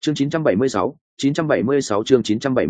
Chương 976, 976 chương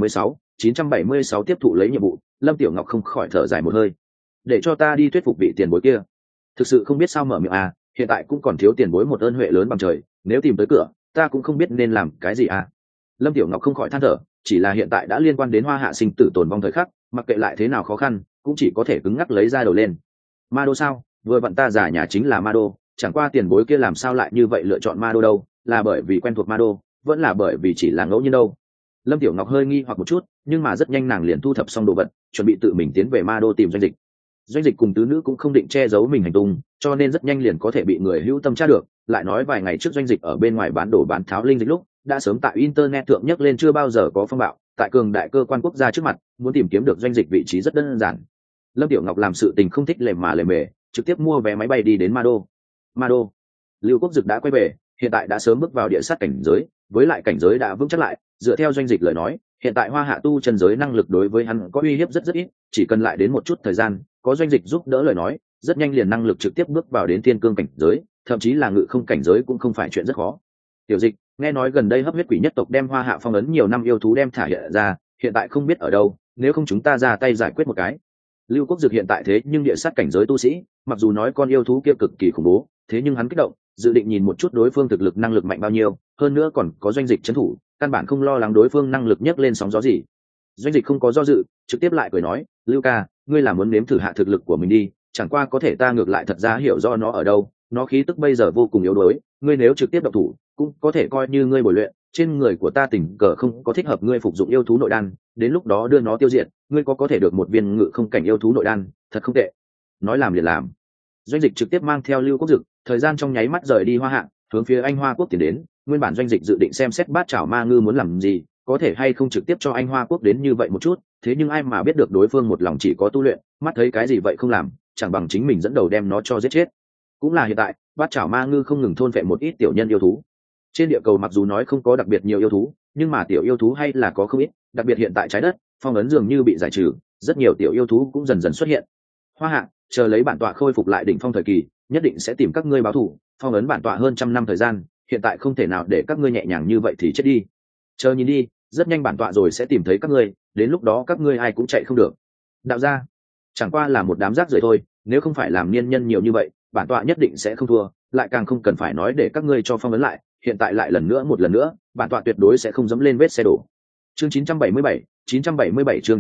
976 tiếp thụ lấy nhiệm vụ, Lâm Tiểu Ngọc không khỏi thở dài một hơi. Để cho ta đi thuyết phục vị tiền bối kia. Thực sự không biết sao mở miệng à, hiện tại cũng còn thiếu tiền bối một ơn huệ lớn bằng trời, nếu tìm tới cửa, ta cũng không biết nên làm cái gì à. Lâm Tiểu Ngọc không khỏi than thở, chỉ là hiện tại đã liên quan đến Hoa Hạ sinh tử tồn vong thời khắc, mặc kệ lại thế nào khó khăn, cũng chỉ có thể cứng ngắc lấy ra đầu lên. Ma Đô sao? Vừa vặn ta giả nhà chính là Ma Đô, chẳng qua tiền bối kia làm sao lại như vậy lựa chọn Ma Đô đâu, là bởi vì quen thuộc Ma Đô, vẫn là bởi vì chỉ là ngẫu nhiên đâu. Lâm Tiểu Ngọc hơi nghi hoặc một chút, nhưng mà rất nhanh nàng liền thu thập xong đồ vật, chuẩn bị tự mình tiến về Ma Đô tìm Doanh Dịch. Doanh Dịch cùng tứ nữ cũng không định che giấu mình hành tung, cho nên rất nhanh liền có thể bị người hữu tâm tra được. Lại nói vài ngày trước Doanh Dịch ở bên ngoài bán đồ bán tháo linh dịch lúc, đã sớm tại internet thượng nhắc lên chưa bao giờ có phong bạo, tại cường đại cơ quan quốc gia trước mặt, muốn tìm kiếm được Doanh Dịch vị trí rất đơn giản. Lâm Tiểu Ngọc làm sự tình không thích lề mà lề mề, trực tiếp mua vé máy bay đi đến Ma Đô. Ma Đô, Lưu Quốc Dực đã quay về, hiện tại đã sớm bước vào địa sát cảnh giới, với lại cảnh giới đã vững chắc lại. Dựa theo Doanh Dịch lời nói, hiện tại Hoa Hạ tu chân giới năng lực đối với hắn có uy hiếp rất ít, chỉ cần lại đến một chút thời gian, có Doanh Dịch giúp đỡ lời nói, rất nhanh liền năng lực trực tiếp bước vào đến thiên cương cảnh giới, thậm chí là ngự không cảnh giới cũng không phải chuyện rất khó. Tiểu Dịch, nghe nói gần đây hấp huyết quỷ nhất tộc đem Hoa Hạ phong ấn nhiều năm yêu thú đem thả hiện ra, hiện tại không biết ở đâu, nếu không chúng ta ra tay giải quyết một cái. Lưu Quốc Dực hiện tại thế nhưng địa sát cảnh giới tu sĩ, mặc dù nói con yêu thú kia cực kỳ khủng bố, thế nhưng hắn kích động, dự định nhìn một chút đối phương thực lực năng lực mạnh bao nhiêu, hơn nữa còn có Doanh Dịch trấn thủ, căn bản không lo lắng đối phương năng lực nhấc lên sóng gió gì. Doanh Dịch không có do dự, trực tiếp lại cười nói, Lưu ca, ngươi là muốn nếm thử hạ thực lực của mình đi, chẳng qua có thể ta ngược lại thật ra hiểu rõ nó ở đâu, nó khí tức bây giờ vô cùng yếu đuối, ngươi nếu trực tiếp độc thủ, cũng có thể coi như ngươi bồi luyện, trên người của ta tình cờ không có thích hợp ngươi phục dụng yêu thú nội đan, đến lúc đó đưa nó tiêu diệt, ngươi có thể được một viên ngự không cảnh yêu thú nội đan, thật không tệ. Nói làm liền làm. Doanh Dịch trực tiếp mang theo Lưu Quốc Dực, thời gian trong nháy mắt rời đi Hoa Hạ, hướng phía Anh Hoa Quốc tiến đến. Nguyên bản Doanh Dịch dự định xem xét Bát Chảo Ma Ngư muốn làm gì, có thể hay không trực tiếp cho Anh Hoa Quốc đến như vậy một chút, thế nhưng ai mà biết được đối phương một lòng chỉ có tu luyện, mắt thấy cái gì vậy không làm, chẳng bằng chính mình dẫn đầu đem nó cho giết chết. Cũng là hiện tại, Bát Chảo Ma Ngư không ngừng thôn phệ một ít tiểu nhân yêu thú. Trên địa cầu mặc dù nói không có đặc biệt nhiều yêu thú, nhưng mà tiểu yêu thú hay là có không ít, đặc biệt hiện tại trái đất, phong ấn dường như bị giải trừ, rất nhiều tiểu yêu thú cũng dần dần xuất hiện. Hoa Hạ, chờ lấy bản tọa khôi phục lại đỉnh phong thời kỳ, nhất định sẽ tìm các ngươi báo thù, phong ấn bản tọa hơn 100 năm thời gian, hiện tại không thể nào để các ngươi nhẹ nhàng như vậy thì chết đi. Chờ nhìn đi, rất nhanh bản tọa rồi sẽ tìm thấy các ngươi, đến lúc đó các ngươi ai cũng chạy không được. Đạo gia, chẳng qua là một đám rác rưởi thôi, nếu không phải làm niên nhân nhiều như vậy, bản tọa nhất định sẽ không thua, lại càng không cần phải nói để các ngươi cho phong ấn lại, hiện tại lại một lần nữa, bản tọa tuyệt đối sẽ không dẫm lên vết xe đổ. Chương 977 chương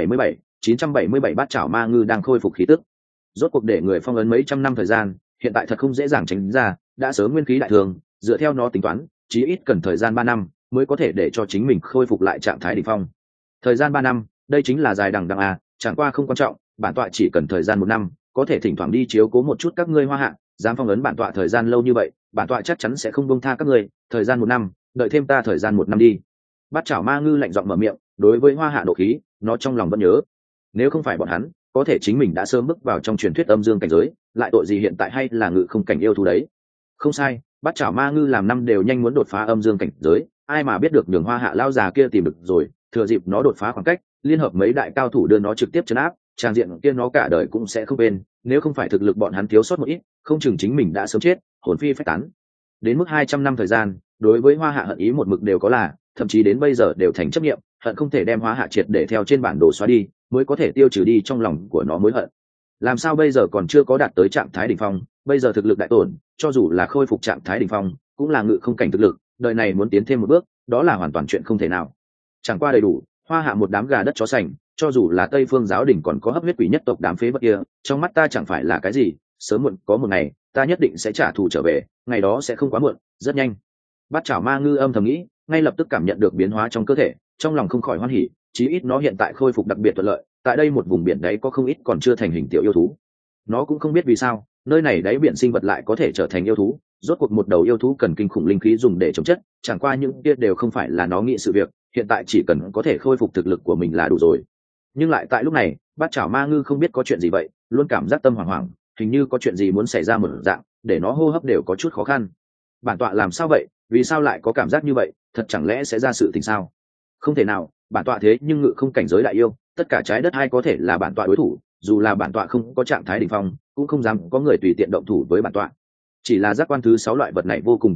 977 Bát Chảo Ma Ngư đang khôi phục khí tức. Rốt cuộc để người phong ấn mấy trăm năm thời gian, hiện tại thật không dễ dàng tránh ra, đã sớm nguyên khí đại thường, dựa theo nó tính toán, chí ít cần thời gian 3 năm mới có thể để cho chính mình khôi phục lại trạng thái đỉnh phong. Thời gian 3 năm, đây chính là dài đằng đẵng à, chẳng qua không quan trọng, bản tọa chỉ cần thời gian 1 năm, có thể thỉnh thoảng đi chiếu cố một chút các ngươi Hoa Hạ, dám phong ấn bản tọa thời gian lâu như vậy, bản tọa chắc chắn sẽ không buông tha các ngươi, thời gian 1 năm, đợi thêm ta thời gian 1 năm đi. Bát Chảo Ma Ngư lạnh giọng mở miệng, đối với Hoa Hạ độ khí, nó trong lòng vẫn nhớ. Nếu không phải bọn hắn, có thể chính mình đã sớm bước vào trong truyền thuyết âm dương cảnh giới, lại tội gì hiện tại hay là ngự không cảnh yêu thú đấy. Không sai, Bát Chảo Ma Ngư làm năm đều nhanh muốn đột phá âm dương cảnh giới, ai mà biết được nhường Hoa Hạ lao già kia tìm được rồi, thừa dịp nó đột phá khoảng cách, liên hợp mấy đại cao thủ đưa nó trực tiếp trấn áp, trang diện kia nó cả đời cũng sẽ không quên, nếu không phải thực lực bọn hắn thiếu sót một ít, không chừng chính mình đã sớm chết, hồn phi phách tán. Đến mức 200 năm thời gian, đối với Hoa Hạ hận ý một mực đều có là, thậm chí đến bây giờ đều thành chấp niệm, hận không thể đem Hoa Hạ triệt để theo trên bản đồ xóa đi, mới có thể tiêu trừ đi trong lòng của nó mối hận. Làm sao bây giờ còn chưa có đạt tới trạng thái đỉnh phong, bây giờ thực lực đại tổn, cho dù là khôi phục trạng thái đỉnh phong, cũng là ngự không cảnh thực lực, đời này muốn tiến thêm một bước, đó là hoàn toàn chuyện không thể nào. Chẳng qua đầy đủ, Hoa Hạ một đám gà đất chó sành, cho dù là Tây Phương giáo đình còn có hấp huyết quỷ nhất tộc đám phế vật kia, trong mắt ta chẳng phải là cái gì, sớm muộn có một ngày, ta nhất định sẽ trả thù trở về, ngày đó sẽ không quá muộn, rất nhanh. Bát Chảo Ma Ngư âm thầm nghĩ, ngay lập tức cảm nhận được biến hóa trong cơ thể, trong lòng không khỏi hoan hỉ, chí ít nó hiện tại khôi phục đặc biệt thuận lợi, tại đây một vùng biển đấy có không ít còn chưa thành hình tiểu yêu thú. Nó cũng không biết vì sao, nơi này đáy biển sinh vật lại có thể trở thành yêu thú, rốt cuộc một đầu yêu thú cần kinh khủng linh khí dùng để chống chất, chẳng qua những kia đều không phải là nó nghĩ sự việc, hiện tại chỉ cần có thể khôi phục thực lực của mình là đủ rồi. Nhưng lại tại lúc này, Bát Chảo Ma Ngư không biết có chuyện gì vậy, luôn cảm giác tâm hoảng hoảng, hình như có chuyện gì muốn xảy ra một dạng, để nó hô hấp đều có chút khó khăn. Bản tọa làm sao vậy, vì sao lại có cảm giác như vậy, thật chẳng lẽ sẽ ra sự tình sao? Không thể nào, bản tọa thế nhưng ngự không cảnh giới đại yêu, tất cả trái đất ai có thể là bản tọa đối thủ, dù là bản tọa không có trạng thái đỉnh phong, cũng không dám có người tùy tiện động thủ với bản tọa. Chỉ là giác quan thứ 6 loại vật này vô cùng kỳ lạ,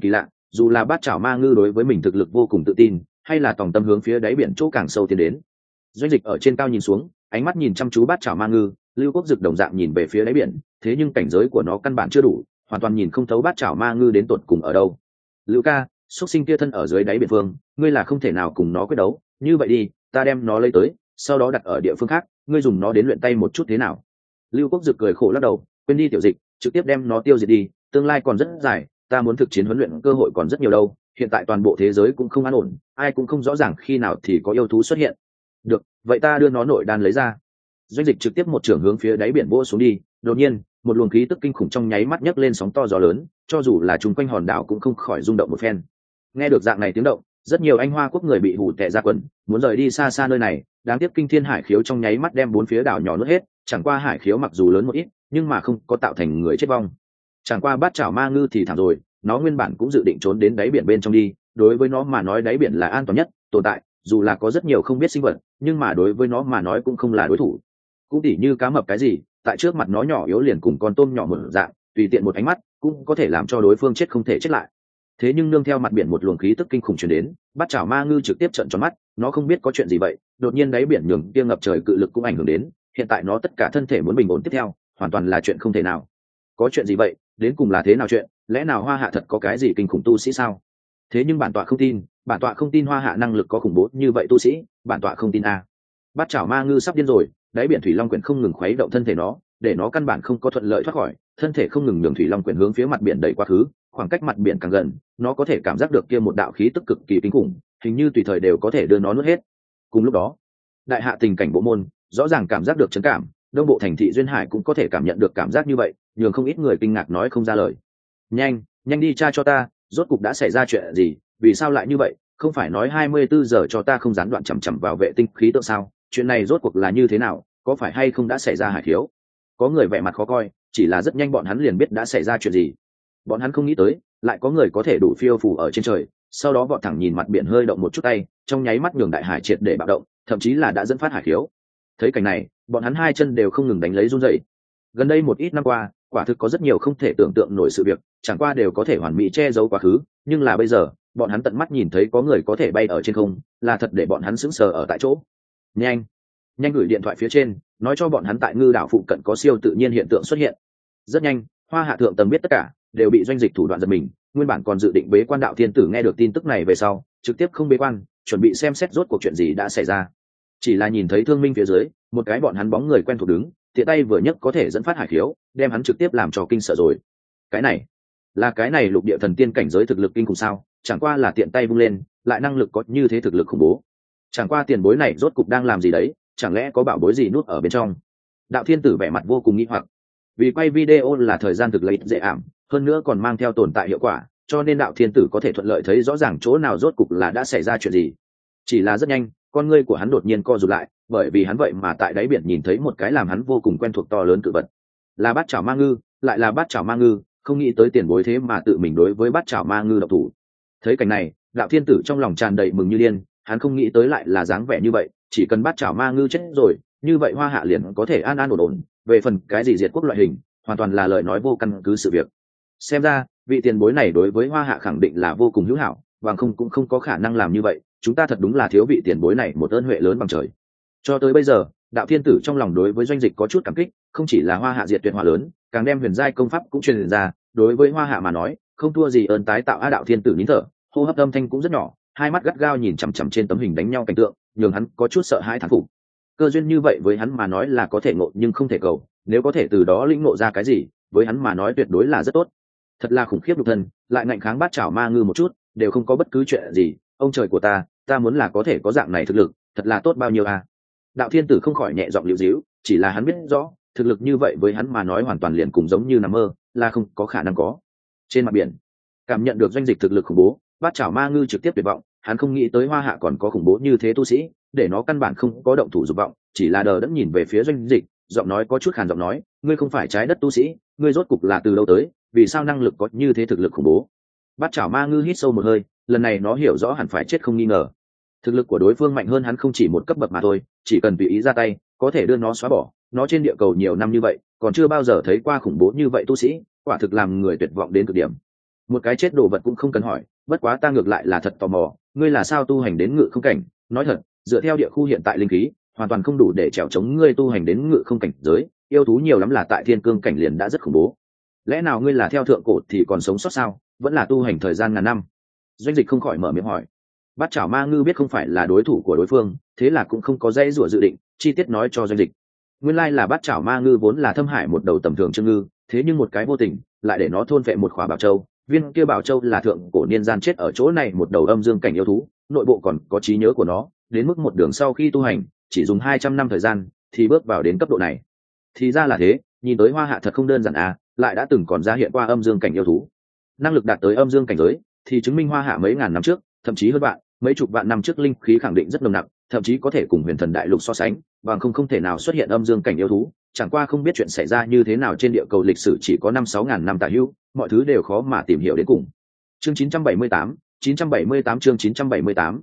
dù là bát chảo ma ngư đối với mình thực lực vô cùng tự tin, hay là tòng tâm hướng phía đáy biển chỗ càng sâu tiến đến. Doanh Dịch ở trên cao nhìn xuống, ánh mắt nhìn chăm chú bát chảo ma ngư. Lưu Quốc Dực đồng dạng nhìn về phía đáy biển, thế nhưng cảnh giới của nó căn bản chưa đủ, hoàn toàn nhìn không thấu bát chảo ma ngư đến tột cùng ở đâu. Lưu ca, xuất sinh kia thân ở dưới đáy biển phương, ngươi là không thể nào cùng nó quyết đấu, như vậy đi, ta đem nó lấy tới, sau đó đặt ở địa phương khác, ngươi dùng nó đến luyện tay một chút thế nào? Lưu Quốc Dực cười khổ lắc đầu, quên đi Tiểu Dịch, trực tiếp đem nó tiêu diệt đi, tương lai còn rất dài, ta muốn thực chiến huấn luyện cơ hội còn rất nhiều đâu, hiện tại toàn bộ thế giới cũng không an ổn, ai cũng không rõ ràng khi nào thì có yêu thú xuất hiện. Được, vậy ta đưa nó nội đan lấy ra. Doanh Dịch trực tiếp một trường hướng phía đáy biển vỗ xuống đi, đột nhiên, một luồng khí tức kinh khủng trong nháy mắt nhấc lên sóng to gió lớn, cho dù là chung quanh hòn đảo cũng không khỏi rung động một phen. Nghe được dạng này tiếng động, rất nhiều anh hoa quốc người bị hù tè ra quần, muốn rời đi xa xa nơi này, đáng tiếc kinh thiên hải khiếu trong nháy mắt đem bốn phía đảo nhỏ nuốt hết, chẳng qua hải khiếu mặc dù lớn một ít, nhưng mà không có tạo thành người chết vong. Chẳng qua bát chảo ma ngư thì thảm rồi, nó nguyên bản cũng dự định trốn đến đáy biển bên trong đi, đối với nó mà nói đáy biển là an toàn nhất tồn tại, dù là có rất nhiều không biết sinh vật, nhưng mà đối với nó mà nói cũng không là đối thủ. Cũng tỉ như cá mập cái gì, tại trước mặt nó nhỏ yếu liền cùng con tôm nhỏ một dạng, tùy tiện một ánh mắt cũng có thể làm cho đối phương chết không thể chết lại. Thế nhưng nương theo mặt biển một luồng khí tức kinh khủng truyền đến, bát chảo ma ngư trực tiếp trợn tròn mắt, nó không biết có chuyện gì vậy, đột nhiên đáy biển nhường kia ngập trời cự lực cũng ảnh hưởng đến, hiện tại nó tất cả thân thể muốn bình ổn tiếp theo, hoàn toàn là chuyện không thể nào. Có chuyện gì vậy, đến cùng là thế nào chuyện, lẽ nào Hoa Hạ thật có cái gì kinh khủng tu sĩ sao? Thế nhưng bản tọa không tin Hoa Hạ năng lực có khủng bố như vậy tu sĩ, bản tọa không tin a. Bát chảo ma ngư sắp điên rồi, đáy biển thủy long quyển không ngừng khuấy động thân thể nó, để nó căn bản không có thuận lợi thoát khỏi, thân thể không ngừng nhường thủy long quyển hướng phía mặt biển đẩy quá khứ, khoảng cách mặt biển càng gần, nó có thể cảm giác được kia một đạo khí tức cực kỳ kinh khủng, hình như tùy thời đều có thể đưa nó nuốt hết. Cùng lúc đó, đại hạ tình cảnh bộ môn rõ ràng cảm giác được chấn cảm, đông bộ thành thị duyên hải cũng có thể cảm nhận được cảm giác như vậy, nhường không ít người kinh ngạc nói không ra lời. Nhanh đi tra cho ta, rốt cục đã xảy ra chuyện gì, vì sao lại như vậy, không phải nói 24 giờ cho ta không gián đoạn chằm chằm vào vệ tinh khí tượng sao, chuyện này rốt cuộc là như thế nào, có phải hay không đã xảy ra hải khiếu? Có người vẻ mặt khó coi, chỉ là rất nhanh bọn hắn liền biết đã xảy ra chuyện gì. Bọn hắn không nghĩ tới, lại có người có thể đủ phiêu phù ở trên trời, sau đó vọt thẳng nhìn mặt biển hơi động một chút tay, trong nháy mắt nhường đại hải triệt để bạo động, thậm chí là đã dẫn phát hải khiếu. Thấy cảnh này, bọn hắn hai chân đều không ngừng đánh lấy run rẩy. Gần đây một ít năm qua, quả thực có rất nhiều không thể tưởng tượng nổi sự việc, chẳng qua đều có thể hoàn mỹ che giấu quá khứ, nhưng là bây giờ, bọn hắn tận mắt nhìn thấy có người có thể bay ở trên không, là thật để bọn hắn sững sờ ở tại chỗ. Nhanh gửi điện thoại phía trên, nói cho bọn hắn tại ngư đảo phụ cận có siêu tự nhiên hiện tượng xuất hiện. Rất nhanh, Hoa Hạ thượng tầng biết tất cả, đều bị Doanh Dịch thủ đoạn giật mình, nguyên bản còn dự định bế quan đạo thiên tử nghe được tin tức này về sau, trực tiếp không bế quan, chuẩn bị xem xét rốt cuộc chuyện gì đã xảy ra. Chỉ là nhìn thấy Thương Minh phía dưới, một cái bọn hắn bóng người quen thuộc đứng, tiện tay vừa nhấc có thể dẫn phát hải khiếu, đem hắn trực tiếp làm cho kinh sợ rồi. Cái này lục địa thần tiên cảnh giới thực lực kinh khủng sao? Chẳng qua là tiện tay vung lên, lại năng lực có như thế thực lực khủng bố. Chẳng qua tiền bối này rốt cục đang làm gì đấy, chẳng lẽ có bảo bối gì nút ở bên trong? Đạo thiên tử vẻ mặt vô cùng nghi hoặc. Vì quay video là thời gian thực lấy dễ ảm, hơn nữa còn mang theo tồn tại hiệu quả, cho nên đạo thiên tử có thể thuận lợi thấy rõ ràng chỗ nào rốt cục là đã xảy ra chuyện gì. Chỉ là rất nhanh, con ngươi của hắn đột nhiên co rụt lại, bởi vì hắn vậy mà tại đáy biển nhìn thấy một cái làm hắn vô cùng quen thuộc to lớn cự vật. Là bát chảo ma ngư, lại là bát chảo ma ngư, không nghĩ tới tiền bối thế mà tự mình đối với bát chảo ma ngư độc thủ. Thấy cảnh này, đạo thiên tử trong lòng tràn đầy mừng như điên, hắn không nghĩ tới lại là dáng vẻ như vậy, chỉ cần bát chảo ma ngư chết rồi, như vậy Hoa Hạ liền có thể an an ổn ổn, về phần cái gì diệt quốc loại hình, hoàn toàn là lời nói vô căn cứ sự việc. Xem ra, vị tiền bối này đối với Hoa Hạ khẳng định là vô cùng hữu hảo, bằng không cũng không có khả năng làm như vậy, chúng ta thật đúng là thiếu vị tiền bối này một ơn huệ lớn bằng trời. Cho tới bây giờ, đạo thiên tử trong lòng đối với Doanh Dịch có chút cảm kích, không chỉ là Hoa Hạ diệt tuyệt hỏa lớn, càng đem huyền giai công pháp cũng truyền ra, đối với Hoa Hạ mà nói, không thua gì ơn tái tạo. Đạo thiên tử nín thở, hô hấp âm thanh cũng rất nhỏ, hai mắt gắt gao nhìn chằm chằm trên tấm hình đánh nhau cảnh tượng, nhường hắn có chút sợ hãi thán phục. Cơ duyên như vậy với hắn mà nói là có thể ngộ nhưng không thể cầu, nếu có thể từ đó lĩnh ngộ ra cái gì, với hắn mà nói tuyệt đối là rất tốt. Thật là khủng khiếp nhục thân, lại ngạnh kháng bát chảo ma ngư một chút, đều không có bất cứ chuyện gì, ông trời của ta muốn là có thể có dạng này thực lực, thật là tốt bao nhiêu à. Đạo thiên tử không khỏi nhẹ giọng liễu díu, chỉ là hắn biết rõ, thực lực như vậy với hắn mà nói hoàn toàn liền cùng giống như nằm mơ, là không có khả năng có. Trên mặt biển, cảm nhận được Doanh Dịch thực lực khủng bố, bát chảo ma ngư trực tiếp tuyệt vọng, hắn không nghĩ tới Hoa Hạ còn có khủng bố như thế tu sĩ, để nó căn bản không có động thủ dục vọng, chỉ là đờ đẫn nhìn về phía Doanh Dịch, giọng nói có chút khàn giọng nói, ngươi không phải trái đất tu sĩ, ngươi rốt cục là từ đâu tới, vì sao năng lực có như thế thực lực khủng bố? Bát chảo ma ngư hít sâu một hơi, lần này nó hiểu rõ hẳn phải chết không nghi ngờ. Thực lực của đối phương mạnh hơn hắn không chỉ một cấp bậc mà thôi, chỉ cần tùy ý ra tay, có thể đưa nó xóa bỏ. Nó trên địa cầu nhiều năm như vậy, còn chưa bao giờ thấy qua khủng bố như vậy tu sĩ, quả thực làm người tuyệt vọng đến cực điểm. Một cái chết đồ vật cũng không cần hỏi, bất quá ta ngược lại là thật tò mò, ngươi là sao tu hành đến ngự không cảnh? Nói thật, dựa theo địa khu hiện tại linh khí, hoàn toàn không đủ để trèo chống ngươi tu hành đến ngự không cảnh giới, yêu thú nhiều lắm là tại thiên cương cảnh liền đã rất khủng bố. Lẽ nào ngươi là theo thượng cổ thì còn sống sót sao? Vẫn là tu hành thời gian ngàn năm? Doanh Dịch không khỏi mở miệng hỏi. Bát Chảo Ma Ngư biết không phải là đối thủ của đối phương, thế là cũng không có dãy rủa dự định, chi tiết nói cho Doanh Dịch. Nguyên lai là Bát Chảo Ma Ngư vốn là thâm hải một đầu tầm thường chân ngư, thế nhưng một cái vô tình lại để nó thôn phệ một khỏa bảo châu. Viên kia bảo châu là thượng cổ niên gian chết ở chỗ này một đầu âm dương cảnh yêu thú, nội bộ còn có trí nhớ của nó, đến mức một đường sau khi tu hành, chỉ dùng 200 năm thời gian thì bước vào đến cấp độ này. Thì ra là thế, nhìn tới Hoa Hạ thật không đơn giản à, lại đã từng còn ra hiện qua âm dương cảnh yêu thú. Năng lực đạt tới âm dương cảnh giới thì chứng minh Hoa Hạ mấy ngàn năm trước, thậm chí hơn bạn, mấy chục vạn năm trước linh khí khẳng định rất nồng nặc, thậm chí có thể cùng Huyền Thần Đại Lục so sánh, bằng không thể nào xuất hiện âm dương cảnh yêu thú. Chẳng qua không biết chuyện xảy ra như thế nào trên địa cầu lịch sử chỉ có 5-6 ngàn năm tả hữu, mọi thứ đều khó mà tìm hiểu đến cùng. Chương 978, 978 chương 978,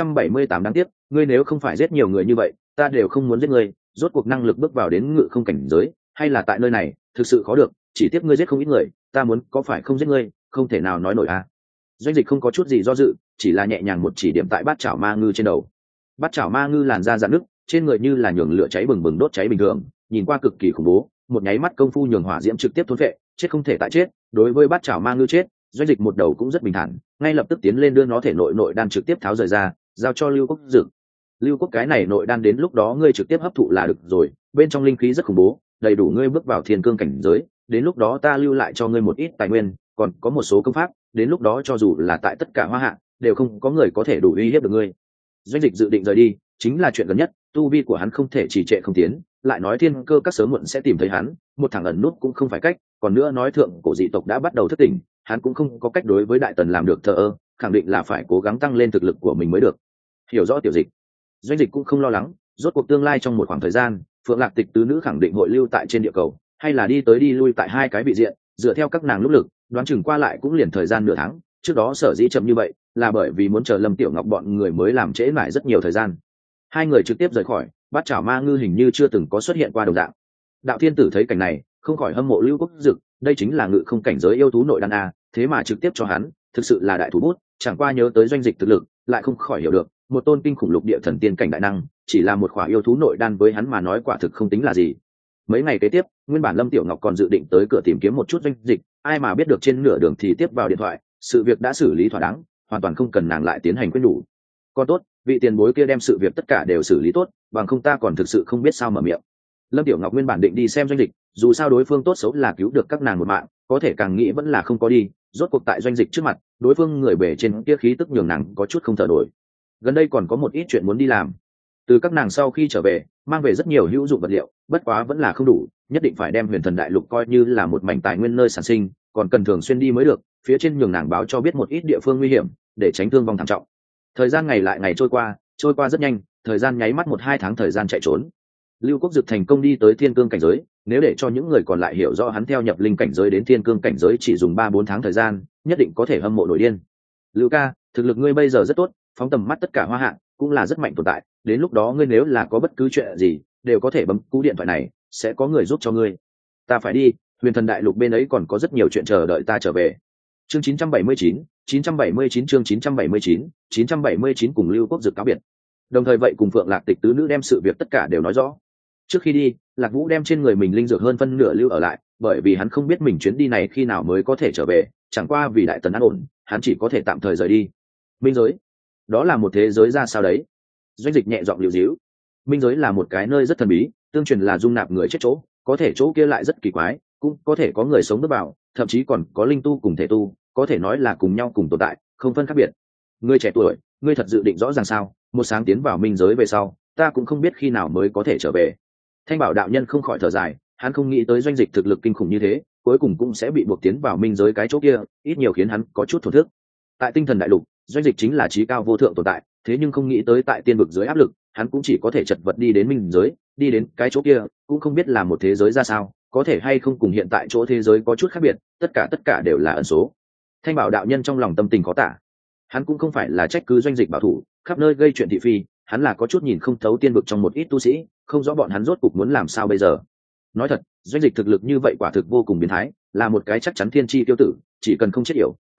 978 đáng tiếc, ngươi nếu không phải giết nhiều người như vậy, ta đều không muốn giết ngươi, rốt cuộc năng lực bước vào đến ngự không cảnh giới, hay là tại nơi này, thực sự khó được, chỉ tiếc ngươi giết không ít người, ta muốn có phải không giết ngươi, không thể nào nói nổi à. Doanh Dịch không có chút gì do dự, chỉ là nhẹ nhàng một chỉ điểm tại Bát Chảo Ma Ngư trên đầu. Bát Chảo Ma Ngư làn da rạn nứt, trên người như là nhường lửa cháy bừng bừng đốt cháy bình thường, nhìn qua cực kỳ khủng bố, một nháy mắt công phu nhường hỏa diễm trực tiếp thôn phệ, chết không thể tại chết. Đối với Bát Chảo Ma Ngư chết, Doanh Dịch một đầu cũng rất bình thản, ngay lập tức tiến lên đưa nó thể nội đan trực tiếp tháo rời ra, giao cho Lưu Quốc Dực. Lưu Quốc, cái này nội đan đến lúc đó ngươi trực tiếp hấp thụ là được rồi, bên trong linh khí rất khủng bố, đầy đủ ngươi bước vào thiên cương cảnh giới, đến lúc đó ta lưu lại cho ngươi một ít tài nguyên, còn có một số công pháp, đến lúc đó cho dù là tại tất cả Hoa Hạ đều không có người có thể đủ uy hiếp được ngươi. Doanh Dịch dự định rời đi chính là chuyện gần nhất, tu vi của hắn không thể trì trệ không tiến, lại nói thiên cơ các sớm muộn sẽ tìm thấy hắn, một thằng ẩn nút cũng không phải cách, còn nữa nói thượng cổ dị tộc đã bắt đầu thức tỉnh, hắn cũng không có cách đối với Đại Tần làm được thờ ơ, khẳng định là phải cố gắng tăng lên thực lực của mình mới được. Hiểu rõ Tiểu Dịch. Doanh Dịch cũng không lo lắng, rốt cuộc tương lai trong một khoảng thời gian, Phượng Lạc Tịch tứ nữ khẳng định hội lưu tại trên địa cầu, hay là đi tới đi lui tại hai cái vị diện, dựa theo các nàng lúc lực, đoán chừng qua lại cũng liền thời gian nửa tháng, trước đó sở dĩ chậm như vậy là bởi vì muốn chờ Lâm Tiểu Ngọc bọn người mới làm trễ mãi rất nhiều thời gian. Hai người trực tiếp rời khỏi, Bát Chảo Ma Ngư hình như chưa từng có xuất hiện qua đồng dạng. Đạo Thiên Tử thấy cảnh này, không khỏi hâm mộ Lưu Quốc Dực, đây chính là ngự không cảnh giới yêu thú nội đan a, thế mà trực tiếp cho hắn, thực sự là đại thủ bút, chẳng qua nhớ tới Doanh Dịch thực lực, lại không khỏi hiểu được, một tôn kinh khủng lục địa thần tiên cảnh đại năng, chỉ là một khỏa yêu thú nội đan với hắn mà nói quả thực không tính là gì. Mấy ngày kế tiếp, nguyên bản Lâm Tiểu Ngọc còn dự định tới cửa tìm kiếm một chút Doanh Dịch, ai mà biết được trên nửa đường thì tiếp vào điện thoại, sự việc đã xử lý thỏa đáng, hoàn toàn không cần nàng lại tiến hành quyết đủ. Còn tốt, vị tiền bối kia đem sự việc tất cả đều xử lý tốt, bằng không ta còn thực sự không biết sao mở miệng. Lâm Tiểu Ngọc nguyên bản định đi xem Doanh Dịch, dù sao đối phương tốt xấu là cứu được các nàng một mạng, có thể càng nghĩ vẫn là không có đi, rốt cuộc tại Doanh Dịch trước mặt, đối phương người bề trên kia khí tức nhường nàng có chút không thở nổi. Gần đây còn có một ít chuyện muốn đi làm. Từ các nàng sau khi trở về, mang về rất nhiều hữu dụng vật liệu, bất quá vẫn là không đủ, nhất định phải đem Huyền Thần Đại Lục coi như là một mảnh tài nguyên nơi sản sinh, còn cần thường xuyên đi mới được. Phía trên nhường nàng báo cho biết một ít địa phương nguy hiểm, để tránh thương vong thảm trọng. Thời gian ngày lại ngày trôi qua rất nhanh, thời gian nháy mắt 1-2 tháng thời gian chạy trốn. Lưu Quốc Dực thành công đi tới thiên cương cảnh giới, nếu để cho những người còn lại hiểu rõ hắn theo nhập linh cảnh giới đến thiên cương cảnh giới chỉ dùng 3-4 tháng thời gian, nhất định có thể hâm mộ nổi điên. Lưu ca, thực lực ngươi bây giờ rất tốt, phóng tầm mắt tất cả Hoa Hạ cũng là rất mạnh tồn tại, đến lúc đó ngươi nếu là có bất cứ chuyện gì đều có thể bấm cú điện thoại này, sẽ có người giúp cho ngươi. Ta phải đi, Huyền Thần Đại Lục bên ấy còn có rất nhiều chuyện chờ đợi ta trở về. Chương 979, 979 chương 979, 979 cùng Lưu Quốc Dực cáo biệt. Đồng thời vậy cùng Phượng Lạc Tịch tứ nữ đem sự việc tất cả đều nói rõ. Trước khi đi, Lạc Vũ đem trên người mình linh dược hơn phân nửa lưu ở lại, bởi vì hắn không biết mình chuyến đi này khi nào mới có thể trở về, chẳng qua vì Đại Tần an ổn, hắn chỉ có thể tạm thời rời đi. Minh giới, đó là một thế giới ra sao đấy? Doanh Dịch nhẹ giọng liều díu. Minh giới là một cái nơi rất thần bí, tương truyền là dung nạp người chết chỗ, có thể chỗ kia lại rất kỳ quái, cũng có thể có người sống bước vào, thậm chí còn có linh tu cùng thể tu, có thể nói là cùng nhau cùng tồn tại, không phân khác biệt. Ngươi trẻ tuổi, ngươi thật dự định rõ ràng sao? Một sáng tiến vào minh giới về sau, ta cũng không biết khi nào mới có thể trở về. Thanh Bảo đạo nhân không khỏi thở dài, hắn không nghĩ tới Doanh Dịch thực lực kinh khủng như thế, cuối cùng cũng sẽ bị buộc tiến vào minh giới cái chỗ kia, ít nhiều khiến hắn có chút thổn thức. Tại tinh thần đại lục, Doanh Dịch chính là trí cao vô thượng tồn tại, thế nhưng không nghĩ tới tại tiên vực dưới áp lực, hắn cũng chỉ có thể chật vật đi đến minh giới, đi đến cái chỗ kia, cũng không biết là một thế giới ra sao, có thể hay không cùng hiện tại chỗ thế giới có chút khác biệt, tất cả đều là ẩn số. Thanh Bảo đạo nhân trong lòng tâm tình khó tả, hắn cũng không phải là trách cứ Doanh Dịch bảo thủ, khắp nơi gây chuyện thị phi, hắn là có chút nhìn không thấu tiên vực trong một ít tu sĩ, không rõ bọn hắn rốt cục muốn làm sao bây giờ. Nói thật, Doanh Dịch thực lực như vậy quả thực vô cùng biến thái, là một cái chắc chắn thiên chi tiêu tử, chỉ cần không chết yểu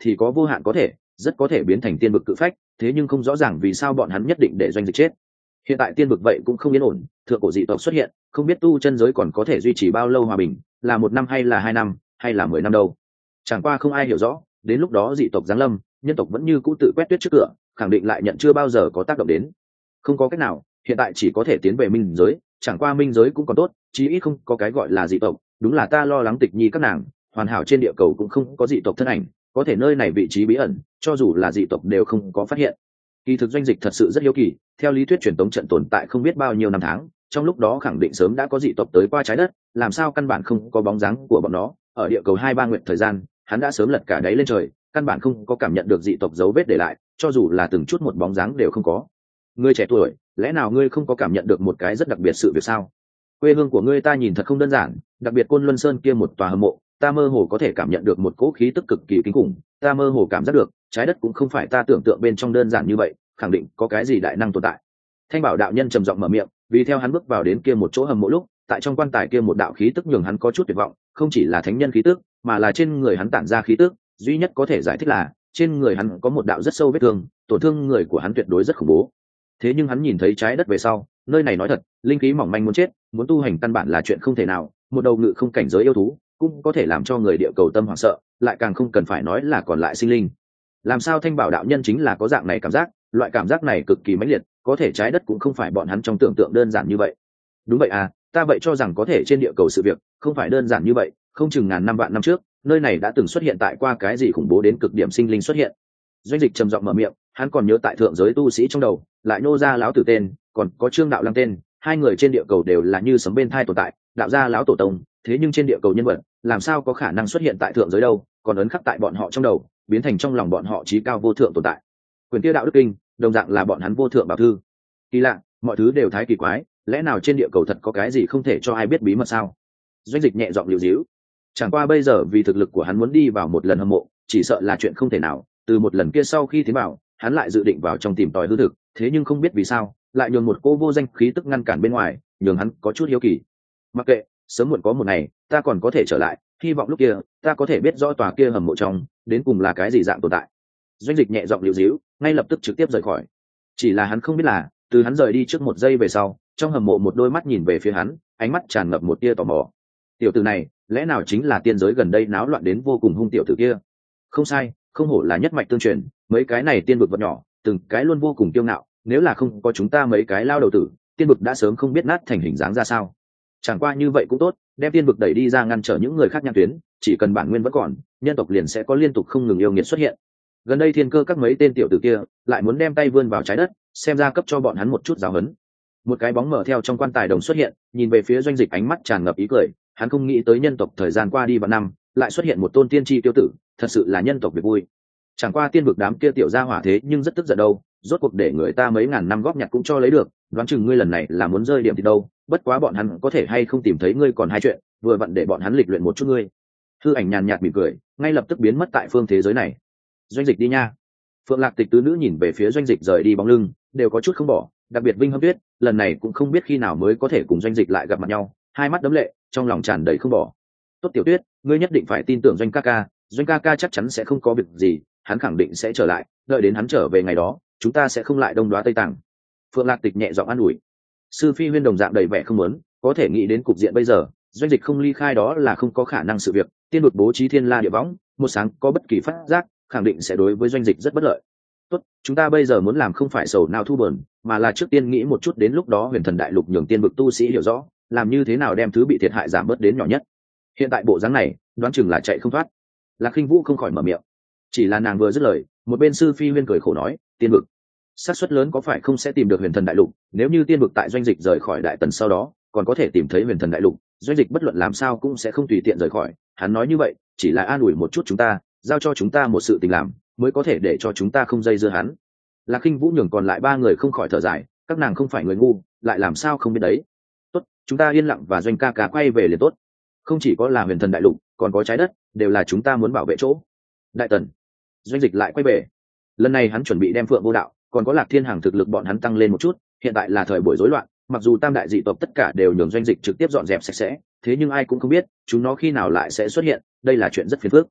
thì có vô hạn có thể, rất có thể biến thành tiên vực cự phách, thế nhưng không rõ ràng vì sao bọn hắn nhất định để doanh dịch chết. Hiện tại tiên vực vậy cũng không yên ổn, thượng cổ dị tộc xuất hiện, không biết tu chân giới còn có thể duy trì bao lâu hòa bình, là 1 năm hay là 2 năm hay là 10 năm đâu. Chẳng qua không ai hiểu rõ, đến lúc đó dị tộc giáng lâm, nhân tộc vẫn như cũ tự quét tuyết trước cửa, khẳng định lại nhận chưa bao giờ có tác động đến. Không có cách nào, hiện tại chỉ có thể tiến về minh giới, chẳng qua minh giới cũng còn tốt, chí ít không có cái gọi là dị tộc. Đúng là ta lo lắng Tịch Nhi các nàng, hoàn hảo trên địa cầu cũng không có dị tộc thân ảnh, có thể nơi này vị trí bí ẩn, cho dù là dị tộc đều không có phát hiện. Kỳ thực doanh dịch thật sự rất hiếu kỳ, theo lý thuyết truyền tống trận tồn tại không biết bao nhiêu năm tháng, trong lúc đó khẳng định sớm đã có dị tộc tới qua trái đất, làm sao căn bản không có bóng dáng của bọn nó. Ở địa cầu 2-3 nguyện thời gian, hắn đã sớm lật cả đáy lên trời, căn bản không có cảm nhận được dị tộc dấu vết để lại, cho dù là từng chút một bóng dáng đều không có. Ngươi trẻ tuổi, lẽ nào ngươi không có cảm nhận được một cái rất đặc biệt sự việc sao? Quê hương của ngươi ta nhìn thật không đơn giản, đặc biệt Côn Luân Sơn kia một tòa hầm mộ, ta mơ hồ có thể cảm nhận được một cỗ khí tức cực kỳ kinh khủng, ta mơ hồ cảm giác được trái đất cũng không phải ta tưởng tượng bên trong đơn giản như vậy, khẳng định có cái gì đại năng tồn tại. Thanh Bảo đạo nhân trầm giọng mở miệng, vì theo hắn bước vào đến kia một chỗ hầm mộ lúc, tại trong quan tài kia một đạo khí tức nhường hắn có chút tuyệt vọng, không chỉ là thánh nhân khí tức, mà là trên người hắn tản ra khí tức, duy nhất có thể giải thích là trên người hắn có một đạo rất sâu vết thương, tổn thương người của hắn tuyệt đối rất khủng bố. Thế nhưng hắn nhìn thấy trái đất về sau, nơi này nói thật, linh khí mỏng manh muốn chết, muốn tu hành căn bản là chuyện không thể nào, một đầu ngự không cảnh giới yêu thú cũng có thể làm cho người địa cầu tâm hoảng sợ, lại càng không cần phải nói là còn lại sinh linh. Làm sao Thanh Bảo đạo nhân chính là có dạng này cảm giác, loại cảm giác này cực kỳ mãnh liệt, có thể trái đất cũng không phải bọn hắn trong tưởng tượng đơn giản như vậy. Đúng vậy à, ta vậy cho rằng có thể trên địa cầu sự việc không phải đơn giản như vậy, không chừng ngàn năm vạn năm trước nơi này đã từng xuất hiện tại qua cái gì khủng bố đến cực điểm sinh linh xuất hiện. Doanh dịch trầm giọng mở miệng, hắn còn nhớ tại thượng giới tu sĩ trong đầu lại nô ra lão tử tên, còn có Trương Đạo Lăng tên, hai người trên địa cầu đều là như sấm bên thai tồn tại, đạo gia lão tổ tông, thế nhưng trên địa cầu nhân vật làm sao có khả năng xuất hiện tại thượng giới đâu, còn ấn khắc tại bọn họ trong đầu, biến thành trong lòng bọn họ chí cao vô thượng tồn tại. Quyền kia đạo đức kinh đồng dạng là bọn hắn vô thượng bảo thư. Kỳ lạ, mọi thứ đều thái kỳ quái, lẽ nào trên địa cầu thật có cái gì không thể cho ai biết bí mật sao? Doanh dịch nhẹ giọng liều díu. Chẳng qua bây giờ vì thực lực của hắn muốn đi vào một lần hâm mộ, chỉ sợ là chuyện không thể nào. Từ một lần kia sau khi tiến vào, hắn lại dự định vào trong tìm tòi hư thực, thế nhưng không biết vì sao lại nhường một cô vô danh khí tức ngăn cản bên ngoài, nhường hắn có chút hiếu kỳ. Mặc kệ, sớm muộn có một ngày ta còn có thể trở lại, hy vọng lúc kia ta có thể biết rõ tòa kia hầm mộ trong đến cùng là cái gì dạng tồn tại. Doanh dịch nhẹ giọng liều díu, ngay lập tức trực tiếp rời khỏi. Chỉ là hắn không biết là từ hắn rời đi trước một giây về sau, trong hầm mộ một đôi mắt nhìn về phía hắn, ánh mắt tràn ngập một tia tò mò. Tiểu tử này lẽ nào chính là tiên giới gần đây náo loạn đến vô cùng hung tiểu tử kia? Không sai, không hổ là nhất mạch tương truyền, mấy cái này tiên vực vật nhỏ từng cái luôn vô cùng kiêu ngạo, nếu là không có chúng ta mấy cái lao đầu tử, tiên vực đã sớm không biết nát thành hình dáng ra sao. Chẳng qua như vậy cũng tốt, đem tiên vực đẩy đi ra ngăn trở những người khác nhãn tuyến, chỉ cần bản nguyên vẫn còn, nhân tộc liền sẽ có liên tục không ngừng yêu nghiệt xuất hiện. Gần đây thiên cơ các mấy tên tiểu tử kia lại muốn đem tay vươn vào trái đất, xem ra cấp cho bọn hắn một chút giáo huấn. Một cái bóng mở theo trong quan tài đồng xuất hiện, nhìn về phía Doanh dịch ánh mắt tràn ngập ý cười, hắn không nghĩ tới nhân tộc thời gian qua đi vạn năm lại xuất hiện một tôn tiên tri tiêu tử, thật sự là nhân tộc việc vui. Chẳng qua tiên vực đám kia tiểu gia hỏa thế nhưng rất tức giận đâu, rốt cuộc để người ta mấy ngàn năm góp nhặt cũng cho lấy được, đoán chừng ngươi lần này là muốn rơi điểm thì đâu, bất quá bọn hắn có thể hay không tìm thấy ngươi còn hai chuyện, vừa vặn để bọn hắn lịch luyện một chút ngươi. Hư ảnh nhàn nhạt mỉm cười, ngay lập tức biến mất tại phương thế giới này. Doanh dịch đi nha. Phượng Lạc Tịch tứ nữ nhìn về phía Doanh dịch rời đi bóng lưng, đều có chút không bỏ, đặc biệt Vinh Hâm Tuyết, lần này cũng không biết khi nào mới có thể cùng Doanh dịch lại gặp mặt nhau, hai mắt đấm lệ, trong lòng tràn đầy không bỏ. Tốt Tiểu Tuyết, ngươi nhất định phải tin tưởng Doanh ca ca chắc chắn sẽ không có việc gì, hắn khẳng định sẽ trở lại, đợi đến hắn trở về ngày đó chúng ta sẽ không lại đông đoá tây tàng. Phượng Lạc Tịch nhẹ giọng an ủi. Sư Phi Huyên đồng dạng đầy vẻ không muốn, có thể nghĩ đến cục diện bây giờ, Doanh dịch không ly khai đó là không có khả năng sự việc, tiên đột bố trí thiên la địa võng, một sáng có bất kỳ phát giác khẳng định sẽ đối với Doanh dịch rất bất lợi. Tốt, chúng ta bây giờ muốn làm không phải sầu nào thu bờn, mà là trước tiên nghĩ một chút đến lúc đó Huyền Thần Đại Lục nhường tiên vực tu sĩ hiểu rõ, làm như thế nào đem thứ bị thiệt hại giảm bớt đến nhỏ nhất. Hiện tại bộ dáng này đoán chừng là chạy không thoát. Lạc Khinh Vũ không khỏi mở miệng, chỉ là nàng vừa dứt lời, một bên Sư Phi Huyên cười khổ nói, tiên vực xác suất lớn có phải không sẽ tìm được Huyền Thần Đại Lục, nếu như tiên vực tại Doanh dịch rời khỏi Đại Tần sau đó còn có thể tìm thấy Huyền Thần Đại Lục, Doanh dịch bất luận làm sao cũng sẽ không tùy tiện rời khỏi. Hắn nói như vậy chỉ là an ủi một chút chúng ta, giao cho chúng ta một sự tình làm, mới có thể để cho chúng ta không dây dưa hắn. Lạc Khinh Vũ nhường còn lại ba người không khỏi thở dài, các nàng không phải người ngu, lại làm sao không biết đấy. Tốt, chúng ta yên lặng và Doanh ca ca quay về liền tốt. Không chỉ có là Huyền Thần Đại Lục, còn có trái đất, đều là chúng ta muốn bảo vệ chỗ. Đại Tần. Doanh dịch lại quay về. Lần này hắn chuẩn bị đem Phượng Vô Đạo còn có Lạc Thiên Hàng thực lực bọn hắn tăng lên một chút, hiện tại là thời buổi rối loạn, mặc dù tam đại dị tộc tất cả đều nhường Doanh dịch trực tiếp dọn dẹp sạch sẽ, thế nhưng ai cũng không biết chúng nó khi nào lại sẽ xuất hiện, đây là chuyện rất phiền phức.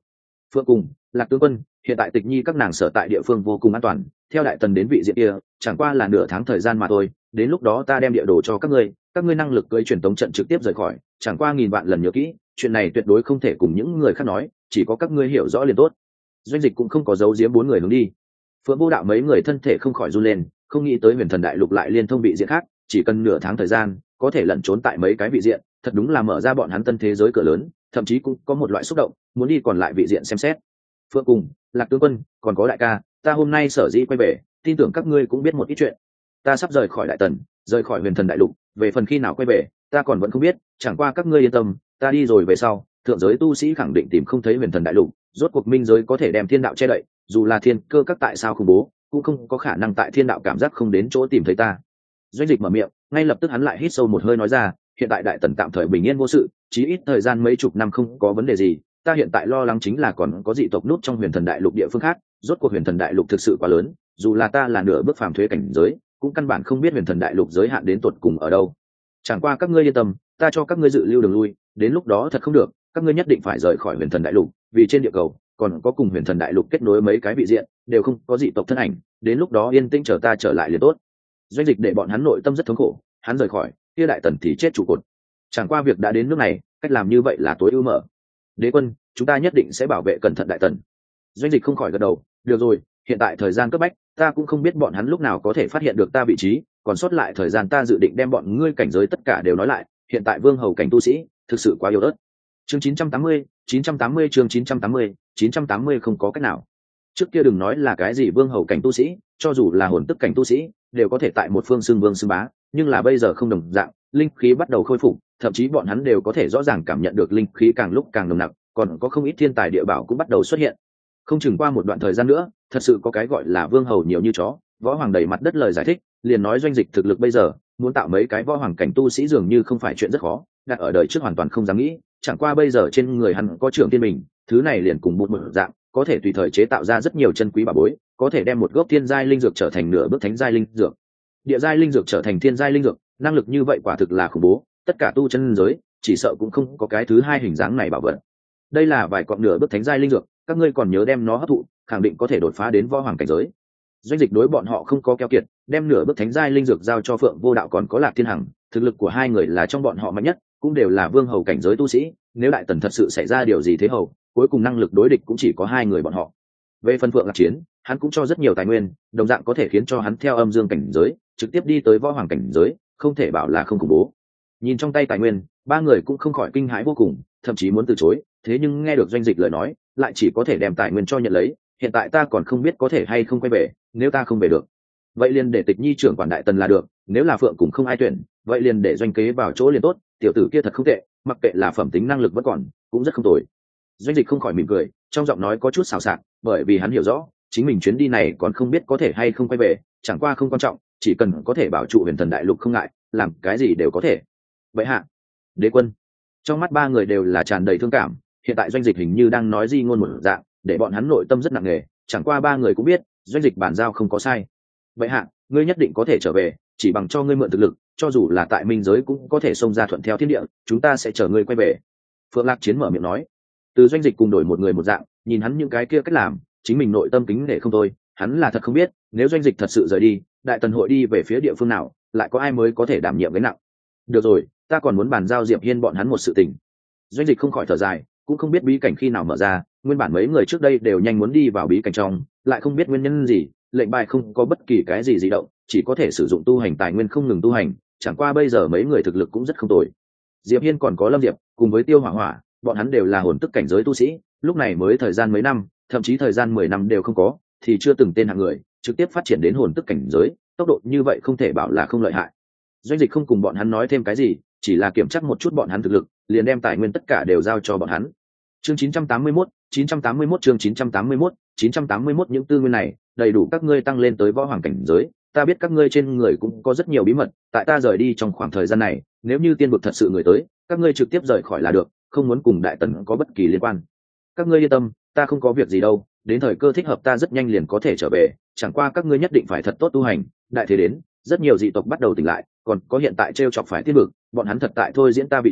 Phượng cùng Lạc tướng quân, hiện tại Tịch Nhi các nàng sở tại địa phương vô cùng an toàn, theo đại tần đến vị diện kia chẳng qua là nửa tháng thời gian mà thôi, đến lúc đó ta đem địa đồ cho các ngươi năng lực cưỡi truyền tống trận trực tiếp rời khỏi, chẳng qua nghìn vạn lần nhớ kỹ, chuyện này tuyệt đối không thể cùng những người khác nói, chỉ có các ngươi hiểu rõ liền tốt. Doanh Dịch cũng không có giấu giếm bốn người hướng đi. Phượng Vô Đạo mấy người thân thể không khỏi run lên, không nghĩ tới Huyền Thần Đại Lục lại liên thông vị diện khác, chỉ cần nửa tháng thời gian có thể lẩn trốn tại mấy cái vị diện, thật đúng là mở ra bọn hắn tân thế giới cửa lớn, thậm chí cũng có một loại xúc động muốn đi còn lại vị diện xem xét. Phượng cùng Lạc tướng quân, còn có đại ca, ta hôm nay sở dĩ quay về, tin tưởng các ngươi cũng biết một ít chuyện. Ta sắp rời khỏi Đại Tần, rời khỏi Huyền Thần Đại Lục, về phần khi nào quay về ta còn vẫn không biết, chẳng qua các ngươi yên tâm, ta đi rồi về sau thượng giới tu sĩ khẳng định tìm không thấy Huyền Thần Đại Lục, rốt cuộc minh giới có thể đem thiên đạo che đậy, dù là thiên cơ các tại sao khủng bố cũng không có khả năng tại thiên đạo cảm giác không đến chỗ tìm thấy ta. Doanh Dịch mở miệng, ngay lập tức hắn lại hít sâu một hơi nói ra, hiện tại Đại Tần tạm thời bình yên vô sự, chí ít thời gian mấy chục năm không có vấn đề gì, ta hiện tại lo lắng chính là còn có dị tộc nút trong Huyền Thần Đại Lục địa phương khác, rốt cuộc Huyền Thần Đại Lục thực sự quá lớn, dù là ta là nửa bước phàm thuế cảnh giới cũng căn bản không biết Huyền Thần Đại Lục giới hạn đến tột cùng ở đâu. Chẳng qua các ngươi yên tâm, ta cho các ngươi dự lưu đường lui, đến lúc đó thật không được các ngươi nhất định phải rời khỏi Huyền Thần Đại Lục, vì trên địa cầu còn có cùng Huyền Thần Đại Lục kết nối mấy cái vị diện đều không có dị tộc thân ảnh, đến lúc đó yên tĩnh chờ ta trở lại liền tốt. Doanh Dịch để bọn hắn nội tâm rất thống khổ, hắn rời khỏi kia Đại Tần thì chết trụ cột. Chẳng qua việc đã đến nước này, cách làm như vậy là tối ưu mở. Đế quân, chúng ta nhất định sẽ bảo vệ cẩn thận Đại Tần. Doanh Dịch không khỏi gật đầu, được rồi, hiện tại thời gian cấp bách, ta cũng không biết bọn hắn lúc nào có thể phát hiện được ta vị trí, còn sót lại thời gian ta dự định đem bọn ngươi cảnh giới tất cả đều nói lại, hiện tại vương hầu cảnh tu sĩ thực sự quá yếu ớt. Chương 980, chương 980 không có cách nào. Trước kia đừng nói là cái gì vương hầu cảnh tu sĩ, cho dù là hồn tức cảnh tu sĩ đều có thể tại một phương xưng vương xưng bá, nhưng là bây giờ không đồng dạng, linh khí bắt đầu khôi phục, thậm chí bọn hắn đều có thể rõ ràng cảm nhận được linh khí càng lúc càng nồng nặc, còn có không ít thiên tài địa bảo cũng bắt đầu xuất hiện. Không chừng qua một đoạn thời gian nữa, thật sự có cái gọi là vương hầu nhiều như chó. Võ Hoàng đầy mặt đất lời giải thích, liền nói Doanh Dịch thực lực bây giờ muốn tạo mấy cái võ hoàng cảnh tu sĩ dường như không phải chuyện rất khó, đặt ở đời trước hoàn toàn không dám nghĩ, chẳng qua bây giờ trên người hắn có trưởng tiên mình, thứ này liền cùng một dạng, có thể tùy thời chế tạo ra rất nhiều chân quý bảo bối, có thể đem một gốc thiên giai linh dược trở thành nửa bước thánh giai linh dược, địa giai linh dược trở thành thiên giai linh dược, năng lực như vậy quả thực là khủng bố, tất cả tu chân giới chỉ sợ cũng không có cái thứ hai hình dáng này bảo vật. Đây là vài cọng nửa bước thánh giai linh dược, các ngươi còn nhớ đem nó hấp thụ, khẳng định có thể đột phá đến võ hoàng cảnh giới. Doanh Dịch đối bọn họ không có keo kiệt, đem nửa bước thánh giai linh dược giao cho Phượng Vô Đạo còn có Lạc Thiên Hằng, thực lực của hai người là trong bọn họ mạnh nhất, cũng đều là vương hầu cảnh giới tu sĩ, nếu Đại Tần thật sự xảy ra điều gì thế hầu, cuối cùng năng lực đối địch cũng chỉ có hai người bọn họ. Về phần Phượng Lạc Chiến, hắn cũng cho rất nhiều tài nguyên, đồng dạng có thể khiến cho hắn theo âm dương cảnh giới trực tiếp đi tới võ hoàng cảnh giới, không thể bảo là không khủng bố. Nhìn trong tay tài nguyên, ba người cũng không khỏi kinh hãi vô cùng, thậm chí muốn từ chối, thế nhưng nghe được Doanh Dịch lời nói, lại chỉ có thể đem tài nguyên cho nhận lấy. Hiện tại ta còn không biết có thể hay không quay về, nếu ta không về được, vậy liền để Tịch Nhi trưởng quản Đại Tần là được, nếu là Phượng cũng không ai tuyển, vậy liền để Doanh Kế vào chỗ liền tốt, tiểu tử kia thật không tệ, mặc kệ là phẩm tính năng lực vẫn còn, cũng rất không tồi. Doanh Dịch không khỏi mỉm cười, trong giọng nói có chút xào xạc, bởi vì hắn hiểu rõ, chính mình chuyến đi này còn không biết có thể hay không quay về, chẳng qua không quan trọng, chỉ cần có thể bảo trụ Huyền Thần Đại Lục không ngại, làm cái gì đều có thể. Vậy hạ, Đế quân. Trong mắt ba người đều là tràn đầy thương cảm, hiện tại Doanh Dịch hình như đang nói di ngôn một dạng, để bọn hắn nội tâm rất nặng nề, chẳng qua ba người cũng biết Doanh Dịch bản giao không có sai. Vậy hạ, ngươi nhất định có thể trở về, chỉ bằng cho ngươi mượn thực lực, cho dù là tại minh giới cũng có thể xông ra thuận theo thiên địa, chúng ta sẽ chờ ngươi quay về. Phượng Lạc Chiến mở miệng nói. Từ Doanh Dịch cùng đổi một người một dạng, nhìn hắn những cái kia cách làm, chính mình nội tâm kính nể không thôi, hắn là thật không biết, nếu Doanh Dịch thật sự rời đi, Đại Tần hội đi về phía địa phương nào, lại có ai mới có thể đảm nhiệm gánh nặng. Được rồi, ta còn muốn bàn giao Diệp Hiên bọn hắn một sự tình. Doanh Dịch không khỏi thở dài, cũng không biết bí cảnh khi nào mở ra, nguyên bản mấy người trước đây đều nhanh muốn đi vào bí cảnh trong, lại không biết nguyên nhân gì, lệnh bài không có bất kỳ cái gì dị động, chỉ có thể sử dụng tu hành tài nguyên không ngừng tu hành, chẳng qua bây giờ mấy người thực lực cũng rất không tồi. Diệp Hiên còn có Lâm Diệp, cùng với Tiêu Hỏa Hỏa, bọn hắn đều là hồn tức cảnh giới tu sĩ, lúc này mới thời gian mấy năm, thậm chí thời gian 10 năm đều không có, thì chưa từng tên hạng người, trực tiếp phát triển đến hồn tức cảnh giới, tốc độ như vậy không thể bảo là không lợi hại. Doanh Dịch không cùng bọn hắn nói thêm cái gì, chỉ là kiểm tra một chút bọn hắn thực lực, liền đem tài nguyên tất cả đều giao cho bọn hắn. Chương 981, chương 981 những tư nguyên này đầy đủ các ngươi tăng lên tới võ hoàng cảnh giới, ta biết các ngươi trên người cũng có rất nhiều bí mật, tại ta rời đi trong khoảng thời gian này, nếu như tiên vực thật sự người tới, các ngươi trực tiếp rời khỏi là được, không muốn cùng Đại Tần có bất kỳ liên quan. Các ngươi yên tâm, ta không có việc gì đâu, đến thời cơ thích hợp ta rất nhanh liền có thể trở về, chẳng qua các ngươi nhất định phải thật tốt tu hành, đại thế đến, rất nhiều dị tộc bắt đầu tỉnh lại, còn có hiện tại trêu chọc phải tiên vực, bọn hắn thật tại thôi diễn ta vị trí,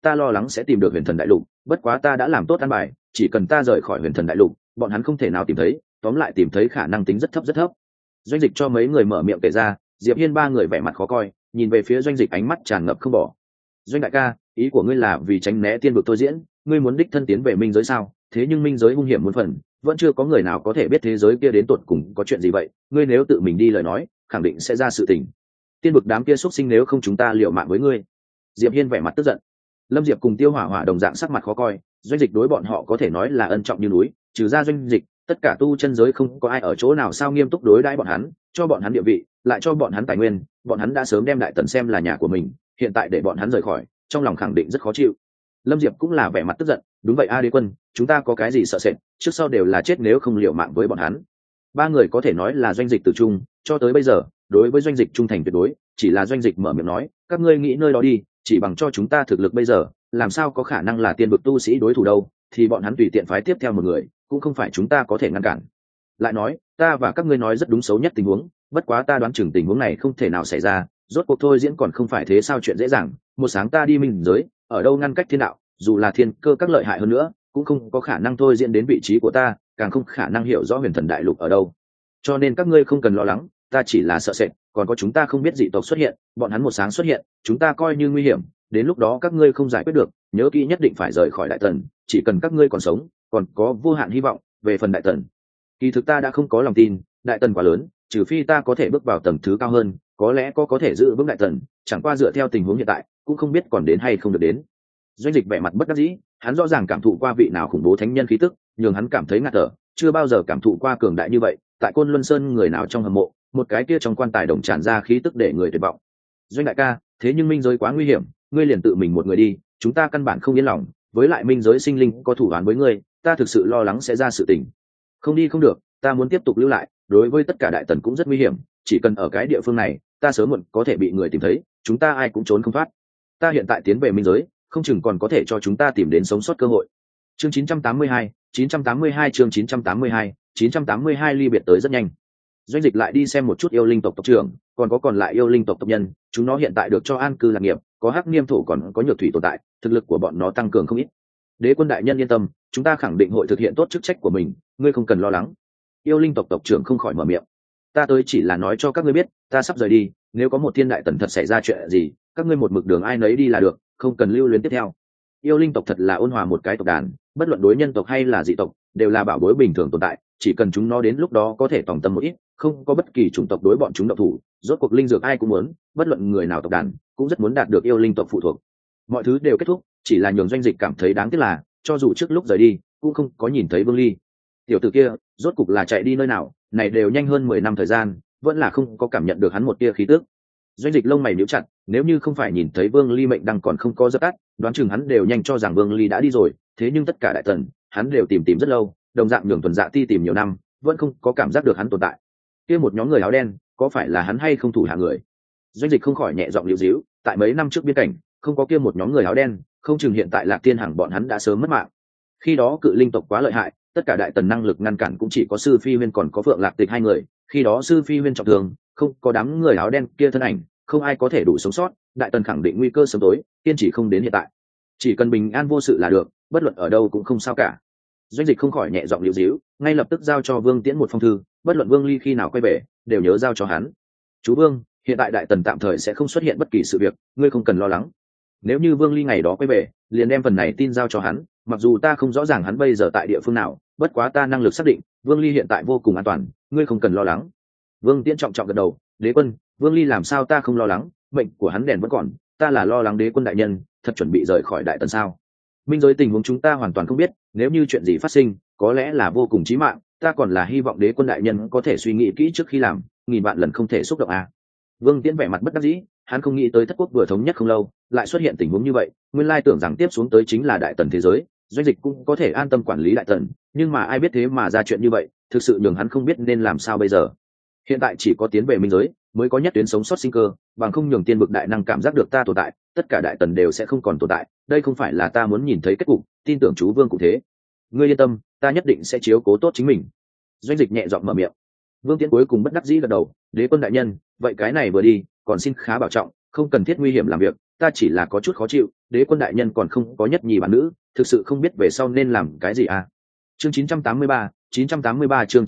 ta lo lắng sẽ tìm được huyền thần đại lục, bất quá ta đã làm tốt an bài, chỉ cần ta rời khỏi huyền thần đại lục, bọn hắn không thể nào tìm thấy, tóm lại tìm thấy khả năng tính rất thấp rất thấp. Doanh Dịch cho mấy người mở miệng kể ra, Diệp Hiên ba người vẻ mặt khó coi, nhìn về phía Doanh Dịch ánh mắt tràn ngập không bỏ. Doanh đại ca, ý của ngươi là vì tránh né tiên vực tôi diễn, ngươi muốn đích thân tiến về minh giới sao? Thế nhưng minh giới hung hiểm muôn phần, vẫn chưa có người nào có thể biết thế giới kia đến tột cùng có chuyện gì vậy, ngươi nếu tự mình đi lời nói, khẳng định sẽ ra sự tình. Tiên vực đám kia xuất sinh nếu không chúng ta liều mạng với ngươi. Diệp Hiên vẻ mặt tức giận. Lâm Diệp cùng Tiêu Hỏa Hỏa đồng dạng sắc mặt khó coi, Doanh Dịch đối bọn họ có thể nói là ân trọng như núi, trừ ra Doanh Dịch, tất cả tu chân giới không có ai ở chỗ nào sao nghiêm túc đối đãi bọn hắn, cho bọn hắn địa vị, lại cho bọn hắn tài nguyên, bọn hắn đã sớm đem Đại Tần xem là nhà của mình, hiện tại để bọn hắn rời khỏi, trong lòng khẳng định rất khó chịu. Lâm Diệp cũng là vẻ mặt tức giận, đúng vậy a Đế Quân, chúng ta có cái gì sợ sệt, trước sau đều là chết nếu không liều mạng với bọn hắn. Ba người có thể nói là Doanh Dịch từ trung, cho tới bây giờ, đối với Doanh Dịch trung thành tuyệt đối, chỉ là Doanh Dịch mở miệng nói, các ngươi nghĩ nơi đó đi, chỉ bằng cho chúng ta thực lực bây giờ, làm sao có khả năng là tiên vực tu sĩ đối thủ đâu, thì bọn hắn tùy tiện phái tiếp theo một người, cũng không phải chúng ta có thể ngăn cản. Lại nói, ta và các ngươi nói rất đúng xấu nhất tình huống, bất quá ta đoán chừng tình huống này không thể nào xảy ra, rốt cuộc thôi diễn còn không phải thế sao chuyện dễ dàng, một sáng ta đi minh giới, ở đâu ngăn cách thiên đạo, dù là thiên cơ các lợi hại hơn nữa, cũng không có khả năng thôi diễn đến vị trí của ta, càng không khả năng hiểu rõ huyền thần đại lục ở đâu. Cho nên các ngươi không cần lo lắng, ta chỉ là sợ sệt, còn có chúng ta không biết dị tộc xuất hiện, bọn hắn một sáng xuất hiện, chúng ta coi như nguy hiểm, đến lúc đó các ngươi không giải quyết được, nhớ kỹ nhất định phải rời khỏi Đại Tần, chỉ cần các ngươi còn sống, còn có vô hạn hy vọng. Về phần Đại Tần, kỳ thực ta đã không có lòng tin, Đại Tần quá lớn, trừ phi ta có thể bước vào tầng thứ cao hơn, có lẽ có thể giữ vững Đại Tần, chẳng qua dựa theo tình huống hiện tại, cũng không biết còn đến hay không được đến. Doanh Dịch vẻ mặt bất đắc dĩ, hắn rõ ràng cảm thụ qua vị nào khủng bố thánh nhân khí tức, nhường hắn cảm thấy ngạt thở, chưa bao giờ cảm thụ qua cường đại như vậy, tại Côn Luân Sơn người nào trong hầm mộ, một cái kia trong quan tài đồng tràn ra khí tức để người tuyệt vọng. Doanh đại ca, thế nhưng minh giới quá nguy hiểm, ngươi liền tự mình một người đi, chúng ta căn bản không yên lòng, với lại minh giới sinh linh có thủ đoán với ngươi, ta thực sự lo lắng sẽ ra sự tình. Không đi không được, ta muốn tiếp tục lưu lại, đối với tất cả Đại Tần cũng rất nguy hiểm, chỉ cần ở cái địa phương này, ta sớm muộn có thể bị người tìm thấy, chúng ta ai cũng trốn không thoát. Ta hiện tại tiến về minh giới, không chừng còn có thể cho chúng ta tìm đến sống sót cơ hội. Chương 982 chương 982 ly biệt tới rất nhanh. Doanh Dịch lại đi xem một chút yêu linh tộc tộc trưởng, còn lại yêu linh tộc tộc nhân, chúng nó hiện tại được cho an cư lạc nghiệp, có hắc niêm thổ còn có nhược thủy tồn tại, thực lực của bọn nó tăng cường không ít. Đế Quân đại nhân yên tâm, chúng ta khẳng định hội thực hiện tốt chức trách của mình, ngươi không cần lo lắng. Yêu linh tộc tộc trưởng không khỏi mở miệng. Ta tới chỉ là nói cho các ngươi biết, ta sắp rời đi, nếu có một thiên đại tần thật xảy ra chuyện gì, các ngươi một mực đường ai nấy đi là được, không cần lưu luyến tiếp theo. Yêu linh tộc thật là ôn hòa một cái tộc đàn, bất luận đối nhân tộc hay là dị tộc, đều là bảo bối bình thường tồn tại, chỉ cần chúng nó đến lúc đó có thể tòng tâm một ít, không có bất kỳ chủng tộc đối bọn chúng động thủ, rốt cuộc linh dược ai cũng muốn, bất luận người nào tộc đàn cũng rất muốn đạt được yêu linh tộc phụ thuộc. Mọi thứ đều kết thúc, chỉ là nhường Doanh Dịch cảm thấy đáng tiếc là, cho dù trước lúc rời đi, cũng không có nhìn thấy Vương Ly. Tiểu tử kia, rốt cục là chạy đi nơi nào, này đều nhanh hơn 10 năm thời gian, vẫn là không có cảm nhận được hắn một tia khí tức. Doanh Dịch lông mày nhíu chặt, nếu như không phải nhìn thấy Vương Ly mệnh đăng còn không có dập tắt, đoán chừng hắn đều nhanh cho rằng Vương Ly đã đi rồi, thế nhưng tất cả Đại Tần, hắn đều tìm rất lâu, đồng dạng nhường Tuần Dạ Ti tìm nhiều năm, vẫn không có cảm giác được hắn tồn tại. Kia một nhóm người áo đen, có phải là hắn hay không thủ hạ người? Doanh Dịch không khỏi nhẹ giọng liễu díu, tại mấy năm trước biên cảnh, không có kia một nhóm người áo đen, không chừng hiện tại Lạc Tiên Hằng bọn hắn đã sớm mất mạng. Khi đó cự linh tộc quá lợi hại, tất cả Đại Tần năng lực ngăn cản cũng chỉ có Sư Phi Huyên còn có Phượng Lạc Tịch hai người, khi đó Sư Phi Huyên trọng thương, không có đám người áo đen kia thân ảnh, không ai có thể đủ sống sót, Đại Tần khẳng định nguy cơ sớm tối, tiên chỉ không đến hiện tại. Chỉ cần bình an vô sự là được, bất luận ở đâu cũng không sao cả. Doanh Dịch không khỏi nhẹ giọng liễu díu, ngay lập tức giao cho Vương Tiễn một phong thư, bất luận Vương Ly khi nào quay về, đều nhớ giao cho hắn. Chú Vương, hiện tại Đại Tần tạm thời sẽ không xuất hiện bất kỳ sự việc, ngươi không cần lo lắng. Nếu như Vương Ly ngày đó quay về, liền đem phần này tin giao cho hắn, mặc dù ta không rõ ràng hắn bây giờ tại địa phương nào, bất quá ta năng lực xác định, Vương Ly hiện tại vô cùng an toàn, ngươi không cần lo lắng. Vương Tiễn trọng trọng gật đầu, Đế Quân, Vương Ly làm sao ta không lo lắng, mệnh của hắn đèn vẫn còn, ta là lo lắng Đế Quân đại nhân, thật chuẩn bị rời khỏi Đại Tần sao? Minh giới tình huống chúng ta hoàn toàn không biết, nếu như chuyện gì phát sinh, có lẽ là vô cùng chí mạng, ta còn là hy vọng Đế Quân đại nhân có thể suy nghĩ kỹ trước khi làm, nghìn vạn lần không thể xúc động à. Vương Tiễn vẻ mặt bất đắc dĩ, hắn không nghĩ tới Thất Quốc vừa thống nhất không lâu, lại xuất hiện tình huống như vậy, nguyên lai tưởng rằng tiếp xuống tới chính là Đại Tần thế giới, Doanh Dịch cũng có thể an tâm quản lý Đại Tần, nhưng mà ai biết thế mà ra chuyện như vậy, thực sự nhường hắn không biết nên làm sao bây giờ. Hiện tại chỉ có tiến về minh giới mới có nhất tuyến sống sót sinh cơ, bằng không nhường tiên vực đại năng cảm giác được ta tồn tại, tất cả Đại Tần đều sẽ không còn tồn tại, đây không phải là ta muốn nhìn thấy kết cục, tin tưởng chú Vương cũng thế. Ngươi yên tâm, ta nhất định sẽ chiếu cố tốt chính mình. Doanh Dịch nhẹ giọng mở miệng. Vương Tiễn cuối cùng bất đắc dĩ gật đầu, Đế Quân đại nhân, vậy cái này vừa đi, còn xin khá bảo trọng, không cần thiết nguy hiểm làm việc, ta chỉ là có chút khó chịu, đế quân đại nhân còn không có nhất nhì bản nữ, thực sự không biết về sau nên làm cái gì à. Chương 983 chương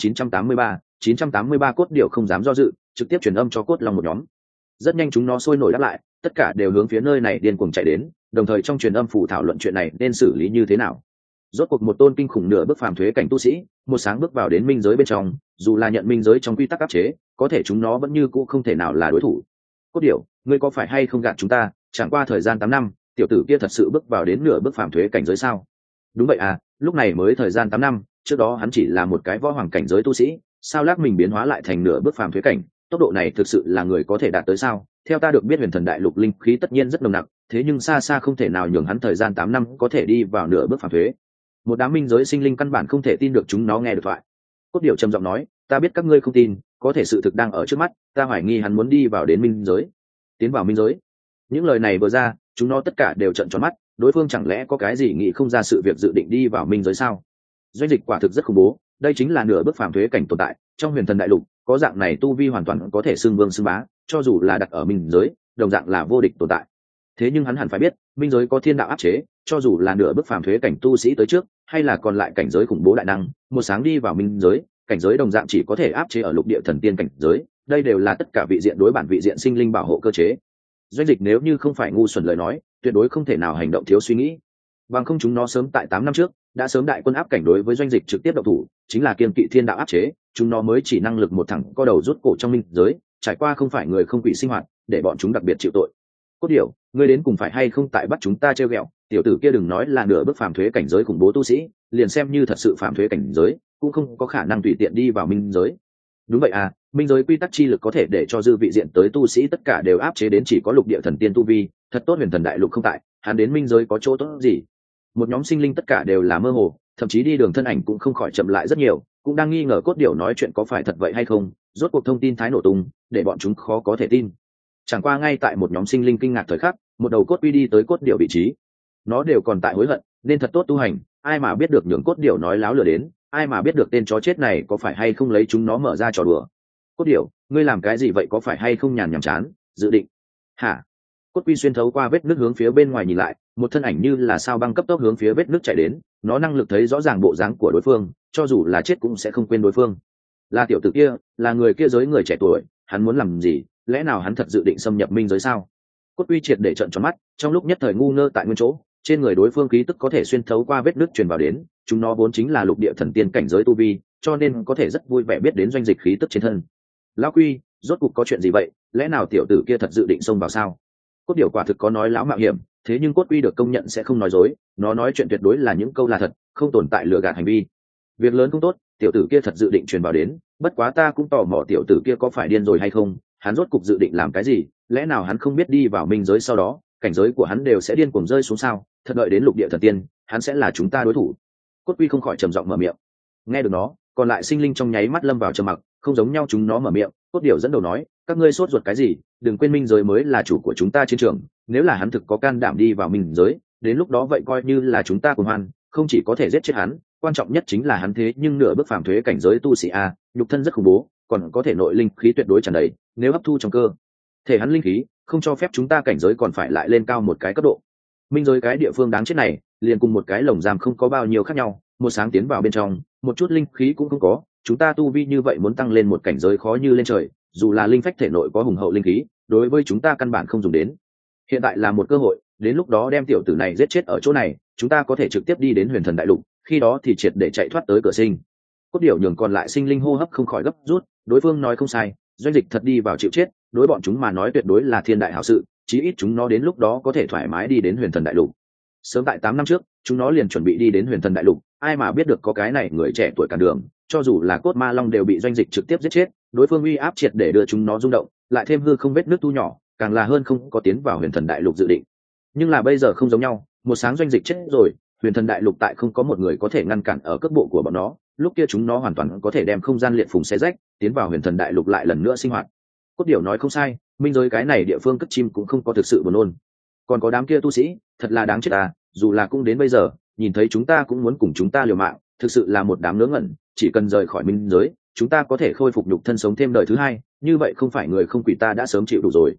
983 cốt điểu không dám do dự, trực tiếp truyền âm cho cốt long một nhóm. Rất nhanh chúng nó sôi nổi đáp lại, tất cả đều hướng phía nơi này điên cuồng chạy đến, đồng thời trong truyền âm phủ thảo luận chuyện này nên xử lý như thế nào. Rốt cuộc một tôn kinh khủng nửa bước phàm thuế cảnh tu sĩ, một sáng bước vào đến minh giới bên trong, dù là nhận minh giới trong quy tắc áp chế, có thể chúng nó vẫn như cũ không thể nào là đối thủ. Cốt điểu, ngươi có phải hay không gạt chúng ta, chẳng qua thời gian 8 năm, tiểu tử kia thật sự bước vào đến nửa bước phàm thuế cảnh giới sao? Đúng vậy à, lúc này mới thời gian 8 năm, trước đó hắn chỉ là một cái võ hoàng cảnh giới tu sĩ, sao lắc mình biến hóa lại thành nửa bước phàm thuế cảnh, tốc độ này thực sự là người có thể đạt tới sao? Theo ta được biết huyền thần đại lục linh khí tất nhiên rất nồng nặc, thế nhưng xa xa không thể nào nhường hắn thời gian 8 năm có thể đi vào nửa bước phàm thuế. Một đám minh giới sinh linh căn bản không thể tin được chúng nó nghe được thoại. Cốt điểu trầm giọng nói, ta biết các ngươi không tin, có thể sự thực đang ở trước mắt, ta hoài nghi hắn muốn đi vào đến minh giới, tiến vào minh giới. Những lời này vừa ra, chúng nó tất cả đều trợn tròn mắt, đối phương chẳng lẽ có cái gì nghĩ không ra sự việc dự định đi vào minh giới sao? Doanh dịch quả thực rất khủng bố, đây chính là nửa bước phàm thuế cảnh tồn tại, trong huyền thần đại lục, có dạng này tu vi hoàn toàn có thể xưng vương xưng bá, cho dù là đặt ở minh giới, đồng dạng là vô địch tồn tại. Thế nhưng hắn hẳn phải biết, minh giới có thiên đạo áp chế, cho dù là nửa bước phàm thuế cảnh tu sĩ tới trước, hay là còn lại cảnh giới khủng bố đại năng, một sáng đi vào minh giới, cảnh giới đồng dạng chỉ có thể áp chế ở lục địa thần tiên cảnh giới, đây đều là tất cả vị diện đối bản vị diện sinh linh bảo hộ cơ chế. Doanh dịch nếu như không phải ngu xuẩn lời nói, tuyệt đối không thể nào hành động thiếu suy nghĩ. Bằng không chúng nó sớm tại 8 năm trước, đã sớm đại quân áp cảnh đối với doanh dịch trực tiếp động thủ, chính là kiên kỵ thiên đạo áp chế, chúng nó mới chỉ năng lực một thẳng co đầu rút cổ trong minh giới, trải qua không phải người không quỷ sinh hoạt, để bọn chúng đặc biệt chịu tội. Cốt điểu, ngươi đến cùng phải hay không tại bắt chúng ta trêu ghẹo, tiểu tử kia đừng nói là nửa bước phàm thuế cảnh giới khủng bố tu sĩ, liền xem như thật sự phàm thuế cảnh giới, cũng không có khả năng tùy tiện đi vào minh giới. Đúng vậy à, minh giới quy tắc chi lực có thể để cho dư vị diện tới tu sĩ tất cả đều áp chế đến chỉ có lục địa thần tiên tu vi, thật tốt huyền thần đại lục không tại, hắn đến minh giới có chỗ tốt gì? Một nhóm sinh linh tất cả đều là mơ hồ, thậm chí đi đường thân ảnh cũng không khỏi chậm lại rất nhiều, cũng đang nghi ngờ cốt điểu nói chuyện có phải thật vậy hay không, rốt cuộc thông tin thái nổ tung, để bọn chúng khó có thể tin. Chẳng qua ngay tại một nhóm sinh linh kinh ngạc thời khắc, một đầu cốt uy đi tới cốt điểu vị trí. Nó đều còn tại hối hận, nên thật tốt tu hành, ai mà biết được nhường cốt điểu nói láo lừa đến, ai mà biết được tên chó chết này có phải hay không lấy chúng nó mở ra trò đùa. Cốt điểu, ngươi làm cái gì vậy, có phải hay không nhàn nhảm chán, dự định? Hả? Cốt uy xuyên thấu qua vết nước hướng phía bên ngoài nhìn lại, một thân ảnh như là sao băng cấp tốc hướng phía vết nước chạy đến, nó năng lực thấy rõ ràng bộ dáng của đối phương, cho dù là chết cũng sẽ không quên đối phương. Là tiểu tử kia, là người kia giới người trẻ tuổi, hắn muốn làm gì? Lẽ nào hắn thật dự định xâm nhập minh giới sao? Cốt uy triệt để trợn tròn mắt, trong lúc nhất thời ngu ngơ tại nguyên chỗ, trên người đối phương khí tức có thể xuyên thấu qua vết nước truyền vào đến, chúng nó vốn chính là lục địa thần tiên cảnh giới tu vi, cho nên có thể rất vui vẻ biết đến doanh dịch khí tức trên thân. Lão Quy, rốt cuộc có chuyện gì vậy? Lẽ nào tiểu tử kia thật dự định xông vào sao? Cốt điểu quả thực có nói lão mạo hiểm, thế nhưng cốt uy được công nhận sẽ không nói dối, nó nói chuyện tuyệt đối là những câu là thật, không tồn tại lừa gạt hành vi. Việc lớn không tốt, tiểu tử kia thật dự định truyền vào đến, bất quá ta cũng tò mò tiểu tử kia có phải điên rồi hay không, hắn rốt cục dự định làm cái gì? Lẽ nào hắn không biết đi vào minh giới sau đó, cảnh giới của hắn đều sẽ điên cuồng rơi xuống sao? Thật đợi đến lục địa thần tiên, hắn sẽ là chúng ta đối thủ. Cốt uy không khỏi trầm giọng mở miệng. Nghe được nó, còn lại sinh linh trong nháy mắt lâm vào trầm mặc, không giống nhau chúng nó mở miệng. Cốt điểu dẫn đầu nói, các ngươi sốt ruột cái gì, đừng quên minh giới mới là chủ của chúng ta chiến trường, nếu là hắn thực có can đảm đi vào minh giới, đến lúc đó vậy coi như là chúng ta cùng hoan, không chỉ có thể giết chết hắn, quan trọng nhất chính là hắn thế nhưng nửa bước phàm thuế cảnh giới tu sĩ a, nhục thân rất khủng bố, còn có thể nội linh khí tuyệt đối tràn đầy, nếu hấp thu trong cơ thể hắn linh khí, không cho phép chúng ta cảnh giới còn phải lại lên cao một cái cấp độ. Minh giới cái địa phương đáng chết này, liền cùng một cái lồng giam không có bao nhiêu khác nhau, một sáng tiến vào bên trong, một chút linh khí cũng không có, chúng ta tu vi như vậy muốn tăng lên một cảnh giới khó như lên trời, dù là linh phách thể nội có hùng hậu linh khí, đối với chúng ta căn bản không dùng đến. Hiện tại là một cơ hội, đến lúc đó đem tiểu tử này giết chết ở chỗ này, chúng ta có thể trực tiếp đi đến huyền thần đại lục, khi đó thì triệt để chạy thoát tới cửa sinh. Cốt điểu nhường còn lại sinh linh hô hấp không khỏi gấp rút, đối phương nói không sai, doanh dịch thật đi vào chịu chết, đối bọn chúng mà nói tuyệt đối là thiên đại hảo sự, chí ít chúng nó đến lúc đó có thể thoải mái đi đến huyền thần đại lục. Sớm tại 8 năm trước, chúng nó liền chuẩn bị đi đến huyền thần đại lục, ai mà biết được có cái này người trẻ tuổi cản đường, cho dù là cốt ma long đều bị doanh dịch trực tiếp giết chết, đối phương uy áp triệt để đưa chúng nó rung động, lại thêm hư không vết nước tu nhỏ, càng là hơn không có tiến vào huyền thần đại lục dự định. Nhưng là bây giờ không giống nhau, một sáng doanh dịch chết rồi, huyền thần đại lục tại không có một người có thể ngăn cản ở cước bộ của bọn nó, lúc kia chúng nó hoàn toàn có thể đem không gian liệt phùng xé rách, tiến vào huyền thần đại lục lại lần nữa sinh hoạt. Cốt điểu nói không sai, minh giới cái này địa phương cất chim cũng không có thực sự buồn nôn. Còn có đám kia tu sĩ, thật là đáng chết à, dù là cũng đến bây giờ, nhìn thấy chúng ta cũng muốn cùng chúng ta liều mạng, thực sự là một đám ngớ ngẩn, chỉ cần rời khỏi minh giới, chúng ta có thể khôi phục nhục thân sống thêm đời thứ hai, như vậy không phải người không quỷ ta đã sớm chịu đủ rồi.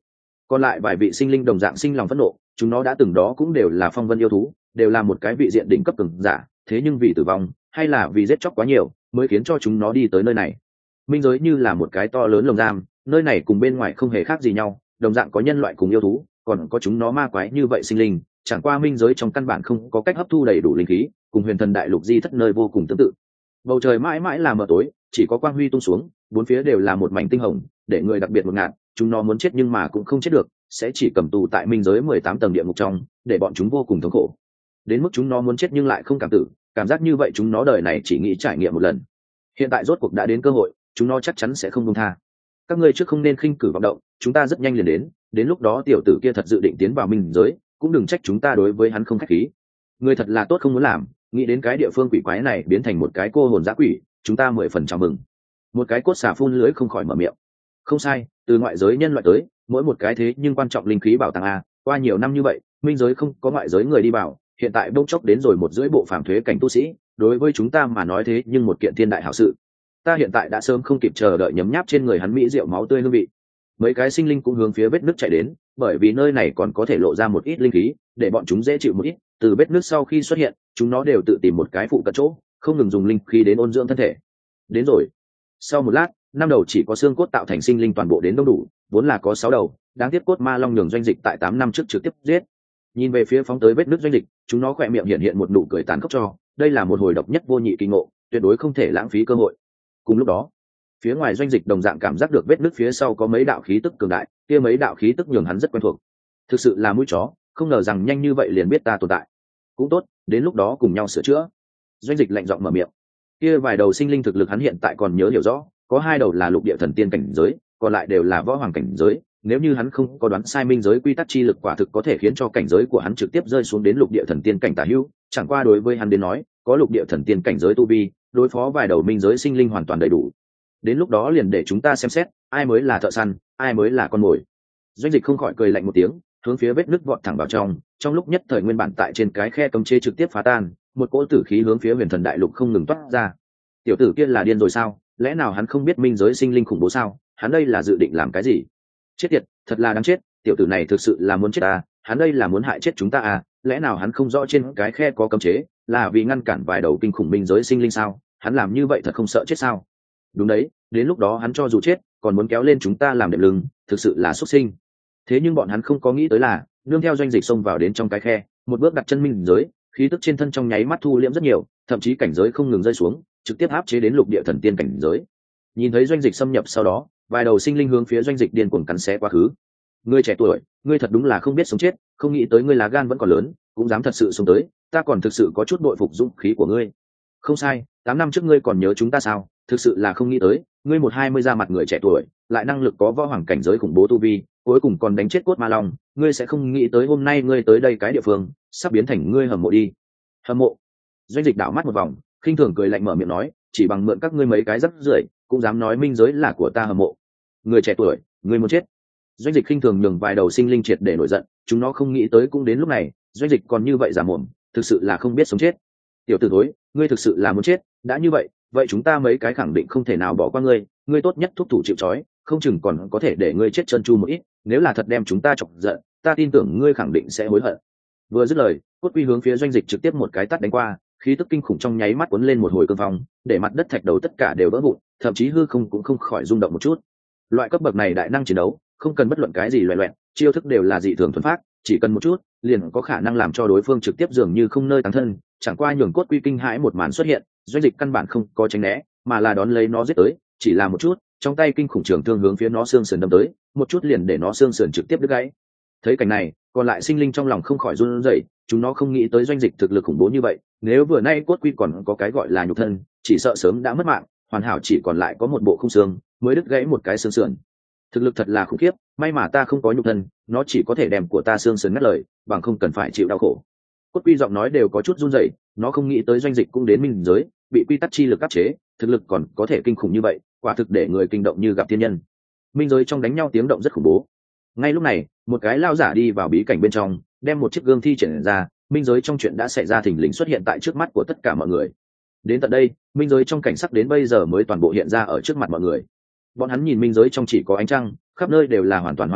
Còn lại vài vị sinh linh đồng dạng sinh lòng phẫn nộ, chúng nó đã từng đó cũng đều là phong vân yêu thú, đều là một cái vị diện đỉnh cấp cường giả, thế nhưng vì tử vong hay là vì giết chóc quá nhiều mới khiến cho chúng nó đi tới nơi này. Minh giới như là một cái to lớn lồng giam, nơi này cùng bên ngoài không hề khác gì nhau, đồng dạng có nhân loại cùng yêu thú, còn có chúng nó ma quái như vậy sinh linh, chẳng qua minh giới trong căn bản không có cách hấp thu đầy đủ linh khí, cùng huyền thần đại lục di thất nơi vô cùng tương tự. Bầu trời mãi mãi là mờ tối, chỉ có quang huy tung xuống, bốn phía đều là một mảnh tinh hồng, để người đặc biệt một ngạt. Chúng nó muốn chết nhưng mà cũng không chết được, sẽ chỉ cầm tù tại minh giới 18 tầng địa ngục trong, để bọn chúng vô cùng thống khổ. Đến mức chúng nó muốn chết nhưng lại không cảm tử, cảm giác như vậy chúng nó đời này chỉ nghĩ trải nghiệm một lần. Hiện tại rốt cuộc đã đến cơ hội, chúng nó chắc chắn sẽ không buông tha. Các ngươi trước không nên khinh cử vọng động, chúng ta rất nhanh liền đến lúc đó tiểu tử kia thật dự định tiến vào minh giới, cũng đừng trách chúng ta đối với hắn không khách khí. Người thật là tốt không muốn làm, nghĩ đến cái địa phương quỷ quái này biến thành một cái cô hồn dã quỷ, chúng ta 10 phần chào mừng. Một cái cốt xà phun lưới không khỏi mở miệng. Không sai, từ ngoại giới nhân loại tới, mỗi một cái thế nhưng quan trọng linh khí bảo tàng a, qua nhiều năm như vậy, minh giới không có ngoại giới người đi vào, hiện tại bỗng chốc đến rồi một rưỡi bộ phàm thuế cảnh tu sĩ, đối với chúng ta mà nói thế nhưng một kiện thiên đại hảo sự. Ta hiện tại đã sớm không kịp chờ đợi nhấm nháp trên người hắn mỹ rượu máu tươi hương vị. Mấy cái sinh linh cũng hướng phía vết nước chạy đến, bởi vì nơi này còn có thể lộ ra một ít linh khí, để bọn chúng dễ chịu một ít. Từ vết nước sau khi xuất hiện, chúng nó đều tự tìm một cái phụ cận chỗ, không ngừng dùng linh khí đến ôn dưỡng thân thể. Đến rồi. Sau một lát, 5 đầu chỉ có xương cốt tạo thành sinh linh toàn bộ đến đông đủ, vốn là có 6 đầu, đáng tiếc cốt ma long nhường doanh dịch tại 8 năm trước trực tiếp giết. Nhìn về phía phóng tới vết nước doanh dịch, chúng nó khỏe miệng hiện một nụ cười tàn khốc cho, đây là một hồi độc nhất vô nhị kỳ ngộ, tuyệt đối không thể lãng phí cơ hội. Cùng lúc đó, phía ngoài doanh dịch đồng dạng cảm giác được vết nước phía sau có mấy đạo khí tức cường đại, kia mấy đạo khí tức nhường hắn rất quen thuộc. Thực sự là mũi chó, không ngờ rằng nhanh như vậy liền biết ta tồn tại. Cũng tốt, đến lúc đó cùng nhau sửa chữa. Doanh dịch lạnh giọng mở miệng. Kia vài đầu sinh linh thực lực hắn hiện tại còn nhớ hiểu rõ, có 2 đầu là lục địa thần tiên cảnh giới, còn lại đều là võ hoàng cảnh giới. Nếu như hắn không có đoán sai minh giới quy tắc chi lực quả thực có thể khiến cho cảnh giới của hắn trực tiếp rơi xuống đến lục địa thần tiên cảnh tả hữu, chẳng qua đối với hắn đến nói, có lục địa thần tiên cảnh giới tu vi, đối phó vài đầu minh giới sinh linh hoàn toàn đầy đủ. Đến lúc đó liền để chúng ta xem xét, ai mới là thợ săn, ai mới là con mồi. Doanh dịch không khỏi cười lạnh một tiếng, hướng phía vết nứt vọt thẳng vào trong lúc nhất thời nguyên bản tại trên cái khe cấm chế trực tiếp phá tan, một cỗ tử khí hướng phía huyền thần đại lục không ngừng toát ra. Tiểu tử kia là điên rồi sao? Lẽ nào hắn không biết minh giới sinh linh khủng bố sao? Hắn đây là dự định làm cái gì? Chết tiệt, thật là đáng chết, tiểu tử này thực sự là muốn chết à, hắn đây là muốn hại chết chúng ta à, lẽ nào hắn không rõ trên cái khe có cấm chế, là vì ngăn cản vài đầu kinh khủng minh giới sinh linh sao? Hắn làm như vậy thật không sợ chết sao? Đúng đấy, đến lúc đó hắn cho dù chết, còn muốn kéo lên chúng ta làm đệm lưng, thực sự là xuất sinh. Thế nhưng bọn hắn không có nghĩ tới là, nương theo doanh dịch xông vào đến trong cái khe, một bước đặt chân minh giới, khí tức trên thân trong nháy mắt thu liễm rất nhiều, thậm chí cảnh giới không ngừng rơi xuống, trực tiếp áp chế đến lục địa thần tiên cảnh giới. Nhìn thấy doanh dịch xâm nhập sau đó, vài đầu sinh linh hướng phía doanh dịch điên cuồng cắn xé quá khứ. Ngươi trẻ tuổi, ngươi thật đúng là không biết sống chết, không nghĩ tới ngươi lá gan vẫn còn lớn, cũng dám thật sự xông tới, ta còn thực sự có chút bội phục dũng khí của ngươi. Không sai, 8 năm trước ngươi còn nhớ chúng ta sao? Thực sự là không nghĩ tới, ngươi 120 ra mặt người trẻ tuổi, lại năng lực có võ hoàng cảnh giới khủng bố tu vi, cuối cùng còn đánh chết cốt ma long, ngươi sẽ không nghĩ tới hôm nay ngươi tới đây cái địa phương, sắp biến thành ngươi hầm mộ đi. Hầm mộ? Doanh dịch đảo mắt một vòng, khinh thường cười lạnh mở miệng nói, chỉ bằng mượn các ngươi mấy cái rắc rưởi, cũng dám nói minh giới là của ta hầm mộ. Người trẻ tuổi, ngươi muốn chết. Doanh dịch khinh thường nhường vài đầu sinh linh triệt để nổi giận, chúng nó không nghĩ tới cũng đến lúc này, doanh dịch còn như vậy giả mồm, thực sự là không biết sống chết. Tiểu tử thối, ngươi thực sự là muốn chết, đã như vậy, vậy chúng ta mấy cái khẳng định không thể nào bỏ qua ngươi, ngươi tốt nhất thúc thủ chịu trói, không chừng còn có thể để ngươi chết chân chu một ít, nếu là thật đem chúng ta chọc giận, ta tin tưởng ngươi khẳng định sẽ hối hận. Vừa dứt lời, cốt quy hướng phía doanh dịch trực tiếp một cái tát đánh qua, khí tức kinh khủng trong nháy mắt cuốn lên một hồi cơn phong, để mặt đất thạch đầu tất cả đều vỡ vụn, thậm chí hư không cũng không khỏi rung động một chút. Loại cấp bậc này đại năng chiến đấu, không cần bất luận cái gì loè loẹt, chiêu thức đều là dị thường thuần phát, chỉ cần một chút, liền có khả năng làm cho đối phương trực tiếp dường như không nơi táng thân. Chẳng qua nhường cốt quy kinh hãi một màn xuất hiện, doanh dịch căn bản không có tránh né, mà là đón lấy nó giết tới, chỉ là một chút, trong tay kinh khủng trường thương hướng phía nó xương sườn đâm tới, một chút liền để nó xương sườn trực tiếp đứt gãy. Thấy cảnh này, còn lại sinh linh trong lòng không khỏi run rẩy, chúng nó không nghĩ tới doanh dịch thực lực khủng bố như vậy, nếu vừa nay cốt quy còn có cái gọi là nhục thân, chỉ sợ sớm đã mất mạng, hoàn hảo chỉ còn lại có một bộ khung xương, mới đứt gãy một cái xương sườn. Thực lực thật là khủng khiếp, may mà ta không có nhục thân, nó chỉ có thể đem của ta xương sườn ngắt lời, bằng không cần phải chịu đau khổ. Cốt quy giọng nói đều có chút run rẩy, nó không nghĩ tới doanh dịch cũng đến minh giới, bị quy tắc chi lực áp chế, thực lực còn có thể kinh khủng như vậy, quả thực để người kinh động như gặp thiên nhân. Minh giới trong đánh nhau tiếng động rất khủng bố. Ngay lúc này, một cái lao giả đi vào bí cảnh bên trong, đem một chiếc gương thi triển ra, minh giới trong chuyện đã xảy ra thình lình xuất hiện tại trước mắt của tất cả mọi người. Đến tận đây, minh giới trong cảnh sắc đến bây giờ mới toàn bộ hiện ra ở trước mặt mọi người. Bọn hắn nhìn minh giới trong chỉ có ánh trăng, khắp nơi đều là hoàn toàn hoang lương,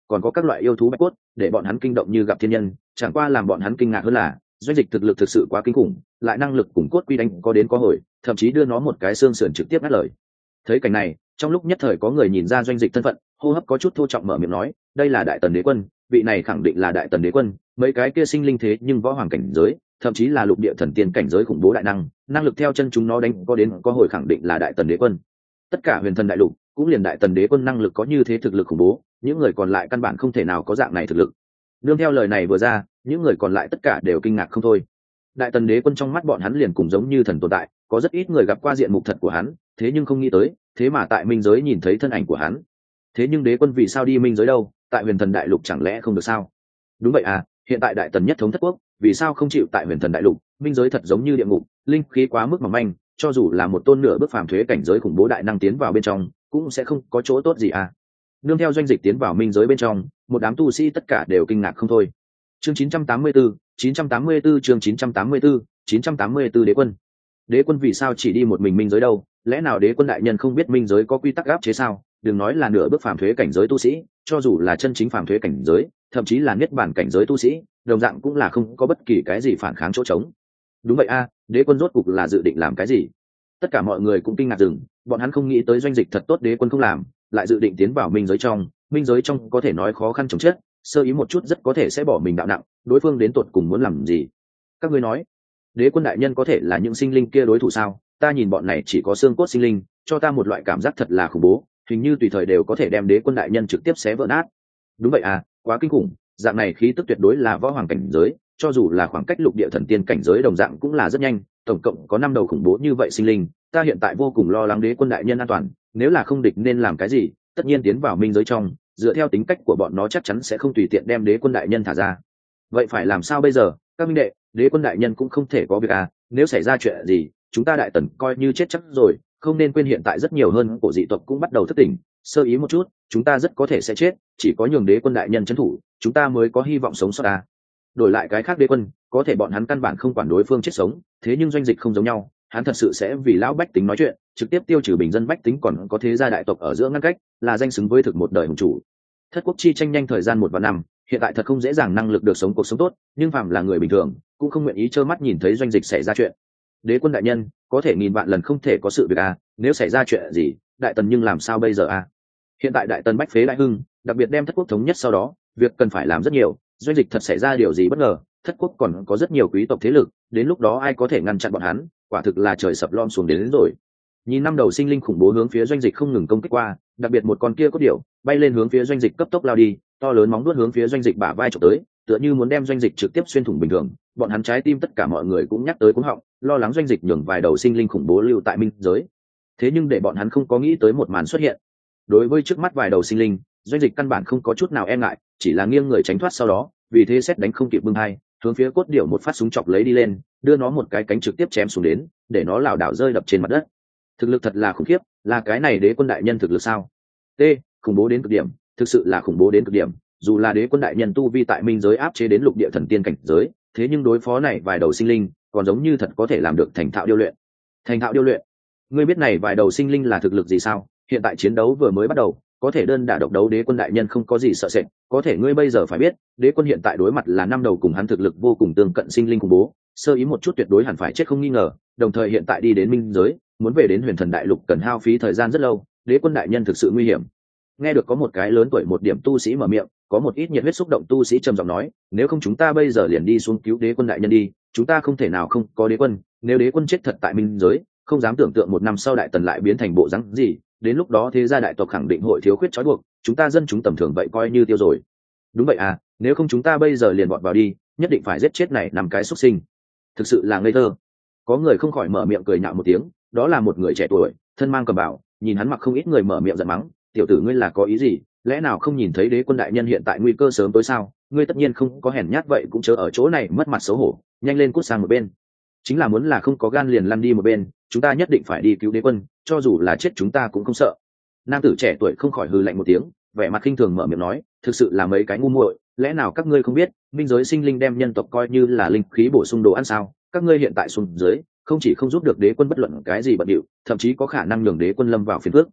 còn có các loại yêu thú bạch cốt để bọn hắn kinh động như gặp thiên nhân. Chẳng qua làm bọn hắn kinh ngạc hơn là doanh dịch thực lực thực sự quá kinh khủng, lại năng lực cùng cốt quy đánh có đến có hồi, thậm chí đưa nó một cái xương sườn trực tiếp ngắt lời. Thấy cảnh này, trong lúc nhất thời có người nhìn ra doanh dịch thân phận, hô hấp có chút thô trọng mở miệng nói, đây là đại tần đế quân, vị này khẳng định là đại tần đế quân. Mấy cái kia sinh linh thế nhưng võ hoàng cảnh giới, thậm chí là lục địa thần tiên cảnh giới khủng bố đại năng lực theo chân chúng nó đánh có đến có hồi, khẳng định là đại tần đế quân. Tất cả huyền thần đại lục cũng liền đại tần đế quân năng lực có như thế thực lực khủng bố, những người còn lại căn bản không thể nào có dạng này thực lực. Nương theo lời này vừa ra, những người còn lại tất cả đều kinh ngạc không thôi. Đại tần đế quân trong mắt bọn hắn liền cùng giống như thần tồn tại, có rất ít người gặp qua diện mục thật của hắn, thế nhưng không nghĩ tới, thế mà tại minh giới nhìn thấy thân ảnh của hắn. Thế nhưng đế quân vì sao đi minh giới đâu, tại huyền thần đại lục chẳng lẽ không được sao? Đúng vậy à, hiện tại đại tần nhất thống thất quốc, vì sao không chịu tại huyền thần đại lục? Minh giới thật giống như địa ngục, linh khí quá mức mỏng manh, cho dù là một tôn nửa bước phàm thuế cảnh giới khủng bố đại năng tiến vào bên trong, cũng sẽ không có chỗ tốt gì à? Nương theo doanh dịch tiến vào minh giới bên trong, một đám tu sĩ tất cả đều kinh ngạc không thôi. Chương 984 chương 984 đế quân. Đế quân vì sao chỉ đi một mình minh giới đâu? Lẽ nào đế quân đại nhân không biết minh giới có quy tắc áp chế sao? Đừng nói là nửa bước phàm thuế cảnh giới tu sĩ, cho dù là chân chính phàm thuế cảnh giới, thậm chí là niết bàn cảnh giới tu sĩ, đồng dạng cũng là không có bất kỳ cái gì phản kháng chỗ trống. Đúng vậy a, đế quân rốt cục là dự định làm cái gì? Tất cả mọi người cũng kinh ngạc dừng, bọn hắn không nghĩ tới doanh dịch thật tốt đế quân không làm, lại dự định tiến vào minh giới trong có thể nói khó khăn chồng chết, sơ ý một chút rất có thể sẽ bỏ mình đạo nặng, đối phương đến tột cùng muốn làm gì? Các ngươi nói, đế quân đại nhân có thể là những sinh linh kia đối thủ sao? Ta nhìn bọn này chỉ có xương cốt sinh linh, cho ta một loại cảm giác thật là khủng bố, hình như tùy thời đều có thể đem đế quân đại nhân trực tiếp xé vỡ nát. Đúng vậy à, quá kinh khủng, dạng này khí tức tuyệt đối là võ hoàng cảnh giới, cho dù là khoảng cách lục địa thần tiên cảnh giới đồng dạng cũng là rất nhanh, tổng cộng có 5 đầu khủng bố như vậy sinh linh, ta hiện tại vô cùng lo lắng đế quân đại nhân an toàn, nếu là không địch nên làm cái gì? Tất nhiên tiến vào minh giới trong, dựa theo tính cách của bọn nó chắc chắn sẽ không tùy tiện đem đế quân đại nhân thả ra. Vậy phải làm sao bây giờ? Các minh đệ, đế quân đại nhân cũng không thể có việc à, nếu xảy ra chuyện gì, chúng ta đại tần coi như chết chắc rồi. Không nên quên hiện tại rất nhiều hơn cổ dị tộc cũng bắt đầu thức tỉnh, sơ ý một chút chúng ta rất có thể sẽ chết, chỉ có nhường đế quân đại nhân trấn thủ chúng ta mới có hy vọng sống sót ta. Đổi lại cái khác đế quân, có thể bọn hắn căn bản không quản đối phương chết sống, thế nhưng doanh dịch không giống nhau, hắn thật sự sẽ vì lão bách tính nói chuyện, trực tiếp tiêu trừ bình dân bách tính, còn có thế gia đại tộc ở giữa ngăn cách, là danh xứng với thực một đời hùng chủ. Thất quốc chi tranh nhanh thời gian 1 và 5, hiện tại thật không dễ dàng năng lực được sống cuộc sống tốt, nhưng phàm là người bình thường cũng không nguyện ý trơ mắt nhìn thấy doanh dịch xảy ra chuyện. Đế quân đại nhân, có thể nghìn vạn lần không thể có sự việc à, nếu xảy ra chuyện gì, đại tần nhưng làm sao bây giờ à? Hiện tại đại tần bách phế đại hưng, đặc biệt đem thất quốc thống nhất sau đó, việc cần phải làm rất nhiều, doanh dịch thật xảy ra điều gì bất ngờ, thất quốc còn có rất nhiều quý tộc thế lực, đến lúc đó ai có thể ngăn chặn bọn hắn, quả thực là trời sập lom xuống đến rồi. Nhìn 5 đầu sinh linh khủng bố hướng phía doanh dịch không ngừng công kích qua, đặc biệt một con kia cốt điểu bay lên hướng phía doanh dịch cấp tốc lao đi, to lớn móng vuốt hướng phía doanh dịch bả vai chụp tới, tựa như muốn đem doanh dịch trực tiếp xuyên thủng bình thường. Bọn hắn trái tim tất cả mọi người cũng nhắc tới cuống họng, lo lắng doanh dịch nhường vài đầu sinh linh khủng bố lưu tại minh giới. Thế nhưng để bọn hắn không có nghĩ tới một màn xuất hiện. Đối với trước mắt vài đầu sinh linh, doanh dịch căn bản không có chút nào e ngại, chỉ là nghiêng người tránh thoát sau đó, vì thế xét đánh không kịp bưng hai, hướng phía cốt điểu một phát súng chọc lấy đi lên, đưa nó một cái cánh trực tiếp chém xuống đến, để nó lảo đảo rơi đập trên mặt đất. Thực lực thật là khủng khiếp, là cái này đế quân đại nhân thực lực sao? T, khủng bố đến cực điểm, thực sự là khủng bố đến cực điểm, dù là đế quân đại nhân tu vi tại minh giới áp chế đến lục địa thần tiên cảnh giới, thế nhưng đối phó này vài đầu sinh linh, còn giống như thật có thể làm được thành thạo điêu luyện. Thành thạo điêu luyện? Ngươi biết này vài đầu sinh linh là thực lực gì sao? Hiện tại chiến đấu vừa mới bắt đầu, có thể đơn đả độc đấu đế quân đại nhân không có gì sợ sệt, có thể ngươi bây giờ phải biết, đế quân hiện tại đối mặt là 5 đầu cùng hắn thực lực vô cùng tương cận sinh linh khủng bố, sơ ý một chút tuyệt đối hẳn phải chết không nghi ngờ, đồng thời hiện tại đi đến minh giới, muốn về đến huyền thần đại lục cần hao phí thời gian rất lâu, đế quân đại nhân thực sự nguy hiểm. Nghe được có một cái lớn tuổi một điểm tu sĩ mở miệng, có một ít nhiệt huyết xúc động tu sĩ trầm giọng nói, nếu không chúng ta bây giờ liền đi xuống cứu đế quân đại nhân đi, chúng ta không thể nào không có đế quân, nếu đế quân chết thật tại minh giới, không dám tưởng tượng 1 năm sau đại tần lại biến thành bộ dáng gì, đến lúc đó thế gia đại tộc khẳng định hội thiếu khuyết trói buộc, chúng ta dân chúng tầm thường vậy coi như tiêu rồi. Đúng vậy à, nếu không chúng ta bây giờ liền vọt vào đi, nhất định phải giết chết này 5 cái xuất sinh. Thực sự là ngây thơ. Có người không khỏi mở miệng cười nhạo một tiếng, đó là một người trẻ tuổi, thân mang cầm bào, nhìn hắn mặc không ít người mở miệng giận mắng, tiểu tử ngươi là có ý gì, lẽ nào không nhìn thấy đế quân đại nhân hiện tại nguy cơ sớm tối sao, ngươi tất nhiên không có hèn nhát vậy cũng chớ ở chỗ này mất mặt xấu hổ, nhanh lên cút sang một bên. Chính là muốn là không có gan liền lăn đi một bên, chúng ta nhất định phải đi cứu đế quân, cho dù là chết chúng ta cũng không sợ. Nam tử trẻ tuổi không khỏi hừ lạnh một tiếng, vẻ mặt khinh thường mở miệng nói, thực sự là mấy cái ngu muội, lẽ nào các ngươi không biết, minh giới sinh linh đem nhân tộc coi như là linh khí bổ sung đồ ăn sao, các ngươi hiện tại xuống dưới, không chỉ không giúp được đế quân bất luận cái gì bận điệu, thậm chí có khả năng nhường đế quân lâm vào phiền phức.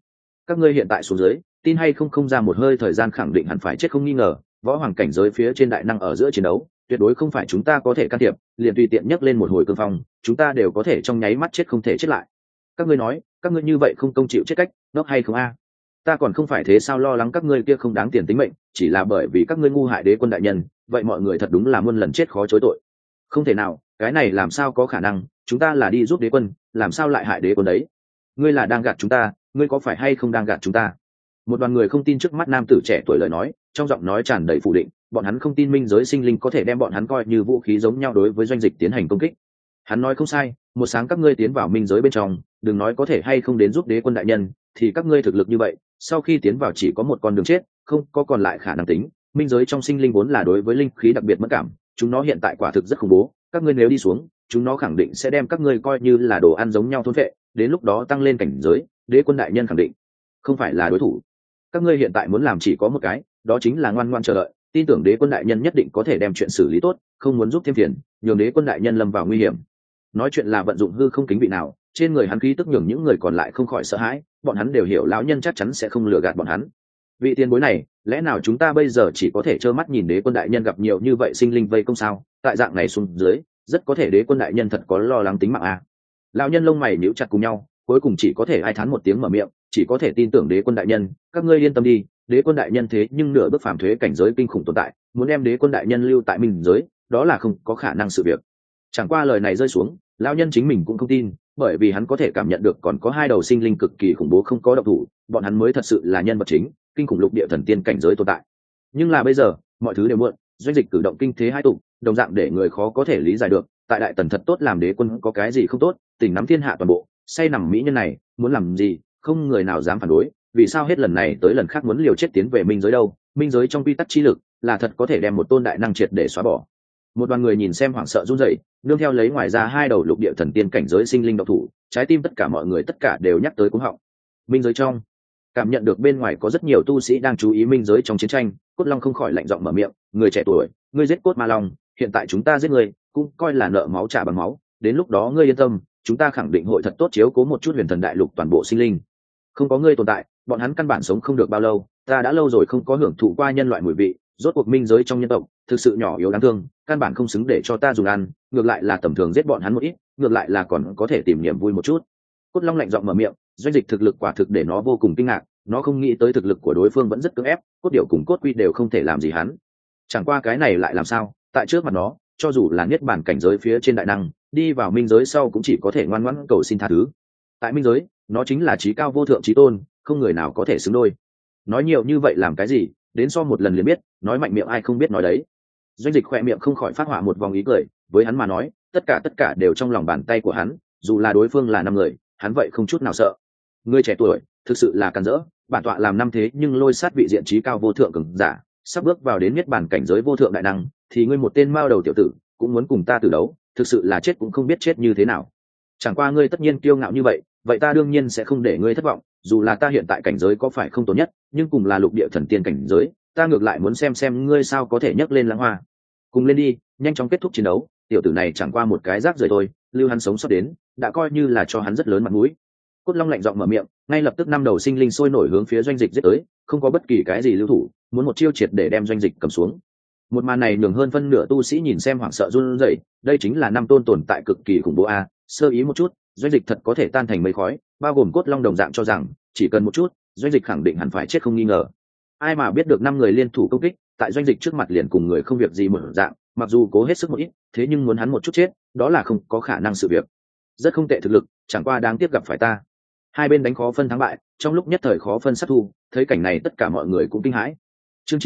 các ngươi hiện tại xuống dưới tin hay không không ra một hơi thời gian khẳng định hẳn phải chết không nghi ngờ. Võ hoàng cảnh giới phía trên đại năng ở giữa chiến đấu tuyệt đối không phải chúng ta có thể can thiệp, liền tùy tiện nhấc lên một hồi cương phong chúng ta đều có thể trong nháy mắt chết không thể chết lại. Các ngươi nói các ngươi như vậy không công chịu chết cách ngốc hay không a? Ta còn không phải thế sao lo lắng các ngươi kia không đáng tiền tính mệnh, chỉ là bởi vì các ngươi ngu hại đế quân đại nhân, vậy mọi người thật đúng là muôn lần chết khó chối tội. Không thể nào, cái này làm sao có khả năng, chúng ta là đi giúp đế quân, làm sao lại hại đế quân đấy? Ngươi là đang gạt chúng ta, ngươi có phải hay không đang gạt chúng ta? Một đoàn người không tin trước mắt nam tử trẻ tuổi lời nói, trong giọng nói tràn đầy phủ định, bọn hắn không tin minh giới sinh linh có thể đem bọn hắn coi như vũ khí giống nhau đối với doanh dịch tiến hành công kích. Hắn nói không sai, một sáng các ngươi tiến vào minh giới bên trong, đừng nói có thể hay không đến giúp đế quân đại nhân, thì các ngươi thực lực như vậy, sau khi tiến vào chỉ có một con đường chết, không có còn lại khả năng tính. Minh giới trong sinh linh vốn là đối với linh khí đặc biệt mất cảm, chúng nó hiện tại quả thực rất khủng bố, các ngươi nếu đi xuống, chúng nó khẳng định sẽ đem các ngươi coi như là đồ ăn giống nhau thôn phệ, đến lúc đó tăng lên cảnh giới, đế quân đại nhân khẳng định không phải là đối thủ. Các ngươi hiện tại muốn làm chỉ có một cái, đó chính là ngoan ngoãn chờ đợi, tin tưởng đế quân đại nhân nhất định có thể đem chuyện xử lý tốt, không muốn giúp thêm phiền, nhường đế quân đại nhân lâm vào nguy hiểm. Nói chuyện là vận dụng hư không kính vị nào, trên người hắn khí tức nhường những người còn lại không khỏi sợ hãi, bọn hắn đều hiểu lão nhân chắc chắn sẽ không lừa gạt bọn hắn. Vị tiền bối này, lẽ nào chúng ta bây giờ chỉ có thể trơ mắt nhìn đế quân đại nhân gặp nhiều như vậy sinh linh vây công sao? Tại dạng này xuống dưới, rất có thể đế quân đại nhân thật có lo lắng tính mạng a. Lão nhân lông mày nhíu chặt cùng nhau, cuối cùng chỉ có thể ai thán một tiếng mở miệng, chỉ có thể tin tưởng đế quân đại nhân, các ngươi yên tâm đi, đế quân đại nhân thế nhưng nửa bước phàm thuế cảnh giới kinh khủng tồn tại, muốn đem đế quân đại nhân lưu tại minh giới, đó là không có khả năng sự việc. Chẳng qua lời này rơi xuống, lão nhân chính mình cũng không tin, bởi vì hắn có thể cảm nhận được còn có hai đầu sinh linh cực kỳ khủng bố không có động thủ, bọn hắn mới thật sự là nhân vật chính, kinh khủng lục địa thần tiên cảnh giới tồn tại. Nhưng là bây giờ, mọi thứ đều muộn, doanh dịch cử động kinh thế hai tụ, đồng dạng để người khó có thể lý giải được, tại đại tần thật tốt làm đế quân có cái gì không tốt, tỉnh nắm thiên hạ toàn bộ, say nằm mỹ nhân này, muốn làm gì, không người nào dám phản đối, vì sao hết lần này tới lần khác muốn liều chết tiến về minh giới đâu? Minh giới trong quy tắc chi lực, là thật có thể đem một tôn đại năng triệt để xóa bỏ. Một đoàn người nhìn xem hoảng sợ run rẩy, nương theo lấy ngoài ra hai đầu lục địa thần tiên cảnh giới sinh linh độc thủ, trái tim tất cả mọi người tất cả đều nhắc tới cuống họng. Minh giới trong, cảm nhận được bên ngoài có rất nhiều tu sĩ đang chú ý minh giới trong chiến tranh, Cốt Long không khỏi lạnh giọng mở miệng, người trẻ tuổi, ngươi giết Cốt Ma Long, hiện tại chúng ta giết ngươi, cũng coi là nợ máu trả bằng máu, đến lúc đó ngươi yên tâm, chúng ta khẳng định hội thật tốt chiếu cố một chút huyền thần đại lục toàn bộ sinh linh. Không có ngươi tồn tại, bọn hắn căn bản sống không được bao lâu, ta đã lâu rồi không có hưởng thụ qua nhân loại mùi vị, rốt cuộc minh giới trong nhân tộc thực sự nhỏ yếu đáng thương, căn bản không xứng để cho ta dùng ăn, ngược lại là tầm thường giết bọn hắn một ít, ngược lại là còn có thể tìm niềm vui một chút. Cốt Long lạnh giọng mở miệng, doanh dịch thực lực quả thực để nó vô cùng kinh ngạc, nó không nghĩ tới thực lực của đối phương vẫn rất cưỡng ép, cốt điệu cùng cốt quy đều không thể làm gì hắn. Chẳng qua cái này lại làm sao, tại trước mặt nó, cho dù là niết bàn cảnh giới phía trên đại năng, đi vào minh giới sau cũng chỉ có thể ngoan ngoãn cầu xin tha thứ. Tại minh giới, nó chính là trí cao vô thượng trí tôn, không người nào có thể xứng đôi. Nói nhiều như vậy làm cái gì, đến so một lần liền biết, nói mạnh miệng ai không biết nói đấy. Doanh dịch khỏe miệng không khỏi phát họa một vòng ý cười, với hắn mà nói, tất cả đều trong lòng bàn tay của hắn, dù là đối phương là 5 người, hắn vậy không chút nào sợ. Người trẻ tuổi, thực sự là càn rỡ, bản tọa làm năm thế nhưng lôi sát vị diện trí cao vô thượng cường giả, sắp bước vào đến niết bàn cảnh giới vô thượng đại năng, thì ngươi một tên mao đầu tiểu tử, cũng muốn cùng ta tử đấu, thực sự là chết cũng không biết chết như thế nào. Chẳng qua ngươi tất nhiên kiêu ngạo như vậy, vậy ta đương nhiên sẽ không để ngươi thất vọng, dù là ta hiện tại cảnh giới có phải không tốt nhất, nhưng cùng là lục địa thần tiên cảnh giới, ta ngược lại muốn xem ngươi sao có thể nhấc lên lãng hoa. Cùng lên đi, nhanh chóng kết thúc chiến đấu, tiểu tử này chẳng qua một cái rác rưởi thôi, lưu hắn sống sót đến, đã coi như là cho hắn rất lớn mặt mũi. Cốt Long lạnh giọng mở miệng, ngay lập tức 5 đầu sinh linh sôi nổi hướng phía doanh dịch giết tới, không có bất kỳ cái gì lưu thủ, muốn một chiêu triệt để đem doanh dịch cầm xuống. Một màn này nhường hơn phân nửa tu sĩ nhìn xem hoảng sợ run rẩy, đây chính là 5 tôn tồn tại cực kỳ khủng bố a, sơ ý một chút, doanh dịch thật có thể tan thành mây khói, bao gồm Cốt Long đồng dạng cho rằng, chỉ cần một chút, doanh dịch khẳng định hẳn phải chết không nghi ngờ. Ai mà biết được 5 người liên thủ công kích, tại doanh dịch trước mặt liền cùng người không việc gì một dạng, mặc dù cố hết sức một ít, thế nhưng muốn hắn một chút chết, đó là không có khả năng sự việc. Rất không tệ thực lực, chẳng qua đáng tiếc gặp phải ta. Hai bên đánh khó phân thắng bại, trong lúc nhất thời khó phân sát thu, thấy cảnh này tất cả mọi người cũng kinh hãi. Chương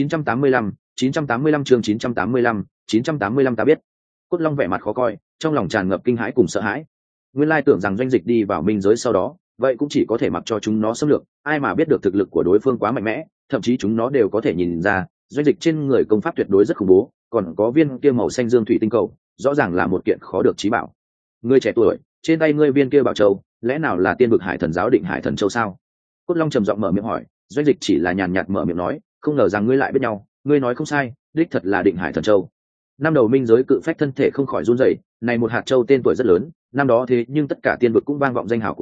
985 chương 985 ta biết. Cốt Long vẻ mặt khó coi, trong lòng tràn ngập kinh hãi cùng sợ hãi. Nguyên lai tưởng rằng doanh dịch đi vào minh giới sau đó, vậy cũng chỉ có thể mặc cho chúng nó xâm lược, ai mà biết được thực lực của đối phương quá mạnh mẽ, thậm chí chúng nó đều có thể nhìn ra, doanh dịch trên người công pháp tuyệt đối rất khủng bố, còn có viên kia màu xanh dương thủy tinh cầu, rõ ràng là một kiện khó được chí bảo. Ngươi trẻ tuổi, trên tay ngươi viên kia bảo châu, lẽ nào là tiên vực hải thần giáo Định Hải thần châu sao? Cốt Long trầm giọng mở miệng hỏi, doanh dịch chỉ là nhàn nhạt mở miệng nói, không ngờ rằng ngươi lại biết nhau, ngươi nói không sai, đích thật là Định Hải thần châu. 5 đầu minh giới cự phách thân thể không khỏi run rẩy, này một hạt châu tên tuổi rất lớn, năm đó thế nhưng tất cả tiên vực cũng vang vọng danh hào của nó,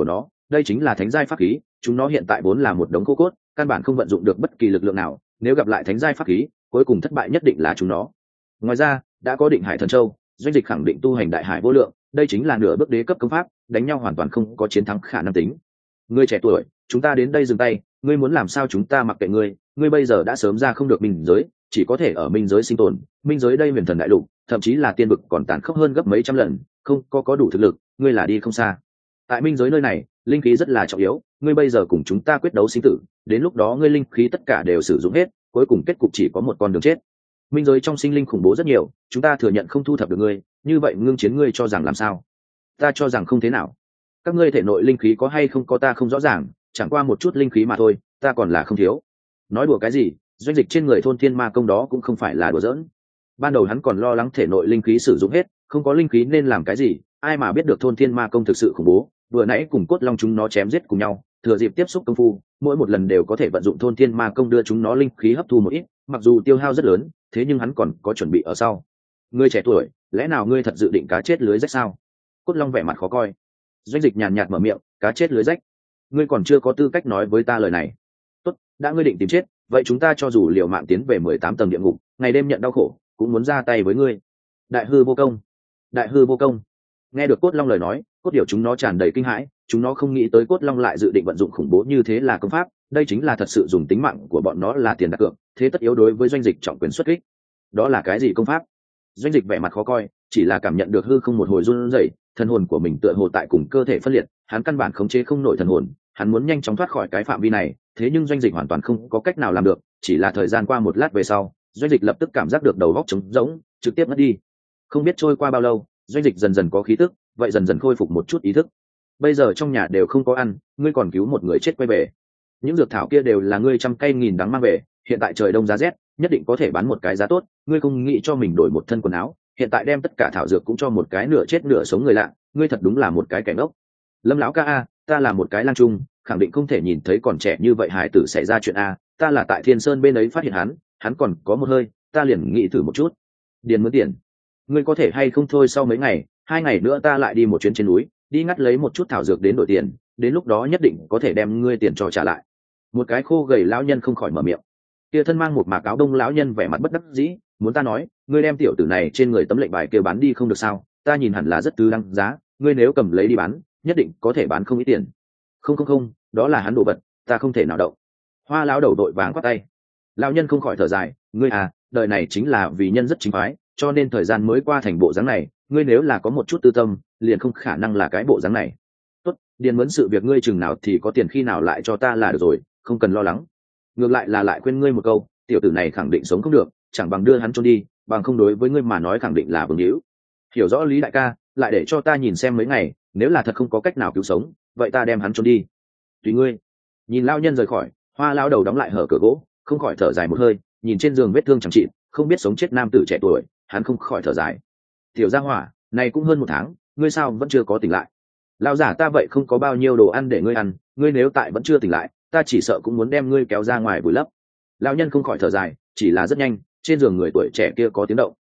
đây chính là thánh giai pháp khí, chúng nó hiện tại vốn là một đống khô cốt, căn bản không vận dụng được bất kỳ lực lượng nào, nếu gặp lại thánh giai pháp khí, cuối cùng thất bại nhất định là chúng nó. Ngoài ra, đã có Định Hải Thần Châu, Doanh Dịch khẳng định tu hành đại hải vô lượng, đây chính là nửa bước đế cấp công pháp, đánh nhau hoàn toàn không có chiến thắng khả năng tính. Ngươi trẻ tuổi, chúng ta đến đây dừng tay, ngươi muốn làm sao chúng ta mặc kệ ngươi, ngươi bây giờ đã sớm ra không được minh giới, chỉ có thể ở minh giới sinh tồn, minh giới đây huyền thần đại lục, thậm chí là tiên vực còn tàn khốc hơn gấp mấy trăm lần, không có đủ thực lực, ngươi là đi không xa. Tại minh giới nơi này, linh khí rất là trọng yếu, ngươi bây giờ cùng chúng ta quyết đấu sinh tử, đến lúc đó ngươi linh khí tất cả đều sử dụng hết, cuối cùng kết cục chỉ có một con đường chết. Minh giới trong sinh linh khủng bố rất nhiều, chúng ta thừa nhận không thu thập được ngươi, như vậy ngưng chiến ngươi cho rằng làm sao? Ta cho rằng không thế nào. Các ngươi thể nội linh khí có hay không có ta không rõ ràng, chẳng qua một chút linh khí mà thôi, ta còn là không thiếu. Nói đùa cái gì, Doanh Dịch trên người thôn thiên ma công đó cũng không phải là đùa giỡn. Ban đầu hắn còn lo lắng thể nội linh khí sử dụng hết, không có linh khí nên làm cái gì, ai mà biết được thôn thiên ma công thực sự khủng bố, vừa nãy cùng cốt long chúng nó chém giết cùng nhau, thừa dịp tiếp xúc công phu, mỗi một lần đều có thể vận dụng thôn thiên ma công đưa chúng nó linh khí hấp thu một ít, mặc dù tiêu hao rất lớn, thế nhưng hắn còn có chuẩn bị ở sau. Ngươi trẻ tuổi, lẽ nào ngươi thật dự định cá chết lưới rách sao? Cốt long vẻ mặt khó coi. Doanh Dịch nhàn nhạt mở miệng, cá chết lưới rách, ngươi còn chưa có tư cách nói với ta lời này. Tốt, đã ngươi định tìm chết, vậy chúng ta cho dù liều mạng tiến về 18 tầng địa ngục, ngày đêm nhận đau khổ, cũng muốn ra tay với ngươi. Đại hư vô công, đại hư vô công. Nghe được cốt long lời nói, cốt điểu chúng nó tràn đầy kinh hãi, chúng nó không nghĩ tới cốt long lại dự định vận dụng khủng bố như thế là công pháp, đây chính là thật sự dùng tính mạng của bọn nó là tiền đặt cược, thế tất yếu đối với Doanh Dịch trọng quyền xuất kích. Đó là cái gì công pháp? Doanh Dịch vẻ mặt khó coi, chỉ là cảm nhận được hư không một hồi run rẩy, thần hồn của mình tựa hồ tại cùng cơ thể phân liệt, hắn căn bản khống chế không nổi thần hồn, hắn muốn nhanh chóng thoát khỏi cái phạm vi này, thế nhưng Doanh Dịch hoàn toàn không có cách nào làm được, chỉ là thời gian qua một lát về sau, Doanh Dịch lập tức cảm giác được đầu óc trống rỗng, trực tiếp mất đi. Không biết trôi qua bao lâu, Doanh Dịch dần dần có khí tức, vậy dần dần khôi phục một chút ý thức. Bây giờ trong nhà đều không có ăn, ngươi còn cứu một người chết quay về. Những dược thảo kia đều là ngươi trăm cây nghìn đắng mang về, hiện tại trời đông giá rét, nhất định có thể bán một cái giá tốt, ngươi không nghĩ cho mình đổi một thân quần áo, hiện tại đem tất cả thảo dược cũng cho một cái nửa chết nửa sống người lạ, ngươi thật đúng là một cái kẻ ngốc. Lâm lão ca a, ta là một cái lang trung, khẳng định không thể nhìn thấy còn trẻ như vậy hải tử xảy ra chuyện a, ta là tại Thiên Sơn bên ấy phát hiện hắn còn có một hơi, ta liền nghĩ thử một chút. Điền mướn tiền, ngươi có thể hay không thôi sau mấy ngày, 2 ngày nữa ta lại đi một chuyến trên núi, đi ngắt lấy một chút thảo dược đến đổi tiền, đến lúc đó nhất định có thể đem ngươi tiền cho trả lại. Một cái khô gầy lão nhân không khỏi mở miệng. Kia thân mang một mạc áo đông lão nhân vẻ mặt bất đắc dĩ, muốn ta nói, ngươi đem tiểu tử này trên người tấm lệnh bài kia bán đi không được sao? Ta nhìn hẳn là rất tứ đăng giá, ngươi nếu cầm lấy đi bán, nhất định có thể bán không ít tiền. Không, đó là hắn đồ vật, ta không thể nào động. Hoa lão đầu đội vàng quát tay. Lão nhân không khỏi thở dài, ngươi à, đời này chính là vì nhân rất chính phái, cho nên thời gian mới qua thành bộ dáng này, ngươi nếu là có một chút tư tâm, liền không khả năng là cái bộ dáng này. Tốt, điền mướn sự việc ngươi chừng nào thì có tiền khi nào lại cho ta là được rồi, không cần lo lắng. Ngược lại là lại khuyên ngươi một câu, tiểu tử này khẳng định sống không được, chẳng bằng đưa hắn trốn đi, bằng không đối với ngươi mà nói khẳng định là vương hữu. Hiểu rõ Lý đại ca, lại để cho ta nhìn xem mấy ngày, nếu là thật không có cách nào cứu sống, vậy ta đem hắn trốn đi. Tùy ngươi. Nhìn lão nhân rời khỏi, Hoa lão đầu đóng lại hở cửa gỗ, không khỏi thở dài một hơi, nhìn trên giường vết thương chẳng trị, không biết sống chết nam tử trẻ tuổi, hắn không khỏi thở dài. Tiểu gia hỏa, này cũng hơn 1 tháng, ngươi sao vẫn chưa có tỉnh lại? Lão giả ta vậy không có bao nhiêu đồ ăn để ngươi ăn, ngươi nếu tại vẫn chưa tỉnh lại, ta chỉ sợ cũng muốn đem ngươi kéo ra ngoài vùi lấp. Lão nhân không khỏi thở dài, chỉ là rất nhanh, trên giường người tuổi trẻ kia có tiếng động.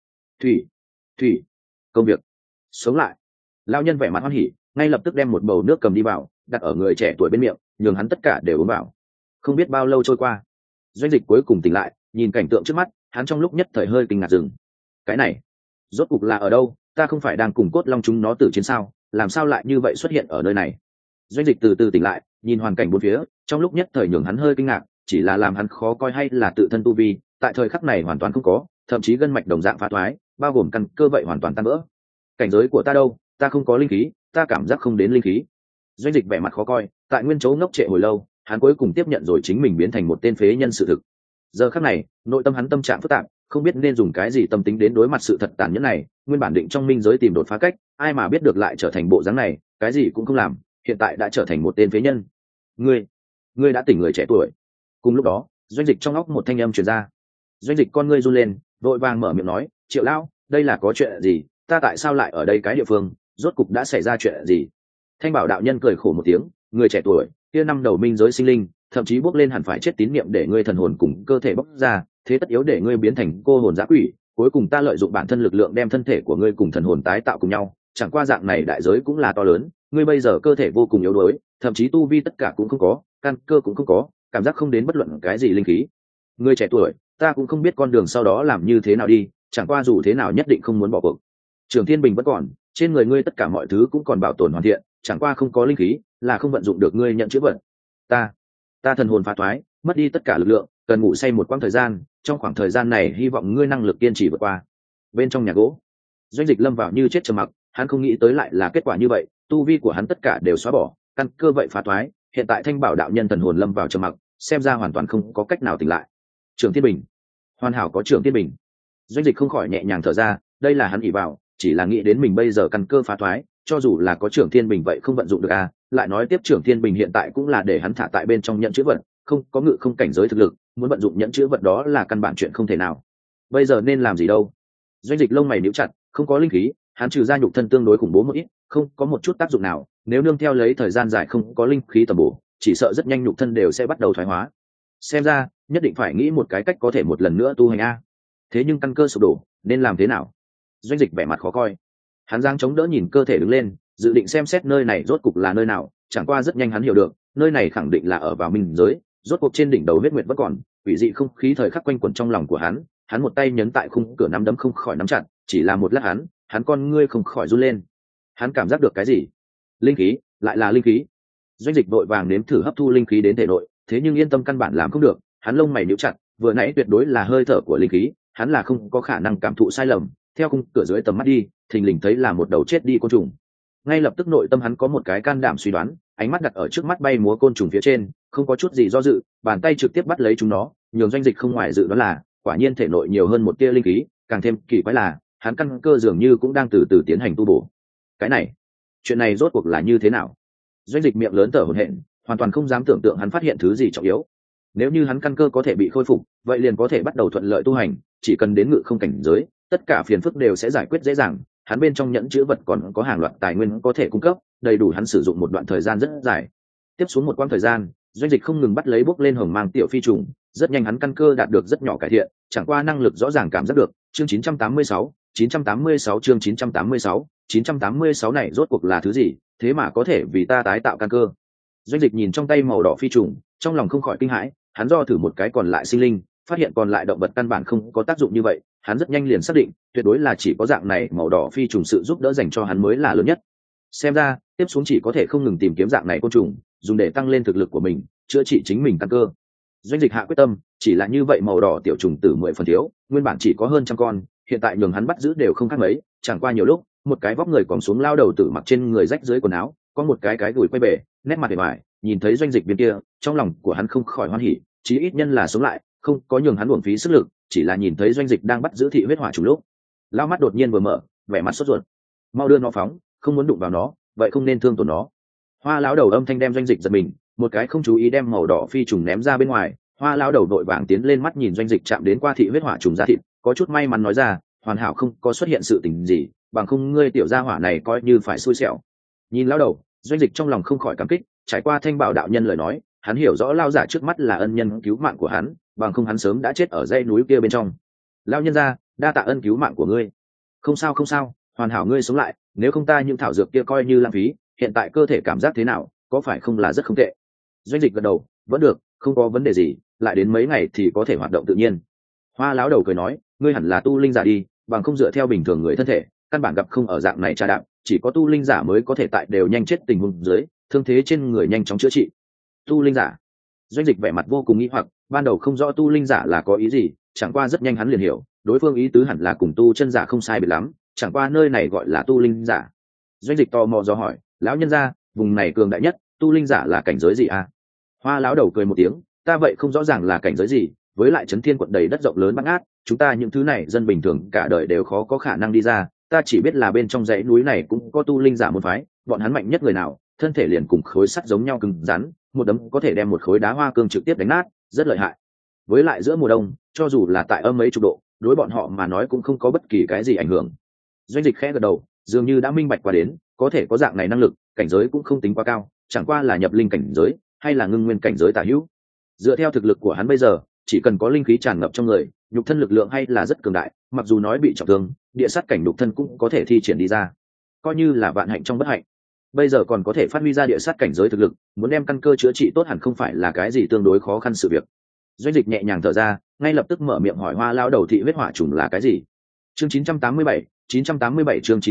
Thủy, công việc, sống lại. Lão nhân vẻ mặt hoan hỉ, ngay lập tức đem một bầu nước cầm đi vào, đặt ở người trẻ tuổi bên miệng, nhường hắn tất cả đều uống vào. Không biết bao lâu trôi qua, Doanh Dịch cuối cùng tỉnh lại, nhìn cảnh tượng trước mắt, hắn trong lúc nhất thời hơi kinh ngạc dừng. Cái này, rốt cục là ở đâu? Ta không phải đang cùng cốt long chúng nó tử chiến sao? Làm sao lại như vậy xuất hiện ở nơi này? Doanh Dịch từ từ tỉnh lại, nhìn hoàn cảnh bốn phía, trong lúc nhất thời nhường hắn hơi kinh ngạc, chỉ là làm hắn khó coi hay là tự thân tu vi, tại thời khắc này hoàn toàn không có, thậm chí gân mạch đồng dạng phá thoái, bao gồm căn cơ vậy hoàn toàn tan vỡ. Cảnh giới của ta đâu? Ta không có linh khí, ta cảm giác không đến linh khí. Doanh Dịch vẻ mặt khó coi, tại nguyên chỗ ngốc trệ hồi lâu, hắn cuối cùng tiếp nhận rồi chính mình biến thành một tên phế nhân sự thực. Giờ khắc này, nội tâm hắn tâm trạng phức tạp, không biết nên dùng cái gì tâm tính đến đối mặt sự thật tàn nhẫn này. Nguyên bản định trong minh giới tìm đột phá cách, ai mà biết được lại trở thành bộ dáng này, cái gì cũng không làm, hiện tại đã trở thành một tên phế nhân. Ngươi đã tỉnh, người trẻ tuổi. Cùng lúc đó, Doanh Dịch trong óc một thanh âm truyền ra. Doanh Dịch con ngươi run lên, vội vàng mở miệng nói, Triệu lão, đây là có chuyện gì? Ta tại sao lại ở đây cái địa phương? Rốt cục đã xảy ra chuyện gì? Thanh Bảo đạo nhân cười khổ một tiếng, người trẻ tuổi, kia năm đầu minh giới sinh linh, thậm chí bước lên hẳn phải chết tín niệm để ngươi thần hồn cùng cơ thể bốc ra, thế tất yếu để ngươi biến thành cô hồn dã quỷ, cuối cùng ta lợi dụng bản thân lực lượng đem thân thể của ngươi cùng thần hồn tái tạo cùng nhau, chẳng qua dạng này đại giới cũng là to lớn, ngươi bây giờ cơ thể vô cùng yếu đuối, thậm chí tu vi tất cả cũng không có, căn cơ cũng không có, cảm giác không đến bất luận cái gì linh khí. Ngươi trẻ tuổi, ta cũng không biết con đường sau đó làm như thế nào đi, chẳng qua dù thế nào nhất định không muốn bỏ cuộc. Trường Thiên Bình vẫn còn, trên người ngươi tất cả mọi thứ cũng còn bảo tồn hoàn thiện, chẳng qua không có linh khí, là không vận dụng được ngươi nhận chữ vận. Ta thần hồn phá thoái, mất đi tất cả lực lượng, cần ngủ say một quãng thời gian, trong khoảng thời gian này hy vọng ngươi năng lực kiên trì vượt qua. Bên trong nhà gỗ, Doanh Dịch lâm vào như chết trầm mặc, hắn không nghĩ tới lại là kết quả như vậy, tu vi của hắn tất cả đều xóa bỏ, căn cơ vậy phá thoái, hiện tại Thanh Bảo đạo nhân thần hồn lâm vào trầm mặc, xem ra hoàn toàn không có cách nào tỉnh lại. Trường Thiên Bình, hoàn hảo có Trường Thiên Bình. Doanh Dịch không khỏi nhẹ nhàng thở ra, đây là hắn ỷ vào, chỉ là nghĩ đến mình bây giờ căn cơ phá thoái, cho dù là có Trường Thiên Bình vậy không vận dụng được à, lại nói tiếp Trường Thiên Bình hiện tại cũng là để hắn thả tại bên trong nhận chữ vật, không có ngự không cảnh giới thực lực, muốn vận dụng nhận chữ vật đó là căn bản chuyện không thể nào. Bây giờ nên làm gì đâu? Doanh Dịch lông mày nhíu chặt, không có linh khí, hắn trừ ra nhục thân tương đối khủng bố một ít, không có một chút tác dụng nào, nếu nương theo lấy thời gian dài không có linh khí tầm bổ, chỉ sợ rất nhanh nhục thân đều sẽ bắt đầu thoái hóa. Xem ra, nhất định phải nghĩ một cái cách có thể một lần nữa tu hành a. Thế nhưng căn cơ sụp đổ, nên làm thế nào? Doanh Dịch vẻ mặt khó coi. Hắn giang chống đỡ nhìn cơ thể đứng lên, dự định xem xét nơi này rốt cục là nơi nào, chẳng qua rất nhanh hắn hiểu được, nơi này khẳng định là ở vào minh giới, rốt cuộc trên đỉnh đầu huyết nguyệt vẫn còn, quỷ dị không khí thời khắc quanh quẩn trong lòng của hắn một tay nhấn tại khung cửa nắm đấm không khỏi nắm chặt, chỉ là một lát hắn con ngươi không khỏi run lên. Hắn cảm giác được cái gì? Linh khí, lại là linh khí. Doanh Dịch vội vàng nếm thử hấp thu linh khí đến thể nội, thế nhưng yên tâm căn bản làm không được, hắn lông mày nhíu chặt, vừa nãy tuyệt đối là hơi thở của linh khí, hắn là không có khả năng cảm thụ sai lầm, theo khung cửa dưới tầm mắt đi, thình lình thấy là một đầu chết đi côn trùng. Ngay lập tức nội tâm hắn có một cái can đảm suy đoán, ánh mắt đặt ở trước mắt bay múa côn trùng phía trên, không có chút gì do dự, bàn tay trực tiếp bắt lấy chúng nó, nhường Doanh Dịch không ngoài dự đoán là, quả nhiên thể nội nhiều hơn một tia linh khí, càng thêm kỳ quái là, hắn căn cơ dường như cũng đang từ từ tiến hành tu bổ. Cái này, chuyện này rốt cuộc là như thế nào? Doanh Dịch miệng lớn thở hổn hển, hoàn toàn không dám tưởng tượng hắn phát hiện thứ gì trọng yếu. Nếu như hắn căn cơ có thể bị khôi phục, vậy liền có thể bắt đầu thuận lợi tu hành, chỉ cần đến ngự không cảnh giới, tất cả phiền phức đều sẽ giải quyết dễ dàng. Hắn bên trong nhẫn chữ vật còn có hàng loạt tài nguyên có thể cung cấp, đầy đủ hắn sử dụng một đoạn thời gian rất dài. Tiếp xuống một quãng thời gian, Doanh Dịch không ngừng bắt lấy bốc lên hồng mang tiểu phi trùng, rất nhanh hắn căn cơ đạt được rất nhỏ cải thiện, chẳng qua năng lực rõ ràng cảm giác được. Chương 986 chương 986 này rốt cuộc là thứ gì, thế mà có thể vì ta tái tạo căn cơ. Doanh Dịch nhìn trong tay màu đỏ phi trùng, trong lòng không khỏi kinh hãi, hắn do thử một cái còn lại sinh linh, phát hiện còn lại động vật căn bản không có tác dụng như vậy, hắn rất nhanh liền xác định, tuyệt đối là chỉ có dạng này màu đỏ phi trùng sự giúp đỡ dành cho hắn mới là lớn nhất. Xem ra, tiếp xuống chỉ có thể không ngừng tìm kiếm dạng này côn trùng, dùng để tăng lên thực lực của mình, chữa trị chính mình căn cơ. Doanh Dịch hạ quyết tâm, chỉ là như vậy màu đỏ tiểu trùng tử 10 phần thiếu, nguyên bản chỉ có hơn trăm con, hiện tại nhường hắn bắt giữ đều không khác mấy, chẳng qua nhiều lúc, một cái vóc người còn xuống lao đầu tử mặc trên người rách dưới quần áo, có một cái gùi quay bể, nét mặt vẻ vải, nhìn thấy Doanh Dịch bên kia, trong lòng của hắn không khỏi hoan hỉ, chí ít nhân là sống lại, không có nhường hắn uổng phí sức lực, chỉ là nhìn thấy Doanh Dịch đang bắt giữ thị huyết hỏa trùng lúc, lao mắt đột nhiên vừa mở, vẻ mặt sốt ruột. Mau đưa nó phóng, không muốn đụng vào nó, vậy không nên thương tổn nó. Hoa lão đầu âm thanh đem Doanh Dịch giật mình, một cái không chú ý đem màu đỏ phi trùng ném ra bên ngoài. Hoa lão đầu đội vàng tiến lên mắt nhìn Doanh Dịch chạm đến qua thị huyết hỏa trùng ra thịt, có chút may mắn nói ra, hoàn hảo không có xuất hiện sự tình gì, bằng không ngươi tiểu gia hỏa này coi như phải xui xẻo. Nhìn lão đầu, Doanh Dịch trong lòng không khỏi cảm kích, trải qua Thanh Bảo đạo nhân lời nói, hắn hiểu rõ lao giả trước mắt là ân nhân cứu mạng của hắn, bằng không hắn sớm đã chết ở dãy núi kia bên trong. Lão nhân gia, đa tạ ân cứu mạng của ngươi. Không sao, hoàn hảo ngươi sống lại, nếu không ta những thảo dược kia coi như lãng phí. Hiện tại cơ thể cảm giác thế nào, có phải không là rất không tệ? Doanh Dịch gật đầu, vẫn được, không có vấn đề gì, lại đến mấy ngày thì có thể hoạt động tự nhiên. Hoa lão đầu cười nói, ngươi hẳn là tu linh giả đi, bằng không dựa theo bình thường người thân thể, căn bản gặp không ở dạng này trà đạm, chỉ có tu linh giả mới có thể tại đều nhanh chết tình huống dưới, thương thế trên người nhanh chóng chữa trị. Tu linh giả? Doanh Dịch vẻ mặt vô cùng nghi hoặc, ban đầu không rõ tu linh giả là có ý gì, chẳng qua rất nhanh hắn liền hiểu, đối phương ý tứ hẳn là cùng tu chân giả không sai biệt lắm, chẳng qua nơi này gọi là tu linh giả. Doanh Dịch tò mò do hỏi, lão nhân gia, vùng này cường đại nhất, tu linh giả là cảnh giới gì à? Hoa lão đầu cười một tiếng, ta vậy không rõ ràng là cảnh giới gì, với lại Trấn Thiên quận đầy đất rộng lớn bát ngát, chúng ta những thứ này dân bình thường cả đời đều khó có khả năng đi ra, ta chỉ biết là bên trong dãy núi này cũng có tu linh giả môn phái, bọn hắn mạnh nhất người nào, thân thể liền cùng khối sắt giống nhau cứng rắn, một đấm có thể đem một khối đá hoa cương trực tiếp đánh nát, rất lợi hại. Với lại giữa mùa đông, cho dù là tại âm mấy chục độ, đối bọn họ mà nói cũng không có bất kỳ cái gì ảnh hưởng. Doanh Dịch khẽ gật đầu, dường như đã minh bạch qua đến, có thể có dạng này năng lực, cảnh giới cũng không tính quá cao, chẳng qua là nhập linh cảnh giới hay là ngưng nguyên cảnh giới tả hữu. Dựa theo thực lực của hắn bây giờ, chỉ cần có linh khí tràn ngập trong người, nhục thân lực lượng hay là rất cường đại, mặc dù nói bị trọng thương, địa sát cảnh nhục thân cũng có thể thi triển đi ra, coi như là vạn hạnh trong bất hạnh. bây giờ còn có thể phát huy ra địa sát cảnh giới thực lực, muốn đem căn cơ chữa trị tốt hẳn không phải là cái gì tương đối khó khăn sự việc. Doanh Dịch nhẹ nhàng thở ra, ngay lập tức mở miệng hỏi Hoa lão đầu thị huyết hỏa trùng là cái gì. Chương 987 chương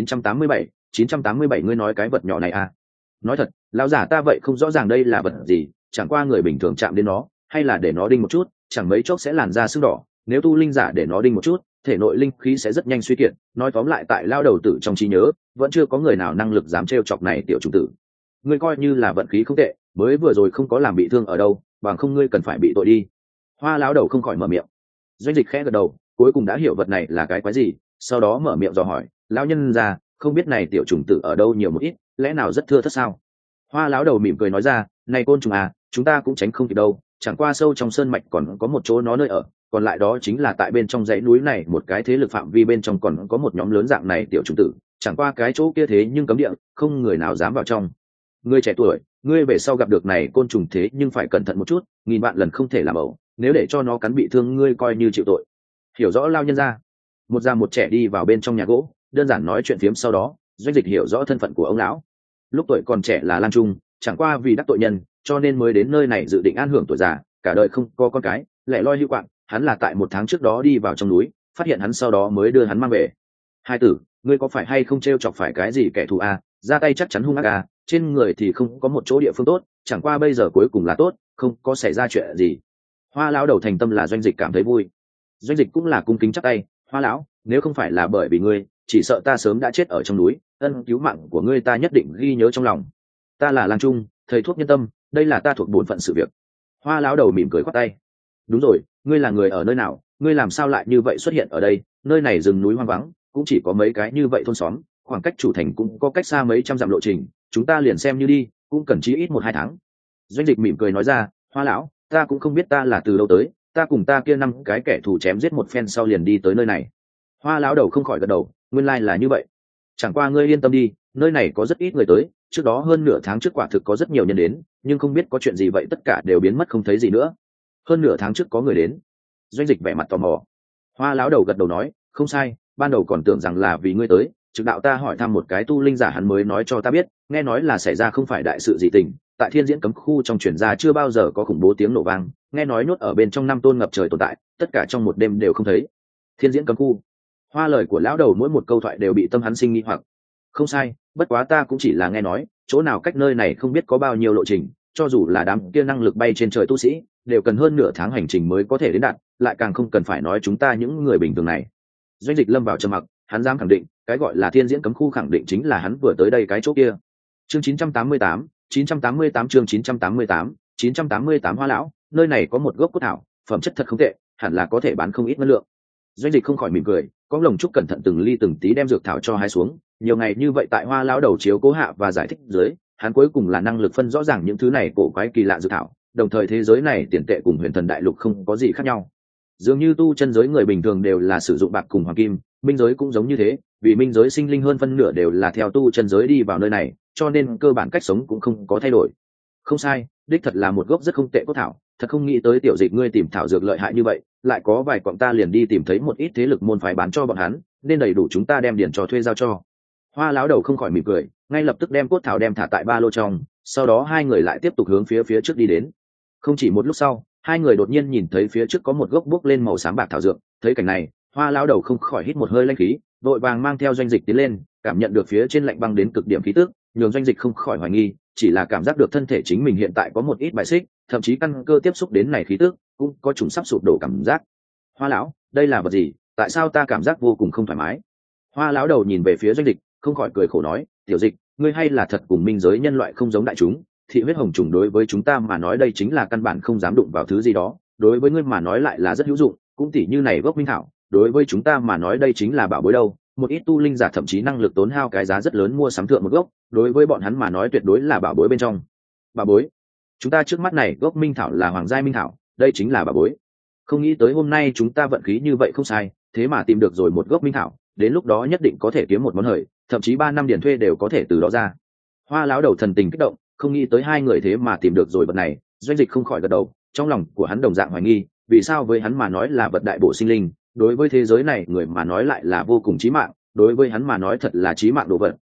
987 ngươi nói cái vật nhỏ này à? Nói thật, lão giả ta vậy không rõ ràng đây là vật gì, chẳng qua người bình thường chạm đến nó, hay là để nó đinh một chút, chẳng mấy chốc sẽ làn da sưng đỏ, nếu tu linh giả để nó đinh một chút, thể nội linh khí sẽ rất nhanh suy kiệt. Nói tóm lại tại lão đầu tử trong trí nhớ, vẫn chưa có người nào năng lực dám trêu chọc này tiểu trùng tử. Ngươi coi như là vận khí không tệ, mới vừa rồi không có làm bị thương ở đâu, bằng không ngươi cần phải bị tội đi. Hoa lão đầu không khỏi mở miệng. Doanh Dịch khẽ gật đầu, cuối cùng đã hiểu vật này là cái quái gì, sau đó mở miệng dò hỏi, lão nhân gia, không biết này tiểu trùng tử ở đâu nhiều một ít, lẽ nào rất thưa thớt sao? Hoa lão đầu mỉm cười nói ra, này côn trùng à, chúng ta cũng tránh không kịp đâu, chẳng qua sâu trong sơn mạch còn có một chỗ nó nơi ở, còn lại đó chính là tại bên trong dãy núi này một cái thế lực phạm vi bên trong còn có một nhóm lớn dạng này tiểu trùng tử, chẳng qua cái chỗ kia thế nhưng cấm địa, không người nào dám vào trong. Ngươi trẻ tuổi, ngươi về sau gặp được này côn trùng thế nhưng phải cẩn thận một chút, nghìn vạn lần không thể làm ẩu, nếu để cho nó cắn bị thương ngươi coi như chịu tội. Hiểu rõ lao nhân ra. Một già một trẻ đi vào bên trong nhà gỗ, đơn giản nói chuyện phiếm, sau đó Doanh Dịch hiểu rõ thân phận của ông lão. Lúc tuổi còn trẻ là lang trung, chẳng qua vì đắc tội nhân cho nên mới đến nơi này dự định an hưởng tuổi già, cả đời không có con cái, lẻ loi hữu quạng. Hắn là tại 1 tháng trước đó đi vào trong núi, phát hiện hắn sau đó mới đưa hắn mang về. Hai tử, ngươi có phải hay không t chọc phải cái gì kẻ thù à? Ra tay chắc chắn hung ác à, trên người thì không có một chỗ địa phương tốt, chẳng qua bây giờ cuối cùng là tốt, không có xảy ra chuyện gì. Hoa lão đầu thành tâm là Doanh Dịch cảm thấy vui. Doanh Dịch cũng là cung kính chắp tay, Hoa lão, nếu không phải là bởi vì ngươi, chỉ sợ ta sớm đã chết ở trong núi, ân cứu mạng của ngươi ta nhất định ghi nhớ trong lòng. Ta là lang trung, thầy thuốc nhân tâm, đây là ta thuộc bổn phận sự việc. Hoa lão đầu mỉm cười khoát tay. Đúng rồi, ngươi là người ở nơi nào, ngươi làm sao lại như vậy xuất hiện ở đây? Nơi này rừng núi hoang vắng, cũng chỉ có mấy cái như vậy thôn xóm, khoảng cách chủ thành cũng có cách xa mấy trăm dặm lộ trình, chúng ta liền xem như đi, cũng cần chí ít 1-2 tháng. Doanh Dịch mỉm cười nói ra, Hoa lão, ta cũng không biết ta là từ đâu tới, ta cùng ta kia 5 cái kẻ thù chém giết một phen sau liền đi tới nơi này. Hoa lão đầu không khỏi gật đầu, nguyên lai là như vậy. Chẳng qua ngươi yên tâm đi, nơi này có rất ít người tới, trước đó hơn nửa tháng trước quả thực có rất nhiều nhân đến, nhưng không biết có chuyện gì vậy tất cả đều biến mất không thấy gì nữa. Hơn nửa tháng trước có người đến. Doanh Dịch vẻ mặt tò mò. Hoa lão đầu gật đầu nói, không sai, ban đầu còn tưởng rằng là vì ngươi tới, trực đạo ta hỏi thăm một cái tu linh giả hắn mới nói cho ta biết, nghe nói là xảy ra không phải đại sự gì tình, tại Thiên Diễn cấm khu trong truyền ra chưa bao giờ có khủng bố tiếng nổ vang, nghe nói nhốt ở bên trong 5 tôn ngập trời tồn tại, tất cả trong một đêm đều không thấy. Thiên Diễn cấm khu. Hoa lời của lão đầu mỗi một câu thoại đều bị tâm hắn sinh nghi hoặc. Không sai, bất quá ta cũng chỉ là nghe nói, chỗ nào cách nơi này không biết có bao nhiêu lộ trình, cho dù là đám kia năng lực bay trên trời tu sĩ, đều cần hơn nửa tháng hành trình mới có thể đến đạt, lại càng không cần phải nói chúng ta những người bình thường này. Doanh Dịch lâm vào trầm mặc, hắn dám khẳng định, cái gọi là Thiên Diễn cấm khu khẳng định chính là hắn vừa tới đây cái chỗ kia. Chương 988 chương 988 Hoa lão, nơi này có một gốc cốt thảo, phẩm chất thật không tệ, hẳn là có thể bán không ít ngân lượng. Doanh Dịch không khỏi mỉm cười, có lồng trúc cẩn thận từng ly từng tí đem dược thảo cho hái xuống, nhiều ngày như vậy tại Hoa lão đầu chiếu cố hạ và giải thích dưới, hắn cuối cùng là năng lực phân rõ ràng những thứ này cổ quái kỳ lạ dược thảo, đồng thời thế giới này tiền tệ cùng Huyền Thần đại lục không có gì khác nhau. Dường như tu chân giới người bình thường đều là sử dụng bạc cùng hoàng kim, minh giới cũng giống như thế, vì minh giới sinh linh hơn phân nửa đều là theo tu chân giới đi vào nơi này, cho nên cơ bản cách sống cũng không có thay đổi. Không sai, đích thật là một gốc rất không tệ cốt thảo, thật không nghĩ tới tiểu Dịch ngươi tìm thảo dược lợi hại như vậy, lại có vài quặng ta liền đi tìm thấy một ít thế lực môn phái bán cho bọn hắn, nên đầy đủ chúng ta đem điển cho thuê giao cho. Hoa lão đầu không khỏi mỉm cười, ngay lập tức đem cốt thảo đem thả tại ba lô trong, sau đó hai người lại tiếp tục hướng phía trước đi đến. Không chỉ một lúc sau, hai người đột nhiên nhìn thấy phía trước có một gốc bước lên màu xám bạc thảo dược, thấy cảnh này, Hoa lão đầu không khỏi hít một hơi lãnh khí, vội vàng mang theo Doanh Dịch tiến lên, cảm nhận được phía trên lạnh băng đến cực điểm khí tức, nhường Doanh Dịch không khỏi hoài nghi, chỉ là cảm giác được thân thể chính mình hiện tại có một ít bài xích, thậm chí căn cơ tiếp xúc đến này khí tức, cũng có chúng sắp sụp đổ cảm giác. Hoa lão, đây là vật gì? Tại sao ta cảm giác vô cùng không thoải mái? Hoa lão đầu nhìn về phía Doanh Dịch, không khỏi cười khổ nói, tiểu Dịch, ngươi hay là thật cùng minh giới nhân loại không giống đại chúng, thị huyết hồng trùng đối với chúng ta mà nói đây chính là căn bản không dám đụng vào thứ gì đó, đối với ngươi mà nói lại là rất hữu dụng, cũng tỉ như này gốc minh thảo, đối với chúng ta mà nói đây chính là bảo bối đâu, một ít tu linh giả thậm chí năng lực tốn hao cái giá rất lớn mua sắm thượng một gốc, đối với bọn hắn mà nói tuyệt đối là bảo bối bên trong. Bảo bối? Chúng ta trước mắt này gốc minh thảo là hoàng giai minh thảo, đây chính là bảo bối. Không nghĩ tới hôm nay chúng ta vận khí như vậy không sai, thế mà tìm được rồi một gốc minh thảo, đến lúc đó nhất định có thể kiếm một món hời, thậm chí 3 năm điển thuê đều có thể từ đó ra. Hoa lão đầu thần tình kích động, không nghĩ tới hai người thế mà tìm được rồi vật này. Doanh Dịch không khỏi gật đầu, trong lòng của hắn đồng dạng hoài nghi, vì sao với hắn mà nói là vật đại bổ sinh linh, đối với thế giới này người mà nói lại là vô cùng chí mạng, đối với hắn mà nói thật là chí mạng đồ vật,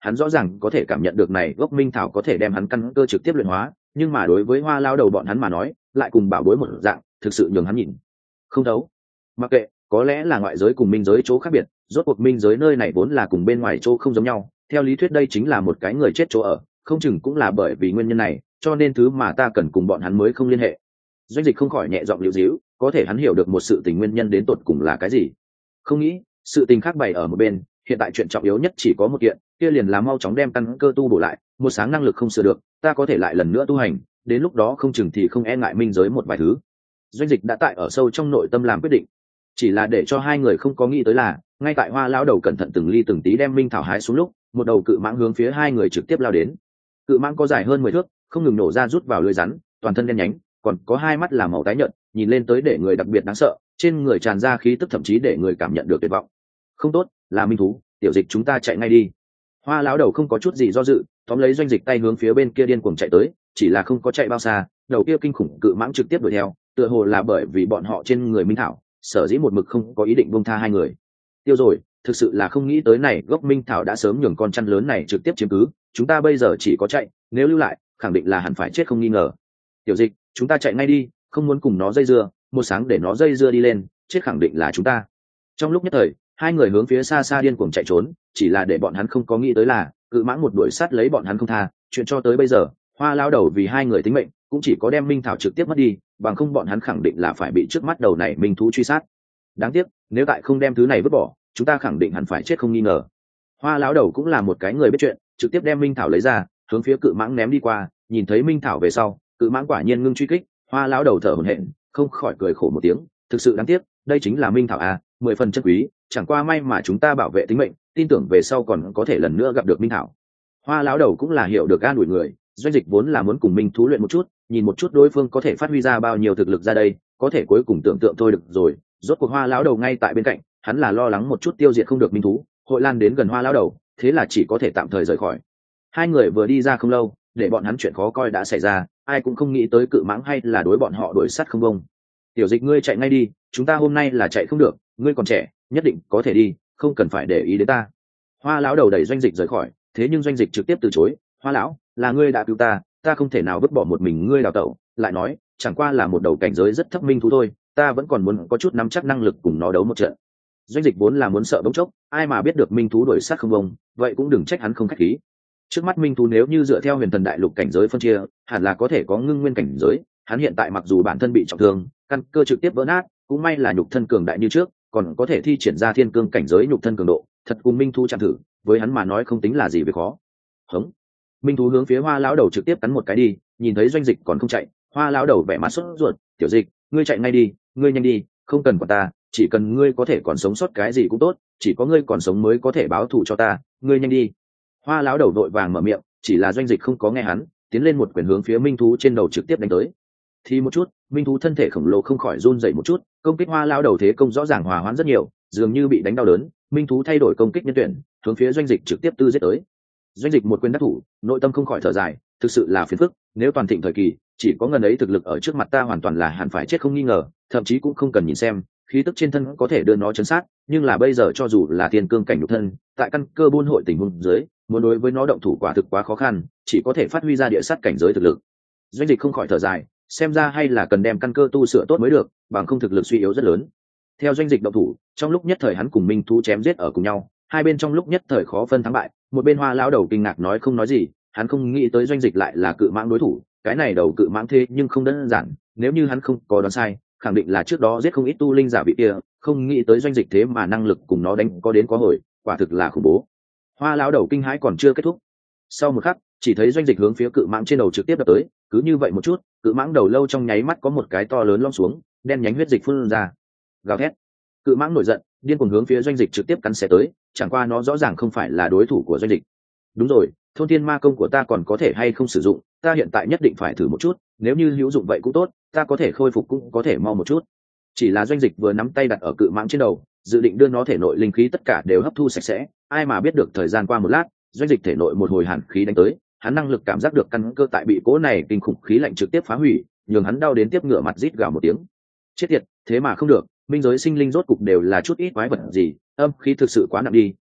hắn rõ ràng có thể cảm nhận được này gốc minh thảo có thể đem hắn căn cơ trực tiếp luyện hóa, nhưng mà đối với Hoa lão đầu bọn hắn mà nói lại cùng bảo bối một dạng, thực sự nhường hắn nhìn không thấu. Mặc kệ, có lẽ là ngoại giới cùng minh giới chỗ khác biệt, rốt cuộc minh giới nơi này vốn là cùng bên ngoài chỗ không giống nhau, theo lý thuyết đây chính là một cái người chết chỗ ở, không chừng cũng là bởi vì nguyên nhân này cho nên thứ mà ta cần cùng bọn hắn mới không liên hệ. Doanh Dịch không khỏi nhẹ giọng liễu díu, có thể hắn hiểu được một sự tình nguyên nhân đến tột cùng là cái gì. Không nghĩ sự tình khác bày ở một bên, hiện tại chuyện trọng yếu nhất chỉ có một kiện, kia liền là mau chóng đem căn cơ tu bổ lại, một sáng năng lực không sửa được, ta có thể lại lần nữa tu hành, đến lúc đó không chừng thì không e ngại minh giới một vài thứ. Doanh Dịch đã tại ở sâu trong nội tâm làm quyết định, chỉ là để cho hai người không có nghĩ tới là ngay tại Hoa lão đầu cẩn thận từng ly từng tí đem minh thảo hái xuống lúc, một đầu cự mãng hướng phía hai người trực tiếp lao đến. Cự mãng có dài hơn 10 thước, không ngừng nổ ra rút vào lưỡi rắn, toàn thân đen nhánh, còn có hai mắt là màu tái nhợt, nhìn lên tới để người đặc biệt đáng sợ, trên người tràn ra khí tức thậm chí để người cảm nhận được tuyệt vọng. Không tốt, là minh thú, Tiểu Dịch chúng ta chạy ngay đi. Hoa lão đầu không có chút gì do dự, tóm lấy Doanh Dịch tay hướng phía bên kia điên cuồng chạy tới, chỉ là không có chạy bao xa, đầu kia kinh khủng cự mãng trực tiếp đuổi theo, tựa hồ là bởi vì bọn họ trên người minh thảo, sở dĩ một mực không có ý định buông tha hai người. Tiêu rồi, thực sự là không nghĩ tới này gốc minh thảo đã sớm nhường con chăn lớn này trực tiếp chiếm cứ, chúng ta bây giờ chỉ có chạy, nếu lưu lại khẳng định là hẳn phải chết không nghi ngờ. Tiểu Dịch, chúng ta chạy ngay đi, không muốn cùng nó dây dưa, một sáng để nó dây dưa đi lên, chết khẳng định là chúng ta. Trong lúc nhất thời hai người hướng phía xa xa điên cuồng chạy trốn, chỉ là để bọn hắn không có nghĩ tới là cự mãng một đuổi sát lấy bọn hắn không tha. Chuyện cho tới bây giờ Hoa lao đầu vì hai người tính mệnh cũng chỉ có đem minh thảo trực tiếp mất đi, bằng không bọn hắn khẳng định là phải bị trước mắt đầu này minh thú truy sát. Đáng tiếc nếu tại không đem thứ này vứt bỏ, chúng ta khẳng định hẳn phải chết không nghi ngờ. Hoa lão đầu cũng là một cái người biết chuyện, trực tiếp đem minh thảo lấy ra hướng phía cự mãng ném đi qua. Nhìn thấy minh thảo về sau, cự mãng quả nhiên ngưng truy kích. Hoa lão đầu thở hổn hển, không khỏi cười khổ một tiếng, thực sự đáng tiếc, đây chính là minh thảo à, 10 phần chất quý, chẳng qua may mà chúng ta bảo vệ tính mệnh, tin tưởng về sau còn có thể lần nữa gặp được minh thảo. Hoa lão đầu cũng là hiểu được an ủi người, Doanh Dịch vốn là muốn cùng minh thú luyện một chút, nhìn một chút đối phương có thể phát huy ra bao nhiêu thực lực ra đây, có thể cuối cùng tưởng tượng thôi được rồi. Rốt cuộc Hoa lão đầu ngay tại bên cạnh, hắn là lo lắng một chút tiêu diệt không được minh thú, hội lan đến gần Hoa lão đầu, thế là chỉ có thể tạm thời rời khỏi. Hai người vừa đi ra không lâu, để bọn hắn chuyện khó coi đã xảy ra, ai cũng không nghĩ tới cự mãng hay là đối bọn họ đuổi sát không bông. Tiểu Dịch ngươi chạy ngay đi, chúng ta hôm nay là chạy không được, ngươi còn trẻ, nhất định có thể đi, không cần phải để ý đến ta. Hoa lão đầu đẩy Doanh Dịch rời khỏi, thế nhưng Doanh Dịch trực tiếp từ chối. Hoa lão, là ngươi đã cứu ta, ta không thể nào vứt bỏ một mình ngươi đào tẩu, lại nói chẳng qua là một đầu cảnh giới rất thấp minh thú thôi, ta vẫn còn muốn có chút nắm chắc năng lực cùng nó đấu một trận. Doanh Dịch vốn là muốn sợ bỗng chốc, ai mà biết được minh thú đuổi sát không bông, vậy cũng đừng trách hắn không khách khí. Trước mắt minh thú nếu như dựa theo huyền thần đại lục cảnh giới phân chia, hẳn là có thể có ngưng nguyên cảnh giới. Hắn hiện tại mặc dù bản thân bị trọng thương, căn cơ trực tiếp vỡ nát, cũng may là nhục thân cường đại như trước, còn có thể thi triển ra thiên cương cảnh giới nhục thân cường độ, thật cùng minh thú chạm thử, với hắn mà nói không tính là gì về khó. Hống! Minh thú hướng phía Hoa lão đầu trực tiếp cắn một cái đi, nhìn thấy Doanh Dịch còn không chạy, Hoa lão đầu vẻ mặt sốt ruột, "Tiểu Dịch, ngươi chạy ngay đi, ngươi nhanh đi, không cần quản ta, chỉ cần ngươi có thể còn sống sót cái gì cũng tốt, chỉ có ngươi còn sống mới có thể báo thù cho ta, ngươi nhanh đi." Hoa lão đầu vội vàng mở miệng, chỉ là Doanh Dịch không có nghe hắn, tiến lên một quyền hướng phía minh thú trên đầu trực tiếp đánh tới. Thì một chút, minh thú thân thể khổng lồ không khỏi run rẩy một chút, công kích Hoa lão đầu thế công rõ ràng hòa hoãn rất nhiều, dường như bị đánh đau đớn, minh thú thay đổi công kích nhân tuyển, hướng phía Doanh Dịch trực tiếp tư giết tới. Doanh Dịch một quyền đắc thủ, nội tâm không khỏi thở dài, thực sự là phiền phức, nếu toàn thịnh thời kỳ, chỉ có ngần ấy thực lực ở trước mặt ta hoàn toàn là hẳn phải chết không nghi ngờ, thậm chí cũng không cần nhìn xem, khí tức trên thân có thể đưa nó chấn sát, nhưng là bây giờ cho dù là thiên cương cảnh nhục thân, tại căn cơ buôn hội tình huống dưới, muốn đối với nó động thủ quả thực quá khó khăn, chỉ có thể phát huy ra địa sát cảnh giới thực lực. Doanh Dịch không khỏi thở dài, xem ra hay là cần đem căn cơ tu sửa tốt mới được, bằng không thực lực suy yếu rất lớn. Theo Doanh Dịch động thủ, trong lúc nhất thời hắn cùng minh thú chém giết ở cùng nhau, hai bên trong lúc nhất thời khó phân thắng bại. Một bên Hoa lão đầu kinh ngạc nói không nói gì, hắn không nghĩ tới Doanh Dịch lại là cự mãng đối thủ, cái này đầu cự mãng thế nhưng không đơn giản, nếu như hắn không có đoán sai, khẳng định là trước đó giết không ít tu linh giả vị kia, không nghĩ tới Doanh Dịch thế mà năng lực cùng nó đánh có đến có hồi, quả thực là khủng bố. Hoa lão đầu kinh hãi còn chưa kết thúc, sau một khắc chỉ thấy Doanh Dịch hướng phía cự mãng trên đầu trực tiếp đập tới, cứ như vậy một chút, cự mãng đầu lâu trong nháy mắt có một cái to lớn lõm xuống, đen nhánh huyết dịch phun ra. Gào thét, cự mãng nổi giận, điên cuồng hướng phía Doanh Dịch trực tiếp cắn xé tới, chẳng qua nó rõ ràng không phải là đối thủ của Doanh Dịch. Đúng rồi, thôn thiên ma công của ta còn có thể hay không sử dụng, ta hiện tại nhất định phải thử một chút, nếu như hữu dụng vậy cũng tốt, ta có thể khôi phục cũng có thể mau một chút. Chỉ là Doanh Dịch vừa nắm tay đặt ở cự mãng trên đầu, dự định đưa nó thể nội linh khí tất cả đều hấp thu sạch sẽ, ai mà biết được thời gian qua một lát, Doanh Dịch thể nội một hồi hàn khí đánh tới, hắn năng lực cảm giác được căn cơ tại bị cố này kinh khủng khí lạnh trực tiếp phá hủy, nhường hắn đau đến tiếp ngửa mặt rít gào một tiếng. Chết tiệt, thế mà không được, minh giới sinh linh rốt cục đều là chút ít quái vật gì, âm khí thực sự quá nặng đi,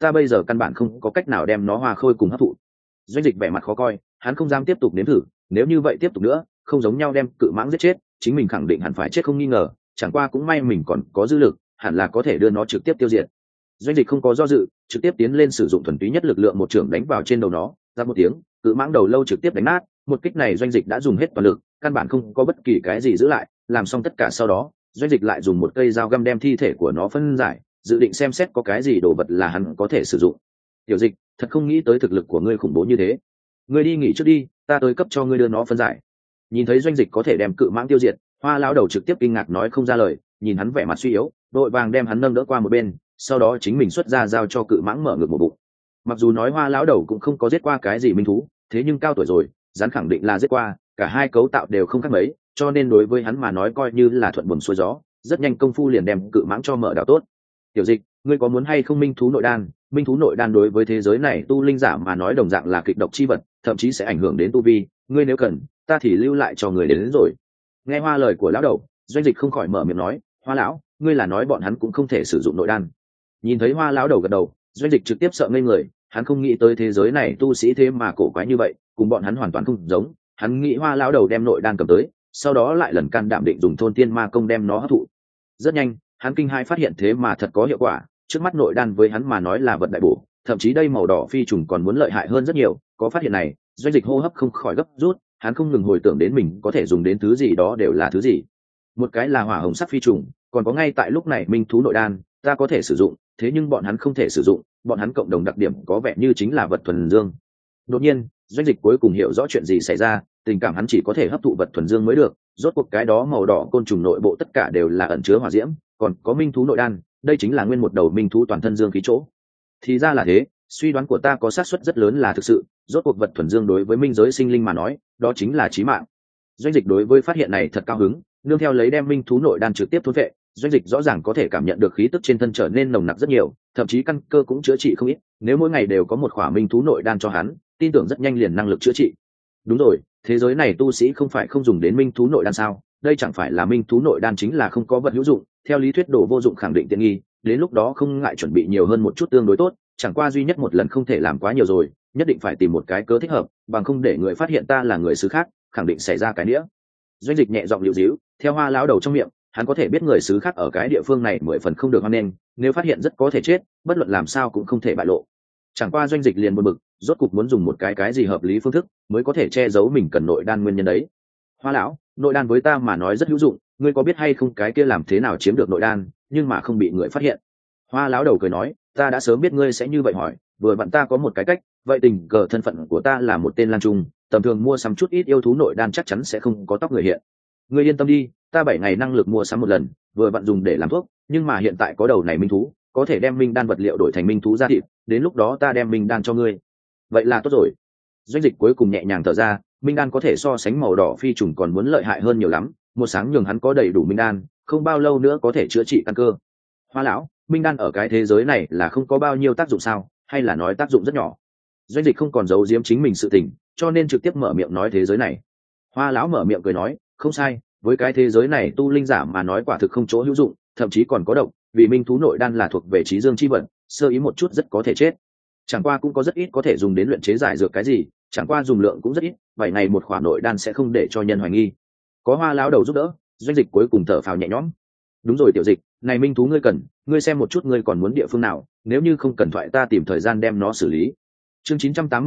ta bây giờ căn bản không có cách nào đem nó hoa khôi cùng hấp thụ. Doanh Dịch vẻ mặt khó coi, hắn không dám tiếp tục nếm thử, nếu như vậy tiếp tục nữa không giống nhau đem cự mãng giết chết, chính mình khẳng định hẳn phải chết không nghi ngờ, chẳng qua cũng may mình còn có dư lực, hẳn là có thể đưa nó trực tiếp tiêu diệt. Doanh Dịch không có do dự, trực tiếp tiến lên sử dụng thuần túy nhất lực lượng một chưởng đánh vào trên đầu nó, ra một tiếng, cự mãng đầu lâu trực tiếp đánh nát. Một kích này Doanh Dịch đã dùng hết toàn lực, căn bản không có bất kỳ cái gì giữ lại. Làm xong tất cả sau đó, Doanh Dịch lại dùng một cây dao găm đem thi thể của nó phân giải, dự định xem xét có cái gì đồ vật là hắn có thể sử dụng. Tiểu Dịch, thật không nghĩ tới thực lực của ngươi khủng bố như thế. Ngươi đi nghỉ trước đi, ta tới cấp cho ngươi đưa nó phân giải. Nhìn thấy Doanh Dịch có thể đem cự mãng tiêu diệt, Hoa lão đầu trực tiếp kinh ngạc nói không ra lời, nhìn hắn vẻ mặt suy yếu, đội vàng đem hắn nâng đỡ qua một bên, sau đó chính mình xuất ra giao cho cự mãng mở ngực một bụng. Mặc dù nói Hoa lão đầu cũng không có giết qua cái gì minh thú, thế nhưng cao tuổi rồi, rắn khẳng định là giết qua, cả hai cấu tạo đều không khác mấy, cho nên đối với hắn mà nói coi như là thuận buồm xuôi gió, rất nhanh công phu liền đem cự mãng cho mở đào tốt. Tiểu Dịch, ngươi có muốn hay không minh thú nội đan? Minh thú nội đan đối với thế giới này tu linh giả mà nói đồng dạng là kịch độc chi vật, thậm chí sẽ ảnh hưởng đến tu vi, ngươi nếu cần, ta thì lưu lại cho người đến rồi. Nghe Hoa lời của lão đầu, Doanh Dịch không khỏi mở miệng nói, Hoa lão, ngươi là nói bọn hắn cũng không thể sử dụng nội đan? Nhìn thấy Hoa lão đầu gật đầu, Doanh Dịch trực tiếp sợ ngây người, hắn không nghĩ tới thế giới này tu sĩ thế mà cổ quái như vậy, cùng bọn hắn hoàn toàn không giống. Hắn nghĩ Hoa lão đầu đem nội đan cầm tới, sau đó lại lần can đảm định dùng thôn tiên ma công đem nó hấp thụ. Rất nhanh, hắn kinh hãi phát hiện thế mà thật có hiệu quả, trước mắt nội đan với hắn mà nói là vật đại bổ, thậm chí đây màu đỏ phi trùng còn muốn lợi hại hơn rất nhiều. Có phát hiện này, Doanh Dịch hô hấp không khỏi gấp rút, hắn không ngừng hồi tưởng đến mình có thể dùng đến thứ gì đó đều là thứ gì. Một cái là hỏa hồng sắc phi trùng, còn có ngay tại lúc này minh thú nội đan, ta có thể sử dụng, thế nhưng bọn hắn không thể sử dụng, bọn hắn cộng đồng đặc điểm có vẻ như chính là vật thuần dương. Đột nhiên, Doanh Dịch cuối cùng hiểu rõ chuyện gì xảy ra, tình cảm hắn chỉ có thể hấp thụ vật thuần dương mới được, rốt cuộc cái đó màu đỏ côn trùng nội bộ tất cả đều là ẩn chứa hỏa diễm, còn có minh thú nội đan, đây chính là nguyên một đầu minh thú toàn thân dương khí chỗ. Thì ra là thế, suy đoán của ta có xác suất rất lớn là thực sự, rốt cuộc vật thuần dương đối với minh giới sinh linh mà nói, đó chính là chí mạng. Doanh Dịch đối với phát hiện này thật cao hứng, nương theo lấy đem minh thú nội đan trực tiếp thôn vệ, Doanh Dịch rõ ràng có thể cảm nhận được khí tức trên thân trở nên nồng nặc rất nhiều, thậm chí căn cơ cũng chữa trị không ít, nếu mỗi ngày đều có một khỏa minh thú nội đan cho hắn, tin tưởng rất nhanh liền năng lực chữa trị. Đúng rồi, thế giới này tu sĩ không phải không dùng đến minh thú nội đan sao? Đây chẳng phải là minh thú nội đan chính là không có vật hữu dụng, theo lý thuyết đồ vô dụng khẳng định tiện nghi, đến lúc đó không ngại chuẩn bị nhiều hơn một chút tương đối tốt, chẳng qua duy nhất một lần không thể làm quá nhiều rồi, nhất định phải tìm một cái cớ thích hợp, bằng không để người phát hiện ta là người xứ khác, khẳng định xảy ra cái nĩa. Doanh Dịch nhẹ giọng liễu díu, theo Hoa lão đầu trong miệng, hắn có thể biết người xứ khác ở cái địa phương này 10 phần không được hoan nghênh, nếu phát hiện rất có thể chết, bất luận làm sao cũng không thể bại lộ. Chẳng qua Doanh Dịch liền buồn bực, rốt cục muốn dùng một cái gì hợp lý phương thức mới có thể che giấu mình cần nội đan nguyên nhân đấy. Hoa lão, nội đan với ta mà nói rất hữu dụng, ngươi có biết hay không cái kia làm thế nào chiếm được nội đan nhưng mà không bị người phát hiện? Hoa lão đầu cười nói, ta đã sớm biết ngươi sẽ như vậy hỏi, vừa vặn ta có một cái cách, vậy tình cờ thân phận của ta là một tên lang trung, tầm thường mua sắm chút ít yêu thú nội đan chắc chắn sẽ không có tóc người hiện. Ngươi yên tâm đi, ta 7 ngày năng lực mua sắm một lần, vừa vặn dùng để làm thuốc, nhưng mà hiện tại có đầu này minh thú, có thể đem minh đan vật liệu đổi thành minh thú da thịt, đến lúc đó ta đem minh đan cho ngươi. Vậy là tốt rồi. Doanh Dịch cuối cùng nhẹ nhàng thở ra, minh đan có thể so sánh màu đỏ phi trùng còn muốn lợi hại hơn nhiều lắm, một sáng nhường hắn có đầy đủ minh đan, không bao lâu nữa có thể chữa trị căn cơ. Hoa lão, minh đan ở cái thế giới này là không có bao nhiêu tác dụng sao, hay là nói tác dụng rất nhỏ? Doanh Dịch không còn giấu giếm chính mình sự tình, cho nên trực tiếp mở miệng nói thế giới này. Hoa lão mở miệng cười nói, không sai, với cái thế giới này tu linh giả mà nói quả thực không chỗ hữu dụng, thậm chí còn có độc, vì minh thú nội đan là thuộc về trí dương chi vận, sơ ý một chút rất có thể chết. Chẳng qua cũng có rất ít có thể dùng đến luyện chế giải dược cái gì, chẳng qua dùng lượng cũng rất ít, 7 ngày một khỏa nội đan sẽ không để cho nhân hoài nghi. Có Hoa lão đầu giúp đỡ, Doanh Dịch cuối cùng thở phào nhẹ nhõm. Đúng rồi Tiểu Dịch, này minh thú ngươi cần, ngươi xem một chút ngươi còn muốn địa phương nào, nếu như không cần thoại ta tìm thời gian đem nó xử lý. Chương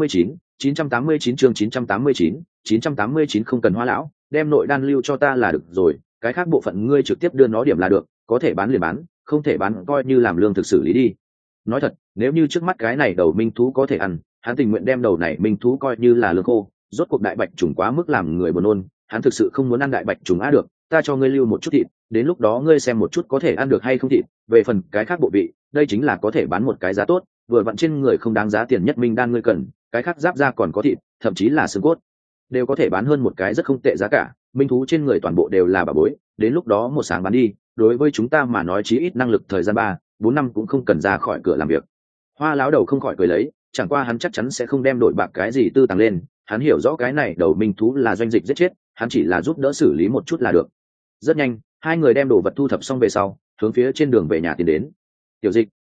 989 chương 989 không cần Hoa lão, đem nội đan lưu cho ta là được rồi, cái khác bộ phận ngươi trực tiếp đưa nó điểm là được, có thể bán liền bán, không thể bán coi như làm lương thực xử lý đi. Nói thật, nếu như trước mắt cái này đầu minh thú có thể ăn, hắn tình nguyện đem đầu này minh thú coi như là lương khô, rốt cuộc đại bạch trùng quá mức làm người buồn nôn, hắn thực sự không muốn ăn đại bạch trùng á được, ta cho ngươi lưu một chút thịt, đến lúc đó ngươi xem một chút có thể ăn được hay không thịt, về phần cái khác bộ vị, đây chính là có thể bán một cái giá tốt, vừa vặn trên người không đáng giá tiền nhất minh đan ngươi cần, cái khác giáp da còn có thịt, thậm chí là xương cốt, đều có thể bán hơn một cái rất không tệ giá cả, minh thú trên người toàn bộ đều là bảo bối, đến lúc đó một sáng bán đi, đối với chúng ta mà nói chí ít năng lực thời gian 3-4 năm cũng không cần ra khỏi cửa làm việc. Hoa lão đầu không khỏi cười lấy, chẳng qua hắn chắc chắn sẽ không đem đổi bạc cái gì tư tàng lên, hắn hiểu rõ cái này đầu minh thú là Doanh Dịch giết chết, hắn chỉ là giúp đỡ xử lý một chút là được. Rất nhanh, hai người đem đồ vật thu thập xong về sau, hướng phía trên đường về nhà tiến đến. Tiểu Dịch,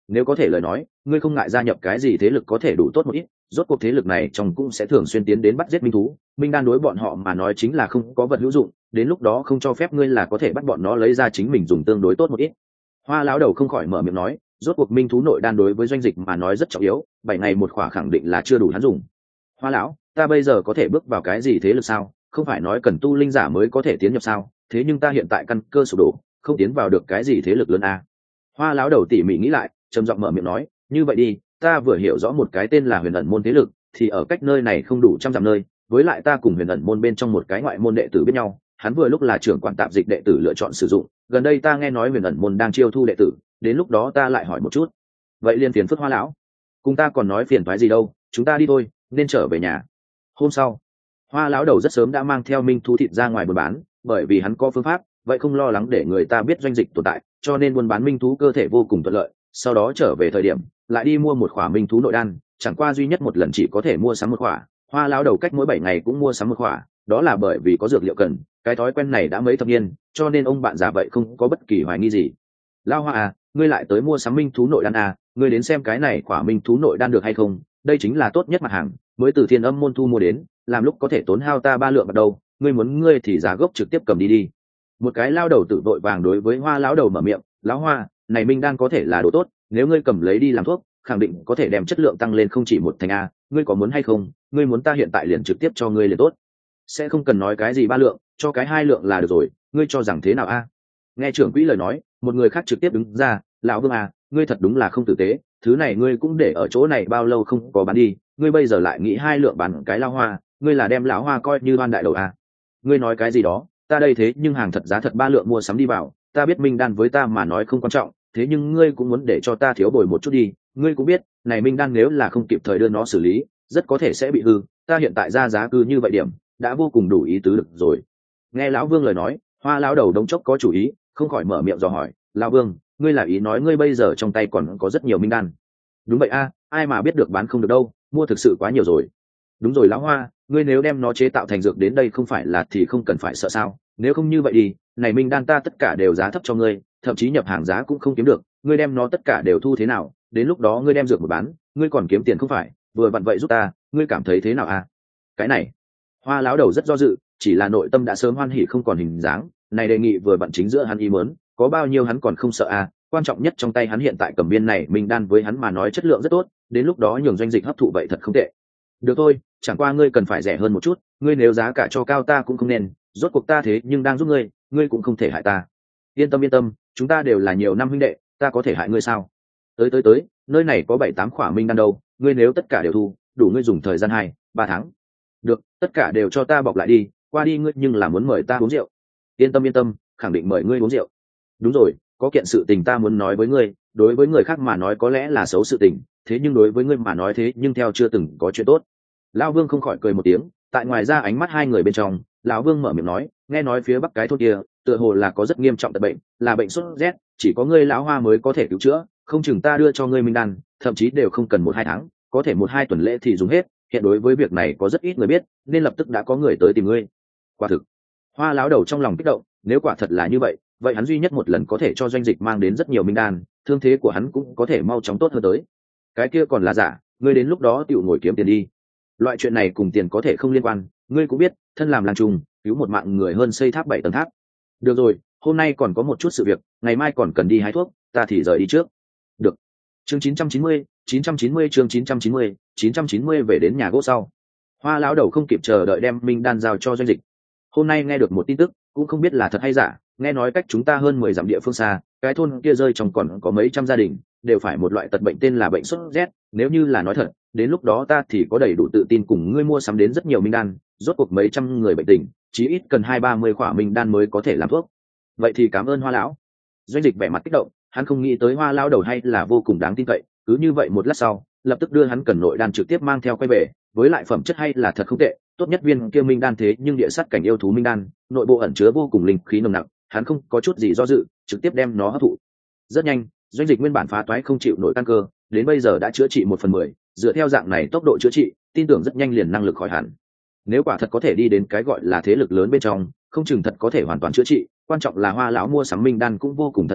nếu có thể lời nói ngươi không ngại gia nhập cái gì thế lực có thể đủ tốt một ít, rốt cuộc thế lực này trong cũng sẽ thường xuyên tiến đến bắt giết minh thú, minh đan đối bọn họ mà nói chính là không có vật hữu dụng, đến lúc đó không cho phép ngươi là có thể bắt bọn nó lấy ra chính mình dùng tương đối tốt một ít. Hoa lão đầu không khỏi mở miệng nói, rốt cuộc minh thú nội đan đối với doanh dịch mà nói rất trọng yếu, 7 ngày một khỏa khẳng định là chưa đủ hắn dùng. Hoa lão, ta bây giờ có thể bước vào cái gì thế lực sao? Không phải nói cần tu linh giả mới có thể tiến nhập sao? Thế nhưng ta hiện tại căn cơ sụp đổ, không tiến vào được cái gì thế lực lớn a. Hoa lão đầu tỉ mỉ nghĩ lại, trầm giọng mở miệng nói, như vậy đi, ta vừa hiểu rõ một cái tên là Huyền ẩn môn thế lực, thì ở cách nơi này không đủ trăm dặm nơi, với lại ta cùng Huyền ẩn môn bên trong một cái ngoại môn đệ tử biết nhau, hắn vừa lúc là trưởng quản tạp dịch đệ tử lựa chọn sử dụng, gần đây ta nghe nói Huyền ẩn môn đang chiêu thu đệ tử, đến lúc đó ta lại hỏi một chút. Vậy liền phiền phức Hoa lão. Cùng ta còn nói phiền toái gì đâu, chúng ta đi thôi, nên trở về nhà. Hôm sau, Hoa lão đầu rất sớm đã mang theo minh thú thịt ra ngoài buôn bán, bởi vì hắn có phương pháp, vậy không lo lắng để người ta biết doanh dịch tồn tại, cho nên buôn bán minh thú cơ thể vô cùng thuận lợi. Sau đó trở về thời điểm, lại đi mua một khỏa minh thú nội đan, chẳng qua duy nhất một lần chỉ có thể mua sắm một khỏa. Hoa lão đầu cách mỗi 7 ngày cũng mua sắm một khỏa, đó là bởi vì có dược liệu cần, cái thói quen này đã mấy thập niên, cho nên ông bạn già vậy không có bất kỳ hoài nghi gì. Lão Hoa à, ngươi lại tới mua sắm minh thú nội đan à, ngươi đến xem cái này khỏa minh thú nội đan được hay không, đây chính là tốt nhất mặt hàng, mới từ Thiên Âm môn thu mua đến, làm lúc có thể tốn hao ta 3 lượng bạc đầu, ngươi muốn ngươi thì giá gốc trực tiếp cầm đi đi. Một cái lao đầu tử vội vàng đối với Hoa lão đầu mở miệng, lão Hoa, này minh đan có thể là đồ tốt, nếu ngươi cầm lấy đi làm thuốc, khẳng định có thể đem chất lượng tăng lên không chỉ một thành a, ngươi có muốn hay không, ngươi muốn ta hiện tại liền trực tiếp cho ngươi liền tốt, sẽ không cần nói cái gì 3 lượng, cho cái 2 lượng là được rồi, ngươi cho rằng thế nào a? Nghe trưởng quỹ lời nói, một người khác trực tiếp đứng ra, lão Vương à, ngươi thật đúng là không tử tế, thứ này ngươi cũng để ở chỗ này bao lâu không có bán đi, ngươi bây giờ lại nghĩ 2 lượng bán cái lao Hoa, ngươi là đem lão Hoa coi như ban đại đầu à? Ngươi nói cái gì đó, ta đây thế nhưng hàng thật giá thật 3 lượng mua sắm đi vào, ta biết minh đan với ta mà nói không quan trọng, thế nhưng ngươi cũng muốn để cho ta thiếu bồi một chút đi, ngươi cũng biết, này minh đan nếu là không kịp thời đưa nó xử lý, rất có thể sẽ bị hư, ta hiện tại ra giá cứ như vậy điểm, đã vô cùng đủ ý tứ được rồi. Nghe lão Vương lời nói, Hoa lão đầu đống chốc có chủ ý, không khỏi mở miệng dò hỏi, lão Vương, ngươi là ý nói ngươi bây giờ trong tay còn có rất nhiều minh đan? Đúng vậy a, ai mà biết được bán không được đâu, mua thực sự quá nhiều rồi. Đúng rồi lão Hoa, ngươi nếu đem nó chế tạo thành dược đến đây không phải là thì không cần phải sợ sao, nếu không như vậy đi, này minh đan ta tất cả đều giá thấp cho ngươi, thậm chí nhập hàng giá cũng không kiếm được, ngươi đem nó tất cả đều thu thế nào, đến lúc đó ngươi đem dược một bán, ngươi còn kiếm tiền không phải, vừa vặn vậy giúp ta, ngươi cảm thấy thế nào a? Cái này, Hoa lão đầu rất do dự, chỉ là nội tâm đã sớm hoan hỉ không còn hình dáng, này đề nghị vừa vặn chính giữa hắn ý muốn, có bao nhiêu hắn còn không sợ a, quan trọng nhất trong tay hắn hiện tại cầm viên này minh đan với hắn mà nói chất lượng rất tốt, đến lúc đó nhường doanh dịch hấp thụ vậy thật không tệ. Được thôi, chẳng qua ngươi cần phải rẻ hơn một chút, ngươi nếu giá cả cho cao ta cũng không nên, rốt cuộc ta thế nhưng đang giúp ngươi, ngươi cũng không thể hại ta. Yên tâm, chúng ta đều là nhiều năm huynh đệ, ta có thể hại ngươi sao? Tới, nơi này có 7-8 khỏa minh đan đâu, ngươi nếu tất cả đều thu, đủ ngươi dùng thời gian 2-3 tháng. Được, tất cả đều cho ta bọc lại đi, qua đi ngươi nhưng là muốn mời ta uống rượu. Yên tâm, khẳng định mời ngươi uống rượu. Đúng rồi, có kiện sự tình ta muốn nói với ngươi, đối với người khác mà nói có lẽ là xấu sự tình, thế nhưng đối với ngươi mà nói thế nhưng theo chưa từng có chuyện tốt. Lão Vương không khỏi cười một tiếng, tại ngoài ra ánh mắt hai người bên trong, lão Vương mở miệng nói, nghe nói phía bắc cái thôn kia tựa hồ là có rất nghiêm trọng tật bệnh, là bệnh sốt rét, chỉ có ngươi lão Hoa mới có thể cứu chữa, không chừng ta đưa cho ngươi minh đan, thậm chí đều không cần 1-2 tháng, có thể 1-2 tuần lễ thì dùng hết, hiện đối với việc này có rất ít người biết, nên lập tức đã có người tới tìm ngươi. Quả thực, Hoa lão đầu trong lòng kích động, nếu quả thật là như vậy, vậy hắn duy nhất một lần có thể cho doanh dịch mang đến rất nhiều minh đan, thương thế của hắn cũng có thể mau chóng tốt hơn tới. Cái kia còn là giả, ngươi đến lúc đó tự ngồi kiếm tiền đi. Loại chuyện này cùng tiền có thể không liên quan, ngươi cũng biết, thân làm làng trùng, cứu một mạng người hơn xây tháp 7 tầng tháp. Được rồi, hôm nay còn có một chút sự việc, ngày mai còn cần đi hái thuốc, ta thì rời đi trước. Được. Chương 990 chương 990 về đến nhà gỗ sau. Hoa lão đầu không kịp chờ đợi đem minh đan giao cho doanh dịch. Hôm nay nghe được một tin tức, cũng không biết là thật hay giả, nghe nói cách chúng ta hơn 10 dặm địa phương xa, cái thôn kia rơi trong còn có mấy trăm gia đình, đều phải một loại tật bệnh tên là bệnh sốt rét, nếu như là nói thật, đến lúc đó ta thì có đầy đủ tự tin cùng ngươi mua sắm đến rất nhiều minh đan, rốt cuộc mấy trăm người bệnh tình, chí ít cần 20-30 khỏa minh đan mới có thể làm thuốc. Vậy thì cảm ơn Hoa lão. Doanh dịch vẻ mặt kích động, hắn không nghĩ tới Hoa lão đầu hay là vô cùng đáng tin cậy, cứ như vậy một lát sau, lập tức đưa hắn cần nội đan trực tiếp mang theo quay về, với lại phẩm chất hay là thật không tệ, tốt nhất viên kia minh đan thế nhưng địa sát cảnh yêu thú minh đan, nội bộ ẩn chứa vô cùng linh khí nồng nặc, hắn không có chút gì do dự, trực tiếp đem nó hấp thụ. Rất nhanh, doanh dịch nguyên bản phá toái không chịu nổi căn cơ, đến bây giờ đã chữa trị 1/10, dựa theo dạng này tốc độ chữa trị, tin tưởng rất nhanh liền năng lực khỏi hẳn. Nếu quả thật có thể đi đến cái gọi là thế lực lớn bên trong, không chừng thật có thể hoàn toàn chữa trị, quan trọng là Hoa lão mua sắm minh đan cũng vô cùng thận trọng,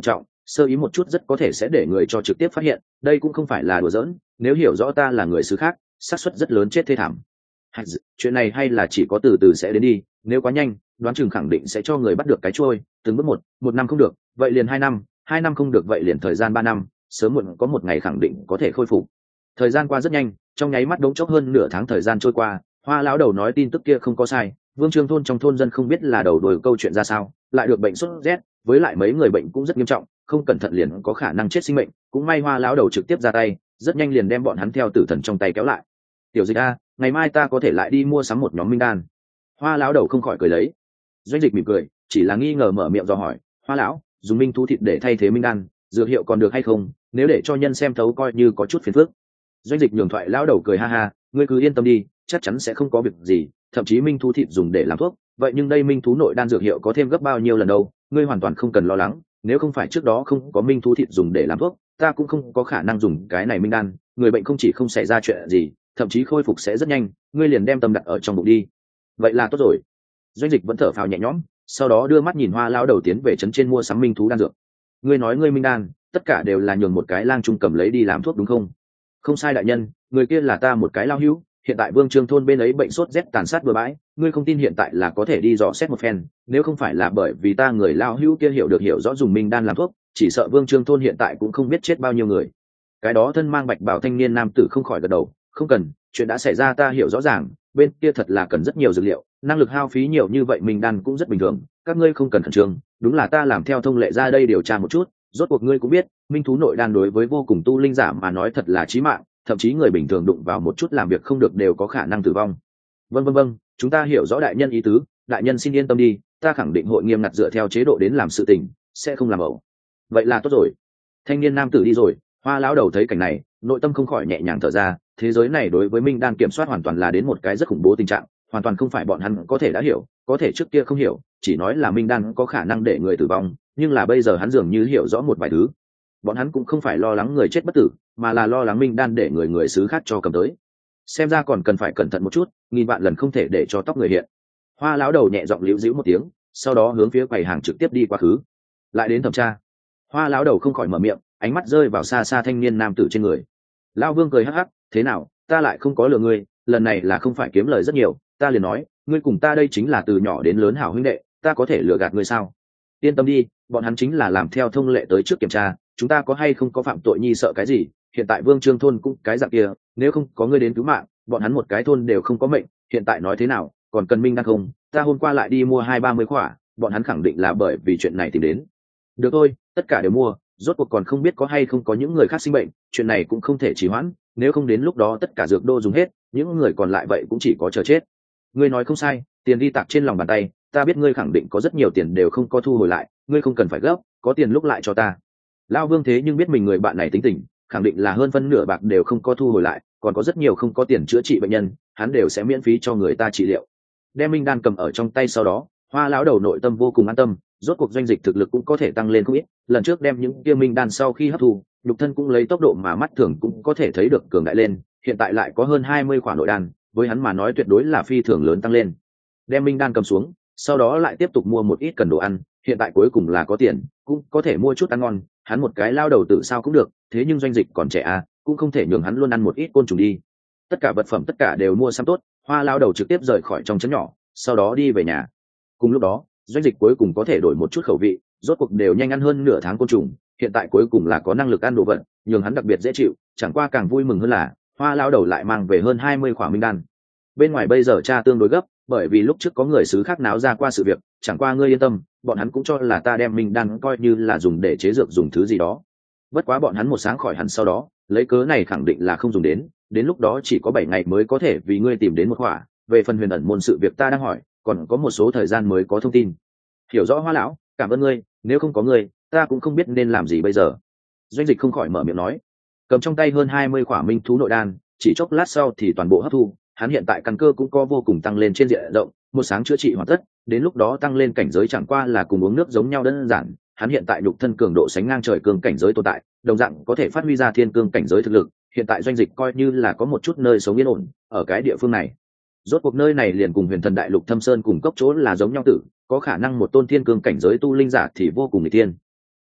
sơ ý một chút rất có thể sẽ để người cho trực tiếp phát hiện, đây cũng không phải là đùa giỡn, nếu hiểu rõ ta là người xứ khác, xác suất rất lớn chết thê thảm. Chuyện này hay là chỉ có từ từ sẽ đến đi, nếu quá nhanh đoán chừng khẳng định sẽ cho người bắt được cái trôi, từng bước một năm không được vậy liền 2 năm, 2 năm không được vậy liền thời gian 3 năm, sớm muộn có một ngày khẳng định có thể khôi phục. Thời gian qua rất nhanh, trong nháy mắt đống chốc hơn nửa tháng thời gian trôi qua. Hoa lão đầu nói tin tức kia không có sai, Vương Trương thôn trong thôn dân không biết là đầu đuôi câu chuyện ra sao, lại được bệnh sốt rét, với lại mấy người bệnh cũng rất nghiêm trọng, không cẩn thận liền có khả năng chết sinh mệnh. Cũng may Hoa lão đầu trực tiếp ra tay, rất nhanh liền đem bọn hắn theo tử thần trong tay kéo lại. Tiểu Dịch a, ngày mai ta có thể lại đi mua sắm một nhóm minh đan. Hoa lão đầu không khỏi cười lấy. Doanh Dịch mỉm cười, chỉ là nghi ngờ mở miệng do hỏi, Hoa lão, dùng minh thú thịt để thay thế minh đan, dược hiệu còn được hay không? Nếu để cho nhân xem thấu coi như có chút phiền phức. Doanh Dịch nhường thoại lão đầu cười ha ha, ngươi cứ yên tâm đi, chắc chắn sẽ không có việc gì, thậm chí minh thú thịt dùng để làm thuốc, vậy nhưng đây minh thú nội đan dược hiệu có thêm gấp bao nhiêu lần đâu, ngươi hoàn toàn không cần lo lắng, nếu không phải trước đó không có minh thú thịt dùng để làm thuốc, ta cũng không có khả năng dùng cái này minh đan, người bệnh không chỉ không xảy ra chuyện gì, thậm chí khôi phục sẽ rất nhanh, ngươi liền đem tâm đặt ở trong bụng đi. Vậy là tốt rồi. Doanh Dịch vẫn thở phào nhẹ nhõm, sau đó đưa mắt nhìn Hoa lão đầu tiến về trấn trên mua sắm minh thú đan dược. Ngươi nói ngươi minh đan, tất cả đều là nhường một cái lang trung cầm lấy đi làm thuốc đúng không? Không sai đại nhân, người kia là ta một cái lao hữu, hiện tại Vương Trương thôn bên ấy bệnh sốt rét tàn sát bừa bãi, ngươi không tin hiện tại là có thể đi dò xét một phen, nếu không phải là bởi vì ta người lao hữu kia hiểu rõ dùng minh đan làm thuốc, chỉ sợ Vương Trương thôn hiện tại cũng không biết chết bao nhiêu người. Cái đó thân mang bạch bào thanh niên nam tử không khỏi gật đầu, không cần, chuyện đã xảy ra ta hiểu rõ ràng, bên kia thật là cần rất nhiều dược liệu, năng lực hao phí nhiều như vậy minh đan cũng rất bình thường, các ngươi không cần khẩn trương, đúng là ta làm theo thông lệ ra đây điều tra một chút, rốt cuộc ngươi cũng biết, minh thú nội đan đối với vô cùng tu linh giả mà nói thật là chí mạng, thậm chí người bình thường đụng vào một chút làm việc không được đều có khả năng tử vong. Vâng, chúng ta hiểu rõ đại nhân ý tứ, đại nhân xin yên tâm đi, ta khẳng định hội nghiêm ngặt dựa theo chế độ đến làm sự tình, sẽ không làm ẩu. Vậy là tốt rồi. Thanh niên nam tử đi rồi, Hoa lão đầu thấy cảnh này, nội tâm không khỏi nhẹ nhàng thở ra, thế giới này đối với minh đan kiểm soát hoàn toàn là đến một cái rất khủng bố tình trạng, hoàn toàn không phải bọn hắn có thể đã hiểu, có thể trước kia không hiểu, chỉ nói là minh đan có khả năng để người tử vong, nhưng là bây giờ hắn dường như hiểu rõ một vài thứ. Bọn hắn cũng không phải lo lắng người chết bất tử, mà là lo lắng minh đan để người xứ khác cho cầm tới. Xem ra còn cần phải cẩn thận một chút, nghìn vạn lần không thể để cho tóc người hiện. Hoa lão đầu nhẹ giọng liễu dĩu một tiếng, sau đó hướng phía quầy hàng trực tiếp đi quá khứ. Lại đến thẩm tra. Hoa lão đầu không khỏi mở miệng, ánh mắt rơi vào xa xa thanh niên nam tử trên người. Lão Vương cười hắc hắc, thế nào, ta lại không có lừa ngươi, lần này là không phải kiếm lời rất nhiều, ta liền nói, ngươi cùng ta đây chính là từ nhỏ đến lớn hảo huynh đệ, ta có thể lừa gạt ngươi sao? Yên tâm đi, bọn hắn chính là làm theo thông lệ tới trước kiểm tra, chúng ta có hay không có phạm tội nhi sợ cái gì, hiện tại Vương Trương thôn cũng cái dạng kia, nếu không có ngươi đến cứu mạng, bọn hắn một cái thôn đều không có mệnh, hiện tại nói thế nào, còn cần minh đan không? Ta hôm qua lại đi mua 20-30 khỏa, bọn hắn khẳng định là bởi vì chuyện này tìm đến. Được thôi, tất cả đều mua, rốt cuộc còn không biết có hay không có những người khác sinh bệnh, chuyện này cũng không thể trì hoãn, nếu không đến lúc đó tất cả dược đô dùng hết, những người còn lại vậy cũng chỉ có chờ chết. Ngươi nói không sai, tiền đi tạc trên lòng bàn tay, ta biết ngươi khẳng định có rất nhiều tiền đều không có thu hồi lại, ngươi không cần phải gấp, có tiền lúc lại cho ta. Lão Vương thế nhưng biết mình người bạn này tính tình, khẳng định là hơn phân nửa bạc đều không có thu hồi lại, còn có rất nhiều không có tiền chữa trị bệnh nhân, hắn đều sẽ miễn phí cho người ta trị liệu. Đem minh đan cầm ở trong tay sau đó, Hoa lão đầu nội tâm vô cùng an tâm, rốt cuộc doanh dịch thực lực cũng có thể tăng lên không ít, lần trước đem những kia minh đan sau khi hấp thu, nhục thân cũng lấy tốc độ mà mắt thường cũng có thể thấy được cường đại lên, hiện tại lại có hơn 20 khỏa nội đan, với hắn mà nói tuyệt đối là phi thường lớn tăng lên. Đem minh đan cầm xuống, sau đó lại tiếp tục mua một ít cần đồ ăn, hiện tại cuối cùng là có tiền, cũng có thể mua chút ăn ngon, hắn một cái lao đầu tự sao cũng được, thế nhưng doanh dịch còn trẻ à, cũng không thể nhường hắn luôn ăn một ít côn trùng đi. Tất cả vật phẩm tất cả đều mua sắm tốt, Hoa lao đầu trực tiếp rời khỏi trong trấn nhỏ, sau đó đi về nhà. Cùng lúc đó, doanh dịch cuối cùng có thể đổi một chút khẩu vị, rốt cuộc đều nhanh ăn hơn nửa tháng côn trùng, hiện tại cuối cùng là có năng lực ăn đồ vật, nhường hắn đặc biệt dễ chịu, chẳng qua càng vui mừng hơn là Hoa lao đầu lại mang về hơn 20 khỏa minh đan. Bên ngoài bây giờ tra tương đối gấp, bởi vì lúc trước có người xứ khác náo ra qua sự việc, chẳng qua ngươi yên tâm, bọn hắn cũng cho là ta đem minh đan coi như là dùng để chế dược dùng thứ gì đó. Bất quá bọn hắn một sáng khỏi hẳn sau đó, lấy cớ này khẳng định là không dùng đến lúc đó chỉ có 7 ngày mới có thể vì ngươi tìm đến một khỏa, về phần huyền ẩn môn sự việc ta đang hỏi, còn có một số thời gian mới có thông tin. Hiểu rõ Hoa lão, cảm ơn ngươi, nếu không có ngươi, ta cũng không biết nên làm gì bây giờ. Doanh dịch không khỏi mở miệng nói, cầm trong tay hơn 20 khỏa minh thú nội đan, chỉ chốc lát sau thì toàn bộ hấp thu, hắn hiện tại căn cơ cũng có vô cùng tăng lên trên diện rộng, một sáng chữa trị hoàn tất, đến lúc đó tăng lên cảnh giới chẳng qua là cùng uống nước giống nhau đơn giản, hắn hiện tại nhục thân cường độ sánh ngang trời cường cảnh giới tồn tại, đồng dạng có thể phát huy ra thiên cương cảnh giới thực lực, hiện tại doanh dịch coi như là có một chút nơi sống yên ổn ở cái địa phương này. Rốt cuộc nơi này liền cùng Huyền Thần Đại Lục Thâm Sơn cùng cốc chỗ là giống nhau tử, có khả năng một tôn thiên cương cảnh giới tu linh giả thì vô cùng nghịch thiên.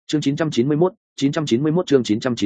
Chương 991, 991 chương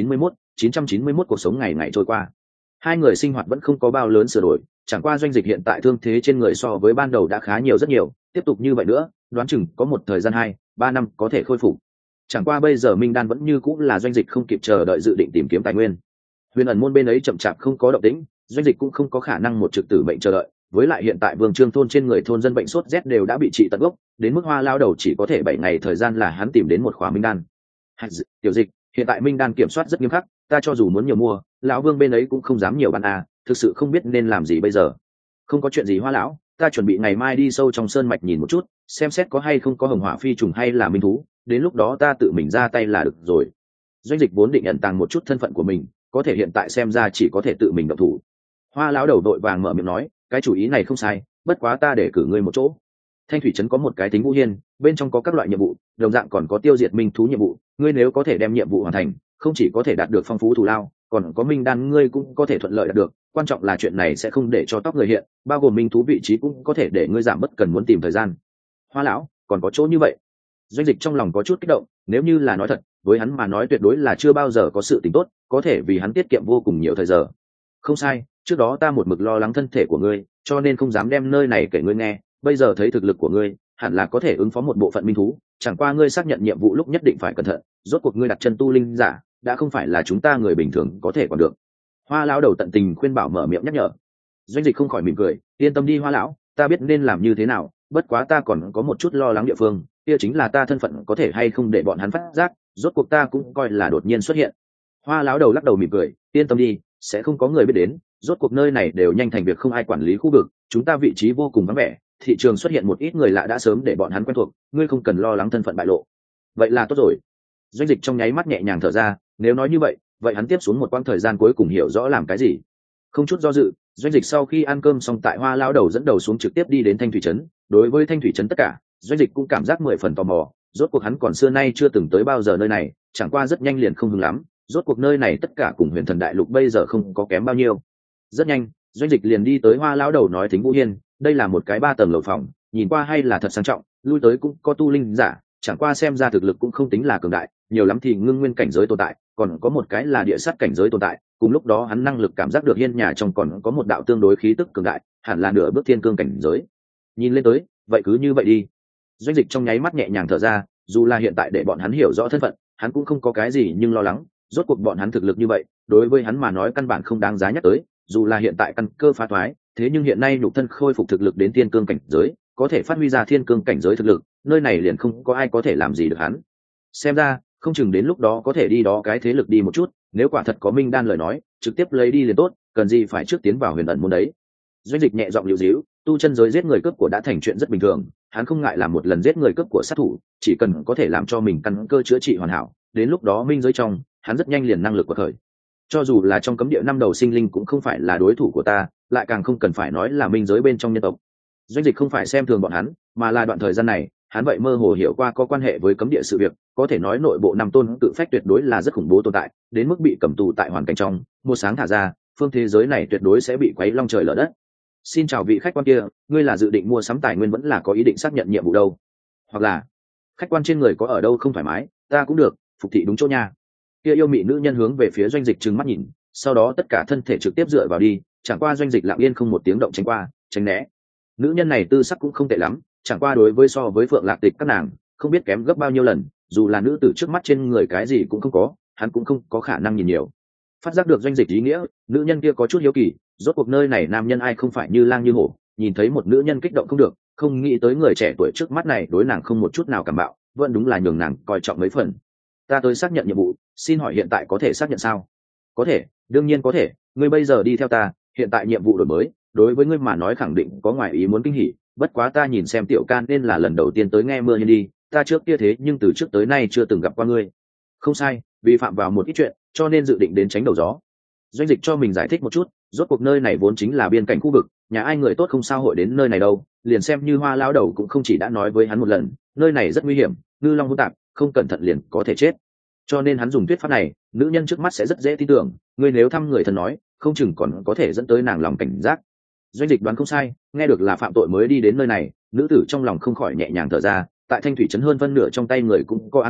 991 cuộc sống ngày ngày trôi qua. Hai người sinh hoạt vẫn không có bao lớn sửa đổi, chẳng qua Doanh Dịch hiện tại thương thế trên người so với ban đầu đã khá nhiều rất nhiều, tiếp tục như vậy nữa, đoán chừng có một thời gian 2-3 năm có thể khôi phục. Chẳng qua bây giờ Minh Đan vẫn như cũng là Doanh Dịch không kịp chờ đợi dự định tìm kiếm tài nguyên. Huyền ẩn môn bên ấy chậm chạp không có động tĩnh, Doanh Dịch cũng không có khả năng một trực tử bệnh chờ đợi, với lại hiện tại Vương Trương thôn trên người thôn dân bệnh sốt rét đều đã bị trị tận gốc, đến mức Hoa lao đầu chỉ có thể 7 ngày thời gian là hắn tìm đến một khóa Minh Đan. Tiểu Dịch, hiện tại Minh Đan kiểm soát rất nghiêm khắc, ta cho dù muốn nhiều mua, lão Vương bên ấy cũng không dám nhiều bán thực sự không biết nên làm gì bây giờ. Không có chuyện gì Hoa lão, ta chuẩn bị ngày mai đi sâu trong sơn mạch nhìn một chút, xem xét có hay không có hồng hỏa phi trùng hay là minh thú, đến lúc đó ta tự mình ra tay là được rồi. Doanh Dịch vốn định ẩn tàng một chút thân phận của mình, có thể hiện tại xem ra chỉ có thể tự mình động thủ. Hoa lão đầu đội vàng mở miệng nói, cái chủ ý này không sai, bất quá ta để cử ngươi một chỗ. Thanh thủy trấn có một cái tính Vũ Hiên, bên trong có các loại nhiệm vụ, đồng dạng còn có tiêu diệt minh thú nhiệm vụ, ngươi nếu có thể đem nhiệm vụ hoàn thành, không chỉ có thể đạt được phong phú thù lao, còn có minh đan ngươi cũng có thể thuận lợi đạt được, quan trọng là chuyện này sẽ không để cho tóc người hiện, bao gồm minh thú vị trí cũng có thể để ngươi giảm bất cần muốn tìm thời gian. Hoa lão, còn có chỗ như vậy? Doanh Dịch trong lòng có chút kích động, nếu như là nói thật, với hắn mà nói tuyệt đối là chưa bao giờ có sự tình tốt, có thể vì hắn tiết kiệm vô cùng nhiều thời giờ. Không sai, trước đó ta một mực lo lắng thân thể của ngươi, cho nên không dám đem nơi này kể ngươi nghe, bây giờ thấy thực lực của ngươi, hẳn là có thể ứng phó một bộ phận minh thú, chẳng qua ngươi xác nhận nhiệm vụ lúc nhất định phải cẩn thận, rốt cuộc ngươi đặt chân tu linh giả, đã không phải là chúng ta người bình thường có thể còn được. Hoa lão đầu tận tình khuyên bảo mở miệng nhắc nhở. Doanh Dịch không khỏi mỉm cười, yên tâm đi Hoa lão, ta biết nên làm như thế nào, bất quá ta còn có một chút lo lắng địa phương, kia chính là ta thân phận có thể hay không để bọn hắn phát giác, rốt cuộc ta cũng coi là đột nhiên xuất hiện. Hoa lão đầu lắc đầu mỉm cười, yên tâm đi, sẽ không có người biết đến, rốt cuộc nơi này đều nhanh thành việc không ai quản lý khu vực, chúng ta vị trí vô cùng vắng vẻ, thị trường xuất hiện một ít người lạ đã sớm để bọn hắn quen thuộc, ngươi không cần lo lắng thân phận bại lộ. Vậy là tốt rồi. Doanh Dịch trong nháy mắt nhẹ nhàng thở ra, nếu nói như vậy, vậy hắn tiếp xuống một quãng thời gian cuối cùng hiểu rõ làm cái gì. Không chút do dự, Doanh Dịch sau khi ăn cơm xong tại Hoa lão đầu dẫn đầu xuống trực tiếp đi đến Thanh thủy trấn. Đối với Thanh thủy trấn tất cả, Doanh Dịch cũng cảm giác 10 phần tò mò, rốt cuộc hắn còn xưa nay chưa từng tới bao giờ nơi này, chẳng qua rất nhanh liền không hứng lắm, rốt cuộc nơi này tất cả cùng Huyền Thần Đại Lục bây giờ không có kém bao nhiêu. Rất nhanh, Doanh Dịch liền đi tới Hoa lão đầu nói Thính Vũ Hiên, đây là một cái 3 tầng lầu phòng, nhìn qua hay là thật sang trọng, lui tới cũng có tu linh giả, chẳng qua xem ra thực lực cũng không tính là cường đại, nhiều lắm thì ngưng nguyên cảnh giới tồn tại, còn có một cái là địa sát cảnh giới tồn tại, cùng lúc đó hắn năng lực cảm giác được hiên nhà trong còn có một đạo tương đối khí tức cường đại, hẳn là nửa bước thiên cương cảnh giới. Nhìn lên tới, vậy cứ như vậy đi. Doanh Dịch trong nháy mắt nhẹ nhàng thở ra, dù là hiện tại để bọn hắn hiểu rõ thân phận, hắn cũng không có cái gì nhưng lo lắng, rốt cuộc bọn hắn thực lực như vậy, đối với hắn mà nói căn bản không đáng giá nhắc tới, dù là hiện tại căn cơ phá thoái, thế nhưng hiện nay nhục thân khôi phục thực lực đến thiên cương cảnh giới, có thể phát huy ra thiên cương cảnh giới thực lực, nơi này liền không có ai có thể làm gì được hắn. Xem ra, không chừng đến lúc đó có thể đi đó cái thế lực đi một chút, nếu quả thật có Minh Đan lời nói, trực tiếp lấy đi liền tốt, cần gì phải trước tiến vào Huyền ẩn môn đấy. Doanh Dịch nhẹ giọng liễu díu, tu chân giới giết người cướp của đã thành chuyện rất bình thường, hắn không ngại làm một lần giết người cướp của sát thủ, chỉ cần có thể làm cho mình căn cơ chữa trị hoàn hảo, đến lúc đó minh giới trong, hắn rất nhanh liền năng lực quật khởi. Cho dù là trong cấm địa năm đầu sinh linh cũng không phải là đối thủ của ta, lại càng không cần phải nói là minh giới bên trong nhân tộc. Doanh Dịch không phải xem thường bọn hắn, mà là đoạn thời gian này, hắn vậy mơ hồ hiểu qua có quan hệ với cấm địa sự việc, có thể nói nội bộ năm tôn tự phách tuyệt đối là rất khủng bố tồn tại, đến mức bị cầm tù tại hoàn cảnh trong, một sáng thả ra, phương thế giới này tuyệt đối sẽ bị quấy long trời lở đất. Xin chào vị khách quan kia, ngươi là dự định mua sắm tài nguyên vẫn là có ý định xác nhận nhiệm vụ đâu? Hoặc là khách quan trên người có ở đâu không thoải mái, ta cũng được, phục thị đúng chỗ nha. Kia yêu mị nữ nhân hướng về phía Doanh Dịch trừng mắt nhìn, sau đó tất cả thân thể trực tiếp dựa vào đi, chẳng qua Doanh Dịch lặng yên không một tiếng động tránh qua, tránh né. Nữ nhân này tư sắc cũng không tệ lắm, chẳng qua đối với so với Phượng Lạc Tịch các nàng, không biết kém gấp bao nhiêu lần, dù là nữ tử trước mắt trên người cái gì cũng không có, hắn cũng không có khả năng nhìn nhiều. Phát giác được Doanh Dịch ý nghĩa, nữ nhân kia có chút hiếu kỳ, rốt cuộc nơi này nam nhân ai không phải như lang như hổ, nhìn thấy một nữ nhân kích động không được, không nghĩ tới người trẻ tuổi trước mắt này đối nàng không một chút nào cảm bạo, vẫn đúng là nhường nàng coi trọng mấy phần. Ta tới xác nhận nhiệm vụ, xin hỏi hiện tại có thể xác nhận sao? Có thể, đương nhiên có thể, ngươi bây giờ đi theo ta, hiện tại nhiệm vụ đổi mới, đối với ngươi mà nói khẳng định có ngoài ý muốn kinh hỉ, bất quá ta nhìn xem tiểu can nên là lần đầu tiên tới nghe mưa hiên đi, ta trước kia thế nhưng từ trước tới nay chưa từng gặp qua ngươi. Không sai, vi phạm vào một ít chuyện, cho nên dự định đến tránh đầu gió. Doanh Dịch cho mình giải thích một chút, rốt cuộc nơi này vốn chính là biên cảnh khu vực, nhà ai người tốt không sao hội đến nơi này đâu, liền xem như Hoa lão đầu cũng không chỉ đã nói với hắn một lần, nơi này rất nguy hiểm, ngư long hỗn tạp, không cẩn thận liền có thể chết. Cho nên hắn dùng thuyết pháp này, nữ nhân trước mắt sẽ rất dễ tin tưởng, ngươi nếu thăm người thân nói, không chừng còn có thể dẫn tới nàng lòng cảnh giác. Doanh Dịch đoán không sai, nghe được là phạm tội mới đi đến nơi này, nữ tử trong lòng không khỏi nhẹ nhàng thở ra, tại Thanh thủy trấn hơn phân nửa trong tay người cũng có án mạng,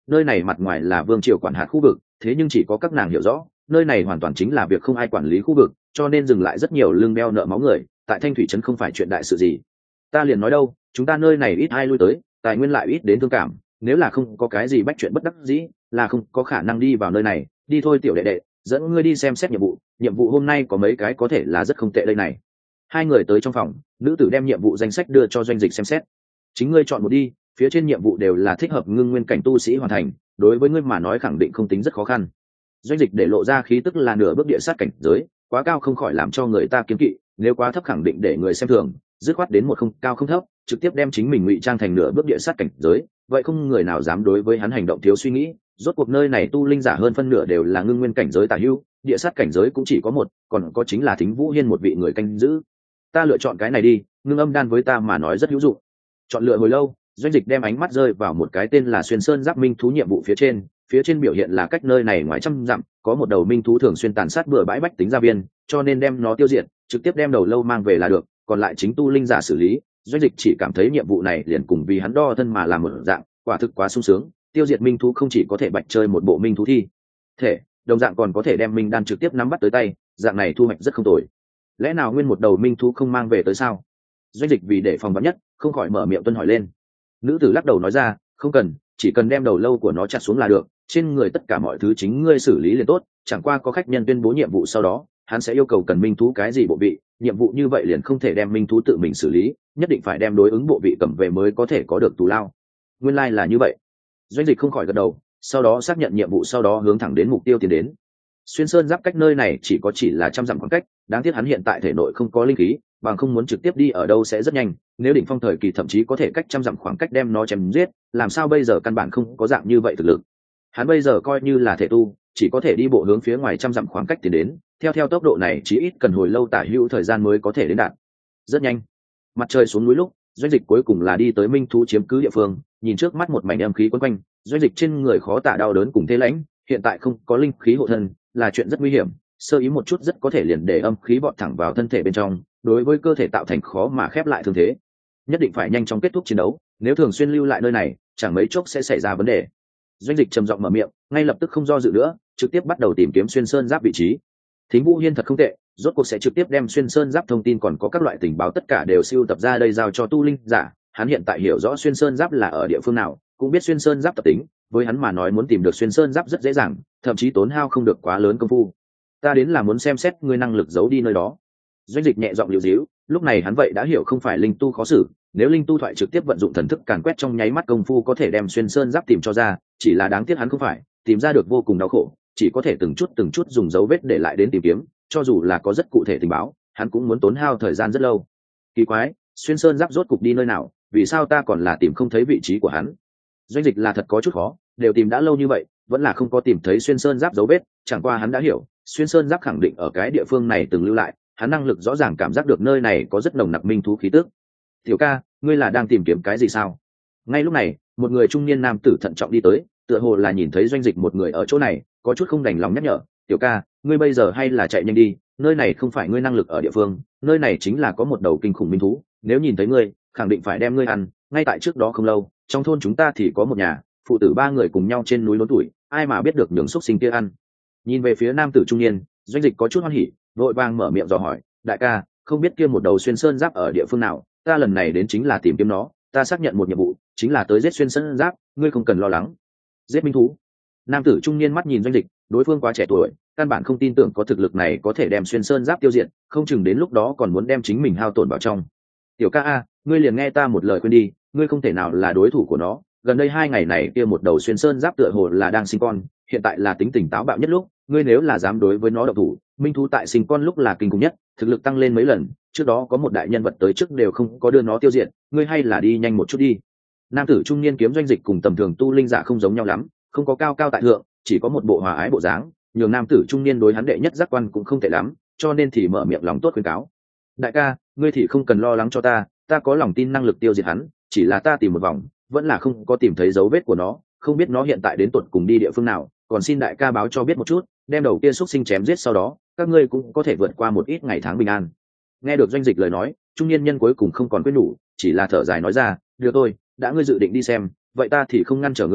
nơi này mặt ngoài là vương triều quản hạt khu vực, thế nhưng chỉ có các nàng hiểu rõ nơi này hoàn toàn chính là việc không ai quản lý khu vực, cho nên dừng lại rất nhiều lương đeo nợ máu người, tại Thanh Thủy trấn không phải chuyện đại sự gì. Ta liền nói đâu, chúng ta nơi này ít ai lui tới, tài nguyên lại ít đến thương cảm, nếu là không có cái gì bách chuyện bất đắc dĩ là không có khả năng đi vào nơi này. Đi thôi tiểu đệ đệ, dẫn ngươi đi xem xét nhiệm vụ hôm nay có mấy cái có thể là rất không tệ đây này. Hai người tới trong phòng, nữ tử đem nhiệm vụ danh sách đưa cho Doanh Dịch xem xét. Chính ngươi chọn một đi, phía trên nhiệm vụ đều là thích hợp ngưng nguyên cảnh tu sĩ hoàn thành, đối với ngươi mà nói khẳng định không tính rất khó khăn. Doanh Dịch để lộ ra khí tức là nửa bước địa sát cảnh giới, quá cao không khỏi làm cho người ta kiêng kỵ, nếu quá thấp khẳng định để người xem thường, dứt khoát đến một không cao không thấp, trực tiếp đem chính mình ngụy trang thành nửa bước địa sát cảnh giới, vậy không người nào dám đối với hắn hành động thiếu suy nghĩ. Rốt cuộc nơi này tu linh giả hơn phân nửa đều là ngưng nguyên cảnh giới tả hữu, địa sát cảnh giới cũng chỉ có một, còn có chính là Thính Vũ Hiên một vị người canh giữ. Ta lựa chọn cái này đi, ngưng âm đan với ta mà nói rất hữu dụng. Chọn lựa hồi lâu, Doanh Dịch đem ánh mắt rơi vào một cái tên là Xuyên Sơn Giáp Minh thú nhiệm vụ phía trên biểu hiện là cách nơi này ngoài trăm dặm có một đầu minh thú thường xuyên tàn sát bừa bãi bách tính gia viên, cho nên đem nó tiêu diệt, trực tiếp đem đầu lâu mang về là được, còn lại chính tu linh giả xử lý. Doanh Dịch chỉ cảm thấy nhiệm vụ này liền cùng vì hắn đo thân mà làm một dạng, quả thực quá sung sướng. Tiêu diệt minh thú không chỉ có thể bạch chơi một bộ minh thú thi thể, đồng dạng còn có thể đem minh đan trực tiếp nắm bắt tới tay, dạng này thu hoạch rất không tồi. Lẽ nào nguyên một đầu minh thú không mang về tới sao? Doanh Dịch vì để phòng vắn nhất không khỏi mở miệng tuân hỏi lên. Nữ tử lắc đầu nói ra, không cần, chỉ cần đem đầu lâu của nó chặt xuống là được, trên người tất cả mọi thứ chính ngươi xử lý liền tốt. Chẳng qua có khách nhân tuyên bố nhiệm vụ sau đó, hắn sẽ yêu cầu cần minh thú cái gì bộ vị, nhiệm vụ như vậy liền không thể đem minh thú tự mình xử lý, nhất định phải đem đối ứng bộ vị cầm về mới có thể có được tù lao. Nguyên lai là như vậy. Doanh Dịch không khỏi gật đầu, sau đó xác nhận nhiệm vụ, sau đó hướng thẳng đến mục tiêu tiến đến. Xuyên Sơn Giáp cách nơi này chỉ là trăm dặm khoảng cách, đáng tiếc hắn hiện tại thể nội không có linh khí, bằng không muốn trực tiếp đi ở đâu sẽ rất nhanh, nếu đỉnh phong thời kỳ thậm chí có thể cách trăm dặm khoảng cách đem nó chém giết, làm sao bây giờ căn bản không có dạng như vậy thực lực. Hắn bây giờ coi như là thể tu, chỉ có thể đi bộ hướng phía ngoài trăm dặm khoảng cách tiến đến, theo tốc độ này chí ít cần hồi lâu tả hữu thời gian mới có thể đến đạt. Rất nhanh, mặt trời xuống núi lúc, Doanh Dịch cuối cùng là đi tới minh thú chiếm cứ địa phương, nhìn trước mắt một mảnh âm khí quấn quanh, Doanh Dịch trên người khó tả đau đớn cùng thế lãnh, hiện tại không có linh khí hộ thân là chuyện rất nguy hiểm, sơ ý một chút rất có thể liền để âm khí bọt thẳng vào thân thể bên trong, đối với cơ thể tạo thành khó mà khép lại thương thế. Nhất định phải nhanh chóng kết thúc chiến đấu, nếu thường xuyên lưu lại nơi này chẳng mấy chốc sẽ xảy ra vấn đề. Doanh Dịch trầm giọng mở miệng, ngay lập tức không do dự nữa, trực tiếp bắt đầu tìm kiếm Xuyên Sơn Giáp vị trí. Thính Vũ Hiên thật không tệ, rốt cuộc sẽ trực tiếp đem Xuyên Sơn Giáp thông tin còn có các loại tình báo tất cả đều siêu tập ra đây giao cho tu linh giả. Hắn hiện tại hiểu rõ Xuyên Sơn Giáp là ở địa phương nào, cũng biết Xuyên Sơn Giáp tập tính, với hắn mà nói muốn tìm được Xuyên Sơn Giáp rất dễ dàng, thậm chí tốn hao không được quá lớn công phu. Ta đến là muốn xem xét ngươi năng lực giấu đi nơi đó. Doanh Dịch nhẹ giọng liều díu, lúc này hắn vậy đã hiểu không phải linh tu khó xử, nếu linh tu thoại trực tiếp vận dụng thần thức càn quét trong nháy mắt công phu có thể đem Xuyên Sơn Giáp tìm cho ra, chỉ là đáng tiếc hắn không phải, tìm ra được vô cùng đau khổ, chỉ có thể từng chút dùng dấu vết để lại đến tìm kiếm, cho dù là có rất cụ thể tình báo, hắn cũng muốn tốn hao thời gian rất lâu. Kỳ quái, Xuyên Sơn Giáp rốt cục đi nơi nào, vì sao ta còn là tìm không thấy vị trí của hắn? Doanh Dịch là thật có chút khó, đều tìm đã lâu như vậy, vẫn là không có tìm thấy Xuyên Sơn Giáp dấu vết, chẳng qua hắn đã hiểu, Xuyên Sơn Giáp khẳng định ở cái địa phương này từng lưu lại, hắn năng lực rõ ràng cảm giác được nơi này có rất nồng nặc minh thú khí tức. Tiểu ca, ngươi là đang tìm kiếm cái gì sao? Ngay lúc này, một người trung niên nam tử thận trọng đi tới, tựa hồ là nhìn thấy Doanh Dịch một người ở chỗ này, có chút không đành lòng nhắc nhở, tiểu ca, ngươi bây giờ hay là chạy nhanh đi, nơi này không phải ngươi năng lực ở địa phương, nơi này chính là có một đầu kinh khủng minh thú, nếu nhìn thấy ngươi, khẳng định phải đem ngươi ăn. Ngay tại trước đó không lâu, trong thôn chúng ta thì có một nhà phụ tử ba người cùng nhau trên núi lớn tuổi, ai mà biết được nhường xúc sinh kia ăn. Nhìn về phía nam tử trung niên, Doanh Dịch có chút hoan hỉ, vội vàng mở miệng dò hỏi, đại ca, không biết kia một đầu Xuyên Sơn Giáp ở địa phương nào, ta lần này đến chính là tìm kiếm nó, ta xác nhận một nhiệm vụ, chính là tới giết Xuyên Sơn Giáp, ngươi không cần lo lắng. Giết minh thú? Nam tử trung niên mắt nhìn Doanh Dịch, đối phương quá trẻ tuổi, căn bản không tin tưởng có thực lực này có thể đem Xuyên Sơn Giáp tiêu diệt, không chừng đến lúc đó còn muốn đem chính mình hao tổn vào trong. Tiểu ca a, ngươi liền nghe ta một lời khuyên đi, ngươi không thể nào là đối thủ của nó, gần đây 2 ngày này kia một đầu Xuyên Sơn Giáp tựa hồ là đang sinh con, hiện tại là tính tình táo bạo nhất lúc, ngươi nếu là dám đối với nó động thủ, minh thú tại sinh con lúc là kinh khủng nhất, thực lực tăng lên mấy lần, trước đó có một đại nhân vật tới trước đều không có đưa nó tiêu diệt, ngươi hay là đi nhanh một chút đi. Nam tử trung niên kiếm Doanh Dịch cùng tầm thường tu linh giả không giống nhau lắm, không có cao cao tại thượng, chỉ có một bộ hòa ái bộ dáng, nhường nam tử trung niên đối hắn đệ nhất giác quan cũng không tệ lắm, cho nên thì mở miệng lòng tốt khuyên cáo. Đại ca, ngươi thì không cần lo lắng cho ta, ta có lòng tin năng lực tiêu diệt hắn, chỉ là ta tìm một vòng, vẫn là không có tìm thấy dấu vết của nó, không biết nó hiện tại đến tuột cùng đi địa phương nào, còn xin đại ca báo cho biết một chút, đem đầu kia xúc sinh chém giết sau đó, các ngươi cũng có thể vượt qua một ít ngày tháng bình an. Nghe được Doanh Dịch lời nói, trung niên nhân cuối cùng không còn quyết đủ, chỉ là thở dài nói ra, được thôi, đã ngươi dự định đi xem, vậy ta thì không ngăn trở ngươi,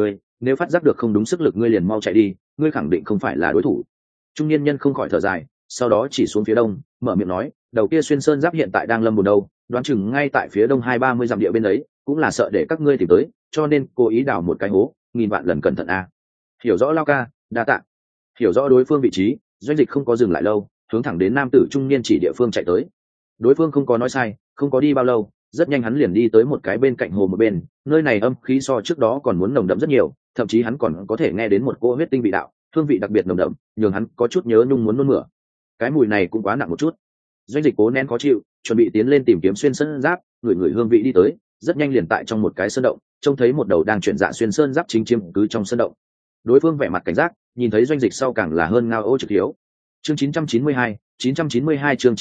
nếu phát giác được không đúng sức lực ngươi liền mau chạy đi, ngươi khẳng định không phải là đối thủ. Trung niên nhân không khỏi thở dài, sau đó chỉ xuống phía đông, mở miệng nói, đầu kia xuyên sơn giáp hiện tại đang lâm bồn đâu, đoán chừng ngay tại phía đông 20-30 dặm địa bên ấy, cũng là sợ để các ngươi tìm tới, cho nên cố ý đào một cái hố, nghìn vạn lần cẩn thận a. Hiểu rõ Lao ca, đa tạ. Hiểu rõ đối phương vị trí, Doanh Dịch không có dừng lại lâu, hướng thẳng đến nam tử trung niên chỉ địa phương chạy tới. Đối phương không có nói sai, không có đi bao lâu, rất nhanh hắn liền đi tới một cái bên cạnh hồ một bên, nơi này âm khí so trước đó còn muốn nồng đậm rất nhiều, thậm chí hắn còn có thể nghe đến một cỗ huyết tinh vị đạo, hương vị đặc biệt nồng đậm, nhường hắn có chút nhớ nhung muốn nôn mửa. Cái mùi này cũng quá nặng một chút. Doanh Dịch cố nén khó chịu, chuẩn bị tiến lên tìm kiếm xuyên sơn giáp, người hương vị đi tới, rất nhanh liền tại trong một cái sơn động, trông thấy một đầu đang chuyển dạ xuyên sơn giáp chính chiếm cứ trong sơn động. Đối phương vẻ mặt cảnh giác, nhìn thấy Doanh Dịch sau càng là hơn ngao ô trực hiếu. Chương 992 chương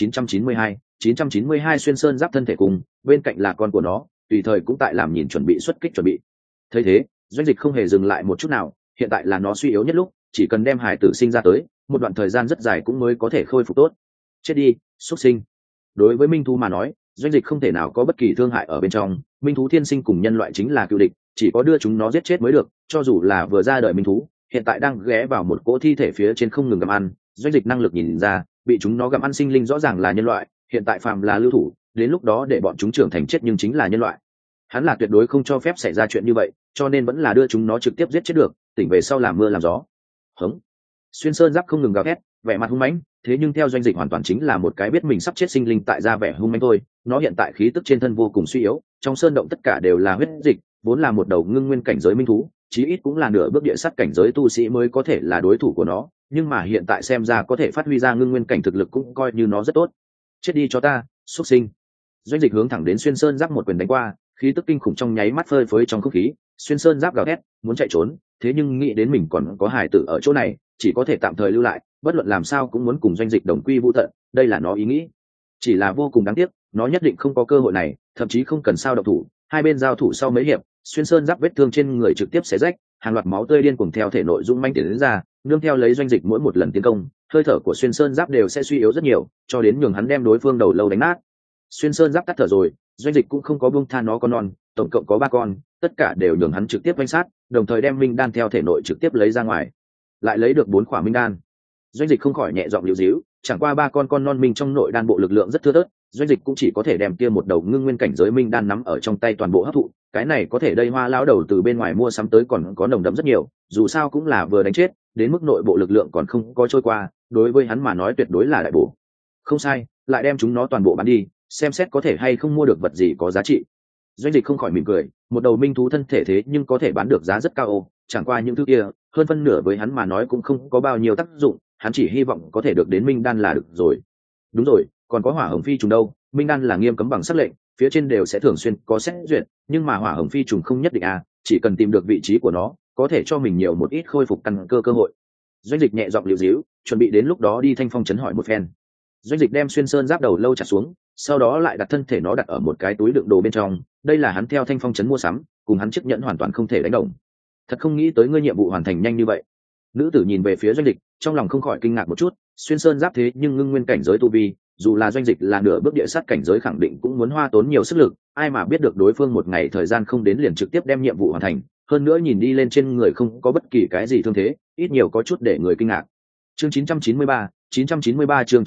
992 xuyên sơn giáp thân thể cùng, bên cạnh là con của nó, tùy thời cũng tại làm nhìn chuẩn bị xuất kích chuẩn bị. Thấy thế, Doanh Dịch không hề dừng lại một chút nào, hiện tại là nó suy yếu nhất lúc, chỉ cần đem hải tử sinh ra tới, một đoạn thời gian rất dài cũng mới có thể khôi phục tốt. Chết đi, xuất sinh. Đối với minh thú mà nói, Doanh Dịch không thể nào có bất kỳ thương hại ở bên trong, minh thú thiên sinh cùng nhân loại chính là cựu địch, chỉ có đưa chúng nó giết chết mới được, cho dù là vừa ra đời minh thú, hiện tại đang ghé vào một cỗ thi thể phía trên không ngừng gặm ăn. Doanh Dịch năng lực nhìn ra, bị chúng nó gặm ăn sinh linh rõ ràng là nhân loại, hiện tại phàm là lưu thủ, đến lúc đó để bọn chúng trưởng thành chết nhưng chính là nhân loại. Hắn là tuyệt đối không cho phép xảy ra chuyện như vậy, cho nên vẫn là đưa chúng nó trực tiếp giết chết được, tỉnh về sau làm mưa làm gió. Hống. Xuyên sơn giáp không ngừng gào thét, vẻ mặt hung mãnh, thế nhưng theo Doanh Dịch hoàn toàn chính là một cái biết mình sắp chết sinh linh tại ra vẻ hung mãnh thôi. Nó hiện tại khí tức trên thân vô cùng suy yếu, trong sơn động tất cả đều là huyết dịch, vốn là một đầu ngưng nguyên cảnh giới minh thú, chí ít cũng là nửa bước địa sắt cảnh giới tu sĩ mới có thể là đối thủ của nó, nhưng mà hiện tại xem ra có thể phát huy ra ngưng nguyên cảnh thực lực cũng coi như nó rất tốt. Chết đi cho ta, xuất sinh. Doanh Dịch hướng thẳng đến xuyên sơn giáp một quyền đánh qua, khí tức kinh khủng trong nháy mắt phơi phới trong không khí. Xuyên sơn giáp gào thét muốn chạy trốn, thế nhưng nghĩ đến mình còn có hài tử ở chỗ này, chỉ có thể tạm thời lưu lại, bất luận làm sao cũng muốn cùng Doanh Dịch đồng quy vu tận, đây là nó ý nghĩ. Chỉ là vô cùng đáng tiếc, nó nhất định không có cơ hội này, thậm chí không cần sao động thủ. Hai bên giao thủ sau mấy hiệp, xuyên sơn giáp vết thương trên người trực tiếp xé rách, hàng loạt máu tươi điên cuồng theo thể nội dũng manh tiến đến ra, nương theo lấy Doanh Dịch mỗi một lần tiến công, hơi thở của xuyên sơn giáp đều sẽ suy yếu rất nhiều, cho đến nhường hắn đem đối phương đầu lâu đánh nát. Xuyên sơn giáp tắt thở rồi, Doanh Dịch cũng không có buông tha nó con non, tổng cộng có 3 con, tất cả đều nhường hắn trực tiếp quanh sát, đồng thời đem minh đan theo thể nội trực tiếp lấy ra ngoài, lại lấy được 4 khỏa minh đan. Doanh Dịch không khỏi nhẹ giọng liễu díu, chẳng qua 3 con non minh trong nội đan bộ lực lượng rất thưa thớt, Doanh Dịch cũng chỉ có thể đem kia một đầu ngưng nguyên cảnh giới minh đan nắm ở trong tay toàn bộ hấp thụ, cái này có thể đây Hoa lão đầu từ bên ngoài mua sắm tới còn có nồng đậm rất nhiều, dù sao cũng là vừa đánh chết, đến mức nội bộ lực lượng còn không có trôi qua, đối với hắn mà nói tuyệt đối là đại bổ. Không sai, lại đem chúng nó toàn bộ bán đi, xem xét có thể hay không mua được vật gì có giá trị. Doanh Dịch không khỏi mỉm cười, một đầu minh thú thân thể thế nhưng có thể bán được giá rất cao ô, chẳng qua những thứ kia, hơn phân nửa với hắn mà nói cũng không có bao nhiêu tác dụng, hắn chỉ hy vọng có thể được đến minh đan là được rồi. Đúng rồi, còn có hỏa hồng phi trùng đâu, minh đan là nghiêm cấm bằng sắc lệnh, phía trên đều sẽ thường xuyên có xét duyệt, nhưng mà hỏa hồng phi trùng không nhất định à, chỉ cần tìm được vị trí của nó, có thể cho mình nhiều một ít khôi phục căn cơ hội. Doanh Dịch nhẹ giọng liễu díu, chuẩn bị đến lúc đó đi Thanh Phong trấn hỏi một phen. Doanh Dịch đem xuyên sơn giáp đầu lâu chặt xuống, sau đó lại đặt thân thể nó đặt ở một cái túi đựng đồ bên trong, đây là hắn theo Thanh Phong trấn mua sắm, cùng hắn chiếc nhẫn hoàn toàn không thể đánh đồng. Thật không nghĩ tới ngươi nhiệm vụ hoàn thành nhanh như vậy. Nữ tử nhìn về phía Doanh Dịch, trong lòng không khỏi kinh ngạc một chút, xuyên sơn giáp thế nhưng ngưng nguyên cảnh giới tu vi, dù là Doanh Dịch là nửa bước địa sát cảnh giới khẳng định cũng muốn hoa tốn nhiều sức lực, ai mà biết được đối phương một ngày thời gian không đến liền trực tiếp đem nhiệm vụ hoàn thành, hơn nữa nhìn đi lên trên người không có bất kỳ cái gì thương thế, ít nhiều có chút để người kinh ngạc. Chương 993 chương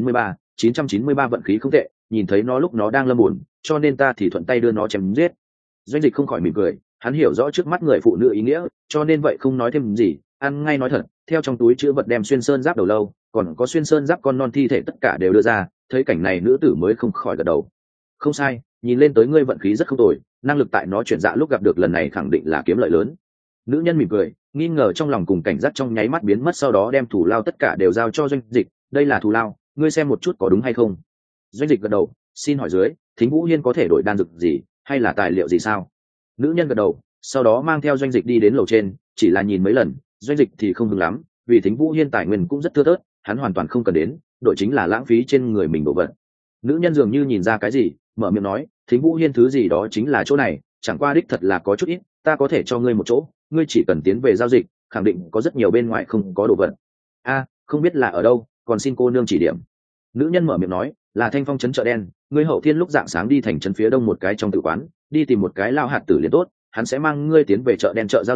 993 vận khí không tệ, nhìn thấy nó lúc nó đang lâm buồn, cho nên ta thì thuận tay đưa nó chém giết. Doanh Dịch không khỏi mỉm cười, hắn hiểu rõ trước mắt người phụ nữ ý nghĩa, cho nên vậy không nói thêm gì, ăn ngay nói thật, theo trong túi chứa vật đem xuyên sơn giáp đầu lâu, còn có xuyên sơn giáp con non thi thể tất cả đều đưa ra, thấy cảnh này nữ tử mới không khỏi gật đầu. Không sai, nhìn lên tới ngươi vận khí rất không tồi, năng lực tại nó chuyển dạ lúc gặp được lần này khẳng định là kiếm lợi lớn. Nữ nhân mỉm cười, nghi ngờ trong lòng cùng cảnh giác trong nháy mắt biến mất, sau đó đem thủ lao tất cả đều giao cho Doanh Dịch, đây là thủ lao, ngươi xem một chút có đúng hay không. Doanh Dịch gật đầu, xin hỏi dưới, Thính Vũ Hiên có thể đổi đan dược gì, hay là tài liệu gì sao? Nữ nhân gật đầu, sau đó mang theo Doanh Dịch đi đến lầu trên, chỉ là nhìn mấy lần, Doanh Dịch thì không hứng lắm, vì Thính Vũ Hiên tài nguyên cũng rất thưa thớt, hắn hoàn toàn không cần đến, đội chính là lãng phí trên người mình đồ vật. Nữ nhân dường như nhìn ra cái gì, mở miệng nói, Thính Vũ Hiên thứ gì đó chính là chỗ này, chẳng qua đích thật là có chút ít, ta có thể cho ngươi một chỗ, ngươi chỉ cần tiến về giao dịch, khẳng định có rất nhiều bên ngoài không có đồ vật. A, không biết là ở đâu, còn xin cô nương chỉ điểm. Nữ nhân mở miệng nói, là Thanh Phong trấn chợ đen, ngươi hậu thiên lúc dạng sáng đi thành trấn phía đông một cái trong tử quán, đi tìm một cái lao hạt tử liền tốt, hắn sẽ mang ngươi tiến về chợ đen chợ giao dịch,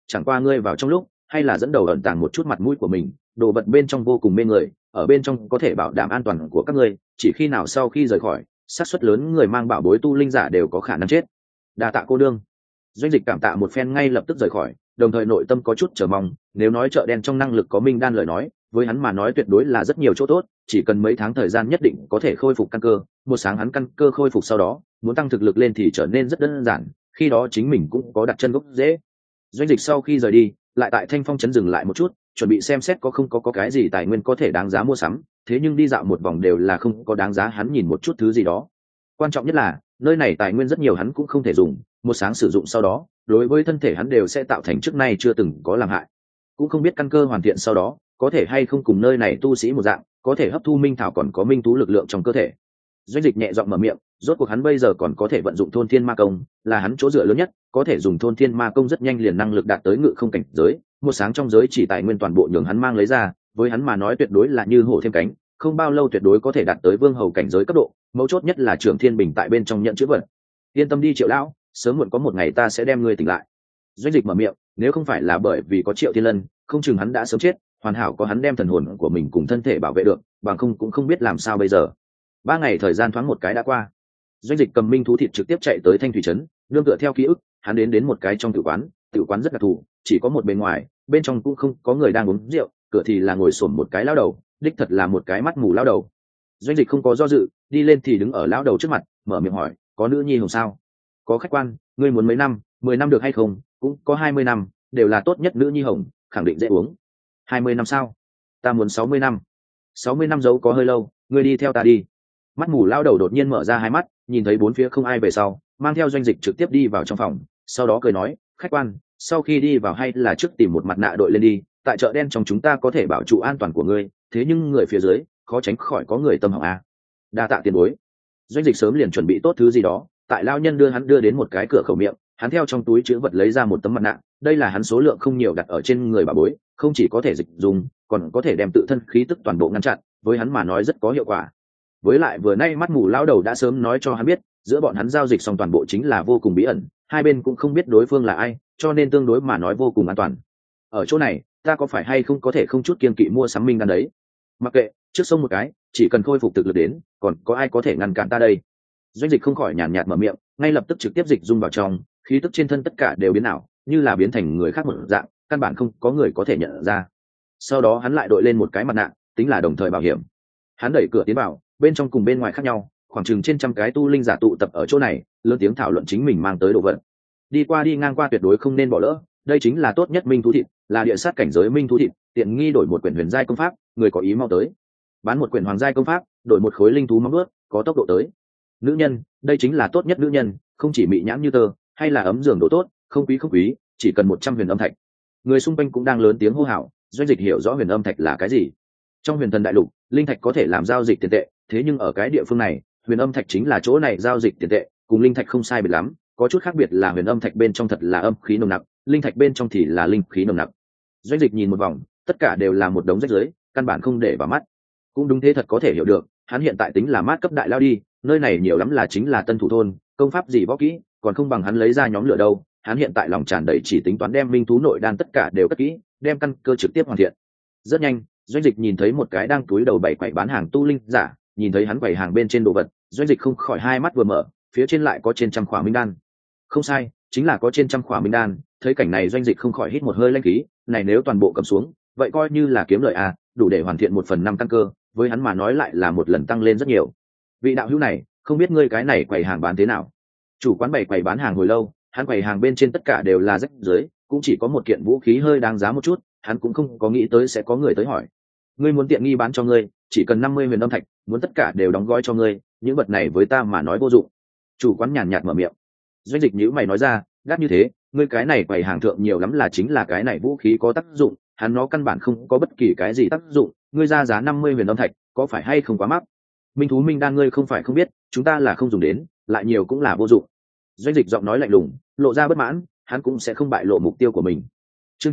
chẳng qua ngươi vào trong lúc hay là dẫn đầu ẩn tàng một chút mặt mũi của mình, đồ vật bên trong vô cùng mê người, ở bên trong có thể bảo đảm an toàn của các ngươi, chỉ khi nào sau khi rời khỏi, xác suất lớn người mang bảo bối tu linh giả đều có khả năng chết. Đa tạ cô đương. Doanh Dịch cảm tạ một phen ngay lập tức rời khỏi, đồng thời nội tâm có chút chờ mong, nếu nói chợ đen trong năng lực có minh đan lời nói, với hắn mà nói tuyệt đối là rất nhiều chỗ tốt, chỉ cần mấy tháng thời gian nhất định có thể khôi phục căn cơ, một sáng hắn căn cơ khôi phục sau đó, muốn tăng thực lực lên thì trở nên rất đơn giản, khi đó chính mình cũng có đặt chân gốc dễ. Doanh Dịch sau khi rời đi, lại tại Thanh Phong trấn dừng lại một chút, chuẩn bị xem xét có không có cái gì tài nguyên có thể đáng giá mua sắm, thế nhưng đi dạo một vòng đều là không có đáng giá hắn nhìn một chút thứ gì đó. Quan trọng nhất là, nơi này tài nguyên rất nhiều hắn cũng không thể dùng, một sáng sử dụng sau đó, đối với thân thể hắn đều sẽ tạo thành trước nay chưa từng có làm hại. Cũng không biết căn cơ hoàn thiện sau đó, có thể hay không cùng nơi này tu sĩ một dạng, có thể hấp thu minh thảo còn có minh tú lực lượng trong cơ thể. Doanh Dịch nhẹ giọng mở miệng, rốt cuộc hắn bây giờ còn có thể vận dụng thôn thiên ma công, là hắn chỗ dựa lớn nhất, có thể dùng thôn thiên ma công rất nhanh liền năng lực đạt tới ngự không cảnh giới, một sáng trong giới chỉ tài nguyên toàn bộ nhường hắn mang lấy ra, với hắn mà nói tuyệt đối là như hổ thêm cánh, không bao lâu tuyệt đối có thể đạt tới vương hầu cảnh giới cấp độ, mấu chốt nhất là Trường Thiên Bình tại bên trong nhận chữ vật. Yên tâm đi Triệu lão, sớm muộn có một ngày ta sẽ đem ngươi tỉnh lại. Doanh Dịch mở miệng, nếu không phải là bởi vì có Triệu Thiên Lân, không chừng hắn đã sớm chết, hoàn hảo có hắn đem thần hồn của mình cùng thân thể bảo vệ được, bằng không cũng không biết làm sao bây giờ. 3 ngày thời gian thoáng một cái đã qua. Doanh Dịch cầm minh thú thịt trực tiếp chạy tới Thanh Thủy trấn, nương tựa theo ký ức, hắn đến một cái trong tử quán rất đặc thù, chỉ có một bên ngoài, bên trong cũng không có người đang uống rượu, cửa thì là ngồi xổm một cái lão đầu, đích thật là một cái mắt mù lão đầu. Doanh Dịch không có do dự, đi lên thì đứng ở lão đầu trước mặt, mở miệng hỏi, có nữ nhi hồng sao? Có khách quan, ngươi muốn mấy năm, 10 năm được hay không? Cũng có 20 năm, đều là tốt nhất nữ nhi hồng, khẳng định dễ uống. 20 năm sao? Ta muốn 60 năm. 60 năm giấu có hơi lâu, ngươi đi theo ta đi. Mắt mù lão đầu đột nhiên mở ra hai mắt, nhìn thấy bốn phía không ai về sau, mang theo Doanh Dịch trực tiếp đi vào trong phòng, sau đó cười nói, khách quan, sau khi đi vào hay là trước tìm một mặt nạ đội lên đi, tại chợ đen trong chúng ta có thể bảo trụ an toàn của ngươi, thế nhưng người phía dưới khó tránh khỏi có người tâm hỏng a. Đa tạ tiền bối. Doanh Dịch sớm liền chuẩn bị tốt thứ gì đó, tại lão nhân hắn đưa đến một cái cửa khẩu miệng, hắn theo trong túi chứa vật lấy ra một tấm mặt nạ, đây là hắn số lượng không nhiều đặt ở trên người bà bối, không chỉ có thể dịch dùng, còn có thể đem tự thân khí tức toàn bộ ngăn chặn, với hắn mà nói rất có hiệu quả. Với lại vừa nay mắt mù lão đầu đã sớm nói cho hắn biết, giữa bọn hắn giao dịch xong toàn bộ chính là vô cùng bí ẩn, hai bên cũng không biết đối phương là ai, cho nên tương đối mà nói vô cùng an toàn. Ở chỗ này, ta có phải hay không có thể không chút kiêng kỵ mua sắm minh đan đấy? Mặc kệ, trước sông một cái, chỉ cần khôi phục thực lực đến, còn có ai có thể ngăn cản ta đây? Doanh Dịch không khỏi nhàn nhạt mở miệng, ngay lập tức trực tiếp dịch dung vào trong, khí tức trên thân tất cả đều biến ảo, như là biến thành người khác một dạng, căn bản không có người có thể nhận ra. Sau đó hắn lại đội lên một cái mặt nạ, tính là đồng thời bảo hiểm. Hắn đẩy cửa tiến vào, bên trong cùng bên ngoài khác nhau, khoảng chừng trên trăm cái tu linh giả tụ tập ở chỗ này, lớn tiếng thảo luận chính mình mang tới đồ vật. Đi qua đi ngang qua tuyệt đối không nên bỏ lỡ, đây chính là tốt nhất minh thú thịt, là địa sát cảnh giới minh thú thịt, tiện nghi đổi một quyển huyền giai công pháp, người có ý mau tới. Bán một quyển hoàng giai công pháp, đổi một khối linh thú móng vuốt, có tốc độ tới. Nữ nhân, đây chính là tốt nhất nữ nhân, không chỉ mị nhãn như tơ, hay là ấm giường độ tốt, không quý, chỉ cần 100 huyền âm thạch. Người xung quanh cũng đang lớn tiếng hô hào, Doanh Dịch hiểu rõ huyền âm thạch là cái gì. Trong huyền thần đại lục, linh thạch có thể làm giao dịch tiền tệ, thế nhưng ở cái địa phương này, huyền âm thạch chính là chỗ này giao dịch tiền tệ, cùng linh thạch không sai biệt lắm, có chút khác biệt là huyền âm thạch bên trong thật là âm khí nồng nặc, linh thạch bên trong thì là linh khí nồng nặc. Doanh Dịch nhìn một vòng, tất cả đều là một đống rách rưới, căn bản không để vào mắt. Cũng đúng thế thật có thể hiểu được, hắn hiện tại tính là mát cấp đại lao đi, nơi này nhiều lắm là chính là tân thủ thôn, công pháp gì võ kỹ, còn không bằng hắn lấy ra nhóm lửa đâu. Hắn hiện tại lòng tràn đầy chỉ tính toán đem minh thú nội đan tất cả đều cất kỹ, đem căn cơ trực tiếp hoàn thiện. Rất nhanh, Doanh Dịch nhìn thấy một cái đang túi đầu bảy quầy bán hàng tu linh giả, nhìn thấy hắn quầy hàng bên trên đồ vật, Doanh Dịch không khỏi hai mắt vừa mở, phía trên lại có trên trăm khỏa minh đan. Không sai, chính là có trên trăm khỏa minh đan. Thấy cảnh này Doanh Dịch không khỏi hít một hơi lãnh khí, này nếu toàn bộ cầm xuống, vậy coi như là kiếm lợi à, đủ để hoàn thiện 1/5 căn cơ, với hắn mà nói lại là một lần tăng lên rất nhiều. Vị đạo hữu này, không biết ngươi cái này quầy hàng bán thế nào? Chủ quán bày quầy bán hàng hồi lâu, hắn quầy hàng bên trên tất cả đều là rách rưới, cũng chỉ có một kiện vũ khí hơi đáng giá một chút, hắn cũng không có nghĩ tới sẽ có người tới hỏi. Ngươi muốn tiện nghi bán cho ngươi, chỉ cần 50 huyền âm thạch, muốn tất cả đều đóng gói cho ngươi, những vật này với ta mà nói vô dụng. Chủ quán nhàn nhạt mở miệng. Doanh Dịch nhíu mày nói ra, đắt như thế, ngươi cái này quầy hàng thượng nhiều lắm là chính là cái này vũ khí có tác dụng, hắn nó căn bản không có bất kỳ cái gì tác dụng, ngươi ra giá 50 huyền âm thạch, có phải hay không quá mắc? Minh thú minh đan ngươi không phải không biết, chúng ta là không dùng đến, lại nhiều cũng là vô dụng. Doanh Dịch giọng nói lạnh lùng, lộ ra bất mãn, hắn cũng sẽ không bại lộ mục tiêu của mình. Chương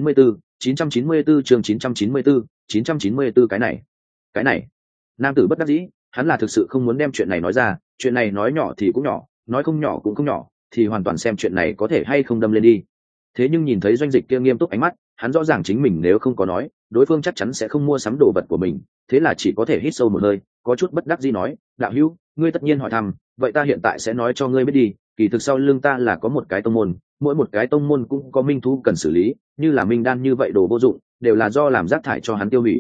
994 chương 994 cái này. Nam tử bất đắc dĩ, hắn là thực sự không muốn đem chuyện này nói ra, chuyện này nói nhỏ thì cũng nhỏ, nói không nhỏ cũng không nhỏ, thì hoàn toàn xem chuyện này có thể hay không đâm lên đi. Thế nhưng nhìn thấy Doanh Dịch kia nghiêm túc ánh mắt, hắn rõ ràng chính mình nếu không có nói, đối phương chắc chắn sẽ không mua sắm đồ vật của mình, thế là chỉ có thể hít sâu một hơi, có chút bất đắc dĩ nói, đạo hữu, ngươi tất nhiên hỏi thăm, vậy ta hiện tại sẽ nói cho ngươi biết đi, kỳ thực sau lưng ta là có một cái tông môn, mỗi một cái tông môn cũng có minh thú cần xử lý, như là minh đan như vậy đồ vô dụng, đều là do làm rác thải cho hắn tiêu hủy,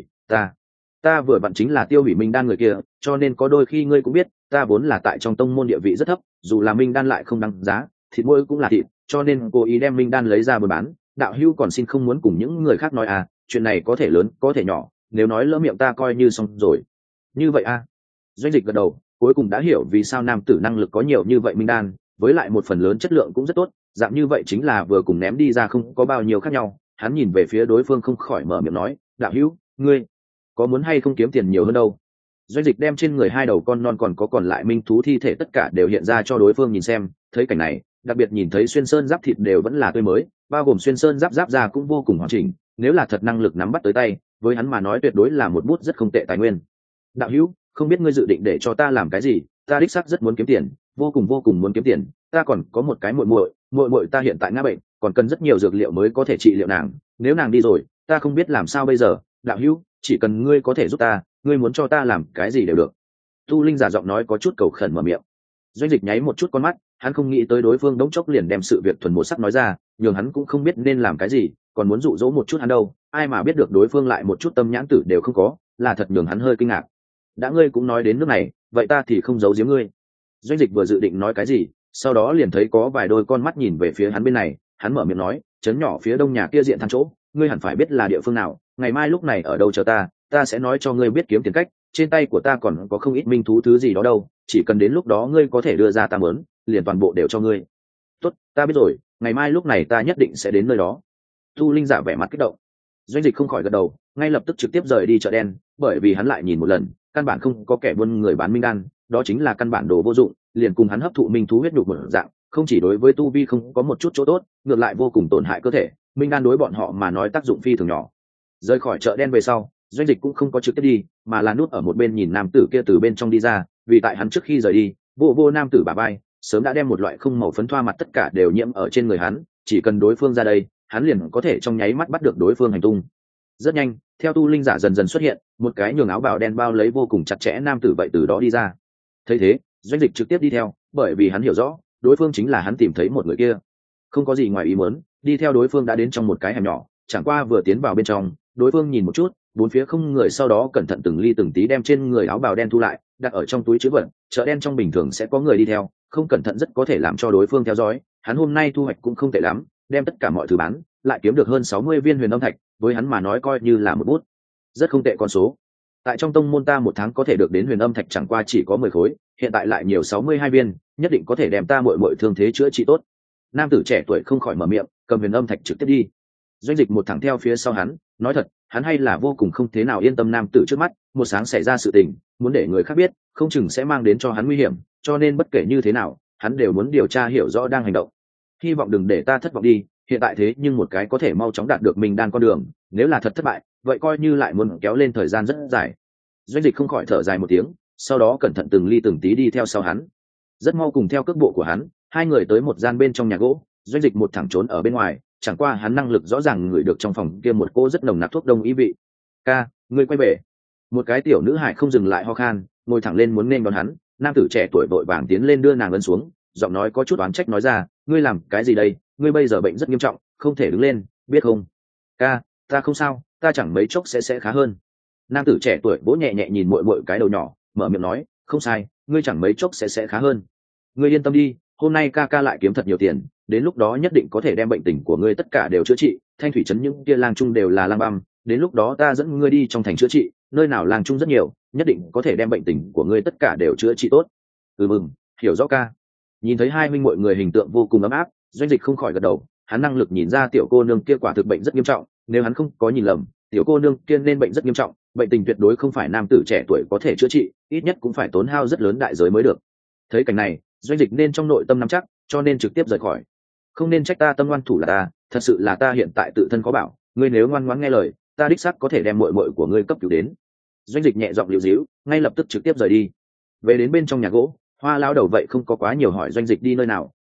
ta vừa vặn chính là tiêu hủy minh đan người kia, cho nên có đôi khi ngươi cũng biết, ta vốn là tại trong tông môn địa vị rất thấp, dù là minh đan lại không đăng giá, thịt mỗi cũng là thịt, cho nên cố ý đem minh đan lấy ra buôn bán. Đạo hữu còn xin không muốn cùng những người khác nói à, chuyện này có thể lớn có thể nhỏ, nếu nói lỡ miệng ta coi như xong rồi. Như vậy à? Doanh Dịch gật đầu, cuối cùng đã hiểu vì sao nam tử năng lực có nhiều như vậy minh đan, với lại một phần lớn chất lượng cũng rất tốt, dạng như vậy chính là vừa cùng ném đi ra không có bao nhiêu khác nhau. Hắn nhìn về phía đối phương không khỏi mở miệng nói, đạo hữu, ngươi có muốn hay không kiếm tiền nhiều hơn đâu? Doanh Dịch đem trên người hai đầu con non còn có còn lại minh thú thi thể tất cả đều hiện ra cho đối phương nhìn xem, thấy cảnh này, đặc biệt nhìn thấy xuyên sơn giáp thịt đều vẫn là tươi mới, bao gồm xuyên sơn giáp da cũng vô cùng hoàn chỉnh, nếu là thật năng lực nắm bắt tới tay, với hắn mà nói tuyệt đối là một bút rất không tệ tài nguyên. Đạo hữu, không biết ngươi dự định để cho ta làm cái gì? Ta đích xác rất muốn kiếm tiền, vô cùng muốn kiếm tiền, ta còn có một cái muội muội ta hiện tại ngã bệnh, còn cần rất nhiều dược liệu mới có thể trị liệu nàng, nếu nàng đi rồi, ta không biết làm sao bây giờ, đạo hữu, chỉ cần ngươi có thể giúp ta, ngươi muốn cho ta làm cái gì đều được. Tu Linh giả giọng nói có chút cầu khẩn mở miệng. Doanh Dịch nháy một chút con mắt, hắn không nghĩ tới đối phương đống chốc liền đem sự việc thuần một sắc nói ra, nhường hắn cũng không biết nên làm cái gì, còn muốn dụ dỗ một chút hắn đâu, ai mà biết được đối phương lại một chút tâm nhãn tử đều không có, là thật nhường hắn hơi kinh ngạc. Đã ngươi cũng nói đến nước này, vậy ta thì không giấu giếm ngươi. Doanh Dịch vừa dự định nói cái gì, sau đó liền thấy có vài đôi con mắt nhìn về phía hắn bên này, hắn mở miệng nói, trấn nhỏ phía đông nhà kia diện thang chỗ, ngươi hẳn phải biết là địa phương nào, ngày mai lúc này ở đâu chờ ta sẽ nói cho ngươi biết kiếm tiền cách, trên tay của ta còn có không ít minh thú thứ gì đó đâu, chỉ cần đến lúc đó ngươi có thể đưa ra ta mớn, liền toàn bộ đều cho ngươi. Tốt, ta biết rồi, ngày mai lúc này ta nhất định sẽ đến nơi đó. Tu Linh giả vẻ mặt kích động. Doanh Dịch không khỏi gật đầu, ngay lập tức trực tiếp rời đi chợ đen, bởi vì hắn lại nhìn một lần, căn bản không có kẻ buôn người bán minh đan, đó chính là căn bản đồ vô dụng, liền cùng hắn hấp thụ minh thú huyết nhục một dạng, không chỉ đối với tu vi không có một chút chỗ tốt, ngược lại vô cùng tổn hại cơ thể, minh đan đối bọn họ mà nói tác dụng phi thường nhỏ. Rời khỏi chợ đen về sau, Doanh Dịch cũng không có trực tiếp đi, mà là núp ở một bên nhìn nam tử kia từ bên trong đi ra, vì tại hắn trước khi rời đi, vô nam tử bả vai sớm đã đem một loại không màu phấn thoa mặt tất cả đều nhiễm ở trên người hắn, chỉ cần đối phương ra đây, hắn liền có thể trong nháy mắt bắt được đối phương hành tung. Rất nhanh, theo tu linh giả dần dần xuất hiện, một cái nhường áo bào đen bao lấy vô cùng chặt chẽ nam tử vậy từ đó đi ra. Thấy thế, Doanh Dịch trực tiếp đi theo, bởi vì hắn hiểu rõ, đối phương chính là hắn tìm thấy một người kia. Không có gì ngoài ý muốn, đi theo đối phương đã đến trong một cái hẻm nhỏ, chẳng qua vừa tiến vào bên trong, đối phương nhìn một chút, bốn phía không người, sau đó cẩn thận từng ly từng tí đem trên người áo bào đen thu lại, đặt ở trong túi trữ vật. Chợ đen trong bình thường sẽ có người đi theo, không cẩn thận rất có thể làm cho đối phương theo dõi. Hắn hôm nay thu hoạch cũng không tệ lắm, đem tất cả mọi thứ bán, lại kiếm được hơn 60 viên huyền âm thạch, với hắn mà nói coi như là một bút rất không tệ con số. Tại trong tông môn ta một tháng có thể được đến huyền âm thạch chẳng qua chỉ có 10 khối, hiện tại lại nhiều 62 viên, nhất định có thể đem ta muội thương thế chữa trị tốt. Nam tử trẻ tuổi không khỏi mở miệng, cầm huyền âm thạch trực tiếp đi. Doanh Dịch một thẳng theo phía sau hắn, nói thật, hắn hay là vô cùng không thế nào yên tâm nam tử trước mắt, một sáng xảy ra sự tình, muốn để người khác biết, không chừng sẽ mang đến cho hắn nguy hiểm, cho nên bất kể như thế nào, hắn đều muốn điều tra hiểu rõ đang hành động. Hy vọng đừng để ta thất vọng đi, hiện tại thế nhưng một cái có thể mau chóng đạt được mình đan con đường, nếu là thật thất bại, vậy coi như lại muốn kéo lên thời gian rất dài. Doanh Dịch không khỏi thở dài một tiếng, sau đó cẩn thận từng ly từng tí đi theo sau hắn. Rất mau cùng theo cước bộ của hắn, hai người tới một gian bên trong nhà gỗ. Doanh Dịch một thẳng trốn ở bên ngoài, chẳng qua hắn năng lực rõ ràng ngửi được trong phòng kia một cô rất nồng nặc thuốc đông ý vị. Ca, ngươi quay về. Một cái tiểu nữ hải không dừng lại ho khan, ngồi thẳng lên muốn nên đón hắn. Nam tử trẻ tuổi vội vàng tiến lên đưa nàng ấn xuống, giọng nói có chút oán trách nói ra, ngươi làm cái gì đây, ngươi bây giờ bệnh rất nghiêm trọng, không thể đứng lên, biết không? Ca, ta không sao, ta chẳng mấy chốc sẽ khá hơn. Nam tử trẻ tuổi vỗ nhẹ nhẹ nhìn muội cái đầu nhỏ, mở miệng nói, không sai, ngươi chẳng mấy chốc sẽ khá hơn. Ngươi yên tâm đi, hôm nay ca lại kiếm thật nhiều tiền, đến lúc đó nhất định có thể đem bệnh tình của ngươi tất cả đều chữa trị. Thanh thủy trấn những kia lang trung đều là lang băm, đến lúc đó ta dẫn ngươi đi trong thành chữa trị, nơi nào lang trung rất nhiều, nhất định có thể đem bệnh tình của ngươi tất cả đều chữa trị tốt. Mừng, hiểu rõ ca. Nhìn thấy hai huynh muội người hình tượng vô cùng ấm áp, Doanh Dịch không khỏi gật đầu, hắn năng lực nhìn ra tiểu cô nương kia quả thực bệnh rất nghiêm trọng, nếu hắn không có nhìn lầm, tiểu cô nương kia nên bệnh rất nghiêm trọng, bệnh tình tuyệt đối không phải nam tử trẻ tuổi có thể chữa trị, ít nhất cũng phải tốn hao rất lớn đại giới mới được. Thấy cảnh này, Doanh Dịch nên trong nội tâm nắm chắc, cho nên trực tiếp rời khỏi. Không nên trách ta tâm ngoan thủ là ta, thật sự là ta hiện tại tự thân có bảo, ngươi nếu ngoan ngoãn nghe lời, ta đích xác có thể đem muội của ngươi cấp cứu đến. Doanh Dịch nhẹ giọng liễu díu, ngay lập tức trực tiếp rời đi. Về đến bên trong nhà gỗ, Hoa lão đầu vậy không có quá nhiều hỏi Doanh Dịch đi nơi nào,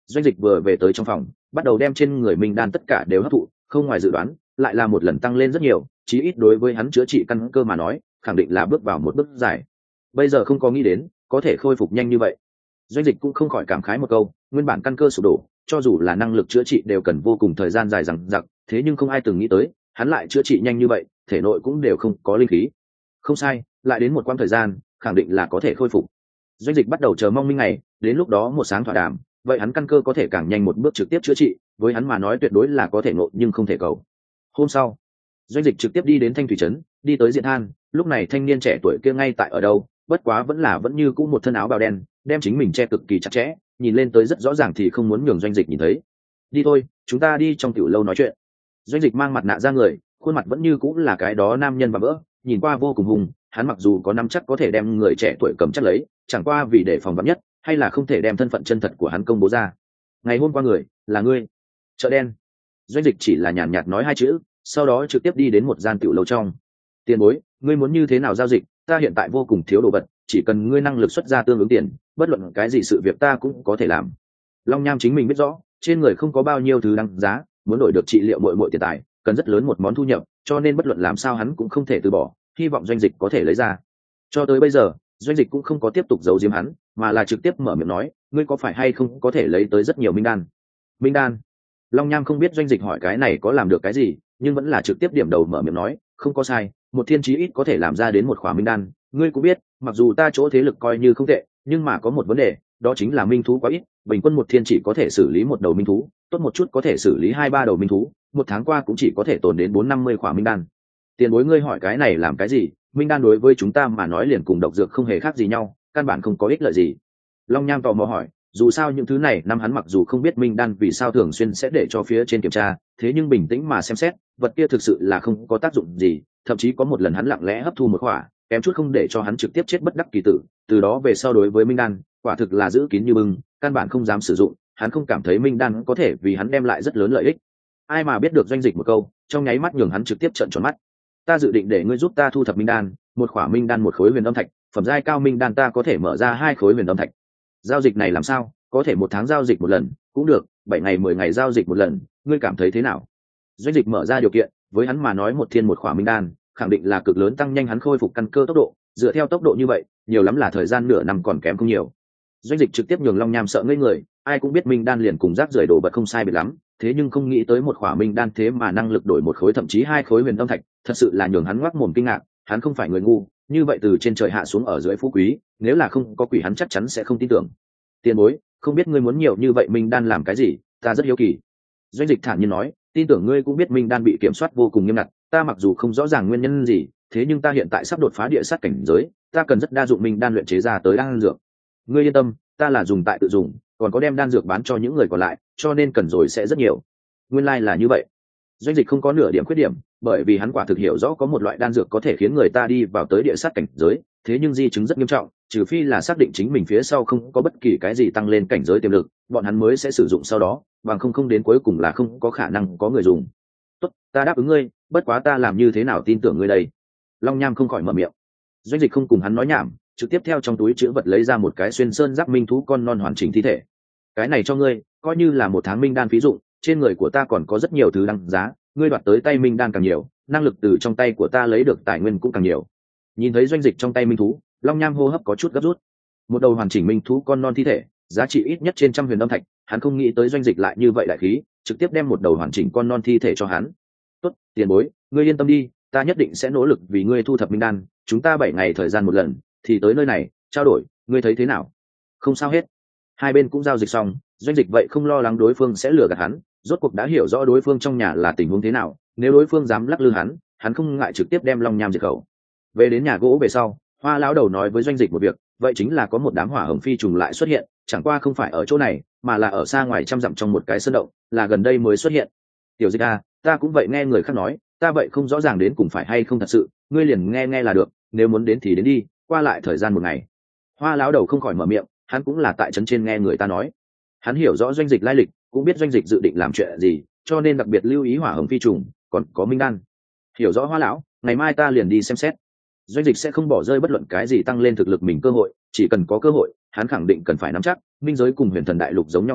Doanh Dịch vừa về tới trong phòng, bắt đầu đem trên người minh đan tất cả đều hấp thụ, không ngoài dự đoán, lại là một lần tăng lên rất nhiều, chí ít đối với hắn chữa trị căn cơ mà nói, khẳng định là bước vào một bước dài. Bây giờ không có nghĩ đến có thể khôi phục nhanh như vậy. Doanh Dịch cũng không khỏi cảm khái một câu, nguyên bản căn cơ sụp đổ, cho dù là năng lực chữa trị đều cần vô cùng thời gian dài dằng dặc, thế nhưng không ai từng nghĩ tới, hắn lại chữa trị nhanh như vậy, thể nội cũng đều không có linh khí. Không sai, lại đến một quãng thời gian, khẳng định là có thể khôi phục. Doanh Dịch bắt đầu chờ mong minh ngày, đến lúc đó một sáng thỏa đàm, vậy hắn căn cơ có thể càng nhanh một bước trực tiếp chữa trị, với hắn mà nói tuyệt đối là có thể ngộ nhưng không thể cầu. Hôm sau, Doanh Dịch trực tiếp đi đến Thanh Thủy trấn, đi tới Diện Than, lúc này thanh niên trẻ tuổi kia ngay tại ở đâu, bất quá vẫn như cũ một thân áo bào đen, đem chính mình che cực kỳ chặt chẽ, nhìn lên tới rất rõ ràng thì không muốn nhường Doanh Dịch nhìn thấy. Đi thôi, chúng ta đi trong tiểu lâu nói chuyện. Doanh Dịch mang mặt nạ ra người, khuôn mặt vẫn như cũ là cái đó nam nhân và vỡ, nhìn qua vô cùng hùng, hắn mặc dù có nắm chắc có thể đem người trẻ tuổi cầm chắc lấy, chẳng qua vì để phòng vắn nhất, hay là không thể đem thân phận chân thật của hắn công bố ra. Ngày hôm qua người là ngươi. Chợ đen. Doanh Dịch chỉ là nhàn nhạt nói hai chữ, sau đó trực tiếp đi đến một gian tiểu lâu trong. Tiền bối, ngươi muốn như thế nào giao dịch, ta hiện tại vô cùng thiếu đồ vật, chỉ cần ngươi năng lực xuất ra tương ứng tiền, bất luận cái gì sự việc ta cũng có thể làm. Long Nham chính mình biết rõ, trên người không có bao nhiêu thứ đáng giá, muốn đổi được trị liệu muội tiền tài, cần rất lớn một món thu nhập, cho nên bất luận làm sao hắn cũng không thể từ bỏ, hy vọng Doanh Dịch có thể lấy ra. Cho tới bây giờ, Doanh Dịch cũng không có tiếp tục giấu giếm hắn, mà là trực tiếp mở miệng nói, ngươi có phải hay không có thể lấy tới rất nhiều minh đan. Minh đan? Long Nham không biết Doanh Dịch hỏi cái này có làm được cái gì, nhưng vẫn là trực tiếp điểm đầu mở miệng nói, không có sai, một thiên chí ít có thể làm ra đến một khỏa minh đan. Ngươi cũng biết, mặc dù ta chỗ thế lực coi như không tệ, nhưng mà có một vấn đề, đó chính là minh thú quá ít, bình quân một thiên chỉ có thể xử lý một đầu minh thú, tốt một chút có thể xử lý 2-3 đầu minh thú, một tháng qua cũng chỉ có thể tồn đến 4-50 khỏa minh đan. Tiền bối, ngươi hỏi cái này làm cái gì? Minh đan đối với chúng ta mà nói liền cùng độc dược không hề khác gì nhau, căn bản không có ích lợi gì. Long Nham tò mò hỏi, dù sao những thứ này năm hắn mặc dù không biết minh đan vì sao thường xuyên sẽ để cho phía trên kiểm tra, thế nhưng bình tĩnh mà xem xét, vật kia thực sự là không có tác dụng gì, thậm chí có một lần hắn lặng lẽ hấp thu một khỏa, kém chút không để cho hắn trực tiếp chết bất đắc kỳ tử. Từ đó về sau đối với minh đan, quả thực là giữ kín như bưng, căn bản không dám sử dụng, hắn không cảm thấy minh đan có thể vì hắn đem lại rất lớn lợi ích. Ai mà biết được Doanh Dịch một câu, trong nháy mắt nhường hắn trực tiếp trợn tròn mắt. Ta dự định để ngươi giúp ta thu thập minh đan, một khỏa minh đan một khối huyền âm thạch, phẩm giai cao minh đan ta có thể mở ra 2 khối huyền âm thạch. Giao dịch này làm sao? Có thể 1 tháng giao dịch một lần, cũng được, 7 ngày 10 ngày giao dịch một lần, ngươi cảm thấy thế nào? Doanh Dịch mở ra điều kiện, với hắn mà nói một thiên một khỏa minh đan, khẳng định là cực lớn tăng nhanh hắn khôi phục căn cơ tốc độ, dựa theo tốc độ như vậy, nhiều lắm là thời gian nửa năm còn kém không nhiều. Doanh Dịch trực tiếp nhường Long Nham sợ ngây người, ai cũng biết minh đan liền cùng rác rưởi đồ vật không sai biệt lắm, thế nhưng không nghĩ tới một khỏa minh đan thế mà năng lực đổi một khối thậm chí 2 khối huyền âm thạch, thật sự là nhường hắn ngoác mồm kinh ngạc. Hắn không phải người ngu, như vậy từ trên trời hạ xuống ở dưới phú quý, nếu là không có quỷ hắn chắc chắn sẽ không tin tưởng. Tiền bối, không biết ngươi muốn nhiều như vậy minh đan làm cái gì, ta rất hiếu kỳ. Doanh Dịch thản nhiên nói, tin tưởng ngươi cũng biết minh đan bị kiểm soát vô cùng nghiêm ngặt, ta mặc dù không rõ ràng nguyên nhân gì, thế nhưng ta hiện tại sắp đột phá địa sát cảnh giới, ta cần rất đa dụng minh đan luyện chế ra tới đan dược. Ngươi yên tâm, ta là dùng tại tự dùng, còn có đem đan dược bán cho những người còn lại, cho nên cần rồi sẽ rất nhiều. Nguyên lai là như vậy. Doanh Dịch không có nửa điểm khuyết điểm, bởi vì hắn quả thực hiểu rõ có một loại đan dược có thể khiến người ta đi vào tới địa sát cảnh giới, thế nhưng di chứng rất nghiêm trọng, trừ phi là xác định chính mình phía sau không có bất kỳ cái gì tăng lên cảnh giới tiềm lực, bọn hắn mới sẽ sử dụng sau đó, bằng không đến cuối cùng là không có khả năng có người dùng. Tốt, ta đáp ứng ngươi, bất quá ta làm như thế nào tin tưởng ngươi đây? Long Nham không khỏi mở miệng. Doanh Dịch không cùng hắn nói nhảm, trực tiếp theo trong túi chữ vật lấy ra một cái xuyên sơn giáp minh thú con non hoàn chỉnh thi thể. Cái này cho ngươi, coi như là 1 tháng minh đan phí dụng, trên người của ta còn có rất nhiều thứ đáng giá, ngươi đoạt tới tay minh đan càng nhiều, năng lực từ trong tay của ta lấy được tài nguyên cũng càng nhiều. Nhìn thấy Doanh Dịch trong tay minh thú, Long Nham hô hấp có chút gấp rút. Một đầu hoàn chỉnh minh thú con non thi thể, giá trị ít nhất trên 100 huyền âm thạch, hắn không nghĩ tới Doanh Dịch lại như vậy đại khí, trực tiếp đem một đầu hoàn chỉnh con non thi thể cho hắn. Tốt, tiền bối, ngươi yên tâm đi, ta nhất định sẽ nỗ lực vì ngươi thu thập minh đan, chúng ta 7 ngày thời gian một lần, thì tới nơi này trao đổi, ngươi thấy thế nào? Không sao hết. Hai bên cũng giao dịch xong, Doanh Dịch vậy không lo lắng đối phương sẽ lừa gạt hắn, rốt cuộc đã hiểu rõ đối phương trong nhà là tình huống thế nào, nếu đối phương dám lắc lư hắn không ngại trực tiếp đem Long Nham diệt khẩu. Về đến nhà gỗ về sau, Hoa lão đầu nói với Doanh Dịch một việc, vậy chính là có một đám hỏa hồng phi trùng lại xuất hiện, chẳng qua không phải ở chỗ này, mà là ở xa ngoài trăm dặm trong một cái sơn động, là gần đây mới xuất hiện. Tiểu Dịch à, ta cũng vậy nghe người khác nói, ta vậy không rõ ràng đến cùng phải hay không thật sự, ngươi liền nghe nghe là được, nếu muốn đến thì đến đi, qua lại thời gian 1 ngày. Hoa lão đầu không khỏi mở miệng, hắn cũng là tại trấn trên nghe người ta nói, hắn hiểu rõ Doanh Dịch lai lịch, cũng biết Doanh Dịch dự định làm chuyện gì, cho nên đặc biệt lưu ý hỏa hồng phi trùng, còn có minh đan. Hiểu rõ Hoa lão, ngày mai ta liền đi xem xét. Doanh Dịch sẽ không bỏ rơi bất luận cái gì tăng lên thực lực mình cơ hội, chỉ cần có cơ hội, hắn khẳng định cần phải nắm chắc. Minh giới cùng Huyền Thần đại lục giống nhau tử,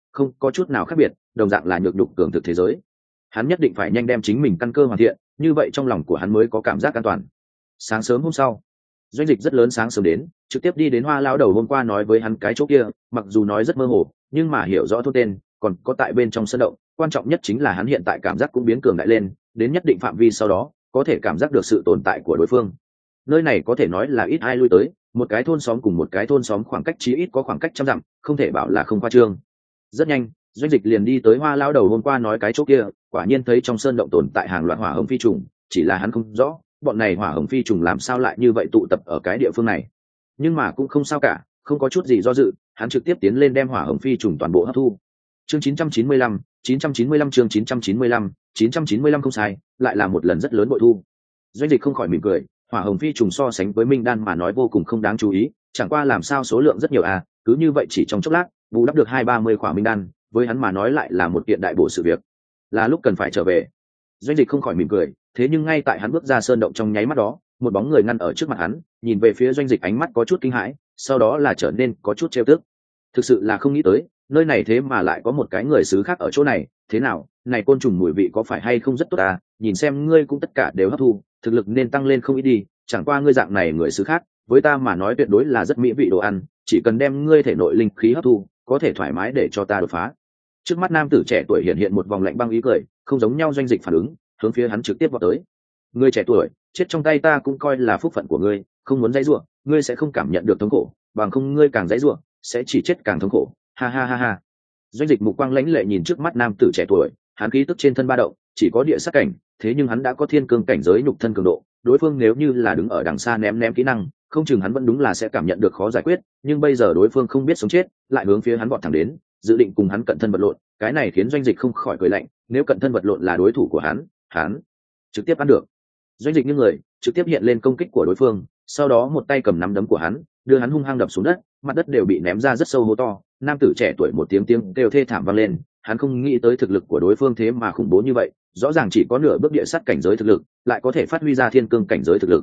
không có chút nào khác biệt, đồng dạng là nhược nhục cường thực thế giới. Hắn nhất định phải nhanh đem chính mình căn cơ hoàn thiện, như vậy trong lòng của hắn mới có cảm giác an toàn. Sáng sớm hôm sau, Doanh Dịch rất lớn sáng sớm đến, trực tiếp đi đến Hoa lão đầu hôm qua nói với hắn cái chỗ kia, mặc dù nói rất mơ hồ, nhưng mà hiểu rõ thôn tên, còn có tại bên trong sân động, quan trọng nhất chính là hắn hiện tại cảm giác cũng biến cường đại lên, đến nhất định phạm vi sau đó, có thể cảm giác được sự tồn tại của đối phương. Nơi này có thể nói là ít ai lui tới, một cái thôn xóm cùng một cái thôn xóm khoảng cách chí ít có khoảng cách trăm dặm, không thể bảo là không khoa trương. Rất nhanh, Doanh Dịch liền đi tới Hoa lão đầu hôm qua nói cái chỗ kia, quả nhiên thấy trong sơn động tồn tại hàng loạt hỏa hồng phi trùng, chỉ là hắn không rõ bọn này hỏa hồng phi trùng làm sao lại như vậy tụ tập ở cái địa phương này. Nhưng mà cũng không sao cả, không có chút gì do dự, hắn trực tiếp tiến lên đem hỏa hồng phi trùng toàn bộ hấp thu. Chương 995, 995 chương 995, 995 không sai, lại là một lần rất lớn bội thu. Doanh Dịch không khỏi mỉm cười, hỏa hồng phi trùng so sánh với minh đan mà nói vô cùng không đáng chú ý, chẳng qua làm sao số lượng rất nhiều à, cứ như vậy chỉ trong chốc lát, bù đắp được 2-30 khỏa minh đan, với hắn mà nói lại là một kiện đại bổ sự việc. Là lúc cần phải trở về. Doanh Dịch không khỏi mỉm cười, thế nhưng ngay tại hắn bước ra sơn động trong nháy mắt đó, một bóng người ngăn ở trước mặt hắn, nhìn về phía Doanh Dịch ánh mắt có chút kinh hãi, sau đó là trở nên có chút trêu tức. Thực sự là không nghĩ tới, nơi này thế mà lại có một cái người xứ khác ở chỗ này, thế nào, này côn trùng mùi vị có phải hay không rất tốt à, nhìn xem ngươi cũng tất cả đều hấp thu, thực lực nên tăng lên không ít đi, chẳng qua ngươi dạng này người xứ khác, với ta mà nói tuyệt đối là rất mỹ vị đồ ăn, chỉ cần đem ngươi thể nội linh khí hấp thu, có thể thoải mái để cho ta đột phá. Trước mắt nam tử trẻ tuổi hiện hiện một vòng lạnh băng ý cười, không giống nhau. Doanh Dịch phản ứng, hướng phía hắn trực tiếp vào tới. Ngươi trẻ tuổi, chết trong tay ta cũng coi là phúc phận của ngươi, không muốn dãy rủa, ngươi sẽ không cảm nhận được thống khổ, bằng không ngươi càng dãy rủa, sẽ chỉ chết càng thống khổ. Ha ha ha ha. Doanh Dịch mục quang lãnh lệ nhìn trước mắt nam tử trẻ tuổi, hắn khí tức trên thân ba động, chỉ có địa sát cảnh, thế nhưng hắn đã có thiên cương cảnh giới nhục thân cường độ, đối phương nếu như là đứng ở đằng xa ném kỹ năng, không chừng hắn vẫn đúng là sẽ cảm nhận được khó giải quyết, nhưng bây giờ đối phương không biết sống chết, lại hướng phía hắn vọt thẳng đến, dự định cùng hắn cận thân vật lộn, cái này khiến Doanh Dịch không khỏi cười lạnh, nếu cận thân vật lộn là đối thủ của hắn trực tiếp ăn được. Doanh Dịch như người, trực tiếp hiện lên công kích của đối phương, sau đó một tay cầm nắm đấm của hắn, đưa hắn hung hăng đập xuống đất, mặt đất đều bị ném ra rất sâu hố to. Nam tử trẻ tuổi một tiếng kêu thê thảm vang lên, hắn không nghĩ tới thực lực của đối phương thế mà khủng bố như vậy, rõ ràng chỉ có nửa bước địa sát cảnh giới thực lực, lại có thể phát huy ra thiên cương cảnh giới thực lực.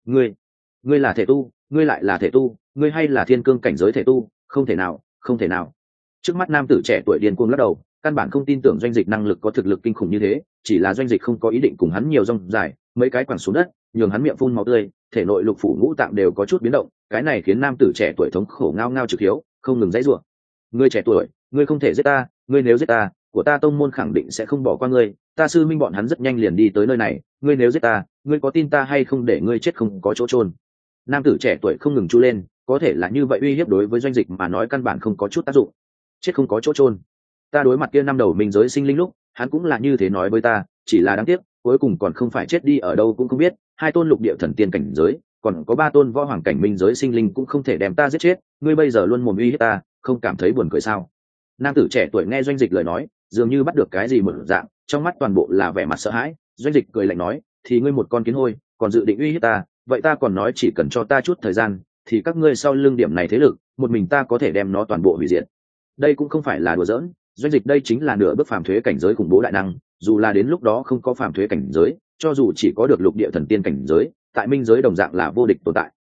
Ngươi là thể tu, ngươi lại là thể tu, ngươi hay là thiên cương cảnh giới thể tu, không thể nào, không thể nào. Trước mắt nam tử trẻ tuổi điên cuồng lắc đầu, căn bản không tin tưởng Doanh Dịch năng lực có thực lực kinh khủng như thế, chỉ là Doanh Dịch không có ý định cùng hắn nhiều rong dài, mấy cái quẳng xuống đất, nhường hắn miệng phun máu tươi, thể nội lục phủ ngũ tạng đều có chút biến động, cái này khiến nam tử trẻ tuổi thống khổ ngao ngao trực hiếu, không ngừng dãy rủa. Ngươi trẻ tuổi, ngươi không thể giết ta, ngươi nếu giết ta, của ta tông môn khẳng định sẽ không bỏ qua ngươi, ta sư minh bọn hắn rất nhanh liền đi tới nơi này, ngươi nếu giết ta, ngươi có tin ta hay không để ngươi chết không có chỗ chôn. Nam tử trẻ tuổi không ngừng chu lên, có thể là như vậy uy hiếp đối với Doanh Dịch mà nói căn bản không có chút tác dụng. Chết không có chỗ chôn. Ta đối mặt kia năm đầu minh giới sinh linh lúc, hắn cũng là như thế nói với ta, chỉ là đáng tiếc, cuối cùng còn không phải chết đi ở đâu cũng không biết, hai tôn lục địa thần tiên cảnh giới, còn có ba tôn võ hoàng cảnh minh giới sinh linh cũng không thể đem ta giết chết, ngươi bây giờ luôn mồm uy hiếp ta, không cảm thấy buồn cười sao? Nam tử trẻ tuổi nghe Doanh Dịch lời nói, dường như bắt được cái gì mở dạng, trong mắt toàn bộ là vẻ mặt sợ hãi. Doanh Dịch cười lạnh nói, thì ngươi một con kiến hôi, còn dự định uy hiếp ta, vậy ta còn nói chỉ cần cho ta chút thời gian, thì các ngươi sau lưng điểm này thế lực, một mình ta có thể đem nó toàn bộ hủy diệt. Đây cũng không phải là đùa giỡn, Doanh Dịch đây chính là nửa bước phàm thuế cảnh giới khủng bố đại năng, dù là đến lúc đó không có phàm thuế cảnh giới, cho dù chỉ có được lục địa thần tiên cảnh giới, tại minh giới đồng dạng là vô địch tồn tại.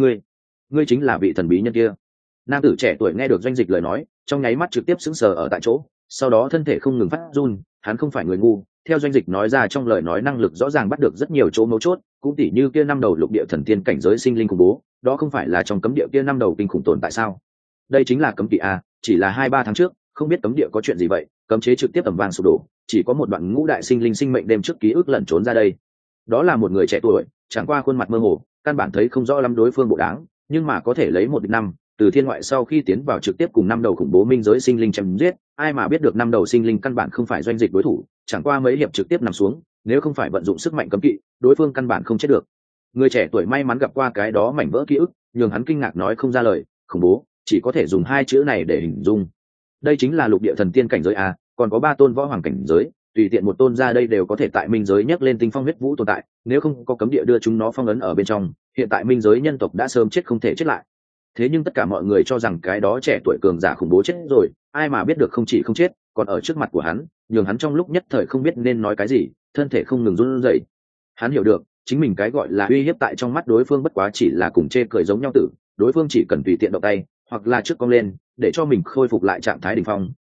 Ngươi chính là vị thần bí nhân kia. Nam tử trẻ tuổi nghe được Doanh Dịch lời nói, trong nháy mắt trực tiếp sững sờ ở tại chỗ, sau đó thân thể không ngừng phát run, hắn không phải người ngu, theo Doanh Dịch nói ra trong lời nói năng lực rõ ràng bắt được rất nhiều chỗ mấu chốt, cũng tỉ như kia năm đầu lục địa thần tiên cảnh giới sinh linh khủng bố, đó không phải là trong cấm địa kia năm đầu kinh khủng tồn tại sao? Đây chính là cấm kỵ a, chỉ là 2-3 tháng trước, không biết cấm địa có chuyện gì vậy, cấm chế trực tiếp tầm vang sụp đổ, chỉ có một đoạn ngũ đại sinh linh sinh mệnh đêm trước ký ức lẩn trốn ra đây. Đó là một người trẻ tuổi, chẳng qua khuôn mặt mơ hồ, căn bản thấy không rõ lắm đối phương bộ dáng, nhưng mà có thể lấy 1 năm từ thiên ngoại sau khi tiến vào trực tiếp cùng năm đầu khủng bố minh giới sinh linh chém giết, ai mà biết được năm đầu sinh linh căn bản không phải Doanh Dịch đối thủ, chẳng qua mấy hiệp trực tiếp nằm xuống, nếu không phải vận dụng sức mạnh cấm kỵ, đối phương căn bản không chết được. Người trẻ tuổi may mắn gặp qua cái đó mảnh vỡ ký ức, nhường hắn kinh ngạc nói không ra lời, khủng bố, chỉ có thể dùng 2 chữ này để hình dung. Đây chính là lục địa thần tiên cảnh giới a, còn có 3 tôn võ hoàng cảnh giới, tùy tiện một tôn ra đây đều có thể tại minh giới nhấc lên tinh phong huyết vũ tồn tại, nếu không có cấm địa đưa chúng nó phong ấn ở bên trong, hiện tại minh giới nhân tộc đã sớm chết không thể chết lại. Thế nhưng tất cả mọi người cho rằng cái đó trẻ tuổi cường giả khủng bố chết rồi, ai mà biết được không chỉ không chết, còn ở trước mặt của hắn, nhường hắn trong lúc nhất thời không biết nên nói cái gì, thân thể không ngừng run rẩy. Hắn hiểu được, chính mình cái gọi là uy hiếp tại trong mắt đối phương bất quá chỉ là cùng chê cười giống nhau tử, đối phương chỉ cần tùy tiện động tay, hoặc là trước cong lên, để cho mình khôi phục lại trạng thái đỉnh phong,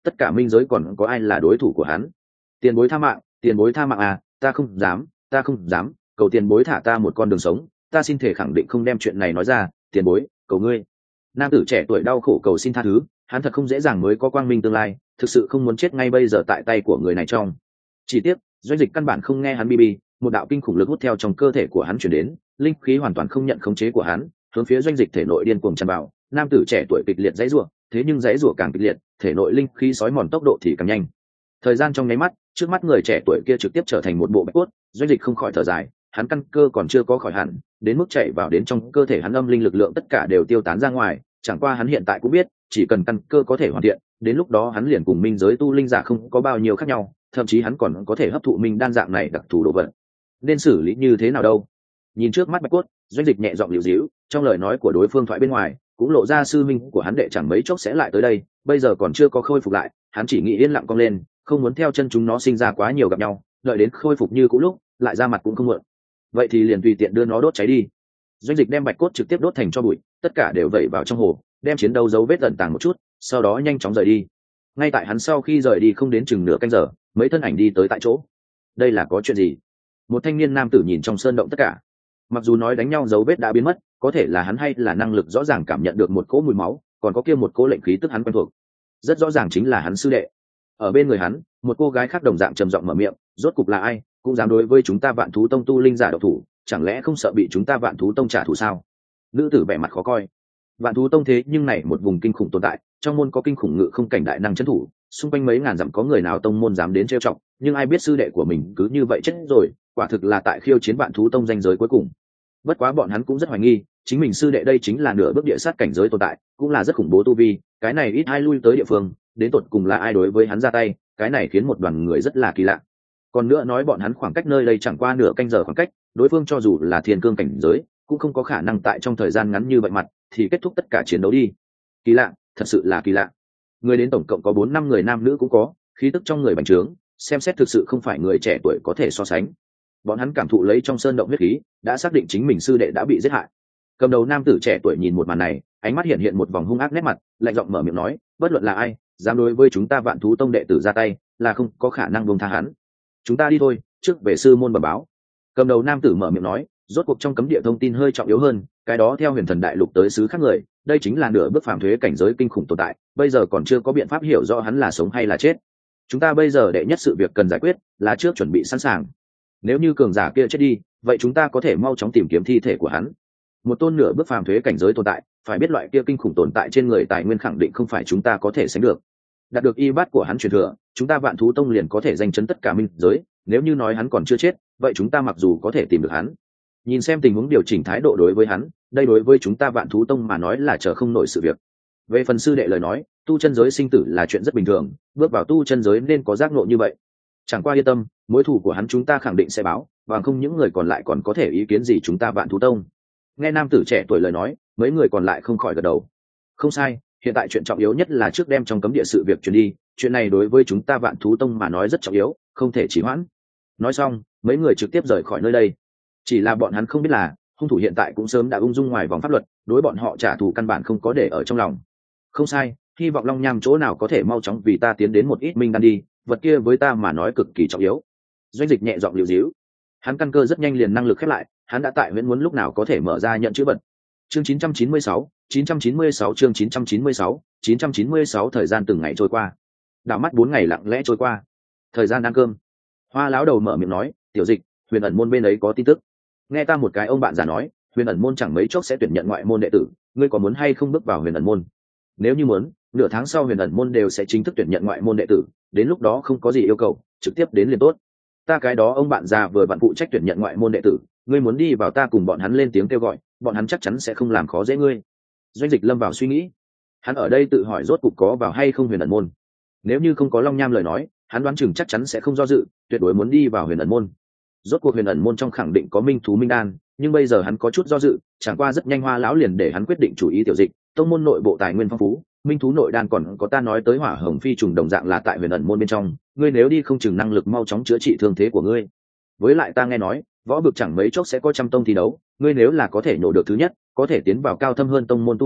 tất cả minh giới còn có ai là đối thủ của hắn. Tiền bối tha mạng, tiền bối tha mạng à, ta không dám, ta không dám, cầu tiền bối thả ta một con đường sống, ta xin thể khẳng định không đem chuyện này nói ra, tiền bối, cầu ngươi. Nam tử trẻ tuổi đau khổ cầu xin tha thứ, hắn thật không dễ dàng mới có quang minh tương lai, thực sự không muốn chết ngay bây giờ tại tay của người này trong. Chỉ tiếc Doanh Dịch căn bản không nghe hắn bi, một đạo kinh khủng lực hút theo trong cơ thể của hắn chuyển đến, linh khí hoàn toàn không nhận khống chế của hắn, hướng phía Doanh Dịch thể nội điên cuồng tràn vào. Nam tử trẻ tuổi kịch liệt dãy rủa, thế nhưng dãy rủa càng kịch liệt, thể nội linh khí sói mòn tốc độ thì càng nhanh. Thời gian trong nháy mắt, trước mắt người trẻ tuổi kia trực tiếp trở thành một bộ bạch cốt. Doanh Dịch không khỏi thở dài, hắn căn cơ còn chưa có khỏi hẳn, đến mức chạy vào đến trong cơ thể hắn âm linh lực lượng tất cả đều tiêu tán ra ngoài. Chẳng qua hắn hiện tại cũng biết, chỉ cần căn cơ có thể hoàn thiện, đến lúc đó hắn liền cùng minh giới tu linh giả không có bao nhiêu khác nhau, thậm chí hắn còn có thể hấp thụ minh đan dạng này đặc thù đồ vật. Nên xử lý như thế nào đâu? Nhìn trước mắt bạch cốt, Doanh Dịch nhẹ giọng liễu díu, trong lời nói của đối phương thoại bên ngoài cũng lộ ra sư minh của hắn đệ chẳng mấy chốc sẽ lại tới đây, bây giờ còn chưa có khôi phục lại, hắn chỉ nghĩ yên lặng cong lên, không muốn theo chân chúng nó sinh ra quá nhiều gặp nhau, đợi đến khôi phục như cũ lúc lại ra mặt cũng không muộn. Vậy thì liền tùy tiện đưa nó đốt cháy đi. Doanh Dịch đem bạch cốt trực tiếp đốt thành tro bụi, tất cả đều vẩy vào trong hồ, đem chiến đấu dấu vết ẩn tàng một chút, sau đó nhanh chóng rời đi. Ngay tại hắn sau khi rời đi không đến chừng nửa canh giờ, mấy thân ảnh đi tới tại chỗ. Đây là có chuyện gì? Một thanh niên nam tử nhìn trong sơn động tất cả, mặc dù nói đánh nhau dấu vết đã biến mất, có thể là hắn hay là năng lực rõ ràng cảm nhận được một cỗ mùi máu, còn có kia một cỗ lệnh khí tức hắn quen thuộc, rất rõ ràng chính là hắn sư đệ. Ở bên người hắn, một cô gái khác đồng dạng trầm giọng mở miệng, rốt cục là ai cũng dám đối với chúng ta Vạn Thú Tông tu linh giả độc thủ, chẳng lẽ không sợ bị chúng ta Vạn Thú Tông trả thù sao? Nữ tử vẻ mặt khó coi. Vạn Thú Tông thế nhưng này một vùng kinh khủng tồn tại, trong môn có kinh khủng ngự không cảnh đại năng trấn thủ, xung quanh mấy ngàn dặm có người nào tông môn dám đến trêu chọc, nhưng ai biết sư đệ của mình cứ như vậy chết rồi, quả thực là tại khiêu chiến Vạn Thú Tông danh giới cuối cùng. Bất quá bọn hắn cũng rất hoài nghi, chính mình sư đệ đây chính là nửa bước địa sát cảnh giới tồn tại, cũng là rất khủng bố tu vi, cái này ít ai lui tới địa phương, đến tột cùng là ai đối với hắn ra tay, cái này khiến một đoàn người rất là kỳ lạ. Còn nữa nói bọn hắn khoảng cách nơi đây chẳng qua nửa canh giờ khoảng cách, đối phương cho dù là thiên cương cảnh giới, cũng không có khả năng tại trong thời gian ngắn như vậy mặt thì kết thúc tất cả chiến đấu đi. Kỳ lạ, thật sự là kỳ lạ. Người đến tổng cộng có 4-5 người nam nữ cũng có, khí tức trong người bành trướng, xem xét thực sự không phải người trẻ tuổi có thể so sánh. Bọn hắn cảm thụ lấy trong sơn động huyết khí, đã xác định chính mình sư đệ đã bị giết hại. Cầm đầu nam tử trẻ tuổi nhìn một màn này, ánh mắt hiện hiện một vòng hung ác nét mặt, lạnh giọng mở miệng nói, bất luận là ai dám đối với chúng ta Vạn Thú Tông đệ tử ra tay, là không có khả năng buông tha hắn. Chúng ta đi thôi, trước về sư môn bẩm báo. Cầm đầu nam tử mở miệng nói, rốt cuộc trong cấm địa thông tin hơi trọng yếu hơn, cái đó theo Huyền Thần Đại Lục tới xứ khác người, đây chính là nửa bước phàm thuế cảnh giới kinh khủng tồn tại, bây giờ còn chưa có biện pháp hiểu rõ hắn là sống hay là chết. Chúng ta bây giờ đệ nhất sự việc cần giải quyết là trước chuẩn bị sẵn sàng. Nếu như cường giả kia chết đi, vậy chúng ta có thể mau chóng tìm kiếm thi thể của hắn. Một tôn nửa bước phàm thuế cảnh giới tồn tại, phải biết loại kia kinh khủng tồn tại trên người tài nguyên khẳng định không phải chúng ta có thể sánh được. Đạt được y bát của hắn truyền thừa, chúng ta Vạn Thú Tông liền có thể danh chấn tất cả minh giới, nếu như nói hắn còn chưa chết, vậy chúng ta mặc dù có thể tìm được hắn, nhìn xem tình huống điều chỉnh thái độ đối với hắn, đây đối với chúng ta Vạn Thú Tông mà nói là chờ không nổi sự việc. Về phần sư đệ lời nói, tu chân giới sinh tử là chuyện rất bình thường, bước vào tu chân giới nên có giác ngộ như vậy. Chẳng qua yên tâm, mối thù của hắn chúng ta khẳng định sẽ báo, và không những người còn lại còn có thể ý kiến gì chúng ta Vạn Thú Tông. Nghe nam tử trẻ tuổi lời nói, mấy người còn lại không khỏi gật đầu. Không sai, hiện tại chuyện trọng yếu nhất là trước đem trong cấm địa sự việc truyền đi, chuyện này đối với chúng ta Vạn Thú Tông mà nói rất trọng yếu, không thể trì hoãn. Nói xong, mấy người trực tiếp rời khỏi nơi đây. Chỉ là bọn hắn không biết là hung thủ hiện tại cũng sớm đã ung dung ngoài vòng pháp luật, đối bọn họ trả thù căn bản không có để ở trong lòng. Không sai, hy vọng Long Nham chỗ nào có thể mau chóng vì ta tiến đến một ít minh đan đi, vật kia với ta mà nói cực kỳ trọng yếu. Doanh Dịch nhẹ giọng liều díu, hắn căn cơ rất nhanh liền năng lực khép lại, hắn đã tại huyện muốn lúc nào có thể mở ra nhận chữ vật. Chương 996 chương 996 thời gian từng ngày trôi qua. Đảo mắt 4 ngày lặng lẽ trôi qua. Thời gian ăn cơm. Hoa lão đầu mở miệng nói, "Tiểu Dịch, Huyền ẩn môn bên ấy có tin tức." Nghe ta một cái ông bạn già nói, Huyền ẩn môn chẳng mấy chốc sẽ tuyển nhận ngoại môn đệ tử, ngươi có muốn hay không bước vào Huyền ẩn môn? Nếu như muốn, nửa tháng sau Huyền ẩn môn đều sẽ chính thức tuyển nhận ngoại môn đệ tử, đến lúc đó không có gì yêu cầu, trực tiếp đến liền tốt. Ta cái đó ông bạn già vừa bạn phụ trách tuyển nhận ngoại môn đệ tử, ngươi muốn đi vào ta cùng bọn hắn lên tiếng kêu gọi, bọn hắn chắc chắn sẽ không làm khó dễ ngươi. Doanh Dịch lâm vào suy nghĩ, hắn ở đây tự hỏi rốt cục có vào hay không Huyền ẩn môn. Nếu như không có Long Nham lời nói, hắn đoán chừng chắc chắn sẽ không do dự, tuyệt đối muốn đi vào Huyền ẩn môn. Rốt cuộc Huyền ẩn môn trong khẳng định có minh thú minh đan, nhưng bây giờ hắn có chút do dự, chẳng qua rất nhanh Hoa lão liền để hắn quyết định chủ ý. Tiểu Dịch, tông môn nội bộ tài nguyên phong phú, minh thú nội đan còn có ta nói tới hỏa hồng phi trùng đồng dạng là tại Huyền ẩn môn bên trong, ngươi nếu đi không chừng năng lực mau chóng chữa trị thương thế của ngươi. Với lại ta nghe nói, võ vực chẳng mấy chốc sẽ có trăm tông thi đấu, ngươi nếu là có thể nhổ được thứ nhất, có thể tiến vào cao thâm hơn tông môn tu hành,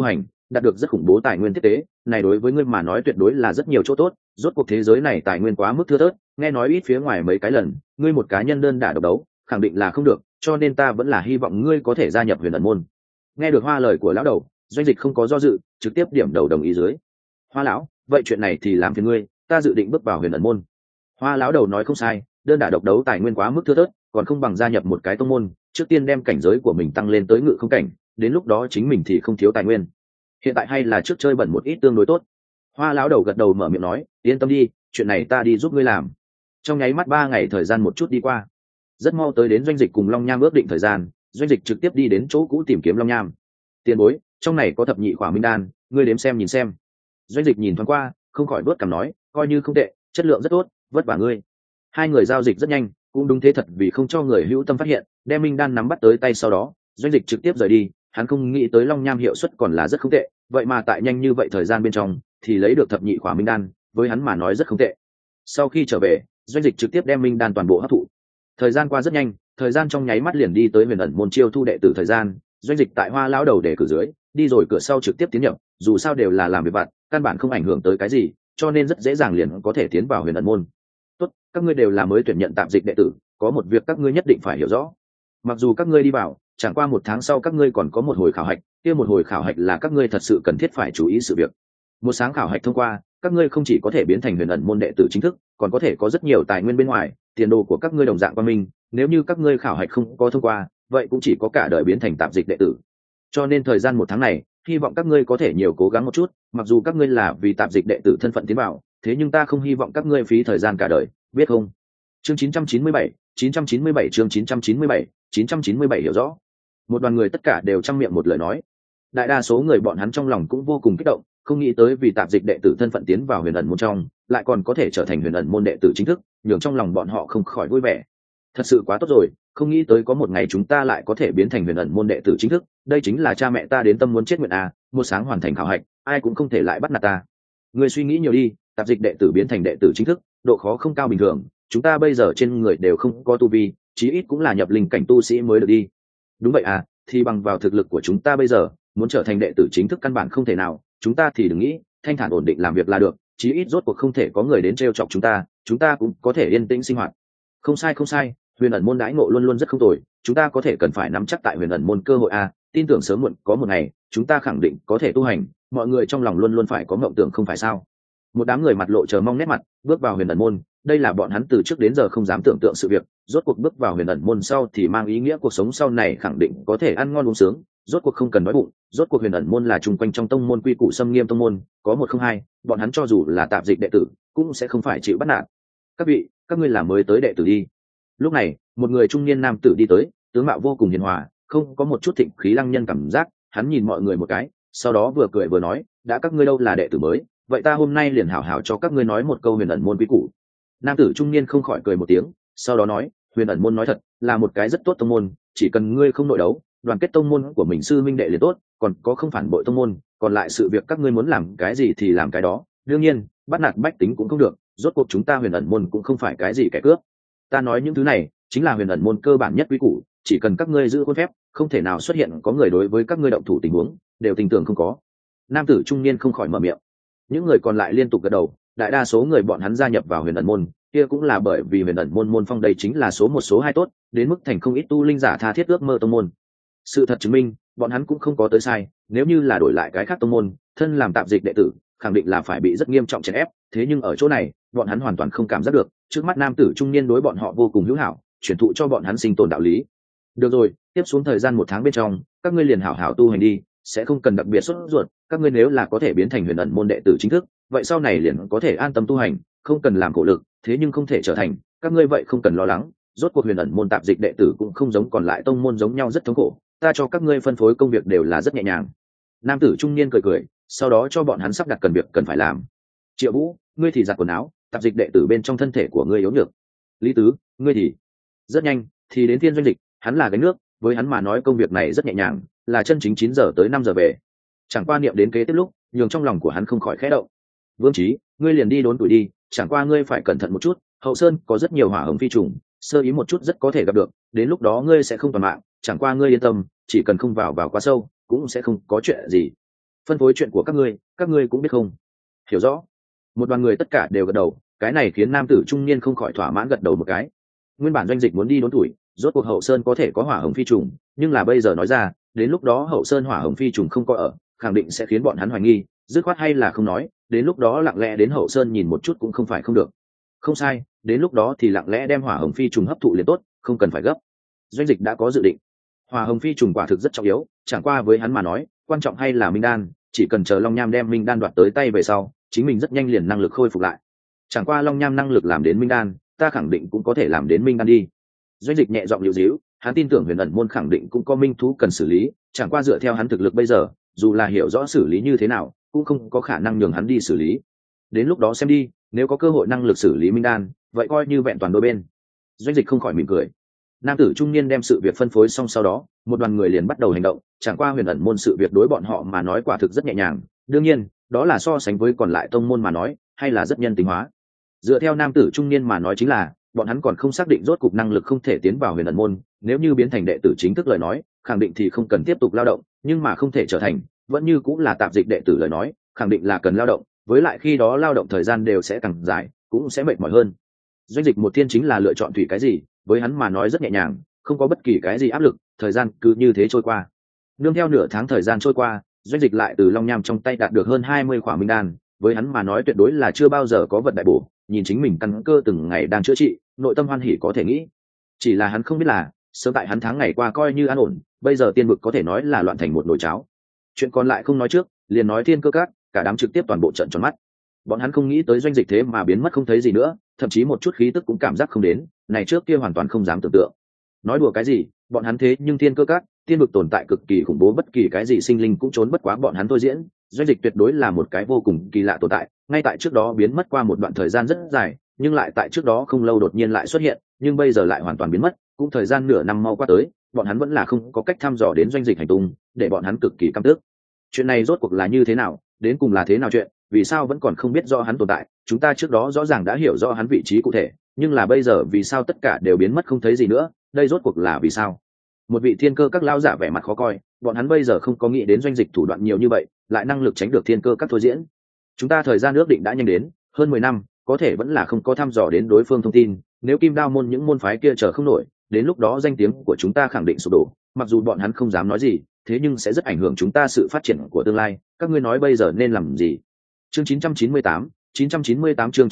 đạt được rất khủng bố tài nguyên tiếp tế, này đối với ngươi mà nói tuyệt đối là rất nhiều chỗ tốt. Rốt cuộc thế giới này tài nguyên quá mức thưa thớt, nghe nói ít phía ngoài mấy cái lần, ngươi một cá nhân đơn đả độc đấu khẳng định là không được, cho nên ta vẫn là hy vọng ngươi có thể gia nhập Huyền Ẩn môn. Nghe được Hoa lời của lão đầu, Doanh Dịch không có do dự, trực tiếp điểm đầu đồng ý dưới. Hoa lão, vậy chuyện này thì làm phiền ngươi, ta dự định bước vào Huyền Ẩn môn. Hoa lão đầu nói không sai, đơn đả độc đấu tài nguyên quá mức thưa thớt, còn không bằng gia nhập một cái tông môn, trước tiên đem cảnh giới của mình tăng lên tới ngự không cảnh, đến lúc đó chính mình thì không thiếu tài nguyên. Hiện tại hay là trước chơi bẩn một ít tương đối tốt. Hoa lão đầu gật đầu mở miệng nói, yên tâm đi, chuyện này ta đi giúp ngươi làm. Trong nháy mắt 3 ngày thời gian một chút đi qua, rất mau tới đến Doanh Dịch cùng Long Nham ước định thời gian. Doanh Dịch trực tiếp đi đến chỗ cũ tìm kiếm Long Nham. Tiền bối, trong này có thập nhị khỏa minh đan, ngươi đếm xem nhìn xem. Doanh Dịch nhìn thoáng qua, không khỏi đuốt cằm nói, coi như không tệ, chất lượng rất tốt, vất vả ngươi. Hai người giao dịch rất nhanh, cũng đúng thế thật, vì không cho người hữu tâm phát hiện, đem minh đan nắm bắt tới tay, sau đó Doanh Dịch trực tiếp rời đi. Hắn không nghĩ tới Long Nham hiệu suất còn là rất không tệ, vậy mà tại nhanh như vậy thời gian bên trong thì lấy được thập nhị khỏa minh đan, với hắn mà nói rất không tệ. Sau khi trở về, Doanh Dịch trực tiếp đem minh đan toàn bộ hấp thụ. Thời gian qua rất nhanh, thời gian trong nháy mắt liền đi tới Huyền Ẩn môn chiêu thu đệ tử thời gian. Doanh Dịch tại Hoa lão đầu để cử dưới, đi rồi cửa sau trực tiếp tiến nhập, dù sao đều là làm việc vặt, căn bản không ảnh hưởng tới cái gì, cho nên rất dễ dàng liền có thể tiến vào Huyền Ẩn môn. Tốt, các ngươi đều là mới tuyển nhận tạm dịch đệ tử, có một việc các ngươi nhất định phải hiểu rõ. Mặc dù các ngươi đi vào, chẳng qua 1 tháng sau các ngươi còn có một hồi khảo hạch, kia một hồi khảo hạch là các ngươi thật sự cần thiết phải chú ý sự việc. Một sáng khảo hạch thông qua, các ngươi không chỉ có thể biến thành Huyền Ẩn môn đệ tử chính thức, còn có thể có rất nhiều tài nguyên bên ngoài, tiền đồ của các ngươi đồng dạng qua mình. Nếu như các ngươi khảo hạch không có thông qua, vậy cũng chỉ có cả đời biến thành tạm dịch đệ tử. Cho nên thời gian 1 tháng này, hy vọng các ngươi có thể nhiều cố gắng một chút. Mặc dù các ngươi là vì tạm dịch đệ tử thân phận tiến vào, thế nhưng ta không hy vọng các ngươi phí thời gian cả đời, biết không? Chương 997, 997 chương 997, 997 hiểu rõ. Một đoàn người tất cả đều trăm miệng một lời nói. Đại đa số người bọn hắn trong lòng cũng vô cùng kích động, không nghĩ tới vì tạp dịch đệ tử thân phận tiến vào Huyền Ẩn môn trong, lại còn có thể trở thành Huyền Ẩn môn đệ tử chính thức, nhường trong lòng bọn họ không khỏi vui vẻ. Thật sự quá tốt rồi, không nghĩ tới có một ngày chúng ta lại có thể biến thành Huyền Ẩn môn đệ tử chính thức, đây chính là cha mẹ ta đến tâm muốn chết nguyện à, một sáng hoàn thành khảo hạch, ai cũng không thể lại bắt nạt ta. Người suy nghĩ nhiều đi, tạp dịch đệ tử biến thành đệ tử chính thức, độ khó không cao bình thường, chúng ta bây giờ trên người đều không có tu vi, chí ít cũng là nhập linh cảnh tu sĩ mới được đi. Đúng vậy à, thì bằng vào thực lực của chúng ta bây giờ, muốn trở thành đệ tử chính thức căn bản không thể nào, chúng ta thì đừng nghĩ, thanh thản ổn định làm việc là được, chí ít rốt cuộc không thể có người đến trêu chọc chúng ta cũng có thể yên tĩnh sinh hoạt. Không sai không sai, Huyền Ẩn môn đãi ngộ luôn luôn rất không tồi, chúng ta có thể cần phải nắm chắc tại Huyền Ẩn môn cơ hội à, tin tưởng sớm muộn có một ngày chúng ta khẳng định có thể tu hành, mọi người trong lòng luôn luôn phải có mộng tưởng không phải sao? Một đám người mặt lộ chờ mong nét mặt, bước vào Huyền Ẩn môn, đây là bọn hắn từ trước đến giờ không dám tưởng tượng sự việc, rốt cuộc bước vào Huyền Ẩn môn sau thì mang ý nghĩa cuộc sống sau này khẳng định có thể ăn ngon uống sướng, rốt cuộc không cần nói bụng, rốt cuộc Huyền Ẩn môn là chung quanh trong tông môn quy củ xâm nghiêm tông môn, có một không hai, bọn hắn cho dù là tạp dịch đệ tử cũng sẽ không phải chịu bắt nạt. Các vị, các ngươi là mới tới đệ tử đi. Lúc này, một người trung niên nam tử đi tới, tướng mạo vô cùng hiền hòa, không có một chút thịnh khí lăng nhân cảm giác, hắn nhìn mọi người một cái, sau đó vừa cười vừa nói, đã các ngươi đâu là đệ tử mới, vậy ta hôm nay liền hảo hảo cho các ngươi nói một câu Huyền Ẩn môn quy củ. Nam tử trung niên không khỏi cười một tiếng, sau đó nói, Huyền Ẩn môn nói thật là một cái rất tốt tông môn, chỉ cần ngươi không nội đấu, đoàn kết tông môn của mình sư minh đệ liền tốt, còn có không phản bội tông môn, còn lại sự việc các ngươi muốn làm cái gì thì làm cái đó, đương nhiên bắt nạt bách tính cũng không được, rốt cuộc chúng ta Huyền Ẩn môn cũng không phải cái gì kẻ cướp. Ta nói những thứ này chính là Huyền Ẩn môn cơ bản nhất quy củ, chỉ cần các ngươi giữ khuôn phép, không thể nào xuất hiện có người đối với các ngươi động thủ tình huống, đều tình tưởng không có. Nam tử trung niên không khỏi mở miệng. Những người còn lại liên tục gật đầu, đại đa số người bọn hắn gia nhập vào Huyền Ẩn môn, kia cũng là bởi vì Huyền Ẩn môn môn phong đây chính là số 1 số 2 tốt, đến mức thành không ít tu linh giả tha thiết ước mơ tông môn. Sự thật chứng minh, bọn hắn cũng không có tới sai, nếu như là đổi lại cái khác tông môn, thân làm tạp dịch đệ tử, khẳng định là phải bị rất nghiêm trọng chèn ép, thế nhưng ở chỗ này, bọn hắn hoàn toàn không cảm giác được, trước mắt nam tử trung niên đối bọn họ vô cùng hữu hảo, truyền thụ cho bọn hắn sinh tồn đạo lý. Được rồi, tiếp xuống thời gian 1 tháng bên trong, các ngươi liền hảo hảo tu hành đi, sẽ không cần đặc biệt sốt ruột, các ngươi nếu là có thể biến thành Huyền Ẩn môn đệ tử chính thức, vậy sau này liền có thể an tâm tu hành, không cần làm khổ lực, thế nhưng không thể trở thành, các ngươi vậy không cần lo lắng, rốt cuộc Huyền Ẩn môn tạp dịch đệ tử cũng không giống còn lại tông môn giống nhau rất thống khổ, ta cho các ngươi phân phối công việc đều là rất nhẹ nhàng. Nam tử trung niên cười cười, sau đó cho bọn hắn sắp đặt cần việc cần phải làm. Triệu Vũ, ngươi thì giặt quần áo, tạp dịch đệ tử bên trong thân thể của ngươi yếu nhược. Lý Tứ, ngươi thì rất nhanh thì đến Thiên Doanh Dịch, hắn là gánh nước, với hắn mà nói công việc này rất nhẹ nhàng, là chân chính 9 giờ tới 5 giờ về. Chẳng qua niệm đến kế tiếp lúc, nhường trong lòng của hắn không khỏi khẽ động. Vương Chí, ngươi liền đi đốn tuổi đi, chẳng qua ngươi phải cẩn thận một chút, hậu sơn có rất nhiều hỏa hồng phi trùng, sơ ý một chút rất có thể gặp được, đến lúc đó ngươi sẽ không toàn mạng, chẳng qua ngươi yên tâm, chỉ cần không vào quá sâu, cũng sẽ không có chuyện gì. phân phối chuyện của các ngươi cũng biết không? Hiểu rõ. Một đoàn người tất cả đều gật đầu, cái này khiến nam tử trung niên không khỏi thỏa mãn gật đầu một cái. Nguyên bản doanh dịch muốn đi đốn tuổi, rốt cuộc hậu sơn có thể có hỏa hồng phi trùng, nhưng là bây giờ nói ra, đến lúc đó hậu sơn hỏa hồng phi trùng không có ở, khẳng định sẽ khiến bọn hắn hoài nghi, dứt khoát hay là không nói, đến lúc đó lặng lẽ đến hậu sơn nhìn một chút cũng không phải không được. Không sai, đến lúc đó thì lặng lẽ đem hỏa hồng phi trùng hấp thụ liền tốt, không cần phải gấp. Doanh dịch đã có dự định. Hỏa hồng phi trùng quả thực rất trọng yếu, chẳng qua với hắn mà nói, quan trọng hay là minh đan, chỉ cần chờ long nham đem minh đan đoạt tới tay về sau, chính mình rất nhanh liền năng lực khôi phục lại. Chẳng qua long nham năng lực làm đến minh đan, ta khẳng định cũng có thể làm đến minh đan đi. Doanh dịch nhẹ giọng liễu díu, hắn tin tưởng huyền ẩn môn khẳng định cũng có minh thú cần xử lý, chẳng qua dựa theo hắn thực lực bây giờ, dù là hiểu rõ xử lý như thế nào, cũng không có khả năng nhường hắn đi xử lý. Đến lúc đó xem đi, nếu có cơ hội năng lực xử lý minh đan, vậy coi như vẹn toàn đôi bên. Doanh dịch không khỏi mỉm cười. Nam tử trung niên đem sự việc phân phối xong sau đó, một đoàn người liền bắt đầu hành động, chẳng qua huyền ẩn môn sự việc đối bọn họ mà nói quả thực rất nhẹ nhàng, đương nhiên, đó là so sánh với còn lại tông môn mà nói, hay là rất nhân tính hóa. Dựa theo nam tử trung niên mà nói chính là, bọn hắn còn không xác định rốt cục năng lực không thể tiến vào huyền ẩn môn, nếu như biến thành đệ tử chính thức lời nói, khẳng định thì không cần tiếp tục lao động, nhưng mà không thể trở thành, vẫn như cũng là tạp dịch đệ tử lời nói, khẳng định là cần lao động, với lại khi đó lao động thời gian đều sẽ càng dài, cũng sẽ mệt mỏi hơn. Doanh dịch một thiên chính là lựa chọn thủy cái gì, với hắn mà nói rất nhẹ nhàng, không có bất kỳ cái gì áp lực, thời gian cứ như thế trôi qua. Nương theo nửa tháng thời gian trôi qua, doanh dịch lại từ long nham trong tay đạt được hơn 20 khỏa minh đan, với hắn mà nói tuyệt đối là chưa bao giờ có vật đại bổ, nhìn chính mình căn cơ từng ngày đang chữa trị, nội tâm hoan hỉ có thể nghĩ. Chỉ là hắn không biết là, sớm tại hắn tháng ngày qua coi như an ổn, bây giờ tiên vực có thể nói là loạn thành một nồi cháo. Chuyện còn lại không nói trước, liền nói thiên cơ các, cả đám trực tiếp toàn bộ trận tròn mắt. Bọn hắn không nghĩ tới doanh dịch thế mà biến mất không thấy gì nữa, thậm chí một chút khí tức cũng cảm giác không đến, này trước kia hoàn toàn không dám tưởng tượng. Nói đùa cái gì, bọn hắn thế nhưng thiên cơ các, tiên vực tồn tại cực kỳ khủng bố, bất kỳ cái gì sinh linh cũng trốn bất quá bọn hắn thôi diễn. Doanh dịch tuyệt đối là một cái vô cùng kỳ lạ tồn tại, ngay tại trước đó biến mất qua một đoạn thời gian rất dài, nhưng lại tại trước đó không lâu đột nhiên lại xuất hiện, nhưng bây giờ lại hoàn toàn biến mất, cũng thời gian nửa năm mau qua tới, bọn hắn vẫn là không có cách thăm dò đến doanh dịch hành tung, để bọn hắn cực kỳ căm tức. Chuyện này rốt cuộc là như thế nào, đến cùng là thế nào chuyện, vì sao vẫn còn không biết rõ hắn tồn tại, chúng ta trước đó rõ ràng đã hiểu rõ hắn vị trí cụ thể, nhưng là bây giờ vì sao tất cả đều biến mất không thấy gì nữa, đây rốt cuộc là vì sao? Một vị thiên cơ các lão giả vẻ mặt khó coi, bọn hắn bây giờ không có nghĩ đến doanh dịch thủ đoạn nhiều như vậy, lại năng lực tránh được thiên cơ các thôi diễn. Chúng ta thời gian ước định đã nhanh đến, hơn 10 năm, có thể vẫn là không có thăm dò đến đối phương thông tin, nếu kim đao môn những môn phái kia chờ không nổi, đến lúc đó danh tiếng của chúng ta khẳng định sụp đổ, mặc dù bọn hắn không dám nói gì, thế nhưng sẽ rất ảnh hưởng chúng ta sự phát triển của tương lai, các ngươi nói bây giờ nên làm gì? Chương 998 chương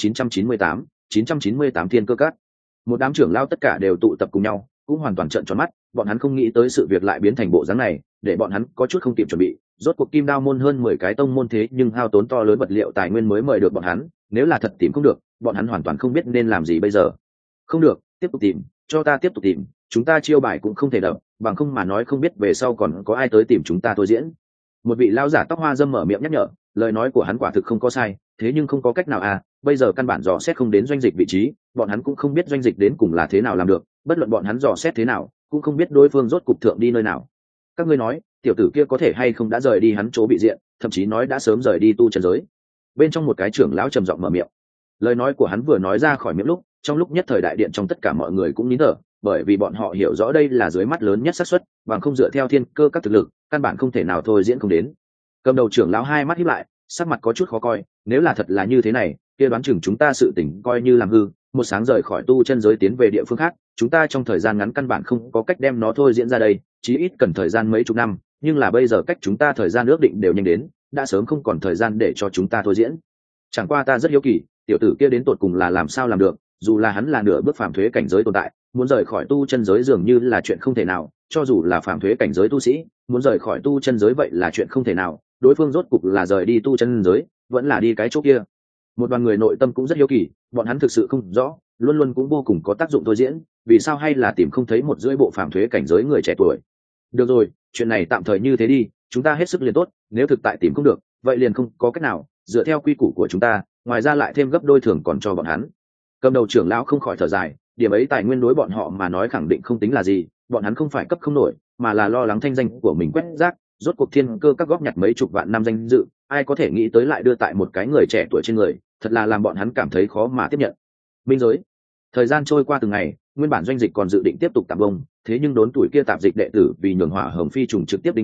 998 thiên cơ các. Một đám trưởng lao tất cả đều tụ tập cùng nhau, cũng hoàn toàn trợn tròn mắt, bọn hắn không nghĩ tới sự việc lại biến thành bộ dáng này, để bọn hắn có chút không kịp chuẩn bị. Rốt cuộc kim đao môn hơn 10 cái tông môn thế nhưng hao tốn to lớn vật liệu tài nguyên mới mời được bọn hắn, nếu là thật tìm không được, bọn hắn hoàn toàn không biết nên làm gì bây giờ. Không được, tiếp tục tìm, cho ta tiếp tục tìm, chúng ta chiêu bài cũng không thể đập, bằng không mà nói không biết về sau còn có ai tới tìm chúng ta thôi diễn. Một vị lão giả tóc hoa dâm mở miệng nhắc nhở, lời nói của hắn quả thực không có sai, thế nhưng không có cách nào à, bây giờ căn bản dò xét không đến doanh dịch vị trí, bọn hắn cũng không biết doanh dịch đến cùng là thế nào làm được, bất luận bọn hắn dò xét thế nào, cũng không biết đối phương rốt cục thượng đi nơi nào. Các ngươi nói, tiểu tử kia có thể hay không đã rời đi hắn chỗ bị diện, thậm chí nói đã sớm rời đi tu chân giới. Bên trong một cái trưởng lão trầm giọng mở miệng. Lời nói của hắn vừa nói ra khỏi miệng lúc, trong lúc nhất thời đại điện trong tất cả mọi người cũng nín thở, bởi vì bọn họ hiểu rõ đây là dưới mắt lớn nhất xác suất, bằng không dựa theo thiên cơ các thực lực, căn bản không thể nào thôi diễn không đến. Cầm đầu trưởng lão hai mắt híp lại, sắc mặt có chút khó coi, nếu là thật là như thế này, kia đoán chừng chúng ta sự tình coi như làm hư, một sáng rời khỏi tu chân giới tiến về địa phương khác, chúng ta trong thời gian ngắn căn bản không có cách đem nó thôi diễn ra đây, chí ít cần thời gian mấy chục năm, nhưng là bây giờ cách chúng ta thời gian ước định đều nhanh đến, đã sớm không còn thời gian để cho chúng ta thôi diễn. Chẳng qua ta rất hiếu kỳ, tiểu tử kia đến tột cùng là làm sao làm được, dù là hắn là nửa bước phàm thuế cảnh giới tồn tại, muốn rời khỏi tu chân giới dường như là chuyện không thể nào, cho dù là phàm thuế cảnh giới tu sĩ, muốn rời khỏi tu chân giới vậy là chuyện không thể nào, đối phương rốt cục là rời đi tu chân giới, vẫn là đi cái chỗ kia. Một đoàn người nội tâm cũng rất hiếu kỳ, bọn hắn thực sự không rõ, luôn luôn cũng vô cùng có tác dụng thôi diễn, vì sao hay là tìm không thấy một rưỡi bộ phàm thuế cảnh giới người trẻ tuổi. Được rồi, chuyện này tạm thời như thế đi, chúng ta hết sức liền tốt, nếu thực tại tìm không được, vậy liền không có cách nào, dựa theo quy củ của chúng ta, ngoài ra lại thêm gấp đôi thưởng còn cho bọn hắn. Cầm đầu trưởng lão không khỏi thở dài, điểm ấy tài nguyên đối bọn họ mà nói khẳng định không tính là gì, bọn hắn không phải cấp không nổi, mà là lo lắng thanh danh của mình quét rác, rốt cuộc thiên cơ các góp nhặt mấy chục vạn năm danh dự, ai có thể nghĩ tới lại đưa tại một cái người trẻ tuổi trên người, thật là làm bọn hắn cảm thấy khó mà tiếp nhận. Minh giới. Thời gian trôi qua từng ngày, nguyên bản doanh dịch còn dự định tiếp tục tạm bông, thế nhưng đốn tuổi kia tạp dịch đệ tử vì nhường hỏa hồng phi trùng trực tiếp đinh đến,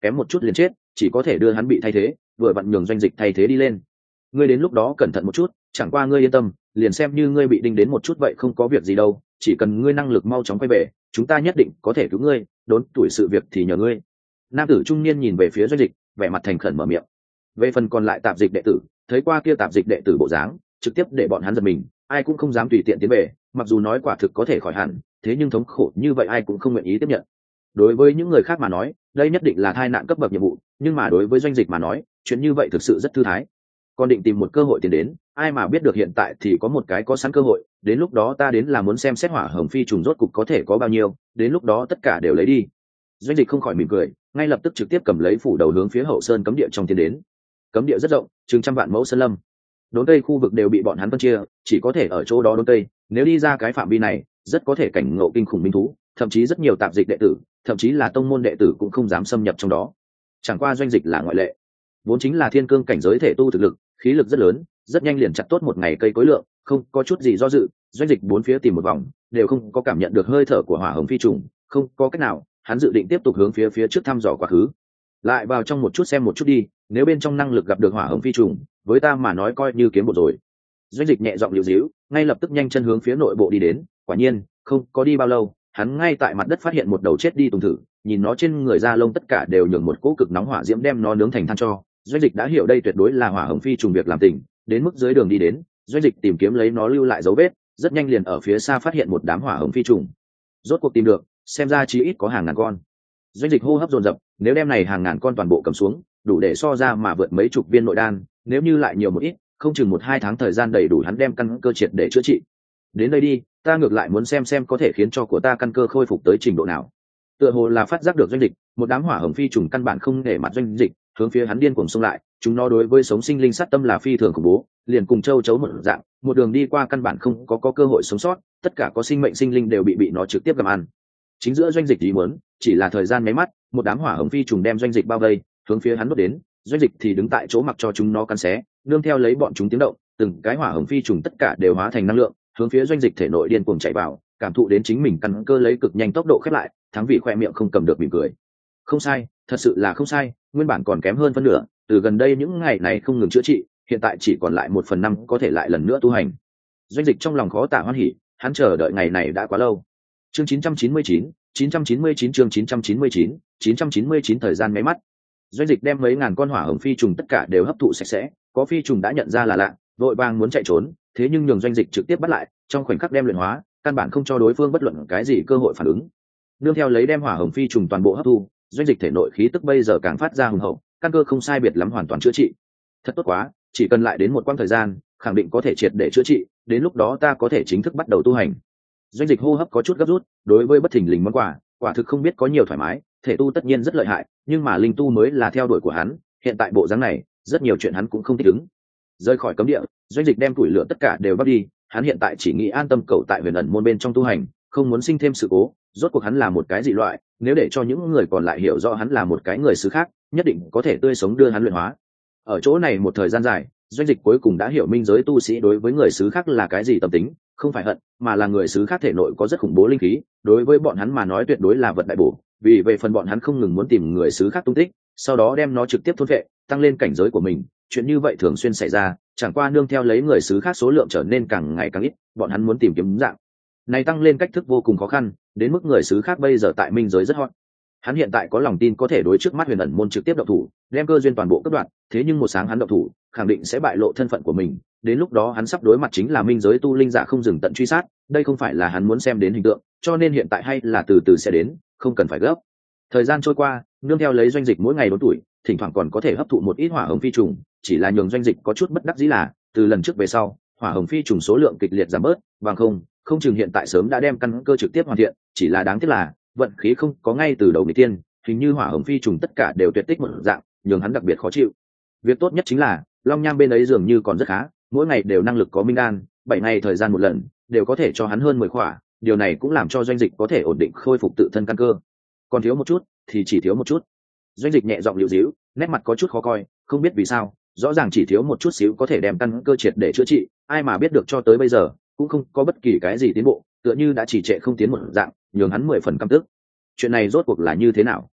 kém một chút liền chết, chỉ có thể đưa hắn bị thay thế, vừa vặn nhường Doanh Dịch thay thế đi lên. Ngươi đến lúc đó cẩn thận một chút, chẳng qua ngươi yên tâm, liền xem như ngươi bị đinh đến một chút vậy không có việc gì đâu, chỉ cần ngươi năng lực mau chóng quay về, chúng ta nhất định có thể cứu ngươi, đốn tuổi sự việc thì nhờ ngươi. Nam tử trung niên nhìn về phía Doanh Dịch, vẻ mặt thành khẩn mở miệng. Về phần còn lại tạp dịch đệ tử, thấy qua kia tạp dịch đệ tử bộ dáng, trực tiếp để bọn hắn giật mình, ai cũng không dám tùy tiện tiến về, mặc dù nói quả thực có thể khỏi hẳn, thế nhưng thống khổ như vậy ai cũng không nguyện ý tiếp nhận. Đối với những người khác mà nói, đây nhất định là tai nạn cấp bậc nhiệm vụ, nhưng mà đối với Doanh Dịch mà nói, chuyện như vậy thực sự rất thư thái. Còn định tìm một cơ hội tiến đến, ai mà biết được hiện tại thì có một cái có sẵn cơ hội, đến lúc đó ta đến là muốn xem xét hỏa hồng phi trùng rốt cục có thể có bao nhiêu, đến lúc đó tất cả đều lấy đi. Doanh Dịch không khỏi mỉm cười, ngay lập tức trực tiếp cầm lấy phủ đầu hướng phía hậu sơn cấm địa trong tiến đến. Cấm địa rất rộng, chừng trăm vạn mẫu sơn lâm, đốn cây khu vực đều bị bọn hắn phân chia, chỉ có thể ở chỗ đó đốn cây, nếu đi ra cái phạm vi này rất có thể cảnh ngộ kinh khủng minh thú, thậm chí rất nhiều tạp dịch đệ tử, thậm chí là tông môn đệ tử cũng không dám xâm nhập trong đó. Chẳng qua Doanh Dịch là ngoại lệ, vốn chính là thiên cương cảnh giới thể tu thực lực, khí lực rất lớn, rất nhanh liền chặt tốt một ngày cây cối lượng, không có chút gì do dự. Doanh Dịch bốn phía tìm một vòng đều không có cảm nhận được hơi thở của hỏa hồng phi trùng, không có cách nào, hắn dự định tiếp tục hướng phía trước thăm dò quá khứ. Lại vào trong một chút xem một chút đi, nếu bên trong năng lực gặp được hỏa hồng phi trùng, với ta mà nói coi như kiếm một rồi. Doanh Dịch nhẹ giọng liễu díu, ngay lập tức nhanh chân hướng phía nội bộ đi đến. Quả nhiên không có đi bao lâu, hắn ngay tại mặt đất phát hiện một đầu chết đi tùng thử, nhìn nó trên người da lông tất cả đều nhường một cỗ cực nóng hỏa diễm đem nó nướng thành than cho. Doanh Dịch đã hiểu đây tuyệt đối là hỏa hồng phi trùng việc làm tình, đến mức dưới đường đi đến, Doanh Dịch tìm kiếm lấy nó lưu lại dấu vết, rất nhanh liền ở phía xa phát hiện một đám hỏa hồng phi trùng. Rốt cuộc tìm được, xem ra chí ít có hàng ngàn con. Doanh Dịch hô hấp dồn dập, nếu đem này hàng ngàn con toàn bộ cầm xuống, đủ để so ra mà vượt mấy chục viên nội đan, nếu như lại nhiều một ít, không chừng 1-2 tháng thời gian đầy đủ hắn đem căn cơ triệt để chữa trị. Đến đây đi, ta ngược lại muốn xem có thể khiến cho của ta căn cơ khôi phục tới trình độ nào. Tựa hồ là phát giác được Doanh Dịch, một đám hỏa hồng phi trùng căn bản không để mặt Doanh Dịch, hướng phía hắn điên cuồng xông lại, chúng nó đối với sống sinh linh sát tâm là phi thường khủng bố, liền cùng châu chấu một dạng, một đường đi qua căn bản không có cơ hội sống sót, tất cả có sinh mệnh sinh linh đều bị nó trực tiếp gặm ăn. Chính giữa Doanh Dịch ý muốn, chỉ là thời gian mấy mắt, một đám hỏa hồng phi trùng đem Doanh Dịch bao vây, hướng phía hắn đốt đến. Doanh Dịch thì đứng tại chỗ mặc cho chúng nó cắn xé, nương theo lấy bọn chúng tiếng động, từng cái hỏa hồng phi trùng tất cả đều hóa thành năng lượng, hướng phía Doanh Dịch thể nội điên cuồng chạy vào, cảm thụ đến chính mình căn cơ lấy cực nhanh tốc độ khép lại, thắng vị khoe miệng không cầm được mỉm cười. Không sai, thật sự là không sai, nguyên bản còn kém hơn phân nửa, từ gần đây những ngày này không ngừng chữa trị, hiện tại chỉ còn lại 1/5 có thể lại lần nữa tu hành. Doanh Dịch trong lòng khó tả hoan hỉ, hắn chờ đợi ngày này đã quá lâu. Chương 999 chương 999 thời gian mấy mắt. Doanh Dịch đem mấy ngàn con hỏa hồng phi trùng tất cả đều hấp thụ sạch sẽ, có phi trùng đã nhận ra là lạ, vội vàng muốn chạy trốn, thế nhưng nhường Doanh Dịch trực tiếp bắt lại, trong khoảnh khắc đem luyện hóa, căn bản không cho đối phương bất luận cái gì cơ hội phản ứng. Nương theo lấy đem hỏa hồng phi trùng toàn bộ hấp thu, Doanh Dịch thể nội khí tức bây giờ càng phát ra hùng hậu, căn cơ không sai biệt lắm hoàn toàn chữa trị. Thật tốt quá, chỉ cần lại đến một quãng thời gian, khẳng định có thể triệt để chữa trị, đến lúc đó ta có thể chính thức bắt đầu tu hành. Doanh Dịch hô hấp có chút gấp rút, đối với bất thình lình món quà, quả thực không biết có nhiều thoải mái, thể tu tất nhiên rất lợi hại, nhưng mà linh tu mới là theo đuổi của hắn, hiện tại bộ dáng này, rất nhiều chuyện hắn cũng không thích ứng. Rời khỏi cấm địa, Doanh Dịch đem tuổi lửa tất cả đều bắt đi, hắn hiện tại chỉ nghĩ an tâm cầu tại Huyền Ẩn môn bên trong tu hành, không muốn sinh thêm sự cố, rốt cuộc hắn là một cái dị loại, nếu để cho những người còn lại hiểu rõ hắn là một cái người xứ khác, nhất định có thể tươi sống đưa hắn luyện hóa. Ở chỗ này một thời gian dài, Doanh Dịch cuối cùng đã hiểu minh giới tu sĩ đối với người xứ khác là cái gì tâm tính, không phải hận, mà là người xứ khác thể nội có rất khủng bố linh khí, đối với bọn hắn mà nói tuyệt đối là vật đại bổ, vì về phần bọn hắn không ngừng muốn tìm người xứ khác tung tích, sau đó đem nó trực tiếp thôn phệ, tăng lên cảnh giới của mình, chuyện như vậy thường xuyên xảy ra, chẳng qua nương theo lấy người xứ khác số lượng trở nên càng ngày càng ít, bọn hắn muốn tìm kiếm dạng này tăng lên cách thức vô cùng khó khăn, đến mức người xứ khác bây giờ tại minh giới rất hot. Hắn hiện tại có lòng tin có thể đối trước mắt Huyền Ẩn môn trực tiếp động thủ, đem cơ duyên toàn bộ cấp đoạn, thế nhưng một sáng hắn động thủ, khẳng định sẽ bại lộ thân phận của mình, đến lúc đó hắn sắp đối mặt chính là minh giới tu linh giả không dừng tận truy sát, đây không phải là hắn muốn xem đến hình tượng, cho nên hiện tại hay là từ từ sẽ đến, không cần phải gấp. Thời gian trôi qua, nương theo lấy Doanh Dịch mỗi ngày đốn tuổi, thỉnh thoảng còn có thể hấp thụ một ít hỏa hồng phi trùng, chỉ là nhường Doanh Dịch có chút bất đắc dĩ là, từ lần trước về sau, hỏa hồng phi trùng số lượng kịch liệt giảm bớt, bằng không chừng hiện tại sớm đã đem căn cơ trực tiếp hoàn thiện, chỉ là đáng tiếc là vận khí không có ngay từ đầu người tiên, hình như hỏa hồng phi trùng tất cả đều tuyệt tích một dạng, nhường hắn đặc biệt khó chịu. Việc tốt nhất chính là Long Nham bên ấy dường như còn rất khá, mỗi ngày đều năng lực có minh đan, 7 ngày thời gian một lần, đều có thể cho hắn hơn 10 khỏa, điều này cũng làm cho Doanh Dịch có thể ổn định khôi phục tự thân căn cơ. Còn thiếu một chút thì chỉ thiếu một chút. Doanh Dịch nhẹ giọng liễu díu, nét mặt có chút khó coi, không biết vì sao, rõ ràng chỉ thiếu một chút xíu có thể đem căn cơ triệt để chữa trị, ai mà biết được cho tới bây giờ cũng không có bất kỳ cái gì tiến bộ, tựa như đã trì trệ không tiến một dạng, nhường hắn 10 phần căm tức. Chuyện này rốt cuộc là như thế nào?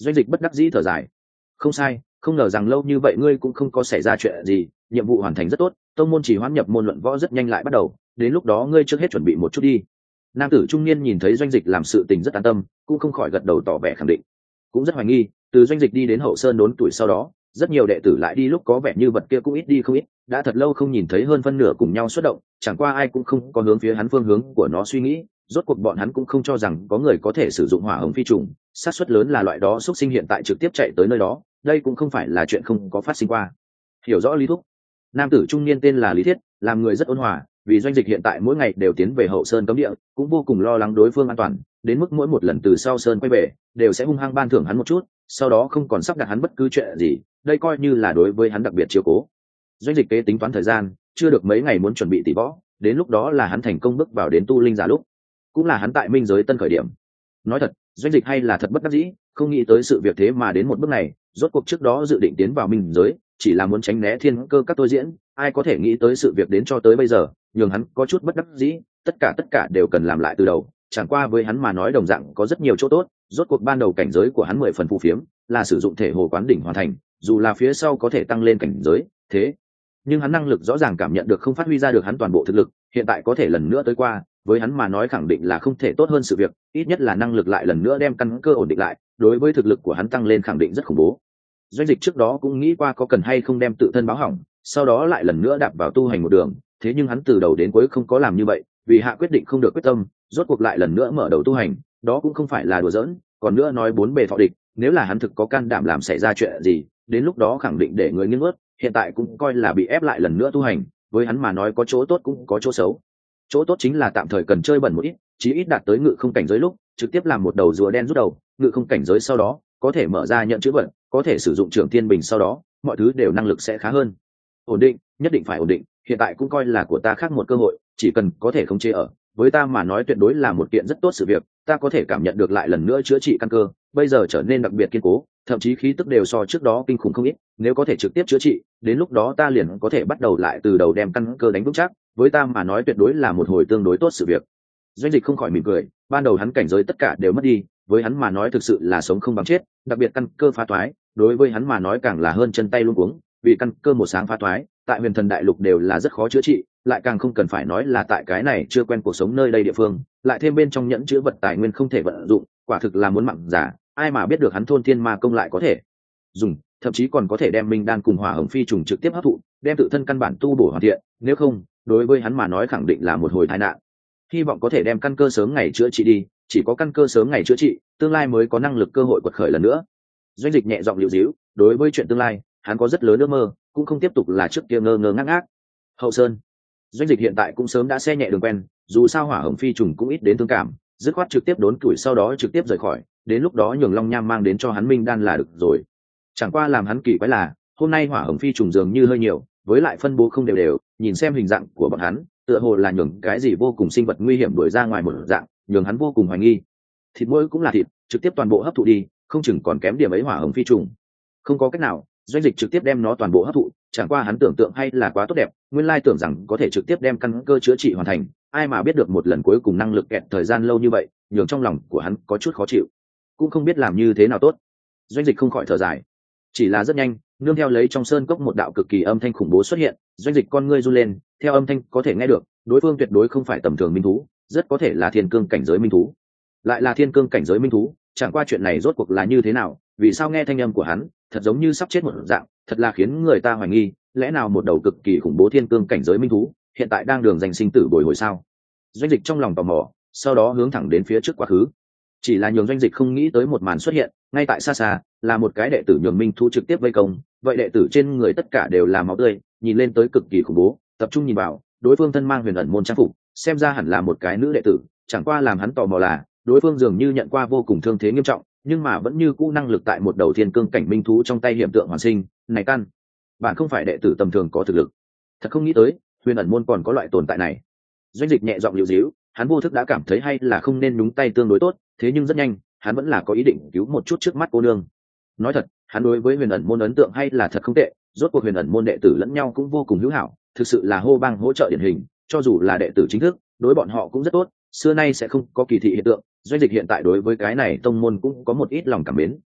Doanh Dịch bất đắc dĩ thở dài. Không sai, không ngờ rằng lâu như vậy ngươi cũng không có xảy ra chuyện gì, nhiệm vụ hoàn thành rất tốt, tông môn chỉ hoãn nhập môn luận võ rất nhanh lại bắt đầu, đến lúc đó ngươi trước hết chuẩn bị một chút đi. Nam tử trung niên nhìn thấy Doanh Dịch làm sự tình rất an tâm, cũng không khỏi gật đầu tỏ vẻ khẳng định. Cũng rất hoài nghi, từ Doanh Dịch đi đến Hậu Sơn đốn tuổi sau đó, rất nhiều đệ tử lại đi lúc có vẻ như vật kia cũng ít đi không ít, đã thật lâu không nhìn thấy hơn phân nửa cùng nhau xuất động, chẳng qua ai cũng không có hướng phía hắn phương hướng của nó suy nghĩ, rốt cuộc bọn hắn cũng không cho rằng có người có thể sử dụng hỏa hồng phi trùng, xác suất lớn là loại đó xuất sinh hiện tại trực tiếp chạy tới nơi đó, đây cũng không phải là chuyện không có phát sinh qua. Hiểu rõ Lý Thúc. Nam tử trung niên tên là Lý Thiết, làm người rất ôn hòa, vì Doanh Dịch hiện tại mỗi ngày đều tiến về Hậu Sơn cấm địa, cũng vô cùng lo lắng đối phương an toàn, đến mức mỗi một lần từ sau sơn quay về, đều sẽ hung hăng ban thưởng hắn một chút, sau đó không còn sắp đặt hắn bất cứ chuyện gì, đây coi như là đối với hắn đặc biệt chiếu cố. Doanh Dịch kế tính toán thời gian, chưa được mấy ngày muốn chuẩn bị tỷ võ, đến lúc đó là hắn thành công bước vào đến tu linh giả lúc, cũng là hắn tại minh giới tân khởi điểm. Nói thật, Doanh Dịch hay là thật bất đắc dĩ, không nghĩ tới sự việc thế mà đến một bước này, rốt cuộc trước đó dự định tiến vào minh giới, chỉ là muốn tránh né thiên cơ các tôi diễn, ai có thể nghĩ tới sự việc đến cho tới bây giờ, nhường hắn có chút bất đắc dĩ, tất cả đều cần làm lại từ đầu, chẳng qua với hắn mà nói đồng dạng có rất nhiều chỗ tốt, rốt cuộc ban đầu cảnh giới của hắn 10 phần phù phiếm, là sử dụng thể hồ quán đỉnh hoàn thành, dù là phía sau có thể tăng lên cảnh giới, thế nhưng hắn năng lực rõ ràng cảm nhận được không phát huy ra được hắn toàn bộ thực lực, hiện tại có thể lần nữa tới qua, với hắn mà nói khẳng định là không thể tốt hơn sự việc, ít nhất là năng lực lại lần nữa đem căn cơ ổn định lại, đối với thực lực của hắn tăng lên khẳng định rất khủng bố. Doanh Dịch trước đó cũng nghĩ qua có cần hay không đem tự thân báo hỏng, sau đó lại lần nữa đạp vào tu hành một đường, thế nhưng hắn từ đầu đến cuối không có làm như vậy, vì hạ quyết định không được quyết tâm, rốt cuộc lại lần nữa mở đầu tu hành, đó cũng không phải là đùa giỡn, còn nữa nói bốn bề thọ địch, nếu là hắn thực có can đảm làm xảy ra chuyện gì, đến lúc đó khẳng định để người nghiêng ớt, hiện tại cũng coi là bị ép lại lần nữa tu hành, với hắn mà nói có chỗ tốt cũng có chỗ xấu. Chỗ tốt chính là tạm thời cần chơi bẩn một ít, chí ít đạt tới ngự không cảnh giới lúc, trực tiếp làm một đầu rùa đen rút đầu, ngự không cảnh giới sau đó, có thể mở ra nhận chữ vận, có thể sử dụng trưởng thiên bình sau đó, mọi thứ đều năng lực sẽ khá hơn. Ổn định, nhất định phải ổn định, hiện tại cũng coi là của ta khác một cơ hội, chỉ cần có thể khống chế ở, với ta mà nói tuyệt đối là một kiện rất tốt sự việc, ta có thể cảm nhận được lại lần nữa chữa trị căn cơ, bây giờ trở nên đặc biệt kiên cố, thậm chí khí tức đều so trước đó kinh khủng không ít, nếu có thể trực tiếp chữa trị, đến lúc đó ta liền có thể bắt đầu lại từ đầu đem căn cơ đánh vững chắc, với ta mà nói tuyệt đối là một hồi tương đối tốt sự việc. Doanh Dịch không khỏi mỉm cười, ban đầu hắn cảnh giới tất cả đều mất đi, với hắn mà nói thực sự là sống không bằng chết, đặc biệt căn cơ phá toái, đối với hắn mà nói càng là hơn chân tay luống cuống, vì căn cơ một sáng phá toái, tại Huyền Thần Đại Lục đều là rất khó chữa trị, lại càng không cần phải nói là tại cái này chưa quen cuộc sống nơi đây địa phương, lại thêm bên trong nhẫn chứa vật tài nguyên không thể vận dụng, quả thực là muốn mặn giả, ai mà biết được hắn thôn thiên ma công lại có thể dùng, thậm chí còn có thể đem minh đan cùng hỏa hồng phi trùng trực tiếp hấp thụ, đem tự thân căn bản tu bổ hoàn thiện, nếu không, đối với hắn mà nói khẳng định là một hồi tai nạn. Hy vọng có thể đem căn cơ sớm ngày chữa trị đi, chỉ có căn cơ sớm ngày chữa trị, tương lai mới có năng lực cơ hội quật khởi lần nữa. Doanh Dịch nhẹ giọng liễu díu, đối với chuyện tương lai, hắn có rất lớn ước mơ, cũng không tiếp tục là trước kia ngơ ngơ ngác ngác. Hậu Sơn, Doanh Dịch hiện tại cũng sớm đã xe nhẹ đường quen, dù sao hỏa hồng phi trùng cũng ít đến thương cảm, dứt khoát trực tiếp đốn tuổi sau đó trực tiếp rời khỏi, đến lúc đó nhường Long Nham mang đến cho hắn minh đan là được rồi. Chẳng qua làm hắn kỳ quái là, hôm nay hỏa hồng phi trùng dường như hơi nhiều, với lại phân bố không đều đều, nhìn xem hình dạng của bọn hắn, tựa hồ là nhường cái gì vô cùng sinh vật nguy hiểm đuổi ra ngoài một dạng, nhường hắn vô cùng hoài nghi. Thịt mỗi cũng là thịt, trực tiếp toàn bộ hấp thụ đi, không chừng còn kém điểm ấy hỏa hồng phi trùng. Không có cách nào, Doanh Dịch trực tiếp đem nó toàn bộ hấp thụ, chẳng qua hắn tưởng tượng hay là quá tốt đẹp, nguyên lai tưởng rằng có thể trực tiếp đem căn cơ chữa trị hoàn thành, ai mà biết được một lần cuối cùng năng lực kẹt thời gian lâu như vậy, nhường trong lòng của hắn có chút khó chịu, cũng không biết làm như thế nào tốt. Doanh Dịch không khỏi thở dài. Chỉ là rất nhanh, nương theo lấy trong sơn cốc một đạo cực kỳ âm thanh khủng bố xuất hiện, Doanh Dịch con ngươi run lên, theo âm thanh có thể nghe được, đối phương tuyệt đối không phải tầm thường minh thú, rất có thể là thiên cương cảnh giới minh thú. Lại là thiên cương cảnh giới minh thú, chẳng qua chuyện này rốt cuộc là như thế nào, vì sao nghe thanh âm của hắn, thật giống như sắp chết một dạng, thật là khiến người ta hoài nghi, lẽ nào một đầu cực kỳ khủng bố thiên cương cảnh giới minh thú, hiện tại đang đường giành sinh tử bồi hồi sao? Doanh Dịch trong lòng tò mò, sau đó hướng thẳng đến phía trước quá khứ. Chỉ là nhường Doanh Dịch không nghĩ tới một màn xuất hiện, ngay tại xa xa, là một cái đệ tử nhường minh thú trực tiếp vây công, vậy đệ tử trên người tất cả đều là máu tươi, nhìn lên tới cực kỳ khủng bố, tập trung nhìn vào, đối phương thân mang huyền ẩn môn trang phục, xem ra hẳn là một cái nữ đệ tử, chẳng qua làm hắn tò mò là, đối phương dường như nhận qua vô cùng thương thế nghiêm trọng, nhưng mà vẫn như cũ năng lực tại một đầu thiên cương cảnh minh thú trong tay hiểm tượng hoàn sinh, này căn bạn không phải đệ tử tầm thường có thực lực. Thật không nghĩ tới, huyền ẩn môn còn có loại tồn tại này. Doanh Dịch nhẹ giọng liễu díu, hắn vô thức đã cảm thấy hay là không nên nhúng tay tương đối tốt, thế nhưng rất nhanh, hắn vẫn là có ý định cứu một chút trước mắt cô nương. Nói thật, hắn đối với huyền ẩn môn ấn tượng hay là thật không tệ, rốt cuộc huyền ẩn môn đệ tử lẫn nhau cũng vô cùng hữu hảo, thực sự là hô bang hỗ trợ điển hình, cho dù là đệ tử chính thức, đối bọn họ cũng rất tốt, xưa nay sẽ không có kỳ thị hiện tượng. Doanh Dịch hiện tại đối với cái này tông môn cũng có một ít lòng cảm mến.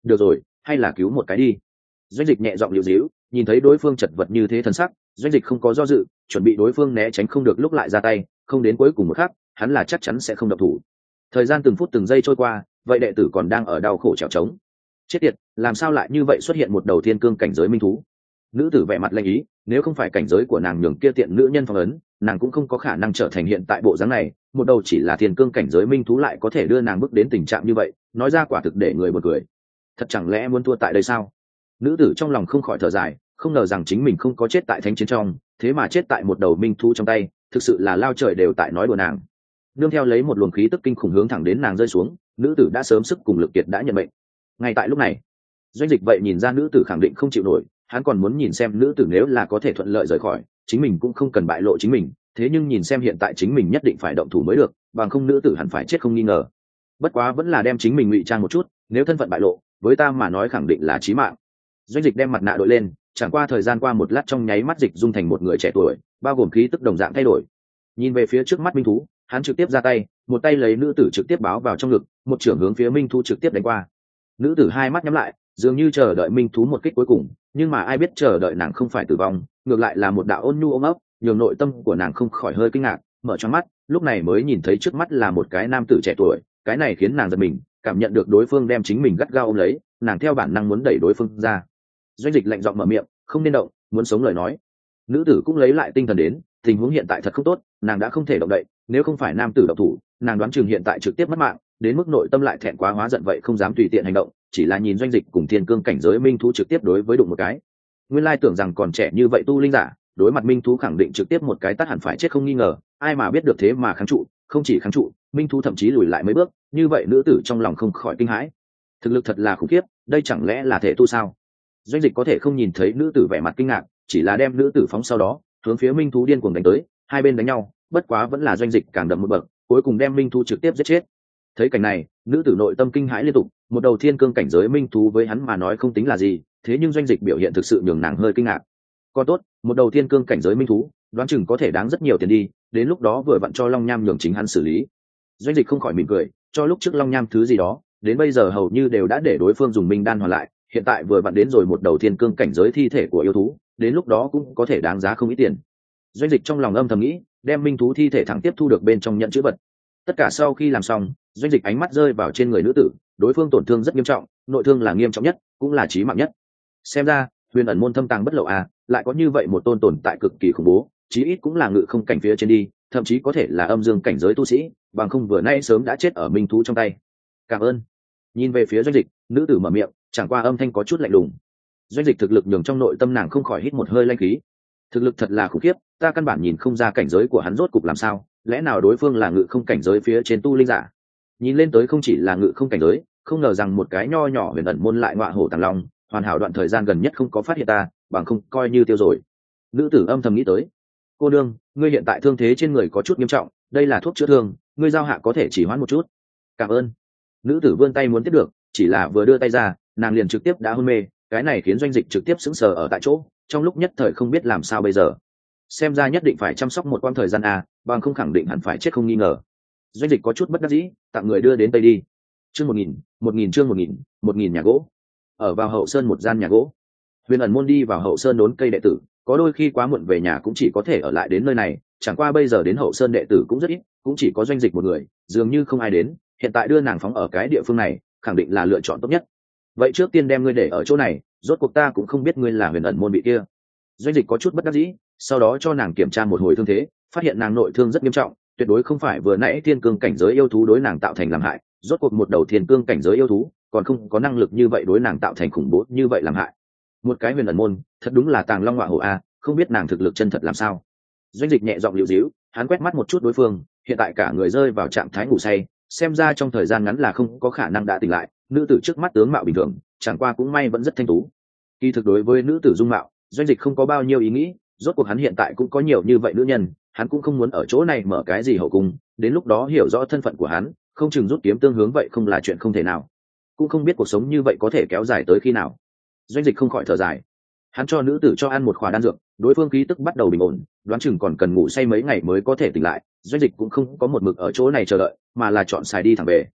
được rồi, hay là cứu một cái đi. Doanh dịch nhẹ giọng liều díu, nhìn thấy đối phương chật vật như thế thần sắc, doanh dịch không có do dự, chuẩn bị đối phương né tránh không được lúc lại ra tay, không đến cuối cùng một khắc hắn là chắc chắn sẽ không động thủ. Thời gian từng phút từng giây trôi qua, vậy đệ tử còn đang ở đau khổ trèo trống. Chết tiệt, làm sao lại như vậy xuất hiện một đầu thiên cương cảnh giới minh thú? Nữ tử vẻ mặt lạnh ý, nếu không phải cảnh giới của nàng nhường kia tiện nữ nhân phong ấn, nàng cũng không có khả năng trở thành hiện tại bộ dáng này. Một đầu chỉ là thiên cương cảnh giới minh thú lại có thể đưa nàng bước đến tình trạng như vậy, nói ra quả thực để người buồn cười. Thật chẳng lẽ muốn thua tại đây sao? Nữ tử trong lòng không khỏi thở dài, không ngờ rằng chính mình không có chết tại thánh chiến trong, thế mà chết tại một đầu minh thú trong tay, thực sự là lao trời đều tại nói đùa nàng. Nương theo lấy một luồng khí tức kinh khủng hướng thẳng đến nàng rơi xuống, nữ tử đã sớm sức cùng lực kiệt đã nhận mệnh. Ngay tại lúc này, doanh dịch vậy nhìn ra nữ tử khẳng định không chịu nổi, hắn còn muốn nhìn xem nữ tử nếu là có thể thuận lợi rời khỏi, chính mình cũng không cần bại lộ chính mình, thế nhưng nhìn xem hiện tại chính mình nhất định phải động thủ mới được, bằng không nữ tử hẳn phải chết không nghi ngờ. Bất quá vẫn là đem chính mình ngụy trang một chút, nếu thân phận bại lộ, với ta mà nói khẳng định là chí mạng. Doanh dịch đem mặt nạ đội lên, chẳng qua thời gian qua một lát trong nháy mắt dịch dung thành một người trẻ tuổi, bao gồm khí tức đồng dạng thay đổi. Nhìn về phía trước mắt minh thú, hắn trực tiếp ra tay, một tay lấy nữ tử trực tiếp báo vào trong ngực, một chưởng hướng phía minh thú trực tiếp đánh qua. Nữ tử hai mắt nhắm lại, dường như chờ đợi minh thú một kích cuối cùng, nhưng mà ai biết chờ đợi nàng không phải tử vong, ngược lại là một đạo ôn nhu ôm ấp, nhường nội tâm của nàng không khỏi hơi kinh ngạc, mở choáng mắt, lúc này mới nhìn thấy trước mắt là một cái nam tử trẻ tuổi, cái này khiến nàng giật mình, cảm nhận được đối phương đem chính mình gắt gao ôm lấy, nàng theo bản năng muốn đẩy đối phương ra. Doanh dịch lạnh giọng mở miệng, không nên động, muốn sống lời nói. Nữ tử cũng lấy lại tinh thần đến, tình huống hiện tại thật không tốt, nàng đã không thể động đậy, nếu không phải nam tử động thủ, nàng đoán chừng hiện tại trực tiếp mất mạng, đến mức nội tâm lại thẹn quá hóa giận vậy không dám tùy tiện hành động, chỉ là nhìn doanh dịch cùng thiên cương cảnh giới minh thú trực tiếp đối với đụng một cái. Nguyên lai tưởng rằng còn trẻ như vậy tu linh giả, đối mặt minh thú khẳng định trực tiếp một cái tát hẳn phải chết không nghi ngờ, ai mà biết được thế mà kháng trụ, không chỉ kháng trụ, minh thú thậm chí lùi lại mấy bước, như vậy nữ tử trong lòng không khỏi kinh hãi. Thực lực thật là khủng khiếp, đây chẳng lẽ là thể tu sao? Doanh dịch có thể không nhìn thấy nữ tử vẻ mặt kinh ngạc, chỉ là đem nữ tử phóng sau đó hướng phía minh thú điên cuồng đánh tới, hai bên đánh nhau, bất quá vẫn là doanh dịch càng đậm một bậc, cuối cùng đem minh thú trực tiếp giết chết. Thấy cảnh này, nữ tử nội tâm kinh hãi liên tục, một đầu thiên cương cảnh giới minh thú với hắn mà nói không tính là gì, thế nhưng doanh dịch biểu hiện thực sự nhường nàng hơi kinh ngạc. Còn tốt, một đầu thiên cương cảnh giới minh thú, đoán chừng có thể đáng rất nhiều tiền đi, đến lúc đó vừa vặn cho Long Nham nhường chính hắn xử lý. Doanh dịch không khỏi mỉm cười, cho lúc trước Long Nham thứ gì đó, đến bây giờ hầu như đều đã để đối phương dùng minh đan hoàn lại, hiện tại vừa vặn đến rồi một đầu thiên cương cảnh giới thi thể của yêu thú, đến lúc đó cũng có thể đáng giá không ít tiền. Doanh dịch trong lòng âm thầm nghĩ, đem minh thú thi thể thẳng tiếp thu được bên trong nhận chữ vật. Tất cả sau khi làm xong, doanh dịch ánh mắt rơi vào trên người nữ tử, đối phương tổn thương rất nghiêm trọng, nội thương là nghiêm trọng nhất, cũng là chí mạng nhất. Xem ra huyền ẩn môn thâm tàng bất lộ à, lại có như vậy một tôn tồn tại cực kỳ khủng bố, chí ít cũng là ngự không cảnh phía trên đi, thậm chí có thể là âm dương cảnh giới tu sĩ, bằng không vừa nay sớm đã chết ở minh thú trong tay. Cảm ơn. Nhìn về phía doanh dịch, nữ tử mở miệng, chẳng qua âm thanh có chút lạnh lùng. Doanh dịch thực lực nhường trong nội tâm nàng không khỏi hít một hơi lanh khí. Thực lực thật là khủng khiếp, ta căn bản nhìn không ra cảnh giới của hắn rốt cục làm sao, lẽ nào đối phương là ngự không cảnh giới phía trên tu linh giả? Nhìn lên tới không chỉ là ngự không cảnh giới, không ngờ rằng một cái nho nhỏ huyền ẩn môn lại ngọa hổ tàng long, hoàn hảo đoạn thời gian gần nhất không có phát hiện ta, bằng không coi như tiêu rồi. Nữ tử âm thầm nghĩ tới. Cô đương, ngươi hiện tại thương thế trên người có chút nghiêm trọng, đây là thuốc chữa thương, ngươi giao hạ có thể chỉ hoãn một chút. Cảm ơn. Nữ tử vươn tay muốn tiếp được, chỉ là vừa đưa tay ra, nàng liền trực tiếp đã hôn mê, cái này khiến doanh dịch trực tiếp sững sờ ở tại chỗ, trong lúc nhất thời không biết làm sao bây giờ. Xem ra nhất định phải chăm sóc một quãng thời gian à, bằng không khẳng định hẳn phải chết không nghi ngờ. Doanh dịch có chút bất đắc dĩ, tặng người đưa đến tây đi. Chương 1000 chương 1000 nhà gỗ. Ở vào hậu sơn một gian nhà gỗ, huyền ẩn môn đi vào hậu sơn đốn cây đệ tử, có đôi khi quá muộn về nhà cũng chỉ có thể ở lại đến nơi này, chẳng qua bây giờ đến hậu sơn đệ tử cũng rất ít, cũng chỉ có doanh dịch một người, dường như không ai đến, hiện tại đưa nàng phóng ở cái địa phương này khẳng định là lựa chọn tốt nhất. Vậy trước tiên đem ngươi để ở chỗ này, rốt cuộc ta cũng không biết ngươi là huyền ẩn môn bị kia. Doanh dịch có chút bất đắc dĩ, sau đó cho nàng kiểm tra một hồi thương thế, phát hiện nàng nội thương rất nghiêm trọng, tuyệt đối không phải vừa nãy thiên cương cảnh giới yêu thú đối nàng tạo thành làm hại, rốt cuộc một đầu thiên cương cảnh giới yêu thú còn không có năng lực như vậy đối nàng tạo thành khủng bố như vậy làm hại. Một cái huyền ẩn môn thật đúng là tàng long họa hổ a, không biết nàng thực lực chân thật làm sao. Doanh dịch nhẹ giọng liễu díu, hắn quét mắt một chút đối phương, hiện tại cả người rơi vào trạng thái ngủ say, xem ra trong thời gian ngắn là không có khả năng đã tỉnh lại. Nữ tử trước mắt tướng mạo bình thường, chẳng qua cũng may vẫn rất thanh tú. Kỳ thực đối với nữ tử dung mạo, doanh dịch không có bao nhiêu ý nghĩ, rốt cuộc hắn hiện tại cũng có nhiều như vậy nữ nhân, hắn cũng không muốn ở chỗ này mở cái gì hậu cung, đến lúc đó hiểu rõ thân phận của hắn, không chừng rút kiếm tương hướng vậy không là chuyện không thể nào, cũng không biết cuộc sống như vậy có thể kéo dài tới khi nào. Doanh dịch không khỏi thở dài, hắn cho nữ tử cho ăn một khỏa đan dược, đối phương khí tức bắt đầu bình ổn, đoán chừng còn cần ngủ say mấy ngày mới có thể tỉnh lại. Doanh dịch cũng không có một mực ở chỗ này chờ đợi, mà là chọn xài đi thẳng về.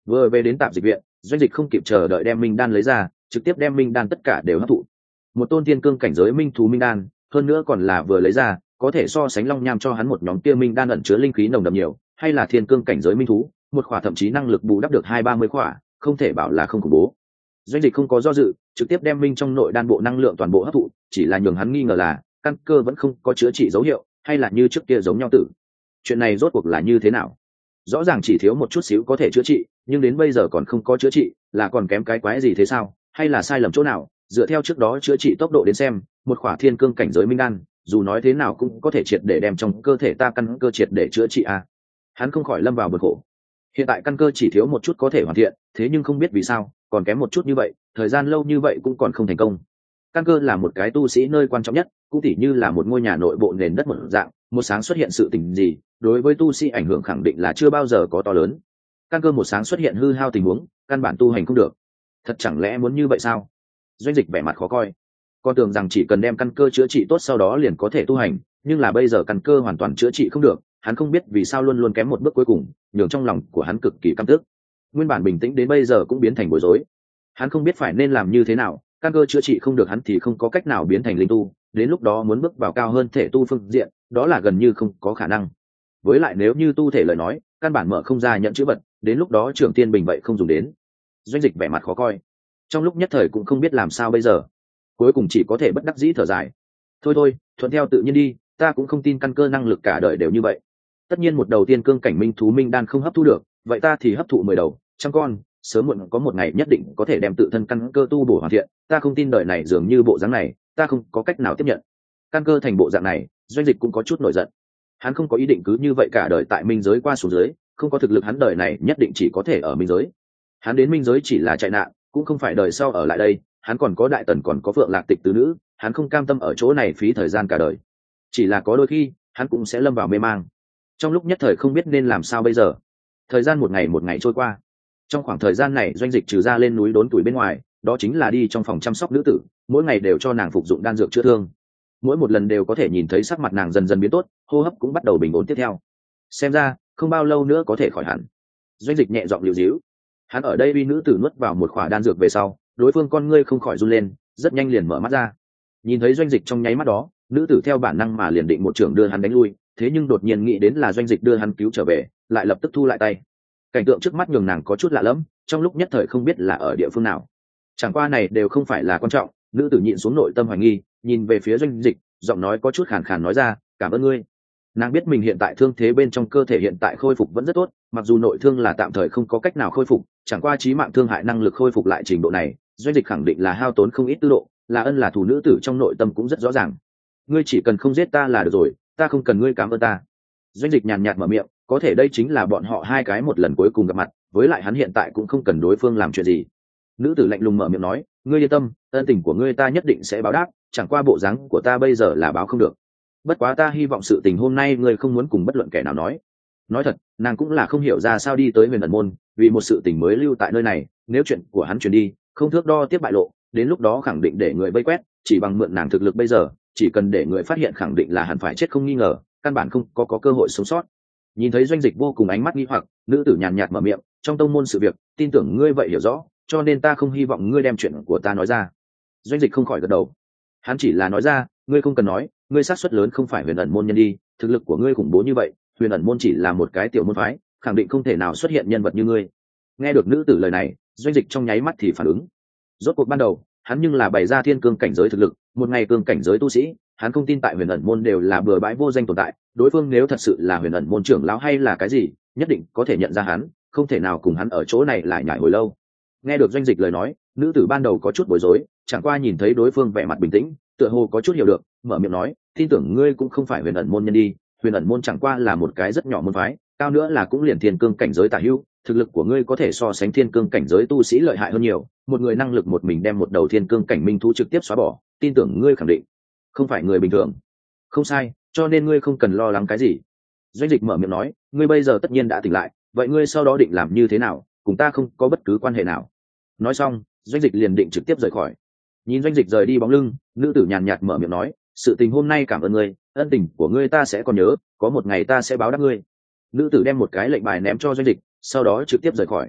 Vừa về đến tạp dịch viện, doanh dịch không kịp chờ đợi đem minh đan lấy ra, trực tiếp đem minh đan tất cả đều hấp thụ. Một tôn thiên cương cảnh giới minh thú minh đan, hơn nữa còn là vừa lấy ra, có thể so sánh long nham cho hắn một nhóm kia minh đan ẩn chứa linh khí nồng đậm nhiều, hay là thiên cương cảnh giới minh thú, một khỏa thậm chí năng lực bù đắp được 20-30 khỏa, không thể bảo là không khủng bố. Doanh dịch không có do dự, trực tiếp đem minh trong nội đan bộ năng lượng toàn bộ hấp thụ, chỉ là nhường hắn nghi ngờ là căn cơ vẫn không có chữa trị dấu hiệu, hay là như trước kia giống nhau tử. Chuyện này rốt cuộc là như thế nào? Rõ ràng chỉ thiếu một chút xíu có thể chữa trị, nhưng đến bây giờ còn không có chữa trị, là còn kém cái quái gì thế sao? Hay là sai lầm chỗ nào? Dựa theo trước đó chữa trị tốc độ đến xem, một khỏa thiên cương cảnh giới minh đan, dù nói thế nào cũng có thể triệt để đem trong cơ thể ta căn cơ triệt để chữa trị à? Hắn không khỏi lâm vào bực khổ. Hiện tại căn cơ chỉ thiếu một chút có thể hoàn thiện, thế nhưng không biết vì sao còn kém một chút như vậy, thời gian lâu như vậy cũng còn không thành công. Căn cơ là một cái tu sĩ nơi quan trọng nhất, cũng tỉ như là một ngôi nhà nội bộ nền đất một dạng, một sáng xuất hiện sự tình gì, đối với tu sĩ ảnh hưởng khẳng định là chưa bao giờ có to lớn. Căn cơ một sáng xuất hiện hư hao tình huống, căn bản tu hành không được. Thật chẳng lẽ muốn như vậy sao? Doanh dịch vẻ mặt khó coi, con tưởng rằng chỉ cần đem căn cơ chữa trị tốt sau đó liền có thể tu hành, nhưng là bây giờ căn cơ hoàn toàn chữa trị không được, hắn không biết vì sao luôn luôn kém một bước cuối cùng, nhường trong lòng của hắn cực kỳ căm tức. Nguyên bản bình tĩnh đến bây giờ cũng biến thành bối rối. Hắn không biết phải nên làm như thế nào, căn cơ chữa trị không được hắn thì không có cách nào biến thành linh tu, đến lúc đó muốn bước vào cao hơn thể tu phương diện, đó là gần như không có khả năng. Với lại nếu như tu thể lời nói, căn bản mở không ra nhận chữ vật, đến lúc đó trưởng tiên bình vậy không dùng đến. Doanh dịch vẻ mặt khó coi, trong lúc nhất thời cũng không biết làm sao bây giờ, cuối cùng chỉ có thể bất đắc dĩ thở dài. Thôi thôi, thuận theo tự nhiên đi, ta cũng không tin căn cơ năng lực cả đời đều như vậy. Tất nhiên một đầu tiên cương cảnh minh thú minh đan không hấp thu được, vậy ta thì hấp thụ 10 đầu, trăm con, sớm muộn có một ngày nhất định có thể đem tự thân căn cơ tu bổ hoàn thiện. Ta không tin đời này dường như bộ dáng này, ta không có cách nào tiếp nhận. Căn cơ thành bộ dạng này, doanh dịch cũng có chút nổi giận. Hắn không có ý định cứ như vậy cả đời tại minh giới qua xuống dưới, không có thực lực hắn đời này nhất định chỉ có thể ở minh giới. Hắn đến minh giới chỉ là chạy nạn, cũng không phải đời sau ở lại đây. Hắn còn có đại tần, còn có phượng lạc tịch tứ nữ, hắn không cam tâm ở chỗ này phí thời gian cả đời. Chỉ là có đôi khi hắn cũng sẽ lâm vào mê mang, trong lúc nhất thời không biết nên làm sao bây giờ. Thời gian một ngày trôi qua. Trong khoảng thời gian này doanh dịch trừ ra lên núi đốn tuổi bên ngoài, đó chính là đi trong phòng chăm sóc nữ tử, mỗi ngày đều cho nàng phục dụng đan dược chữa thương. Mỗi một lần đều có thể nhìn thấy sắc mặt nàng dần dần biến tốt, hô hấp cũng bắt đầu bình ổn tiếp theo. Xem ra không bao lâu nữa có thể khỏi hẳn. Doanh dịch nhẹ giọng liều díu. Hắn ở đây uy nữ tử nuốt vào một khỏa đan dược về sau, đối phương con ngươi không khỏi run lên, rất nhanh liền mở mắt ra. Nhìn thấy doanh dịch trong nháy mắt đó, nữ tử theo bản năng mà liền định một trường đưa hắn đánh lui, thế nhưng đột nhiên nghĩ đến là doanh dịch đưa hắn cứu trở về, lại lập tức thu lại tay. Cảnh tượng trước mắt nhường nàng có chút lạ lẫm, trong lúc nhất thời không biết là ở địa phương nào. Chẳng qua này đều không phải là quan trọng, nữ tử nhịn xuống nội tâm hoài nghi, nhìn về phía doanh dịch, giọng nói có chút khàn khàn nói ra, cảm ơn ngươi. Nàng biết mình hiện tại thương thế bên trong cơ thể hiện tại khôi phục vẫn rất tốt, mặc dù nội thương là tạm thời không có cách nào khôi phục, chẳng qua chí mạng thương hại năng lực khôi phục lại trình độ này, doanh dịch khẳng định là hao tốn không ít tư độ, là ân là thù, nữ tử trong nội tâm cũng rất rõ ràng. Ngươi chỉ cần không giết ta là được rồi, ta không cần ngươi cảm ơn ta. Doanh dịch nhàn nhạt mở miệng, có thể đây chính là bọn họ hai cái một lần cuối cùng gặp mặt, với lại hắn hiện tại cũng không cần đối phương làm chuyện gì. Nữ tử lạnh lùng mở miệng nói, ngươi yên tâm, ân tình của ngươi ta nhất định sẽ báo đáp, chẳng qua bộ dáng của ta bây giờ là báo không được. Bất quá ta hy vọng sự tình hôm nay ngươi không muốn cùng bất luận kẻ nào nói. Nói thật, nàng cũng là không hiểu ra sao đi tới Huyền Ẩn môn, vì một sự tình mới lưu tại nơi này, nếu chuyện của hắn truyền đi, không thước đo tiếp bại lộ, đến lúc đó khẳng định để người vây quét, chỉ bằng mượn nàng thực lực bây giờ, chỉ cần để người phát hiện khẳng định là hẳn phải chết không nghi ngờ, căn bản không có cơ hội sống sót. Nhìn thấy doanh dịch vô cùng ánh mắt nghi hoặc, nữ tử nhàn nhạt mở miệng, trong tông môn sự việc, tin tưởng ngươi vậy hiểu rõ, cho nên ta không hy vọng ngươi đem chuyện của ta nói ra. Doanh dịch không khỏi gật đầu. Hắn chỉ là nói ra, ngươi không cần nói, ngươi xác suất lớn không phải Huyền Ẩn môn nhân đi, thực lực của ngươi khủng bố như vậy, Huyền Ẩn môn chỉ là một cái tiểu môn phái, khẳng định không thể nào xuất hiện nhân vật như ngươi. Nghe được nữ tử lời này, doanh dịch trong nháy mắt thì phản ứng. Rốt cuộc ban đầu, hắn nhưng là bày ra thiên cương cảnh giới thực lực, một ngày cương cảnh giới tu sĩ, hắn không tin tại Huyền Ẩn môn đều là bừa bãi vô danh tồn tại, đối phương nếu thật sự là Huyền Ẩn môn trưởng lão hay là cái gì, nhất định có thể nhận ra hắn, không thể nào cùng hắn ở chỗ này lại nhảy hồi lâu. Nghe được doanh dịch lời nói, nữ tử ban đầu có chút bối rối, chẳng qua nhìn thấy đối phương vẻ mặt bình tĩnh, tựa hồ có chút hiểu được, mở miệng nói, tin tưởng ngươi cũng không phải Huyền Ẩn môn nhân đi, Huyền Ẩn môn chẳng qua là một cái rất nhỏ môn phái, cao nữa là cũng liền thiên cương cảnh giới tả hữu, thực lực của ngươi có thể so sánh thiên cương cảnh giới tu sĩ lợi hại hơn nhiều, một người năng lực một mình đem một đầu thiên cương cảnh minh thú trực tiếp xóa bỏ, tin tưởng ngươi khẳng định không phải người bình thường. Không sai, cho nên ngươi không cần lo lắng cái gì. Doanh dịch mở miệng nói, ngươi bây giờ tất nhiên đã tỉnh lại, vậy ngươi sau đó định làm như thế nào, cùng ta không có bất cứ quan hệ nào. Nói xong, doanh dịch liền định trực tiếp rời khỏi. Nhìn doanh dịch rời đi bóng lưng, nữ tử nhàn nhạt mở miệng nói, sự tình hôm nay cảm ơn ngươi, ân tình của ngươi ta sẽ còn nhớ, có một ngày ta sẽ báo đáp ngươi. Nữ tử đem một cái lệnh bài ném cho doanh dịch, sau đó trực tiếp rời khỏi.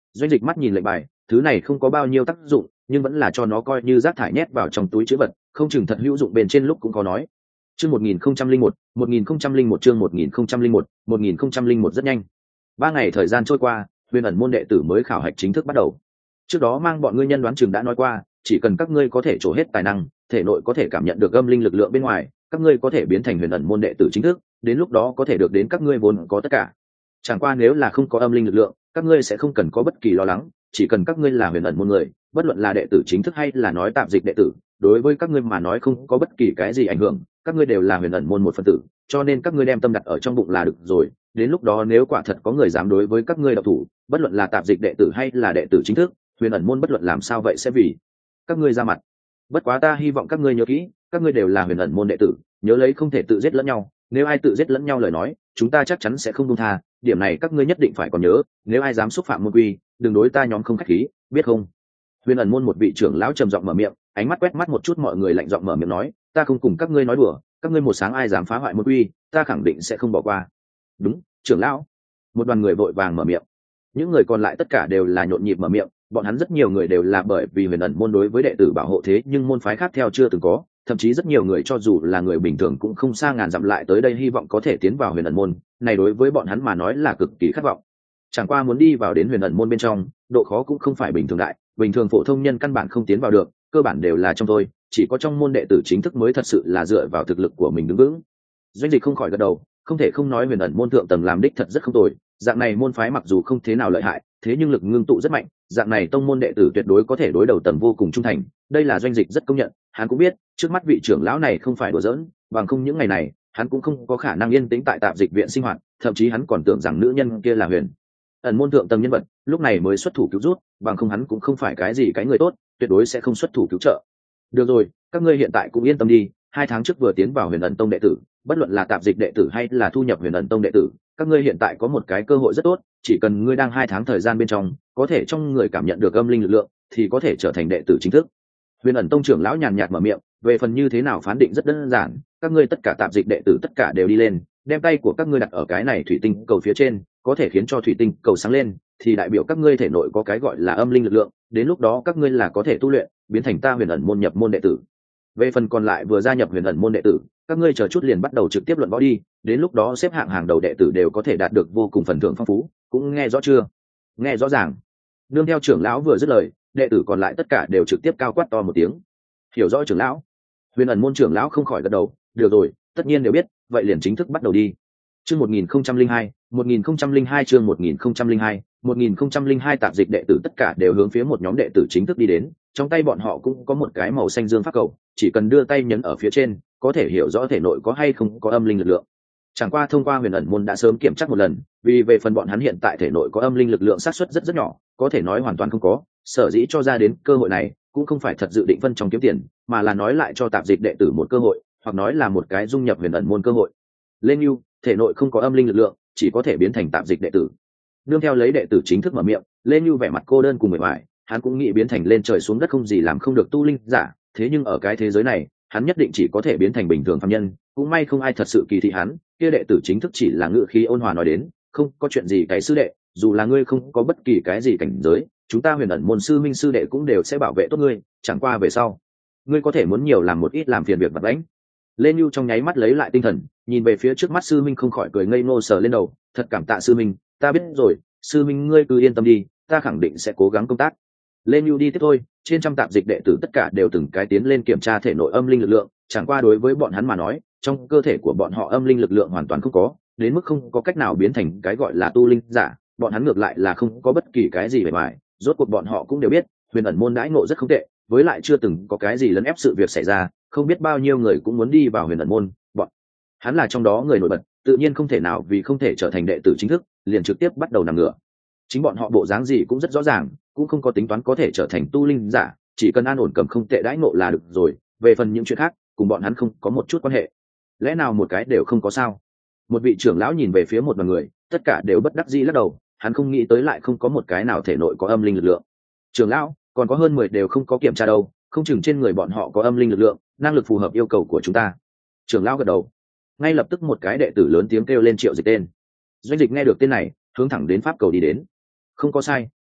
Doanh Dịch mắt nhìn lệnh bài, thứ này không có bao nhiêu tác dụng, nhưng vẫn là cho nó coi như rác thải nhét vào trong túi trữ vật, không chừng thật hữu dụng bên trên lúc cũng có nói. Chương 1001, 1001 chương 1001, 1001 rất nhanh. 3 ngày thời gian trôi qua, Huyền ẩn môn đệ tử mới khảo hạch chính thức bắt đầu. Trước đó mang bọn ngươi nhân đoán trường đã nói qua, chỉ cần các ngươi có thể trổ hết tài năng, thể nội có thể cảm nhận được âm linh lực lượng bên ngoài, các ngươi có thể biến thành Huyền ẩn môn đệ tử chính thức, đến lúc đó có thể được đến các ngươi vốn có tất cả. Chẳng qua nếu là không có âm linh lực lượng, các ngươi sẽ không cần có bất kỳ lo lắng, chỉ cần các ngươi là Huyền ẩn môn người, bất luận là đệ tử chính thức hay là nói tạm dịch đệ tử, đối với các ngươi mà nói không có bất kỳ cái gì ảnh hưởng, các ngươi đều là Huyền ẩn môn một phần tử, cho nên các ngươi đem tâm đặt ở trong bụng là được rồi. Đến lúc đó nếu quả thật có người dám đối với các ngươi độc thủ, bất luận là tạm dịch đệ tử hay là đệ tử chính thức, Huyền ẩn môn bất luận làm sao vậy sẽ vì các ngươi ra mặt. Bất quá ta hy vọng các ngươi nhớ kỹ, các ngươi đều là Huyền ẩn môn đệ tử, nhớ lấy không thể tự giết lẫn nhau, nếu ai tự giết lẫn nhau lời nói, chúng ta chắc chắn sẽ không buông tha, điểm này các ngươi nhất định phải còn nhớ, nếu ai dám xúc phạm môn quy, đừng đối ta nhóm không khách khí, biết không? Huyền ẩn môn một vị trưởng lão trầm giọng mở miệng, ánh mắt quét mắt một chút mọi người lạnh giọng mở miệng nói, ta không cùng các ngươi nói đùa, các ngươi một sáng ai dám phá hoại môn quy, ta khẳng định sẽ không bỏ qua. Đúng, trưởng lão. Một đoàn người vội vàng mở miệng. Những người còn lại tất cả đều là nhộn nhịp mở miệng, bọn hắn rất nhiều người đều là bởi vì Huyền ẩn môn đối với đệ tử bảo hộ thế nhưng môn phái khác theo chưa từng có, thậm chí rất nhiều người cho dù là người bình thường cũng không xa ngàn dặm lại tới đây hy vọng có thể tiến vào Huyền ẩn môn, này đối với bọn hắn mà nói là cực kỳ khát vọng. Chẳng qua muốn đi vào đến Huyền ẩn môn bên trong, độ khó cũng không phải bình thường đại, bình thường phổ thông nhân căn bản không tiến vào được, cơ bản đều là trong thôi, chỉ có trong môn đệ tử chính thức mới thật sự là dựa vào thực lực của mình đứng vững. Doanh Dịch không khỏi gật đầu, không thể không nói Huyền ẩn môn thượng tầng làm đích thật rất không tồi, dạng này môn phái mặc dù không thế nào lợi hại, thế nhưng lực ngưng tụ rất mạnh, dạng này tông môn đệ tử tuyệt đối có thể đối đầu tầng vô cùng trung thành, đây là Doanh Dịch rất công nhận, hắn cũng biết, trước mắt vị trưởng lão này không phải đùa giỡn, bằng không những ngày này, hắn cũng không có khả năng yên tĩnh tại tạm dịch viện sinh hoạt, thậm chí hắn còn tưởng rằng nữ nhân kia là Huyền ẩn môn thượng tầng nhân vật, lúc này mới xuất thủ cứu rút, bằng không hắn cũng không phải cái gì cái người tốt, tuyệt đối sẽ không xuất thủ cứu trợ. Được rồi, các ngươi hiện tại cũng yên tâm đi, 2 tháng trước vừa tiến vào Huyền ẩn tông đệ tử, bất luận là tạp dịch đệ tử hay là thu nhập Huyền ẩn tông đệ tử, các ngươi hiện tại có một cái cơ hội rất tốt, chỉ cần ngươi đang 2 tháng thời gian bên trong, có thể trong người cảm nhận được âm linh lực lượng, thì có thể trở thành đệ tử chính thức. Huyền ẩn tông trưởng lão nhàn nhạt mở miệng, về phần như thế nào phán định rất đơn giản, các ngươi tất cả tạp dịch đệ tử tất cả đều đi lên, đem tay của các ngươi đặt ở cái này thủy tinh cầu phía trên, có thể khiến cho thủy tinh cầu sáng lên, thì đại biểu các ngươi thể nội có cái gọi là âm linh lực lượng, đến lúc đó các ngươi là có thể tu luyện, biến thành ta Huyền ẩn môn nhập môn đệ tử. Về phần còn lại vừa gia nhập Huyền ẩn môn đệ tử, các ngươi chờ chút liền bắt đầu trực tiếp luận võ đi, đến lúc đó xếp hạng hàng đầu đệ tử đều có thể đạt được vô cùng phần thưởng phong phú, cũng nghe rõ chưa? Nghe rõ ràng. Nương theo trưởng lão vừa dứt lời, đệ tử còn lại tất cả đều trực tiếp cao quát to một tiếng. Hiểu rõ trưởng lão. Huyền ẩn môn trưởng lão không khỏi gật đầu, được rồi, tất nhiên đều biết, vậy liền chính thức bắt đầu đi. Chương 1002, 1002 chương 1002, 1002 tạp dịch đệ tử tất cả đều hướng phía một nhóm đệ tử chính thức đi đến, trong tay bọn họ cũng có một cái màu xanh dương pháp cầu, chỉ cần đưa tay nhấn ở phía trên, có thể hiểu rõ thể nội có hay không có âm linh lực lượng. Chẳng qua thông qua Huyền ẩn môn đã sớm kiểm tra một lần, vì về phần bọn hắn hiện tại thể nội có âm linh lực lượng xác suất rất rất nhỏ, có thể nói hoàn toàn không có, sở dĩ cho ra đến cơ hội này cũng không phải thật dự định phân trong kiếm tiền, mà là nói lại cho tạp dịch đệ tử một cơ hội, hoặc nói là một cái dung nhập Huyền ẩn môn cơ hội. Lên Nưu, thể nội không có âm linh lực lượng, chỉ có thể biến thành tạp dịch đệ tử. Nương theo lấy đệ tử chính thức mở miệng, Lên Nưu vẻ mặt cô đơn cùng mệt mỏi, hắn cũng nghĩ biến thành lên trời xuống đất không gì làm không được tu linh giả, thế nhưng ở cái thế giới này, hắn nhất định chỉ có thể biến thành bình thường phàm nhân, cũng may không ai thật sự kỳ thị hắn, kia đệ tử chính thức chỉ là ngữ khí ôn hòa nói đến, không có chuyện gì cái sư đệ, dù là ngươi không có bất kỳ cái gì cảnh giới, chúng ta Huyền ẩn môn sư minh sư đệ cũng đều sẽ bảo vệ tốt ngươi, chẳng qua về sau, ngươi có thể muốn nhiều làm một ít làm phiền việc vặt vãnh. Lên Nưu trong nháy mắt lấy lại tinh thần, nhìn về phía trước mắt sư minh không khỏi cười ngây ngô sờ lên đầu, thật cảm tạ sư minh, ta biết rồi, sư minh ngươi cứ yên tâm đi, ta khẳng định sẽ cố gắng công tác. Lên Nưu đi tiếp thôi, trên trăm tạp dịch đệ tử tất cả đều từng cái tiến lên kiểm tra thể nội âm linh lực lượng, chẳng qua đối với bọn hắn mà nói, trong cơ thể của bọn họ âm linh lực lượng hoàn toàn không có, đến mức không có cách nào biến thành cái gọi là tu linh giả, bọn hắn ngược lại là không có bất kỳ cái gì bề ngoài, rốt cuộc bọn họ cũng đều biết, Huyền ẩn môn đãi ngộ rất không tệ, với lại chưa từng có cái gì lấn ép sự việc xảy ra, không biết bao nhiêu người cũng muốn đi vào Huyền ẩn môn, bọn hắn là trong đó người nổi bật, tự nhiên không thể nào vì không thể trở thành đệ tử chính thức, liền trực tiếp bắt đầu nằm ngửa. Chính bọn họ bộ dáng gì cũng rất rõ ràng, cũng không có tính toán có thể trở thành tu linh giả, chỉ cần an ổn cầm không tệ đãi ngộ là được rồi, về phần những chuyện khác cùng bọn hắn không có một chút quan hệ. Lẽ nào một cái đều không có sao? Một vị trưởng lão nhìn về phía một đoàn người, tất cả đều bất đắc dĩ lắc đầu, hắn không nghĩ tới lại không có một cái nào thể nội có âm linh lực lượng. Trưởng lão, còn có hơn 10 đều không có kiểm tra đâu, không chừng trên người bọn họ có âm linh lực lượng, năng lực phù hợp yêu cầu của chúng ta. Trưởng lão gật đầu. Ngay lập tức một cái đệ tử lớn tiếng kêu lên Triệu Dịch tên. Doanh Dịch nghe được tên này, hướng thẳng đến pháp cầu đi đến. Không có sai,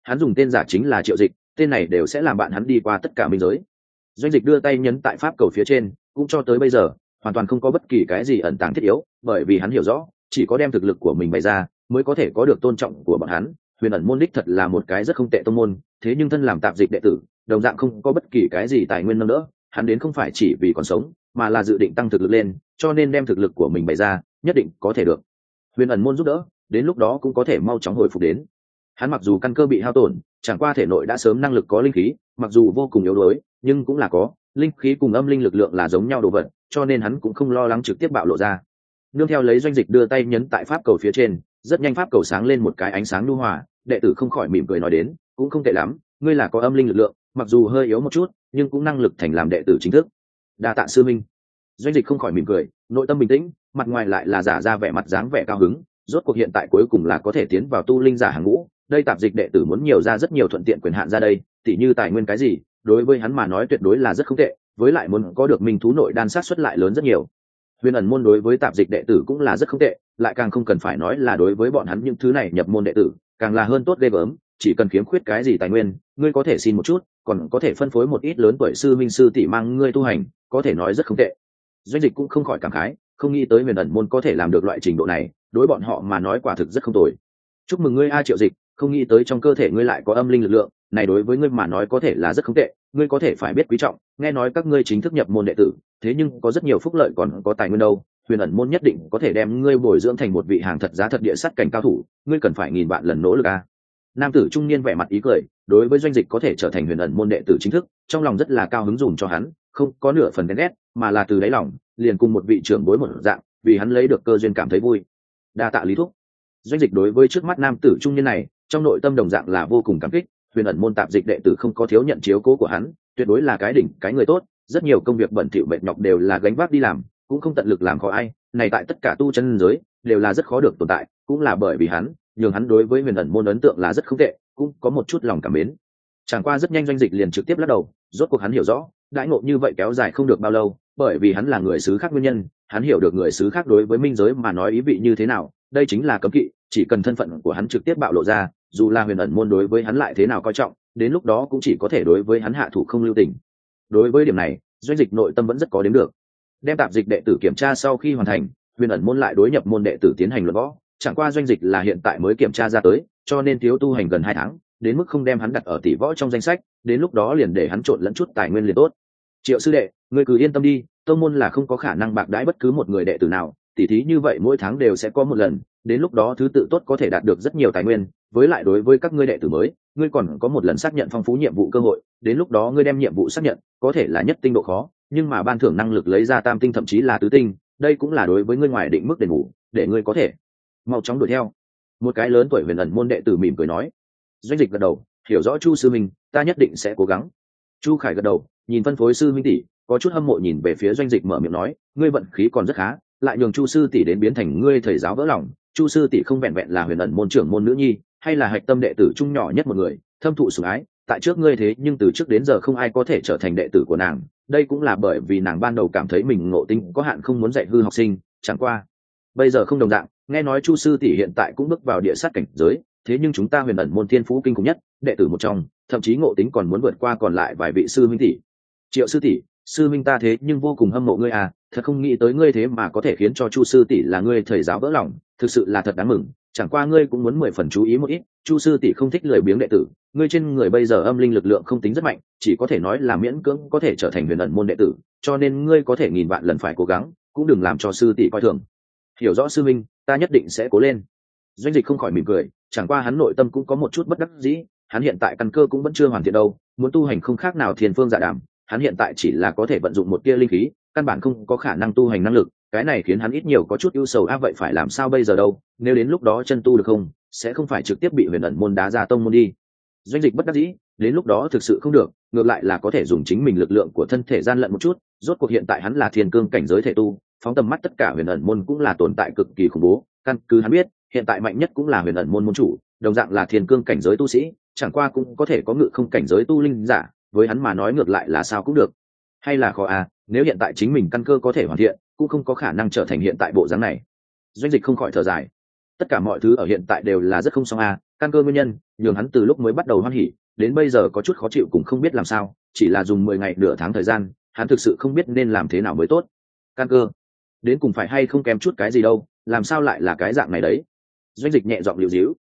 hắn dùng tên giả chính là Triệu Dịch, tên này đều sẽ làm bạn hắn đi qua tất cả minh giới. Doanh Dịch đưa tay nhấn tại pháp cầu phía trên, cũng cho tới bây giờ hoàn toàn không có bất kỳ cái gì ẩn tàng thiết yếu, bởi vì hắn hiểu rõ chỉ có đem thực lực của mình bày ra mới có thể có được tôn trọng của bọn hắn. Huyền ẩn môn đích thật là một cái rất không tệ tông môn, thế nhưng thân làm tạp dịch đệ tử đồng dạng không có bất kỳ cái gì tài nguyên nâng đỡ hắn, đến không phải chỉ vì còn sống mà là dự định tăng thực lực lên, cho nên đem thực lực của mình bày ra nhất định có thể được huyền ẩn môn giúp đỡ, đến lúc đó cũng có thể mau chóng hồi phục đến. Hắn mặc dù căn cơ bị hao tổn, chẳng qua thể nội đã sớm năng lực có linh khí, mặc dù vô cùng yếu đuối nhưng cũng là có linh khí, cùng âm linh lực lượng là giống nhau đồ vật, cho nên hắn cũng không lo lắng trực tiếp bạo lộ ra. Nương theo lấy Doanh Dịch đưa tay nhấn tại pháp cầu phía trên, rất nhanh pháp cầu sáng lên một cái ánh sáng nhu hòa, đệ tử không khỏi mỉm cười nói đến, cũng không tệ lắm, ngươi là có âm linh lực lượng, mặc dù hơi yếu một chút nhưng cũng năng lực thành làm đệ tử chính thức. Đa tạ sư minh. Doanh Dịch không khỏi mỉm cười, nội tâm bình tĩnh, mặt ngoài lại là giả ra vẻ mặt dáng vẻ cao hứng, rốt cuộc hiện tại cuối cùng là có thể tiến vào tu linh giả hàng ngũ. Đây tạp dịch đệ tử muốn nhiều ra rất nhiều thuận tiện quyền hạn ra đây, tỉ như tài nguyên cái gì, đối với hắn mà nói tuyệt đối là rất không tệ, với lại muốn có được minh thú nội đan sát xuất lại lớn rất nhiều. Huyền ẩn môn đối với tạp dịch đệ tử cũng là rất không tệ, lại càng không cần phải nói là đối với bọn hắn những thứ này nhập môn đệ tử, càng là hơn tốt ghê gớm. Chỉ cần khiếm khuyết cái gì tài nguyên, ngươi có thể xin một chút, còn có thể phân phối một ít lớn tuổi sư minh sư tỷ mang ngươi tu hành, có thể nói rất không tệ. Doanh Dịch cũng không khỏi cảm khái, không nghĩ tới huyền ẩn môn có thể làm được loại trình độ này, đối bọn họ mà nói quả thực rất không tồi. Chúc mừng ngươi A Triệu Dịch, không nghĩ tới trong cơ thể ngươi lại có âm linh lực lượng, này đối với ngươi mà nói có thể là rất không tệ, ngươi có thể phải biết quý trọng. Nghe nói các ngươi chính thức nhập môn đệ tử, thế nhưng có rất nhiều phúc lợi còn có tài nguyên đâu, huyền ẩn môn nhất định có thể đem ngươi bồi dưỡng thành một vị hàng thật giá thật địa sắt cảnh cao thủ, ngươi cần phải nghìn vạn lần nỗ lực a. Nam tử trung niên vẻ mặt ý cười, đối với Doanh Dịch có thể trở thành huyền ẩn môn đệ tử chính thức, trong lòng rất là cao hứng dùm cho hắn, không có nửa phần ghen ghét, mà là từ đáy lòng liền cùng một vị trưởng bối một dạng, vì hắn lấy được cơ duyên cảm thấy vui. Đa tạ Lý thúc. Doanh Dịch đối với trước mắt nam tử trung niên này trong nội tâm đồng dạng là vô cùng cảm kích, huyền ẩn môn tạp dịch đệ tử không có thiếu nhận chiếu cố của hắn, tuyệt đối là cái đỉnh cái người tốt, rất nhiều công việc bận thỉu mệt nhọc đều là gánh vác đi làm, cũng không tận lực làm khó ai, này tại tất cả tu chân giới đều là rất khó được tồn tại, cũng là bởi vì hắn nhường hắn đối với huyền ẩn môn ấn tượng là rất không tệ, cũng có một chút lòng cảm mến. Chẳng qua rất nhanh Doanh Dịch liền trực tiếp lắc đầu, rốt cuộc hắn hiểu rõ đãi ngộ như vậy kéo dài không được bao lâu, bởi vì hắn là người xứ khác nguyên nhân, hắn hiểu được người xứ khác đối với minh giới mà nói ý vị như thế nào, đây chính là cấm kỵ, chỉ cần thân phận của hắn trực tiếp bạo lộ ra, dù là huyền ẩn môn đối với hắn lại thế nào coi trọng, đến lúc đó cũng chỉ có thể đối với hắn hạ thủ không lưu tình. Đối với điểm này Doanh Dịch nội tâm vẫn rất có đếm được. Đem tạp dịch đệ tử kiểm tra sau khi hoàn thành, huyền ẩn môn lại đối nhập môn đệ tử tiến hành luận võ, chẳng qua Doanh Dịch là hiện tại mới kiểm tra ra tới, cho nên thiếu tu hành gần 2 tháng, đến mức không đem hắn đặt ở tỷ võ trong danh sách, đến lúc đó liền để hắn trộn lẫn chút tài nguyên liền tốt. Triệu sư đệ, ngươi cứ yên tâm đi, tông môn là không có khả năng bạc đãi bất cứ một người đệ tử nào, tỉ thí như vậy mỗi tháng đều sẽ có một lần, đến lúc đó thứ tự tốt có thể đạt được rất nhiều tài nguyên, với lại đối với các ngươi đệ tử mới, ngươi còn có một lần xác nhận phong phú nhiệm vụ cơ hội, đến lúc đó ngươi đem nhiệm vụ xác nhận, có thể là nhất tinh độ khó, nhưng mà ban thưởng năng lực lấy ra tam tinh thậm chí là tứ tinh, đây cũng là đối với ngươi ngoài định mức đền bù, để ngươi có thể mau chóng đuổi theo. Một cái lớn tuổi huyền ẩn môn đệ tử mỉm cười nói. Doanh Dịch gật đầu, hiểu rõ Chu sư minh, ta nhất định sẽ cố gắng. Chu Khải gật đầu, nhìn phân phối sư minh tỷ, có chút hâm mộ nhìn về phía Doanh Dịch mở miệng nói, ngươi vận khí còn rất khá, lại nhường Chu sư tỷ đến biến thành ngươi thầy giáo vỡ lòng. Chu sư tỷ không vẹn vẹn là huyền ẩn môn trưởng môn nữ nhi, hay là hạch tâm đệ tử trung nhỏ nhất một người, thâm thụ sủng ái, tại trước ngươi thế nhưng từ trước đến giờ không ai có thể trở thành đệ tử của nàng, đây cũng là bởi vì nàng ban đầu cảm thấy mình ngộ tính có hạn không muốn dạy hư học sinh, chẳng qua bây giờ không đồng dạng, nghe nói Chu sư tỷ hiện tại cũng bước vào địa sát cảnh giới, thế nhưng chúng ta huyền ẩn môn thiên phú kinh khủng nhất đệ tử một trong, thậm chí ngộ tính còn muốn vượt qua còn lại vài vị sư minh tỷ. Triệu sư tỷ, sư minh ta thế nhưng vô cùng hâm mộ ngươi à, thật không nghĩ tới ngươi thế mà có thể khiến cho Chu sư tỷ là ngươi thầy giáo vỡ lòng, thực sự là thật đáng mừng, chẳng qua ngươi cũng muốn 10 phần chú ý một ít, Chu sư tỷ không thích lười biếng đệ tử, ngươi trên người bây giờ âm linh lực lượng không tính rất mạnh, chỉ có thể nói là miễn cưỡng có thể trở thành huyền ẩn môn đệ tử, cho nên ngươi có thể nghìn vạn lần phải cố gắng, cũng đừng làm cho sư tỷ coi thường. Hiểu rõ sư minh, ta nhất định sẽ cố lên. Doanh Dịch không khỏi mỉm cười, chẳng qua hắn nội tâm cũng có một chút bất đắc dĩ, hắn hiện tại căn cơ cũng vẫn chưa hoàn thiện đâu, muốn tu hành không khác nào thiên phương dạ đàm, hắn hiện tại chỉ là có thể vận dụng một tia linh khí, căn bản không có khả năng tu hành năng lực, cái này khiến hắn ít nhiều có chút ưu sầu vậy phải làm sao bây giờ đâu, nếu đến lúc đó chân tu được không, sẽ không phải trực tiếp bị huyền ẩn môn đá ra tông môn đi. Doanh Dịch bất đắc dĩ, đến lúc đó thực sự không được, ngược lại là có thể dùng chính mình lực lượng của thân thể gian lận một chút, rốt cuộc hiện tại hắn là thiên cương cảnh giới thể tu, phóng tầm mắt tất cả huyền ẩn môn cũng là tồn tại cực kỳ khủng bố, căn cứ hắn biết hiện tại mạnh nhất cũng là huyền ẩn môn môn chủ, đồng dạng là thiên cương cảnh giới tu sĩ, chẳng qua cũng có thể có ngự không cảnh giới tu linh giả, với hắn mà nói ngược lại là sao cũng được. Hay là khó à, nếu hiện tại chính mình căn cơ có thể hoàn thiện, cũng không có khả năng trở thành hiện tại bộ dáng này. Doanh Dịch không khỏi thở dài, tất cả mọi thứ ở hiện tại đều là rất không xong à, căn cơ nguyên nhân nhường hắn từ lúc mới bắt đầu hoan hỉ đến bây giờ có chút khó chịu cũng không biết làm sao, chỉ là dùng 10 ngày nửa tháng thời gian hắn thực sự không biết nên làm thế nào mới tốt. Căn cơ đến cùng phải hay không kém chút cái gì đâu, làm sao lại là cái dạng này đấy. Doanh Dịch nhẹ giọng liều díu,